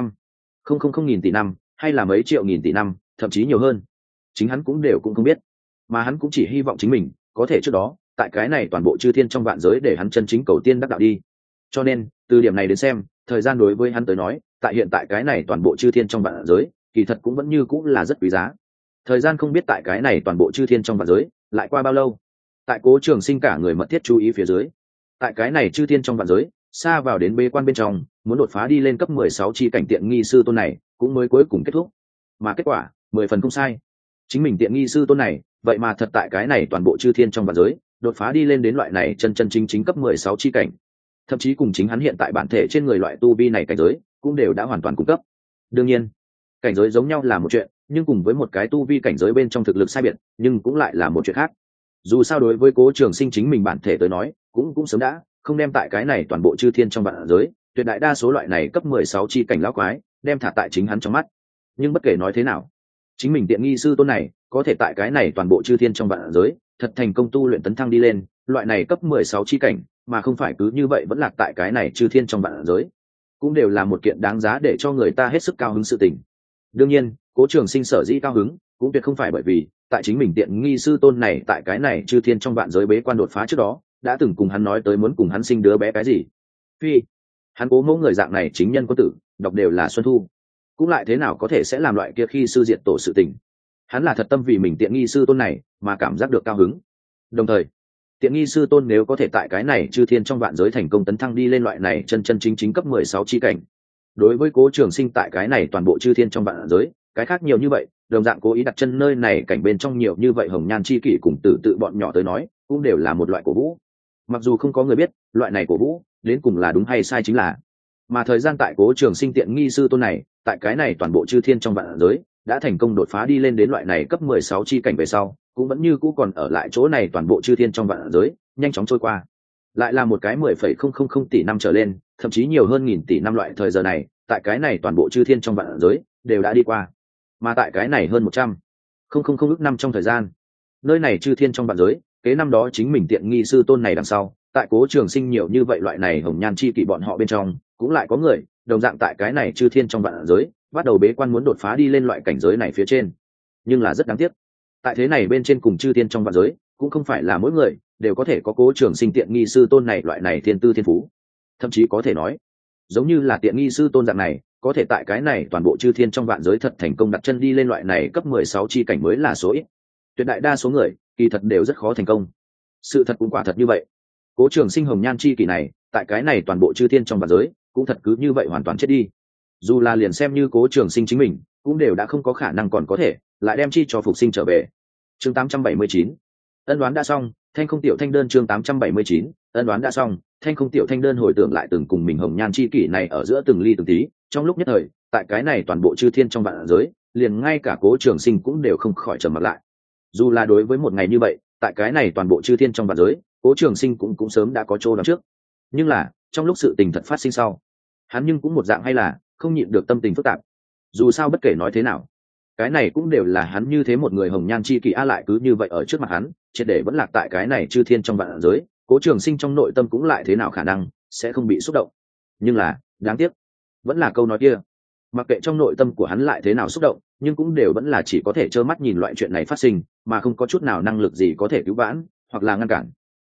100,000 nghìn tỷ năm, hay là mấy triệu nghìn tỷ năm, thậm chí nhiều hơn. Chính hắn cũng không biết, mà hắn cũng chỉ hy vọng chính mình có thể trước đó tại cái này toàn bộ chư thiên trong vạn giới để hắn chân chính cầu tiên đắc đạo đi. Cho nên từ điểm này đến xem, thời gian đối với hắn tới nói, tại hiện tại cái này toàn bộ chư thiên trong vạn giới, kỳ thật cũng vẫn như cũng là rất quý giá. Thời gian không biết tại cái này toàn bộ chư thiên trong vạn giới lại qua bao lâu. Tại Cố Trường Sinh cả người mật thiết chú ý phía dưới, tại cái này chư thiên trong vạn giới, xa vào đến bế quan bên trong, muốn đột phá đi lên cấp 16 chi cảnh tiện nghi sư tôn này, cũng mới cuối cùng kết thúc. Mà kết quả, 10 phần không sai. Chính mình tiện nghi sư tôn này, vậy mà thật tại cái này toàn bộ chư thiên trong vạn giới, đột phá đi lên đến loại này chân chân chính chính cấp 16 chi cảnh. Thậm chí cùng chính hắn hiện tại bản thể trên người loại tu vi này cảnh giới, cũng đều đã hoàn toàn cung cấp. Đương nhiên, cảnh giới giống nhau là một chuyện, nhưng cùng với một cái tu vi cảnh giới bên trong thực lực sai biệt, nhưng cũng lại là một chuyện khác. Dù sao đối với Cố Trường Sinh chính mình bản thể tới nói, cũng sớm đã không đem tại cái này toàn bộ chư thiên trong vạn giới, tuyệt đại đa số loại này cấp 16 chi cảnh lão quái, đem thả tại chính hắn trong mắt. Nhưng bất kể nói thế nào, chính mình tiện nghi sư tôn này, có thể tại cái này toàn bộ chư thiên trong vạn giới, thật thành công tu luyện tấn thăng đi lên, loại này cấp 16 chi cảnh, mà không phải cứ như vậy vẫn lạc tại cái này chư thiên trong vạn giới, cũng đều là một kiện đáng giá để cho người ta hết sức cao hứng sự tình. Đương nhiên, Cố Trường Sinh sở dĩ cao hứng, cũng tuyệt không phải bởi vì tại chính mình tiện nghi sư tôn này tại cái này chư thiên trong vạn giới bế quan đột phá trước đó, đã từng cùng hắn nói tới muốn cùng hắn sinh đứa bé cái gì. Phi, hắn Cố mẫu người dạng này chính nhân quân tử, đọc đều là xuân thu, cũng lại thế nào có thể sẽ làm loại kia khi sư diệt tổ sự tình. Hắn là thật tâm vì mình tiện nghi sư tôn này mà cảm giác được cao hứng. Đồng thời, tiện nghi sư tôn nếu có thể tại cái này chư thiên trong vạn giới thành công tấn thăng đi lên loại này chân chân chính chính cấp 16 chi cảnh, đối với Cố Trường Sinh tại cái này toàn bộ chư thiên trong vạn giới, cái khác nhiều như vậy, đồng dạng cố ý đặt chân nơi này cảnh bên trong nhiều như vậy hồng nhan chi kỷ cùng tử tự bọn nhỏ tới nói, cũng đều là một loại cổ vũ. Mặc dù không có người biết loại này cổ vũ đến cùng là đúng hay sai chính là, mà thời gian tại Cố Trường Sinh tiện nghi sư tôn này, tại cái này toàn bộ chư thiên trong vạn giới, đã thành công đột phá đi lên đến loại này cấp 16 chi cảnh về sau, cũng vẫn như cũ còn ở lại chỗ này toàn bộ chư thiên trong vạn giới, nhanh chóng trôi qua. Lại là một cái 10,000 tỷ năm trở lên, thậm chí nhiều hơn nghìn tỷ năm loại thời giờ này, tại cái này toàn bộ chư thiên trong vạn giới đều đã đi qua. Mà tại cái này hơn 100,000 ước năm trong thời gian, nơi này chư thiên trong vạn giới, kế năm đó chính mình tiện nghi sư tôn này đằng sau, tại Cố Trường Sinh nhiều như vậy loại này hồng nhan chi kỷ bọn họ bên trong, cũng lại có người đồng dạng tại cái này chư thiên trong vạn giới, bắt đầu bế quan muốn đột phá đi lên loại cảnh giới này phía trên. Nhưng là rất đáng tiếc, tại thế này bên trên cùng chư thiên trong vạn giới, cũng không phải là mỗi người đều có thể có Cố Trường Sinh tiện nghi sư tôn này loại này thiên tư thiên phú. Thậm chí có thể nói, giống như là tiện nghi sư tôn dạng này, có thể tại cái này toàn bộ chư thiên trong vạn giới thật thành công đặt chân đi lên loại này cấp 16 chi cảnh mới là số ít. Tuyệt đại đa số người kỳ thật đều rất khó thành công. Sự thật cũng quả thật như vậy. Cố Trường Sinh hồng nhan chi kỷ này, tại cái này toàn bộ chư thiên trong vạn giới, cũng thật cứ như vậy hoàn toàn chết đi. Dù là liền xem như Cố Trường Sinh chính mình, cũng đều đã không có khả năng còn có thể lại đem chi cho phục sinh trở về. Chương 879. Ân đoán đã xong, Thanh Không Tiểu Thanh Đơn. Chương 879. Ân đoán đã xong, Thanh Không Tiểu Thanh Đơn hồi tưởng lại từng cùng mình hồng nhan chi kỷ này ở giữa từng ly từng tí, trong lúc nhất thời, tại cái này toàn bộ chư thiên trong vạn giới, liền ngay cả Cố Trường Sinh cũng đều không khỏi trầm mặt lại. Dù là đối với một ngày như vậy, tại cái này toàn bộ chư thiên trong vạn giới, Cố Trường Sinh cũng sớm đã có chỗ đoán trước. Nhưng là, trong lúc sự tình thật phát sinh sau, hắn nhưng cũng một dạng hay là không nhịn được tâm tình phức tạp. Dù sao bất kể nói thế nào, cái này cũng đều là hắn như thế một người hồng nhan chi kỷ, lại cứ như vậy ở trước mặt hắn, triệt để vẫn lạc tại cái này chư thiên trong vạn giới, Cố Trường Sinh trong nội tâm cũng lại thế nào khả năng sẽ không bị xúc động. Nhưng là, đáng tiếc, vẫn là câu nói kia, mặc kệ trong nội tâm của hắn lại thế nào xúc động, nhưng cũng đều vẫn là chỉ có thể trơ mắt nhìn loại chuyện này phát sinh, mà không có chút nào năng lực gì có thể cứu vãn hoặc là ngăn cản.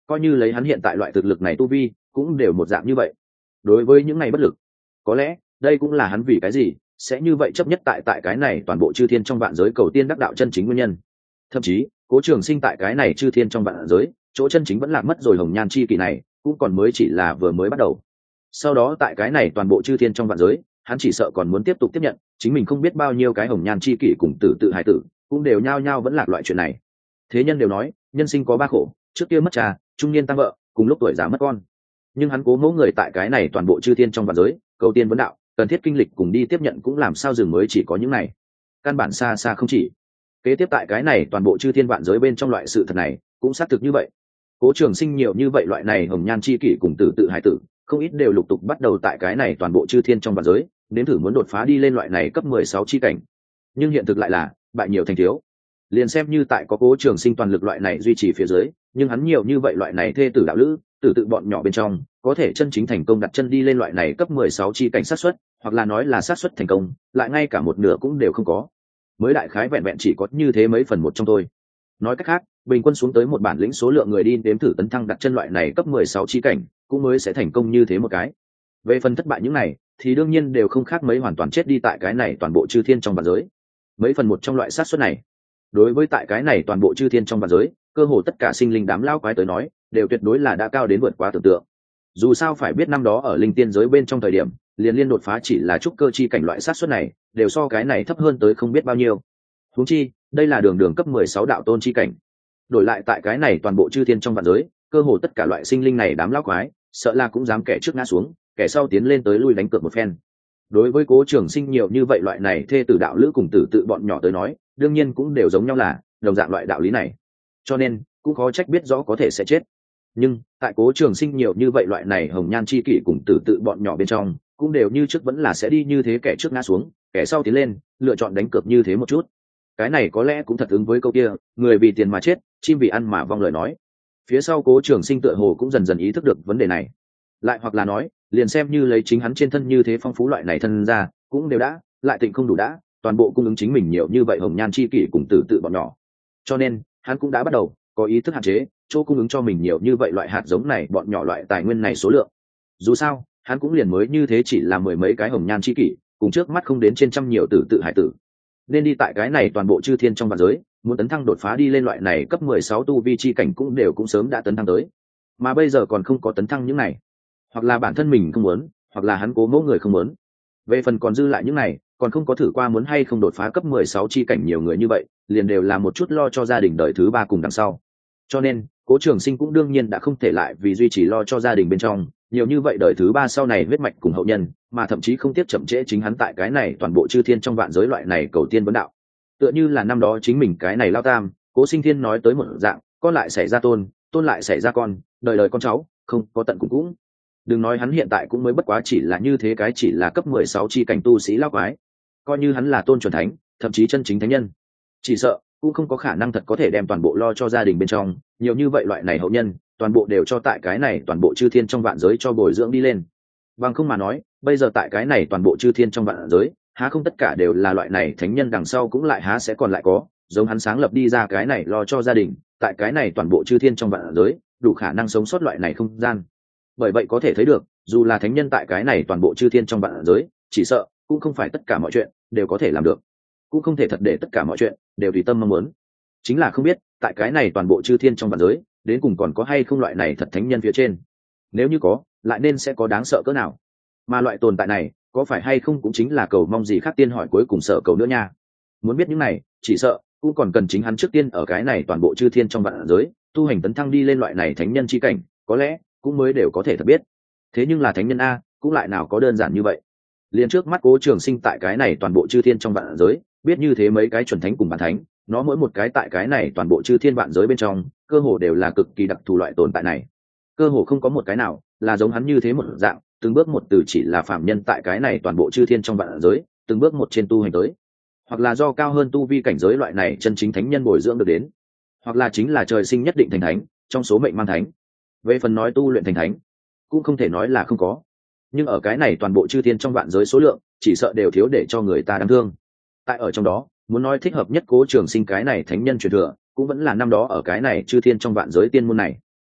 coi như lấy hắn hiện tại loại thực lực này tu vi cũng đều một dạng như vậy. Đối với những ngày bất lực, có lẽ đây cũng là hắn vì cái gì sẽ như vậy chấp nhất tại cái này toàn bộ chư thiên trong vạn giới cầu tiên đắc đạo chân chính nguyên nhân. Thậm chí Cố Trường Sinh tại cái này chư thiên trong vạn giới chỗ chân chính vẫn lạc mất rồi hồng nhan chi kỷ này cũng còn mới chỉ là vừa mới bắt đầu. Sau đó tại cái này toàn bộ chư thiên trong vạn giới, hắn chỉ sợ còn muốn tiếp tục tiếp nhận chính mình không biết bao nhiêu cái hồng nhan chi kỷ cùng tử tự hải tử cũng đều nhao nhao vẫn lạc loại chuyện này. Thế nhân đều nói nhân sinh có ba khổ, trước kia mất cha, trung niên tăng vợ, cùng lúc tuổi già mất con. Nhưng hắn cố mẫu người tại cái này toàn bộ chư thiên trong vạn giới cầu tiên vấn đạo, cần thiết kinh lịch cùng đi tiếp nhận cũng làm sao dừng mới chỉ có những này, căn bản xa xa không chỉ. Kế tiếp tại cái này toàn bộ chư thiên vạn giới bên trong loại sự thật này cũng xác thực như vậy. Cố Trường Sinh nhiều như vậy loại này hồng nhan chi kỷ cùng tử tự hải tử không ít đều lục tục bắt đầu tại cái này toàn bộ chư thiên trong vạn giới nếm thử muốn đột phá đi lên loại này cấp 16 chi cảnh. Nhưng hiện thực lại là bại nhiều thành thiếu. Liền xem như tại có Cố Trường Sinh toàn lực loại này duy trì phía dưới, nhưng hắn nhiều như vậy loại này thê tử đạo lữ, tử tự bọn nhỏ bên trong, có thể chân chính thành công đặt chân đi lên loại này cấp 16 chi cảnh xác suất, hoặc là nói là xác suất thành công, lại ngay cả một nửa cũng đều không có. Mới đại khái vẹn vẹn chỉ có như thế mấy phần một trong thôi. Nói cách khác, bình quân xuống tới một bản lĩnh số lượng người đi đếm thử tấn thăng đặt chân loại này cấp 16 chi cảnh, cũng mới sẽ thành công như thế một cái. Về phần thất bại những này, thì đương nhiên đều không khác mấy hoàn toàn chết đi tại cái này toàn bộ chư thiên trong vạn giới. Mấy phần một trong loại xác suất này, đối với tại cái này toàn bộ chư thiên trong vạn giới, cơ hồ tất cả sinh linh đám lao quái tới nói, đều tuyệt đối là đã cao đến vượt quá tưởng tượng. Dù sao phải biết năm đó ở linh tiên giới bên trong thời điểm, liền liên đột phá chỉ là trúc cơ chi cảnh loại xác suất này, đều so cái này thấp hơn tới không biết bao nhiêu. Huống chi, đây là đường cấp 16 đạo tôn chi cảnh. Đổi lại tại cái này toàn bộ chư thiên trong vạn giới, cơ hồ tất cả loại sinh linh này đám lao quái, sợ là cũng dám kẻ trước ngã xuống, kẻ sau tiến lên tới lui đánh cược một phen. Đối với Cố Trường Sinh nhiều như vậy loại này thê tử đạo lữ cùng tử tự bọn nhỏ tới nói, đương nhiên cũng đều giống nhau là đồng dạng loại đạo lý này. Cho nên cũng khó trách biết rõ có thể sẽ chết. Nhưng tại Cố Trường Sinh nhiều như vậy loại này hồng nhan chi kỷ cùng tử tự bọn nhỏ bên trong, cũng đều như trước vẫn là sẽ đi như thế, kẻ trước ngã xuống, kẻ sau tiến lên, lựa chọn đánh cược như thế một chút. Cái này có lẽ cũng thật ứng với câu kia, người vì tiền mà chết, chim vì ăn mà vong lời nói. Phía sau Cố Trường Sinh tựa hồ cũng dần dần ý thức được vấn đề này. Lại hoặc là nói, liền xem như lấy chính hắn trên thân như thế phong phú loại này thân ra, cũng đều đã, lại tịnh không đủ đã, toàn bộ cung ứng chính mình nhiều như vậy hồng nhan chi kỷ cùng tử tự bọn nhỏ. Cho nên, hắn cũng đã bắt đầu có ý thức hạn chế, chỗ cung ứng cho mình nhiều như vậy loại hạt giống này, bọn nhỏ loại tài nguyên này số lượng. Dù sao, hắn cũng liền mới như thế chỉ là mười mấy cái hồng nhan chi kỷ, cùng trước mắt không đến trên trăm nhiều tử tự hải tử. Nên đi tại cái này toàn bộ chư thiên trong vạn giới, muốn tấn thăng đột phá đi lên loại này cấp 16 tu vi chi cảnh cũng đều cũng sớm đã tấn thăng tới. Mà bây giờ còn không có tấn thăng những này, hoặc là bản thân mình không muốn, hoặc là hắn cố mẫu người không muốn. Về phần còn dư lại những này, còn không có thử qua muốn hay không đột phá cấp 16 chi cảnh nhiều người như vậy, liền đều là một chút lo cho gia đình đời thứ ba cùng đằng sau. Cho nên, Cố Trường Sinh cũng đương nhiên đã không thể lại vì duy trì lo cho gia đình bên trong, nhiều như vậy đời thứ ba sau này huyết mạch cùng hậu nhân, mà thậm chí không tiếp chậm trễ chính hắn tại cái này toàn bộ chư thiên trong vạn giới loại này cầu tiên vấn đạo. Tựa như là năm đó chính mình cái này lao tam, Cố Sinh Thiên nói tới một dạng, con lại xảy ra tôn, tôn lại xảy ra con, đời đời con cháu, không có tận cùng cũng. Đừng nói hắn hiện tại cũng mới bất quá chỉ là như thế cái chỉ là cấp 16 chi cảnh tu sĩ lao quái, coi như hắn là tôn chuẩn thánh, thậm chí chân chính thánh nhân, chỉ sợ cũng không có khả năng thật có thể đem toàn bộ lo cho gia đình bên trong, nhiều như vậy loại này hậu nhân, toàn bộ đều cho tại cái này toàn bộ chư thiên trong vạn giới cho bồi dưỡng đi lên. Bằng không mà nói, bây giờ tại cái này toàn bộ chư thiên trong vạn giới, há không tất cả đều là loại này thánh nhân, đằng sau cũng lại há sẽ còn lại có giống hắn sáng lập đi ra cái này lo cho gia đình, tại cái này toàn bộ chư thiên trong vạn giới, đủ khả năng sống sót loại này không gian. Bởi vậy có thể thấy được, dù là thánh nhân tại cái này toàn bộ chư thiên trong vạn giới, chỉ sợ cũng không phải tất cả mọi chuyện đều có thể làm được, cũng không thể thật để tất cả mọi chuyện đều tùy tâm mong muốn. Chính là không biết tại cái này toàn bộ chư thiên trong vạn giới, đến cùng còn có hay không loại này thật thánh nhân phía trên. Nếu như có, lại nên sẽ có đáng sợ cỡ nào. Mà loại tồn tại này có phải hay không cũng chính là cầu mong gì khác tiên hỏi cuối cùng sợ cầu nữa nha. Muốn biết những này, chỉ sợ cũng còn cần chính hắn trước tiên ở cái này toàn bộ chư thiên trong vạn giới tu hành tấn thăng đi lên loại này thánh nhân chi cảnh, có lẽ cũng mới đều có thể thật biết. Thế nhưng là thánh nhân a, cũng lại nào có đơn giản như vậy. Liền trước mắt Cố Trường Sinh tại cái này toàn bộ chư thiên trong vạn giới, biết như thế mấy cái chuẩn thánh cùng bản thánh, nó mỗi một cái tại cái này toàn bộ chư thiên vạn giới bên trong, cơ hồ đều là cực kỳ đặc thù loại tồn tại này. Cơ hồ không có một cái nào là giống hắn như thế một dạng, từng bước một từ chỉ là phạm nhân tại cái này toàn bộ chư thiên trong vạn giới, từng bước một trên tu hành tới, hoặc là do cao hơn tu vi cảnh giới loại này chân chính thánh nhân bồi dưỡng được đến, hoặc là chính là trời sinh nhất định thành thánh, trong số mệnh mang thánh. Về phần nói tu luyện thành thánh, cũng không thể nói là không có, nhưng ở cái này toàn bộ chư thiên trong vạn giới số lượng, chỉ sợ đều thiếu để cho người ta đáng thương. Tại ở trong đó, muốn nói thích hợp nhất Cố Trường Sinh cái này thánh nhân truyền thừa, cũng vẫn là năm đó ở cái này chư thiên trong vạn giới tiên môn này.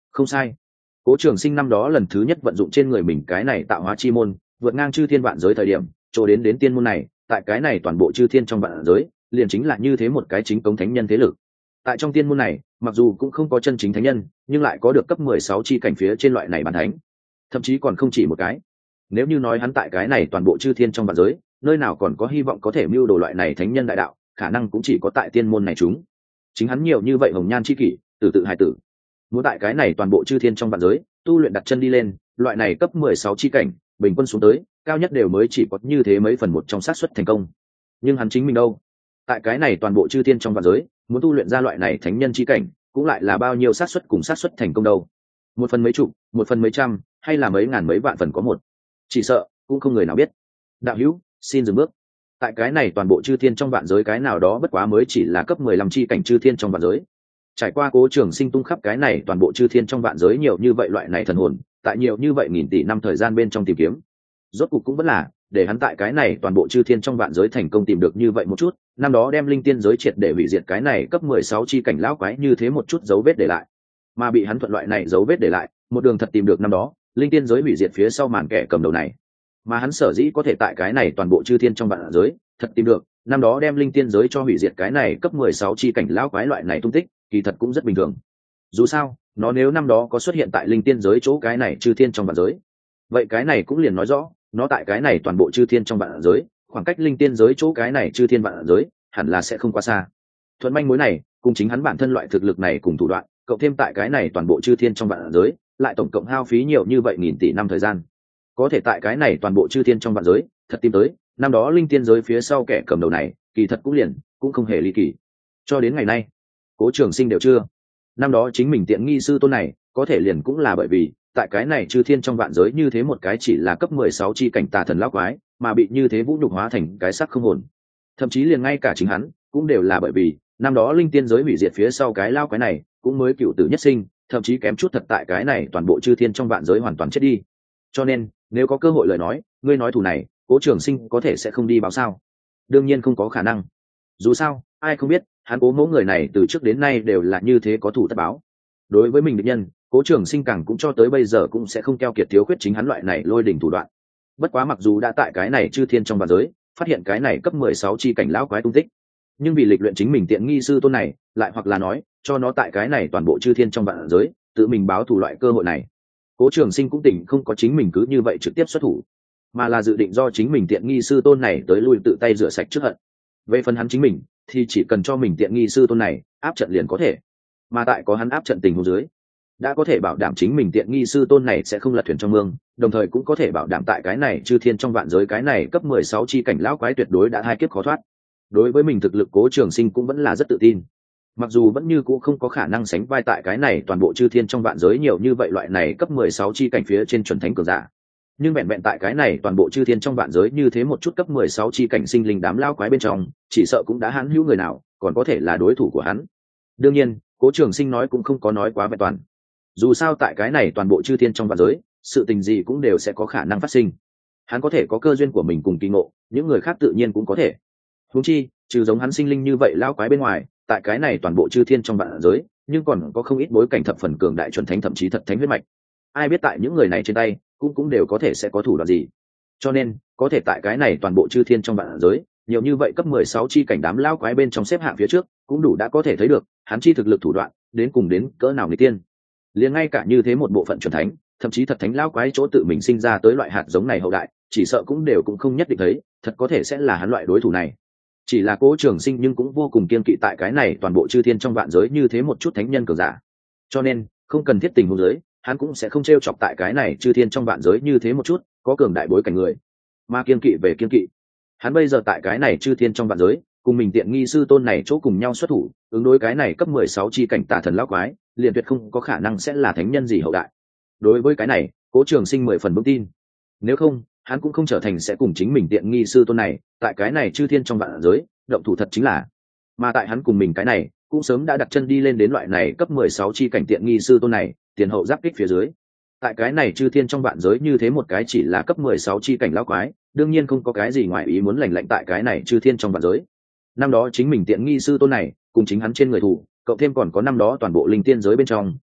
Không sai, Cố Trường Sinh năm đó lần thứ nhất vận dụng trên người mình cái này tạo hóa chi môn, vượt ngang chư thiên vạn giới thời điểm, chỗ đến tiên môn này, tại cái này toàn bộ chư thiên trong vạn giới, liền chính là như thế một cái chính cống thánh nhân thế lực. Tại trong tiên môn này, mặc dù cũng không có chân chính thánh nhân, nhưng lại có được cấp 16 chi cảnh phía trên loại này bản thánh, thậm chí còn không chỉ một cái. Nếu như nói hắn tại cái này toàn bộ chư thiên trong vạn giới, nơi nào còn có hy vọng có thể mưu đồ loại này thánh nhân đại đạo, khả năng cũng chỉ có tại tiên môn này chúng. Chính hắn nhiều như vậy hồng nhan chi kỷ, tử tự hài tử, muốn tại cái này toàn bộ chư thiên trong vạn giới tu luyện đặt chân đi lên, loại này cấp 16 chi cảnh, bình quân xuống tới, cao nhất đều mới chỉ có như thế mấy phần một trong xác suất thành công. Nhưng hắn chính mình đâu? Tại cái này toàn bộ chư thiên trong vạn giới, muốn tu luyện ra loại này thánh nhân chi cảnh, cũng lại là bao nhiêu xác suất cùng xác suất thành công đâu? Một phần mấy chục, một phần mấy trăm, hay là mấy ngàn mấy vạn phần có một? Chỉ sợ cũng không người nào biết. Đạo hữu, xin dừng bước. Tại cái này toàn bộ chư thiên trong vạn giới cái nào đó bất quá mới chỉ là cấp 15 chi cảnh chư thiên trong vạn giới. Trải qua Cố Trường Sinh tung khắp cái này toàn bộ chư thiên trong vạn giới nhiều như vậy loại này thần hồn, tại nhiều như vậy nghìn tỷ năm thời gian bên trong tìm kiếm, rốt cục cũng vẫn là để hắn tại cái này toàn bộ chư thiên trong vạn giới thành công tìm được như vậy một chút, năm đó đem linh tiên giới triệt để hủy diệt cái này cấp 16 chi cảnh lão quái như thế một chút dấu vết để lại, mà bị hắn thuận loại này dấu vết để lại, một đường thật tìm được năm đó linh tiên giới hủy diệt phía sau màn kẻ cầm đầu này, mà hắn sở dĩ có thể tại cái này toàn bộ chư thiên trong vạn giới thật tìm được năm đó đem linh tiên giới cho hủy diệt cái này cấp 16 chi cảnh lão quái loại này tung tích, kỳ thật cũng rất bình thường. Dù sao, nó nếu năm đó có xuất hiện tại linh tiên giới chỗ cái này chư thiên trong vạn giới, vậy cái này cũng liền nói rõ nó tại cái này toàn bộ chư thiên trong vạn giới, khoảng cách linh tiên giới chỗ cái này chư thiên vạn giới hẳn là sẽ không quá xa. Thuận manh mối này cùng chính hắn bản thân loại thực lực này cùng thủ đoạn, cộng thêm tại cái này toàn bộ chư thiên trong vạn giới lại tổng cộng hao phí nhiều như vậy nghìn tỷ năm thời gian, có thể tại cái này toàn bộ chư thiên trong vạn giới thật tìm tới năm đó linh tiên giới phía sau kẻ cầm đầu này, kỳ thật cũng không hề ly kỳ. Cho đến ngày nay, Cố Trường Sinh đều chưa. Năm đó chính mình tiện nghi sư tôn này, có thể liền cũng là bởi vì tại cái này chư thiên trong vạn giới như thế một cái chỉ là cấp 16 chi cảnh tà thần lão quái, mà bị như thế vũ nhục hóa thành cái xác không hồn. Thậm chí liền ngay cả chính hắn cũng đều là bởi vì năm đó linh tiên giới hủy diệt phía sau cái lão quái này, cũng mới cựu tử nhất sinh, thậm chí kém chút thật tại cái này toàn bộ chư thiên trong vạn giới hoàn toàn chết đi. Cho nên, nếu có cơ hội lời nói, ngươi nói thù này, Cố Trường Sinh có thể sẽ không đi báo sao? Đương nhiên không có khả năng. Dù sao, ai không biết, hắn Cố mẫu người này từ trước đến nay đều là như thế có thủ tất báo. Đối với mình địch nhân, Cố Trường Sinh càng cũng cho tới bây giờ cũng sẽ không keo kiệt thiếu khuyết chính hắn loại này lôi đỉnh thủ đoạn. Bất quá mặc dù đã tại cái này chư thiên trong vạn giới phát hiện cái này cấp 16 chi cảnh lão quái tung tích, nhưng vì lịch luyện chính mình tiện nghi sư tôn này, lại hoặc là nói cho nó tại cái này toàn bộ chư thiên trong vạn giới tự mình báo thù loại cơ hội này, Cố Trường Sinh cũng tỉnh không có chính mình cứ như vậy trực tiếp xuất thủ, mà là dự định do chính mình tiện nghi sư tôn này tới lui tự tay rửa sạch trước hận. Về phần hắn chính mình thì chỉ cần cho mình tiện nghi sư tôn này áp trận liền có thể, mà tại có hắn áp trận tình huống dưới, đã có thể bảo đảm chính mình tiện nghi sư tôn này sẽ không lật thuyền trong mương, đồng thời cũng có thể bảo đảm tại cái này chư thiên trong vạn giới cái này cấp 16 chi cảnh lão quái tuyệt đối đã hai kiếp khó thoát. Đối với mình thực lực Cố Trường Sinh cũng vẫn là rất tự tin, mặc dù vẫn như cũ không có khả năng sánh vai tại cái này toàn bộ chư thiên trong vạn giới nhiều như vậy loại này cấp 16 chi cảnh phía trên chuẩn thánh cường giả, nhưng vẹn vẹn tại cái này toàn bộ chư thiên trong vạn giới như thế một chút cấp 16 chi cảnh sinh linh đám lão quái bên trong, chỉ sợ cũng đã hãn hữu người nào còn có thể là đối thủ của hắn. Đương nhiên, Cố Trường Sinh nói cũng không có nói quá vẹn toàn. Dù sao tại cái này toàn bộ chư thiên trong vạn giới, sự tình gì cũng đều sẽ có khả năng phát sinh. Hắn có thể có cơ duyên của mình cùng kỳ ngộ, những người khác tự nhiên cũng có thể. Huống chi, trừ giống hắn sinh linh như vậy lão quái bên ngoài, tại cái này toàn bộ chư thiên trong vạn giới, nhưng còn có không ít bối cảnh thập phần cường đại chuẩn thánh thậm chí thật thánh huyết mạch. Ai biết tại những người này trên tay, cũng đều có thể sẽ có thủ đoạn gì. Cho nên, có thể tại cái này toàn bộ chư thiên trong vạn giới, nhiều như vậy cấp 16 chi cảnh đám lão quái bên trong xếp hạng phía trước, cũng đủ đã có thể thấy được, hắn chi thực lực thủ đoạn, đến cùng đến cỡ nào người tiên. Liền ngay cả như thế một bộ phận chuẩn thánh, thậm chí thật thánh lão quái chỗ tự mình sinh ra tới loại hạt giống này hậu đại, chỉ sợ cũng không nhất định thấy, thật có thể sẽ là hắn loại đối thủ này. Chỉ là Cố Trường Sinh nhưng cũng vô cùng kiên kỵ tại cái này toàn bộ chư thiên trong vạn giới như thế một chút thánh nhân cường giả. Cho nên, không cần thiết tình huống giới, hắn cũng sẽ không trêu chọc tại cái này chư thiên trong vạn giới như thế một chút có cường đại bối cảnh người. Mà kiên kỵ về kiên kỵ, hắn bây giờ tại cái này chư thiên trong vạn giới, cùng mình tiện nghi sư tôn này chỗ cùng nhau xuất thủ, ứng đối cái này cấp 16 chi cảnh tà thần lão quái, liền tuyệt không có khả năng sẽ là thánh nhân gì hậu đại. Đối với cái này, Cố Trường Sinh 10 phần vững tin. Nếu không, hắn cũng không trở thành sẽ cùng chính mình tiện nghi sư tôn này, tại cái này chư thiên trong vạn giới, động thủ thật chính là. Mà tại hắn cùng mình cái này, cũng sớm đã đặt chân đi lên đến loại này cấp 16 chi cảnh tiện nghi sư tôn này, tiền hậu giáp kích phía dưới. Tại cái này chư thiên trong vạn giới như thế một cái chỉ là cấp 16 chi cảnh lão quái, đương nhiên không có cái gì ngoài ý muốn lành lạnh tại cái này chư thiên trong vạn giới. Năm đó chính mình tiện nghi sư tôn này, cùng chính hắn trên người thủ, cậu thêm còn có năm đó toàn bộ linh tiên giới bên trong,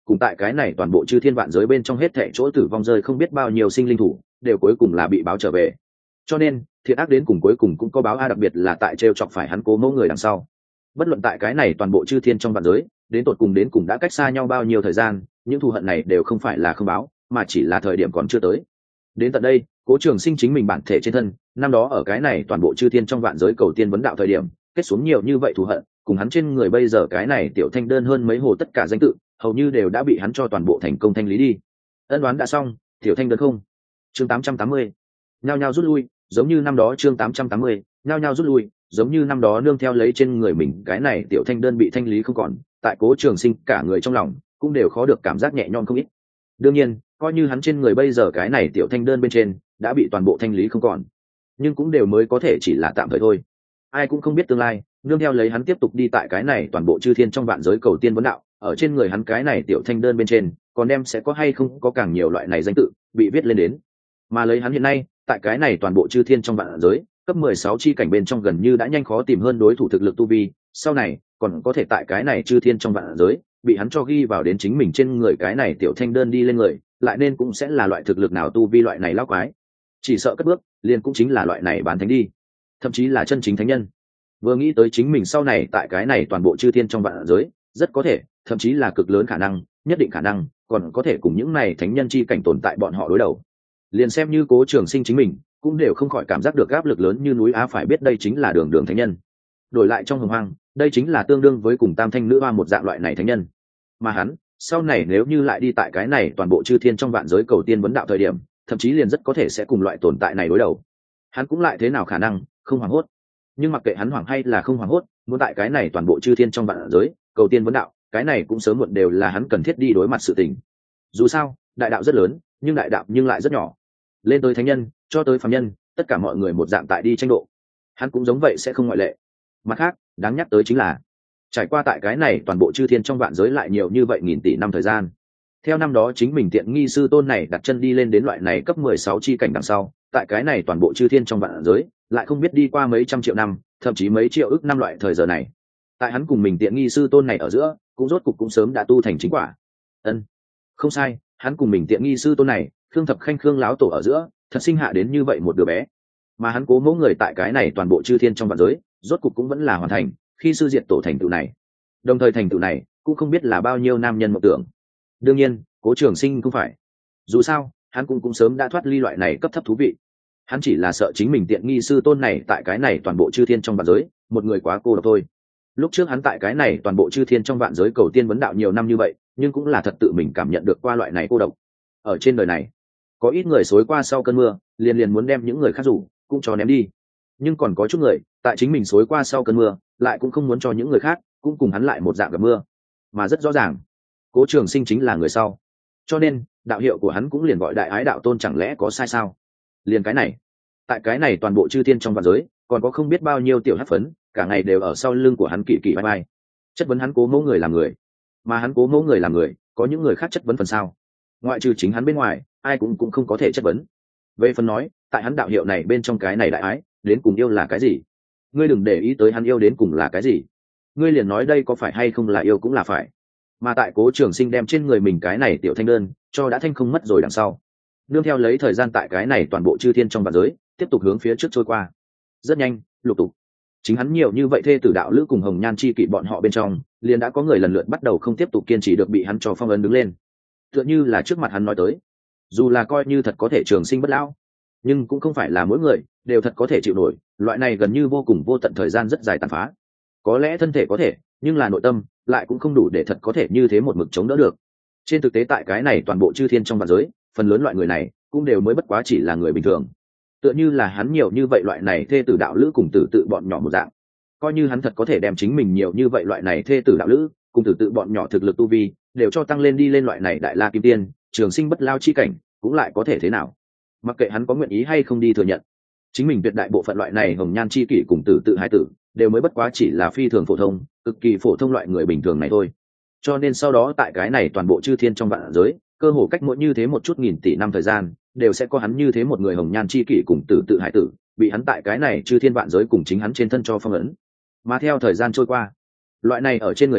cùng tại cái này toàn bộ chư thiên vạn giới bên trong hết thảy chỗ tử vong rơi không biết bao nhiêu sinh linh thủ đều cuối cùng là bị báo trở về. Cho nên thiện ác đến cùng cuối cùng cũng có báo a, đặc biệt là tại trêu chọc phải hắn Cố Mẫu người đằng sau. Bất luận tại cái này toàn bộ chư thiên trong vạn giới đến tột cùng đã cách xa nhau bao nhiêu thời gian, những thù hận này đều không phải là không báo, mà chỉ là thời điểm còn chưa tới. Đến tận đây, Cố Trường Sinh chính mình bản thể trên thân, năm đó ở cái này toàn bộ chư thiên trong vạn giới cầu tiên vấn đạo thời điểm, kết xuống nhiều như vậy thù hận, cùng hắn trên người bây giờ cái này tiểu thanh đơn hơn mấy hồ tất cả danh tự, hầu như đều đã bị hắn cho toàn bộ thành công thanh lý đi. Ân đoán đã xong, tiểu thanh đơn không. Chương 880. Nhao nhao rút lui, giống như năm đó chương 880, nhao nhao rút lui, giống như năm đó nương theo lấy trên người mình cái này tiểu thanh đơn bị thanh lý không còn, tại Cố Trường Sinh cả người trong lòng cũng đều khó được cảm giác nhẹ nhõm không ít. Đương nhiên, coi như hắn trên người bây giờ cái này tiểu thanh đơn bên trên đã bị toàn bộ thanh lý không còn, nhưng cũng đều mới có thể chỉ là tạm thời thôi. Ai cũng không biết tương lai, nương theo lấy hắn tiếp tục đi tại cái này toàn bộ chư thiên trong vạn giới cầu tiên vấn đạo, ở trên người hắn cái này tiểu thanh đơn bên trên còn đem sẽ có hay không có càng nhiều loại này danh tự bị viết lên đến. Mà lấy hắn hiện nay tại cái này toàn bộ chư thiên trong vạn giới cấp 16 chi cảnh bên trong gần như đã nhanh khó tìm hơn đối thủ thực lực tu vi, sau này còn có thể tại cái này chư thiên trong vạn giới bị hắn cho ghi vào đến chính mình trên người cái này tiểu thanh đơn đi lên người, lại nên cũng sẽ là loại thực lực nào tu vi loại này lão quái. Chỉ sợ cất bước liền cũng chính là loại này bán thánh đi, thậm chí là chân chính thánh nhân. Vừa nghĩ tới chính mình sau này tại cái này toàn bộ chư thiên trong vạn giới, rất có thể, thậm chí là cực lớn khả năng, nhất định khả năng, còn có thể cùng những này thánh nhân chi cảnh tồn tại bọn họ đối đầu. Liền xem như Cố Trường Sinh chính mình, cũng đều không khỏi cảm giác được áp lực lớn như núi á, phải biết đây chính là đường đường thánh nhân. Đổi lại trong hồng hoang, đây chính là tương đương với cùng tam thanh nữ hoa một dạng loại này thánh nhân. Mà hắn, sau này nếu như lại đi tại cái này toàn bộ chư thiên trong vạn giới cầu tiên vấn đạo thời điểm, thậm chí liền rất có thể sẽ cùng loại tồn tại này đối đầu. Hắn cũng lại thế nào khả năng không hoảng hốt. Nhưng mặc kệ hắn hoảng hay là không hoảng hốt, muốn tại cái này toàn bộ chư thiên trong vạn giới cầu tiên vấn đạo, cái này cũng sớm muộn đều là hắn cần thiết đi đối mặt sự tình. Dù sao, đại đạo rất lớn, nhưng đại đạo nhưng lại rất nhỏ. Lên tới thánh nhân, cho tới phàm nhân, tất cả mọi người một dạng tại đi tranh độ. Hắn cũng giống vậy sẽ không ngoại lệ. Mặt khác, đáng nhắc tới chính là trải qua tại cái này toàn bộ chư thiên trong vạn giới lại nhiều như vậy nghìn tỷ năm thời gian. Theo năm đó chính mình tiện nghi sư tôn này đặt chân đi lên đến loại này cấp 16 chi cảnh đằng sau, tại cái này toàn bộ chư thiên trong vạn giới, lại không biết đi qua mấy trăm triệu năm, thậm chí mấy triệu ức năm loại thời giờ này. Tại hắn cùng mình tiện nghi sư tôn này ở giữa, cũng rốt cục cũng sớm đã tu thành chính quả. Ân, không sai, hắn cùng mình tiện nghi sư tôn này, Khương Thập Khanh Khương láo tổ ở giữa, thật sinh hạ đến như vậy một đứa bé. Mà hắn Cố Mẫu người tại cái này toàn bộ chư thiên trong vạn giới, rốt cục cũng vẫn là hoàn thành khi sư diệt tổ thành tựu này. Đồng thời thành tựu này cũng không biết là bao nhiêu nam nhân mộng tưởng. Đương nhiên, Cố Trường Sinh không phải. Dù sao, hắn cũng sớm đã thoát ly loại này cấp thấp thú vị. Hắn chỉ là sợ chính mình tiện nghi sư tôn này tại cái này toàn bộ chư thiên trong vạn giới, một người quá cô độc thôi. Lúc trước hắn tại cái này toàn bộ chư thiên trong vạn giới cầu tiên vấn đạo nhiều năm như vậy, nhưng cũng là thật tự mình cảm nhận được qua loại này cô độc. Ở trên đời này, có ít người xối qua sau cơn mưa, liền muốn đem những người khác rủ cũng cho ném đi. Nhưng còn có chút người, tại chính mình xối qua sau cơn mưa, lại cũng không muốn cho những người khác cũng cùng hắn lại một dạng gặp mưa. Mà rất rõ ràng, Cố Trường Sinh chính là người sau. Cho nên, đạo hiệu của hắn cũng liền gọi Đại Ái Đạo Tôn, chẳng lẽ có sai sao? Liền cái này, tại cái này toàn bộ chư thiên trong vạn giới, còn có không biết bao nhiêu tiểu hắc phấn, cả ngày đều ở sau lưng của hắn kỳ kỳ bye bye, chất vấn hắn Cố Mẫu người làm người. Mà hắn Cố Mẫu người làm người, có những người khác chất vấn phần sao? Ngoại trừ chính hắn bên ngoài, ai cũng không có thể chất vấn. Về phần nói, tại hắn đạo hiệu này bên trong cái này đại ái, đến cùng yêu là cái gì? Ngươi đừng để ý tới hắn yêu đến cùng là cái gì, ngươi liền nói đây có phải hay không là yêu cũng là phải. Mà tại Cố Trường Sinh đem trên người mình cái này tiểu thanh đơn cho đã thanh không mất rồi đằng sau, nương theo lấy thời gian tại cái này toàn bộ chư thiên trong vạn giới tiếp tục hướng phía trước trôi qua, rất nhanh, lục tục, chính hắn nhiều như vậy thê tử đạo lữ cùng hồng nhan chi kỵ bọn họ bên trong, liền đã có người lần lượt bắt đầu không tiếp tục kiên trì được, bị hắn cho phong ấn đứng lên. Tựa như là trước mặt hắn nói tới, dù là coi như thật có thể trường sinh bất lão, nhưng cũng không phải là mỗi người đều thật có thể chịu nổi loại này gần như vô cùng vô tận thời gian rất dài tàn phá. Có lẽ thân thể có thể, nhưng là nội tâm lại cũng không đủ để thật có thể như thế một mực chống đỡ được. Trên thực tế tại cái này toàn bộ chư thiên trong vạn giới, phần lớn loại người này cũng đều mới bất quá chỉ là người bình thường. Tựa như là hắn nhiều như vậy loại này thê tử đạo lữ cùng tử tự bọn nhỏ một dạng, coi như hắn thật có thể đem chính mình nhiều như vậy loại này thê tử đạo lữ cùng tử tự bọn nhỏ thực lực tu vi đều cho tăng lên đi lên loại này đại la kim tiên, trường sinh bất lao chi cảnh, cũng lại có thể thế nào? Mặc kệ hắn có nguyện ý hay không đi thừa nhận, chính mình tuyệt đại bộ phận loại này hồng nhan chi kỷ cùng tử tự hai tử đều mới bất quá chỉ là phi thường phổ thông, cực kỳ phổ thông loại người bình thường này thôi. Cho nên sau đó tại cái này toàn bộ chư thiên trong vạn giới, cơ hồ cách mỗi như thế một chút nghìn tỷ năm thời gian, đều sẽ có hắn như thế một người hồng nhan chi kỷ cùng tử tự hải tử bị hắn tại cái này chư thiên vạn giới cùng chính hắn trên thân cho phong ấn. Mà theo thời gian trôi qua, loại này ở trên người hắn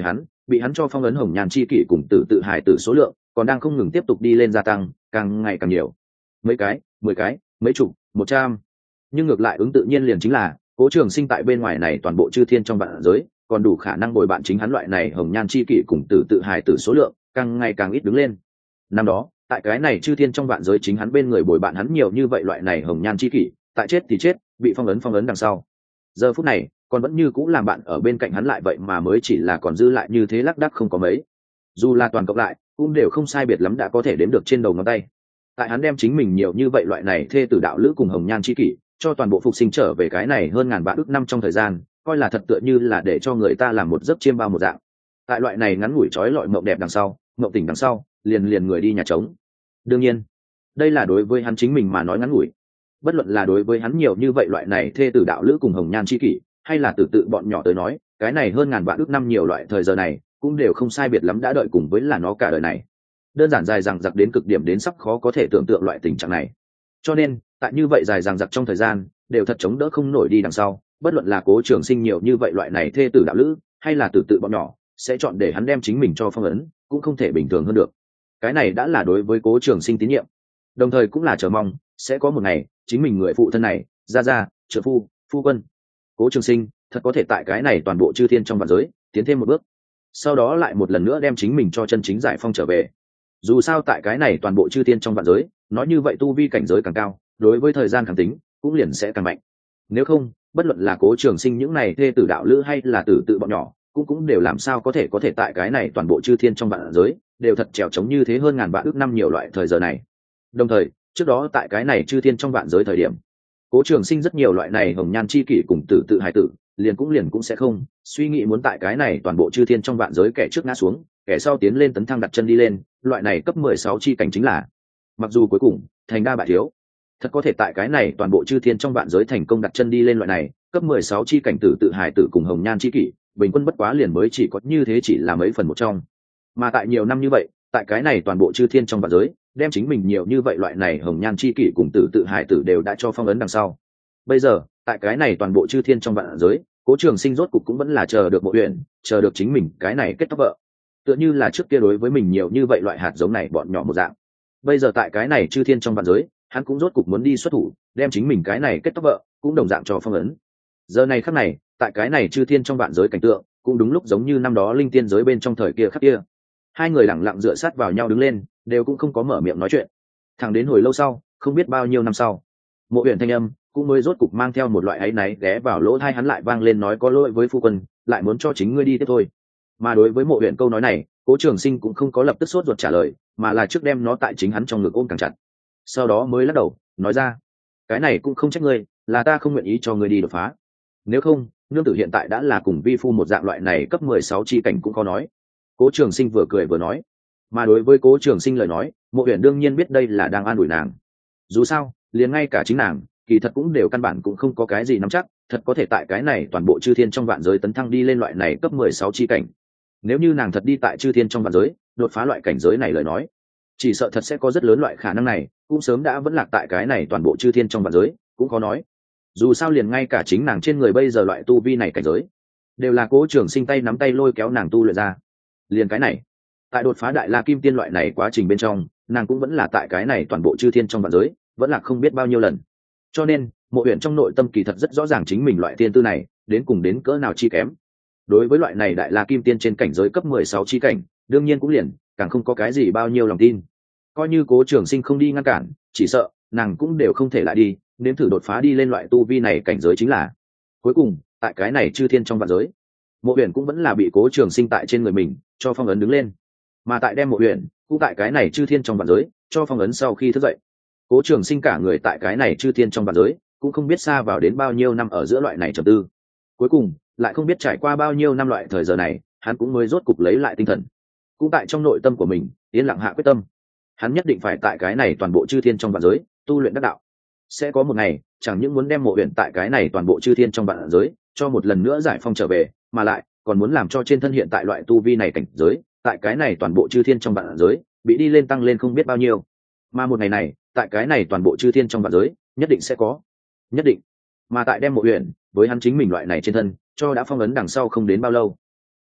bị hắn cho phong ấn hồng nhàn chi kỷ cùng tử tự hải tử số lượng còn đang không ngừng tiếp tục đi lên gia tăng, càng ngày càng nhiều, mấy cái, 10 cái, mấy chục, 100. Nhưng ngược lại ứng tự nhiên liền chính là Cố Trường Sinh tại bên ngoài này toàn bộ chư thiên trong vạn giới còn đủ khả năng bồi bạn chính hắn loại này hồng nhan chi kỷ cùng tử tự hài tử số lượng càng ngày càng ít đứng lên. Năm đó tại cái này chư thiên trong vạn giới chính hắn bên người bồi bạn hắn nhiều như vậy loại này hồng nhan chi kỷ, tại chết thì chết, bị phong ấn đằng sau, giờ phút này còn vẫn như cũng làm bạn ở bên cạnh hắn lại vậy mà mới chỉ là còn dư lại như thế lác đác không có mấy, dù là toàn cộng lại cũng đều không sai biệt lắm đã có thể đếm được trên đầu ngón tay. Tại hắn đem chính mình nhiều như vậy loại này thê tử đạo lữ cùng hồng nhan chi kỷ cho toàn bộ phục sinh trở về cái này hơn ngàn vạn ước năm trong thời gian, coi là thật tựa như là để cho người ta làm một giấc chiêm bao một dạng. Tại loại này ngắn ngủi trói lọi mộng đẹp đằng sau, mộng tỉnh đằng sau, liền người đi nhà trống. Đương nhiên đây là đối với hắn chính mình mà nói ngắn ngủi, bất luận là đối với hắn nhiều như vậy loại này thê tử đạo lữ cùng hồng nhan chi kỷ, hay là từ tự bọn nhỏ tới nói, cái này hơn ngàn vạn ước năm nhiều loại thời giờ này cũng đều không sai biệt lắm đã đợi cùng với là nó cả đời này, đơn giản dài dằng dặc đến cực điểm, đến sắp khó có thể tưởng tượng loại tình trạng này. Cho nên tại như vậy dài dằng dặc trong thời gian đều thật chống đỡ không nổi đi đằng sau, bất luận là Cố Trường Sinh nhiều như vậy loại này thê tử đạo lữ, hay là từ tự bọn nhỏ sẽ chọn để hắn đem chính mình cho phong ấn, cũng không thể bình thường hơn được. Cái này đã là đối với Cố Trường Sinh tín nhiệm, đồng thời cũng là chờ mong sẽ có một ngày chính mình người phụ thân này, gia trợ phu, phu quân Cố Trường Sinh thật có thể tại cái này toàn bộ chư thiên trong vạn giới tiến thêm một bước, sau đó lại một lần nữa đem chính mình cho chân chính giải phong trở về. Dù sao tại cái này toàn bộ chư thiên trong vạn giới, nói như vậy tu vi cảnh giới càng cao, đối với thời gian càng tính cũng liền sẽ càng mạnh. Nếu không, bất luận là Cố Trường Sinh những này thê tử đạo lữ hay là tử tự bọn nhỏ, cũng đều làm sao có thể tại cái này toàn bộ chư thiên trong vạn giới đều thật trèo trống như thế hơn ngàn vạn ước năm nhiều loại thời giờ này. Đồng thời trước đó tại cái này chư thiên trong vạn giới thời điểm, Cố Trường Sinh rất nhiều loại này hồng nhan chi kỷ cùng tử tự hài tử liền cũng sẽ không suy nghĩ muốn tại cái này toàn bộ chư thiên trong vạn giới kẻ trước ngã xuống, kẻ sau tiến lên tấn thăng đặt chân đi lên, loại này cấp 16 chi cảnh chính là, mặc dù cuối cùng thành đa bại thiếu, thật có thể tại cái này toàn bộ chư thiên trong vạn giới thành công đặt chân đi lên loại này cấp 16 chi cảnh tử tự hài tử cùng hồng nhan chi kỷ, bình quân bất quá liền mới chỉ có như thế, chỉ là mấy phần một trong. Mà tại nhiều năm như vậy, tại cái này toàn bộ chư thiên trong vạn giới đem chính mình nhiều như vậy loại này hồng nhan chi kỷ cùng tử tự hài tử đều đã cho phong ấn đằng sau, bây giờ tại cái này toàn bộ chư thiên trong vạn giới, Cố Trường Sinh rốt cục cũng vẫn là chờ được Mộ Uyển, chờ được chính mình cái này kết thúc vợ, tựa như là trước kia đối với mình nhiều như vậy loại hạt giống này bọn nhỏ một dạng. Bây giờ tại cái này chư thiên trong vạn giới, hắn cũng rốt cục muốn đi xuất thủ, đem chính mình cái này kết thúc vợ cũng đồng dạng cho phong ấn. Giờ này khắc này, tại cái này chư thiên trong vạn giới cảnh tượng cũng đúng lúc giống như năm đó linh tiên giới bên trong thời kia khắc kia. Hai người lặng lặng dựa sát vào nhau đứng lên, đều cũng không có mở miệng nói chuyện. Thẳng đến hồi lâu sau, không biết bao nhiêu năm sau, Mộ Uyển thanh âm cũng mới rốt cục mang theo một loại áy náy ghé vào lỗ tai hắn lại vang lên, nói có lỗi với phu quân, lại muốn cho chính ngươi đi tiếp thôi. Mà đối với Mộ Uyển câu nói này, Cố Trường Sinh cũng không có lập tức sốt ruột trả lời, mà là trước đem nó tại chính hắn trong ngực ôm càng chặt, sau đó mới lắc đầu nói ra, cái này cũng không trách ngươi, là ta không nguyện ý cho ngươi đi đột phá. Nếu không, nương tử hiện tại đã là cùng vi phu một dạng loại này cấp 16 chi cảnh cũng khó nói. Cố Trường Sinh vừa cười vừa nói. Mà đối với Cố Trường Sinh lời nói, Mộ Uyển đương nhiên biết đây là đang an ủi nàng. Dù sao liền ngay cả chính nàng kỳ thật cũng đều căn bản cũng không có cái gì nắm chắc thật có thể tại cái này toàn bộ chư thiên trong vạn giới tấn thăng đi lên loại này cấp 16 chi cảnh. Nếu như nàng thật đi tại chư thiên trong vạn giới đột phá loại cảnh giới này lời nói, chỉ sợ thật sẽ có rất lớn loại khả năng này cũng sớm đã vẫn lạc tại cái này toàn bộ chư thiên trong vạn giới cũng khó nói. Dù sao liền ngay cả chính nàng trên người bây giờ loại tu vi này cảnh giới đều là Cố Trường Sinh tay nắm tay lôi kéo nàng tu luyện ra. Liền cái này, tại đột phá đại la kim tiên loại này quá trình bên trong, nàng cũng vẫn là tại cái này toàn bộ chư thiên trong vạn giới vẫn là không biết bao nhiêu lần. Cho nên Mộ Uyển trong nội tâm kỳ thật rất rõ ràng chính mình loại tiên tư này đến cùng đến cỡ nào chi kém. Đối với loại này đại la kim tiên trên cảnh giới cấp 16 chi cảnh, đương nhiên cũng liền càng không có cái gì bao nhiêu lòng tin. Coi như Cố Trường Sinh không đi ngăn cản, chỉ sợ nàng cũng đều không thể lại đi nếm thử đột phá đi lên loại tu vi này cảnh giới chính là. Cuối cùng tại cái này chư thiên trong vạn giới, Mộ Uyển cũng vẫn là bị Cố Trường Sinh tại trên người mình cho phong ấn đứng lên. Mà tại đem Mộ Uyển cũng tại cái này chư thiên trong vạn giới cho phong ấn sau khi thức dậy, Cố Trường Sinh cả người tại cái này chư thiên trong vạn giới cũng không biết xa vào đến bao nhiêu năm ở giữa loại này trầm tư. Cuối cùng lại không biết trải qua bao nhiêu năm loại thời giờ này, hắn cũng mới rốt cục lấy lại tinh thần, cũng tại trong nội tâm của mình yên lặng hạ quyết tâm, hắn nhất định phải tại cái này toàn bộ chư thiên trong vạn giới tu luyện đắc đạo. Sẽ có một ngày chẳng những muốn đem Mộ Uyển tại cái này toàn bộ chư thiên trong vạn giới cho một lần nữa giải phong trở về, mà lại còn muốn làm cho trên thân hiện tại loại tu vi này cảnh giới tại cái này toàn bộ chư thiên trong vạn giới bị đi lên tăng lên không biết bao nhiêu. Mà một ngày này tại cái này toàn bộ chư thiên trong vạn giới nhất định sẽ có, nhất định. Mà tại đem Mộ Uyển với hắn chính mình loại này trên thân cho đã phong ấn đằng sau không đến bao lâu,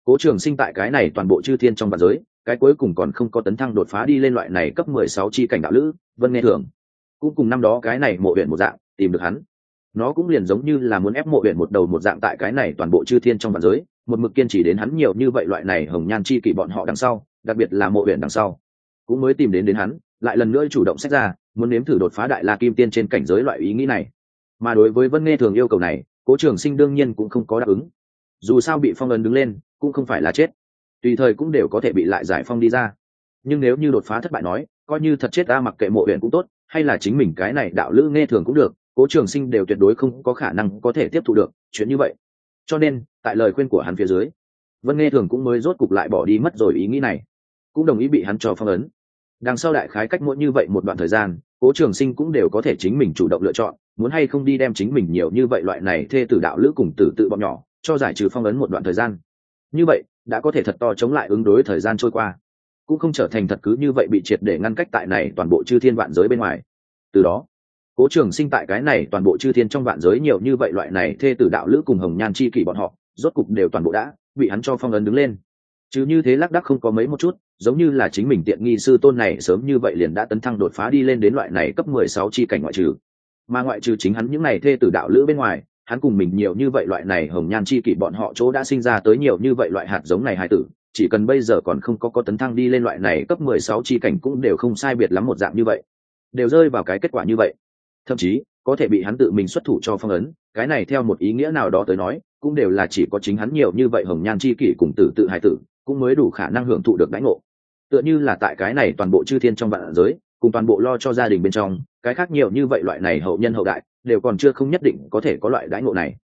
Cố Trường Sinh tại cái này toàn bộ chư thiên trong vạn giới, cái cuối cùng còn không có tấn thăng đột phá đi lên loại này cấp 16 chi cảnh đạo lữ, Vân Nghe Thường. Cũng cùng năm đó cái này Mộ Uyển một dạng, tìm được hắn. Nó cũng liền giống như là muốn ép Mộ Uyển một đầu một dạng tại cái này toàn bộ chư thiên trong vạn giới, một mực kiên trì đến hắn nhiều như vậy loại này hồng nhan chi kỷ bọn họ đằng sau, đặc biệt là Mộ Uyển đằng sau, cũng mới tìm đến hắn, lại lần nữa chủ động xét ra, muốn nếm thử đột phá đại la kim tiên trên cảnh giới loại ý nghĩ này. Mà đối với Vân Nghe Thường yêu cầu này, Cố Trường Sinh đương nhiên cũng không có đáp ứng. Dù sao bị phong ấn đứng lên, cũng không phải là chết, tùy thời cũng đều có thể bị lại giải phong đi ra. Nhưng nếu như đột phá thất bại nói, coi như thật chết ta mặc kệ Mộ Uyển cũng tốt, hay là chính mình cái này đạo lữ Nghe Thường cũng được, Cố Trường Sinh đều tuyệt đối không có khả năng có thể tiếp thu được chuyện như vậy. Cho nên, tại lời khuyên của hắn phía dưới, Vân Nghe Thường cũng mới rốt cục lại bỏ đi mất rồi ý nghĩ này, cũng đồng ý bị hắn cho phong ấn. Đằng sau đại khái cách mỗi như vậy một đoạn thời gian, Cố Trường Sinh cũng đều có thể chính mình chủ động lựa chọn, muốn hay không đi đem chính mình nhiều như vậy loại này thê tử đạo lữ cùng tử tự bọn nhỏ cho giải trừ phong ấn một đoạn thời gian. Như vậy đã có thể thật to chống lại ứng đối thời gian trôi qua, cũng không trở thành thật cứ như vậy bị triệt để ngăn cách tại này toàn bộ chư thiên vạn giới bên ngoài. Từ đó, Cố Trường Sinh tại cái này toàn bộ chư thiên trong vạn giới nhiều như vậy loại này thê tử đạo lữ cùng hồng nhan chi kỷ bọn họ, rốt cục đều toàn bộ đã bị hắn cho phong ấn đứng lên. Chứ như thế lác đác không có mấy một chút, giống như là chính mình tiện nghi sư tôn này sớm như vậy liền đã tấn thăng đột phá đi lên đến loại này cấp 16 chi cảnh ngoại trừ. Mà ngoại trừ chính hắn những này thê tử đạo lữ bên ngoài, hắn cùng mình nhiều như vậy loại này hồng nhan chi kỷ bọn họ chỗ đã sinh ra tới nhiều như vậy loại hạt giống này hài tử, chỉ cần bây giờ còn không có tấn thăng đi lên loại này cấp 16 chi cảnh cũng đều không sai biệt lắm một dạng như vậy, đều rơi vào cái kết quả như vậy. Thậm chí có thể bị hắn tự mình xuất thủ cho phong ấn, cái này theo một ý nghĩa nào đó tới nói, cũng đều là chỉ có chính hắn nhiều như vậy hồng nhan chi kỷ cùng tử tự hài tử cũng mới đủ khả năng hưởng thụ được đãi ngộ. Tựa như là tại cái này toàn bộ chư thiên trong vạn giới, cùng toàn bộ lo cho gia đình bên trong, cái khác nhiều như vậy loại này hậu nhân hậu đại đều còn chưa không nhất định có thể có loại đãi ngộ này.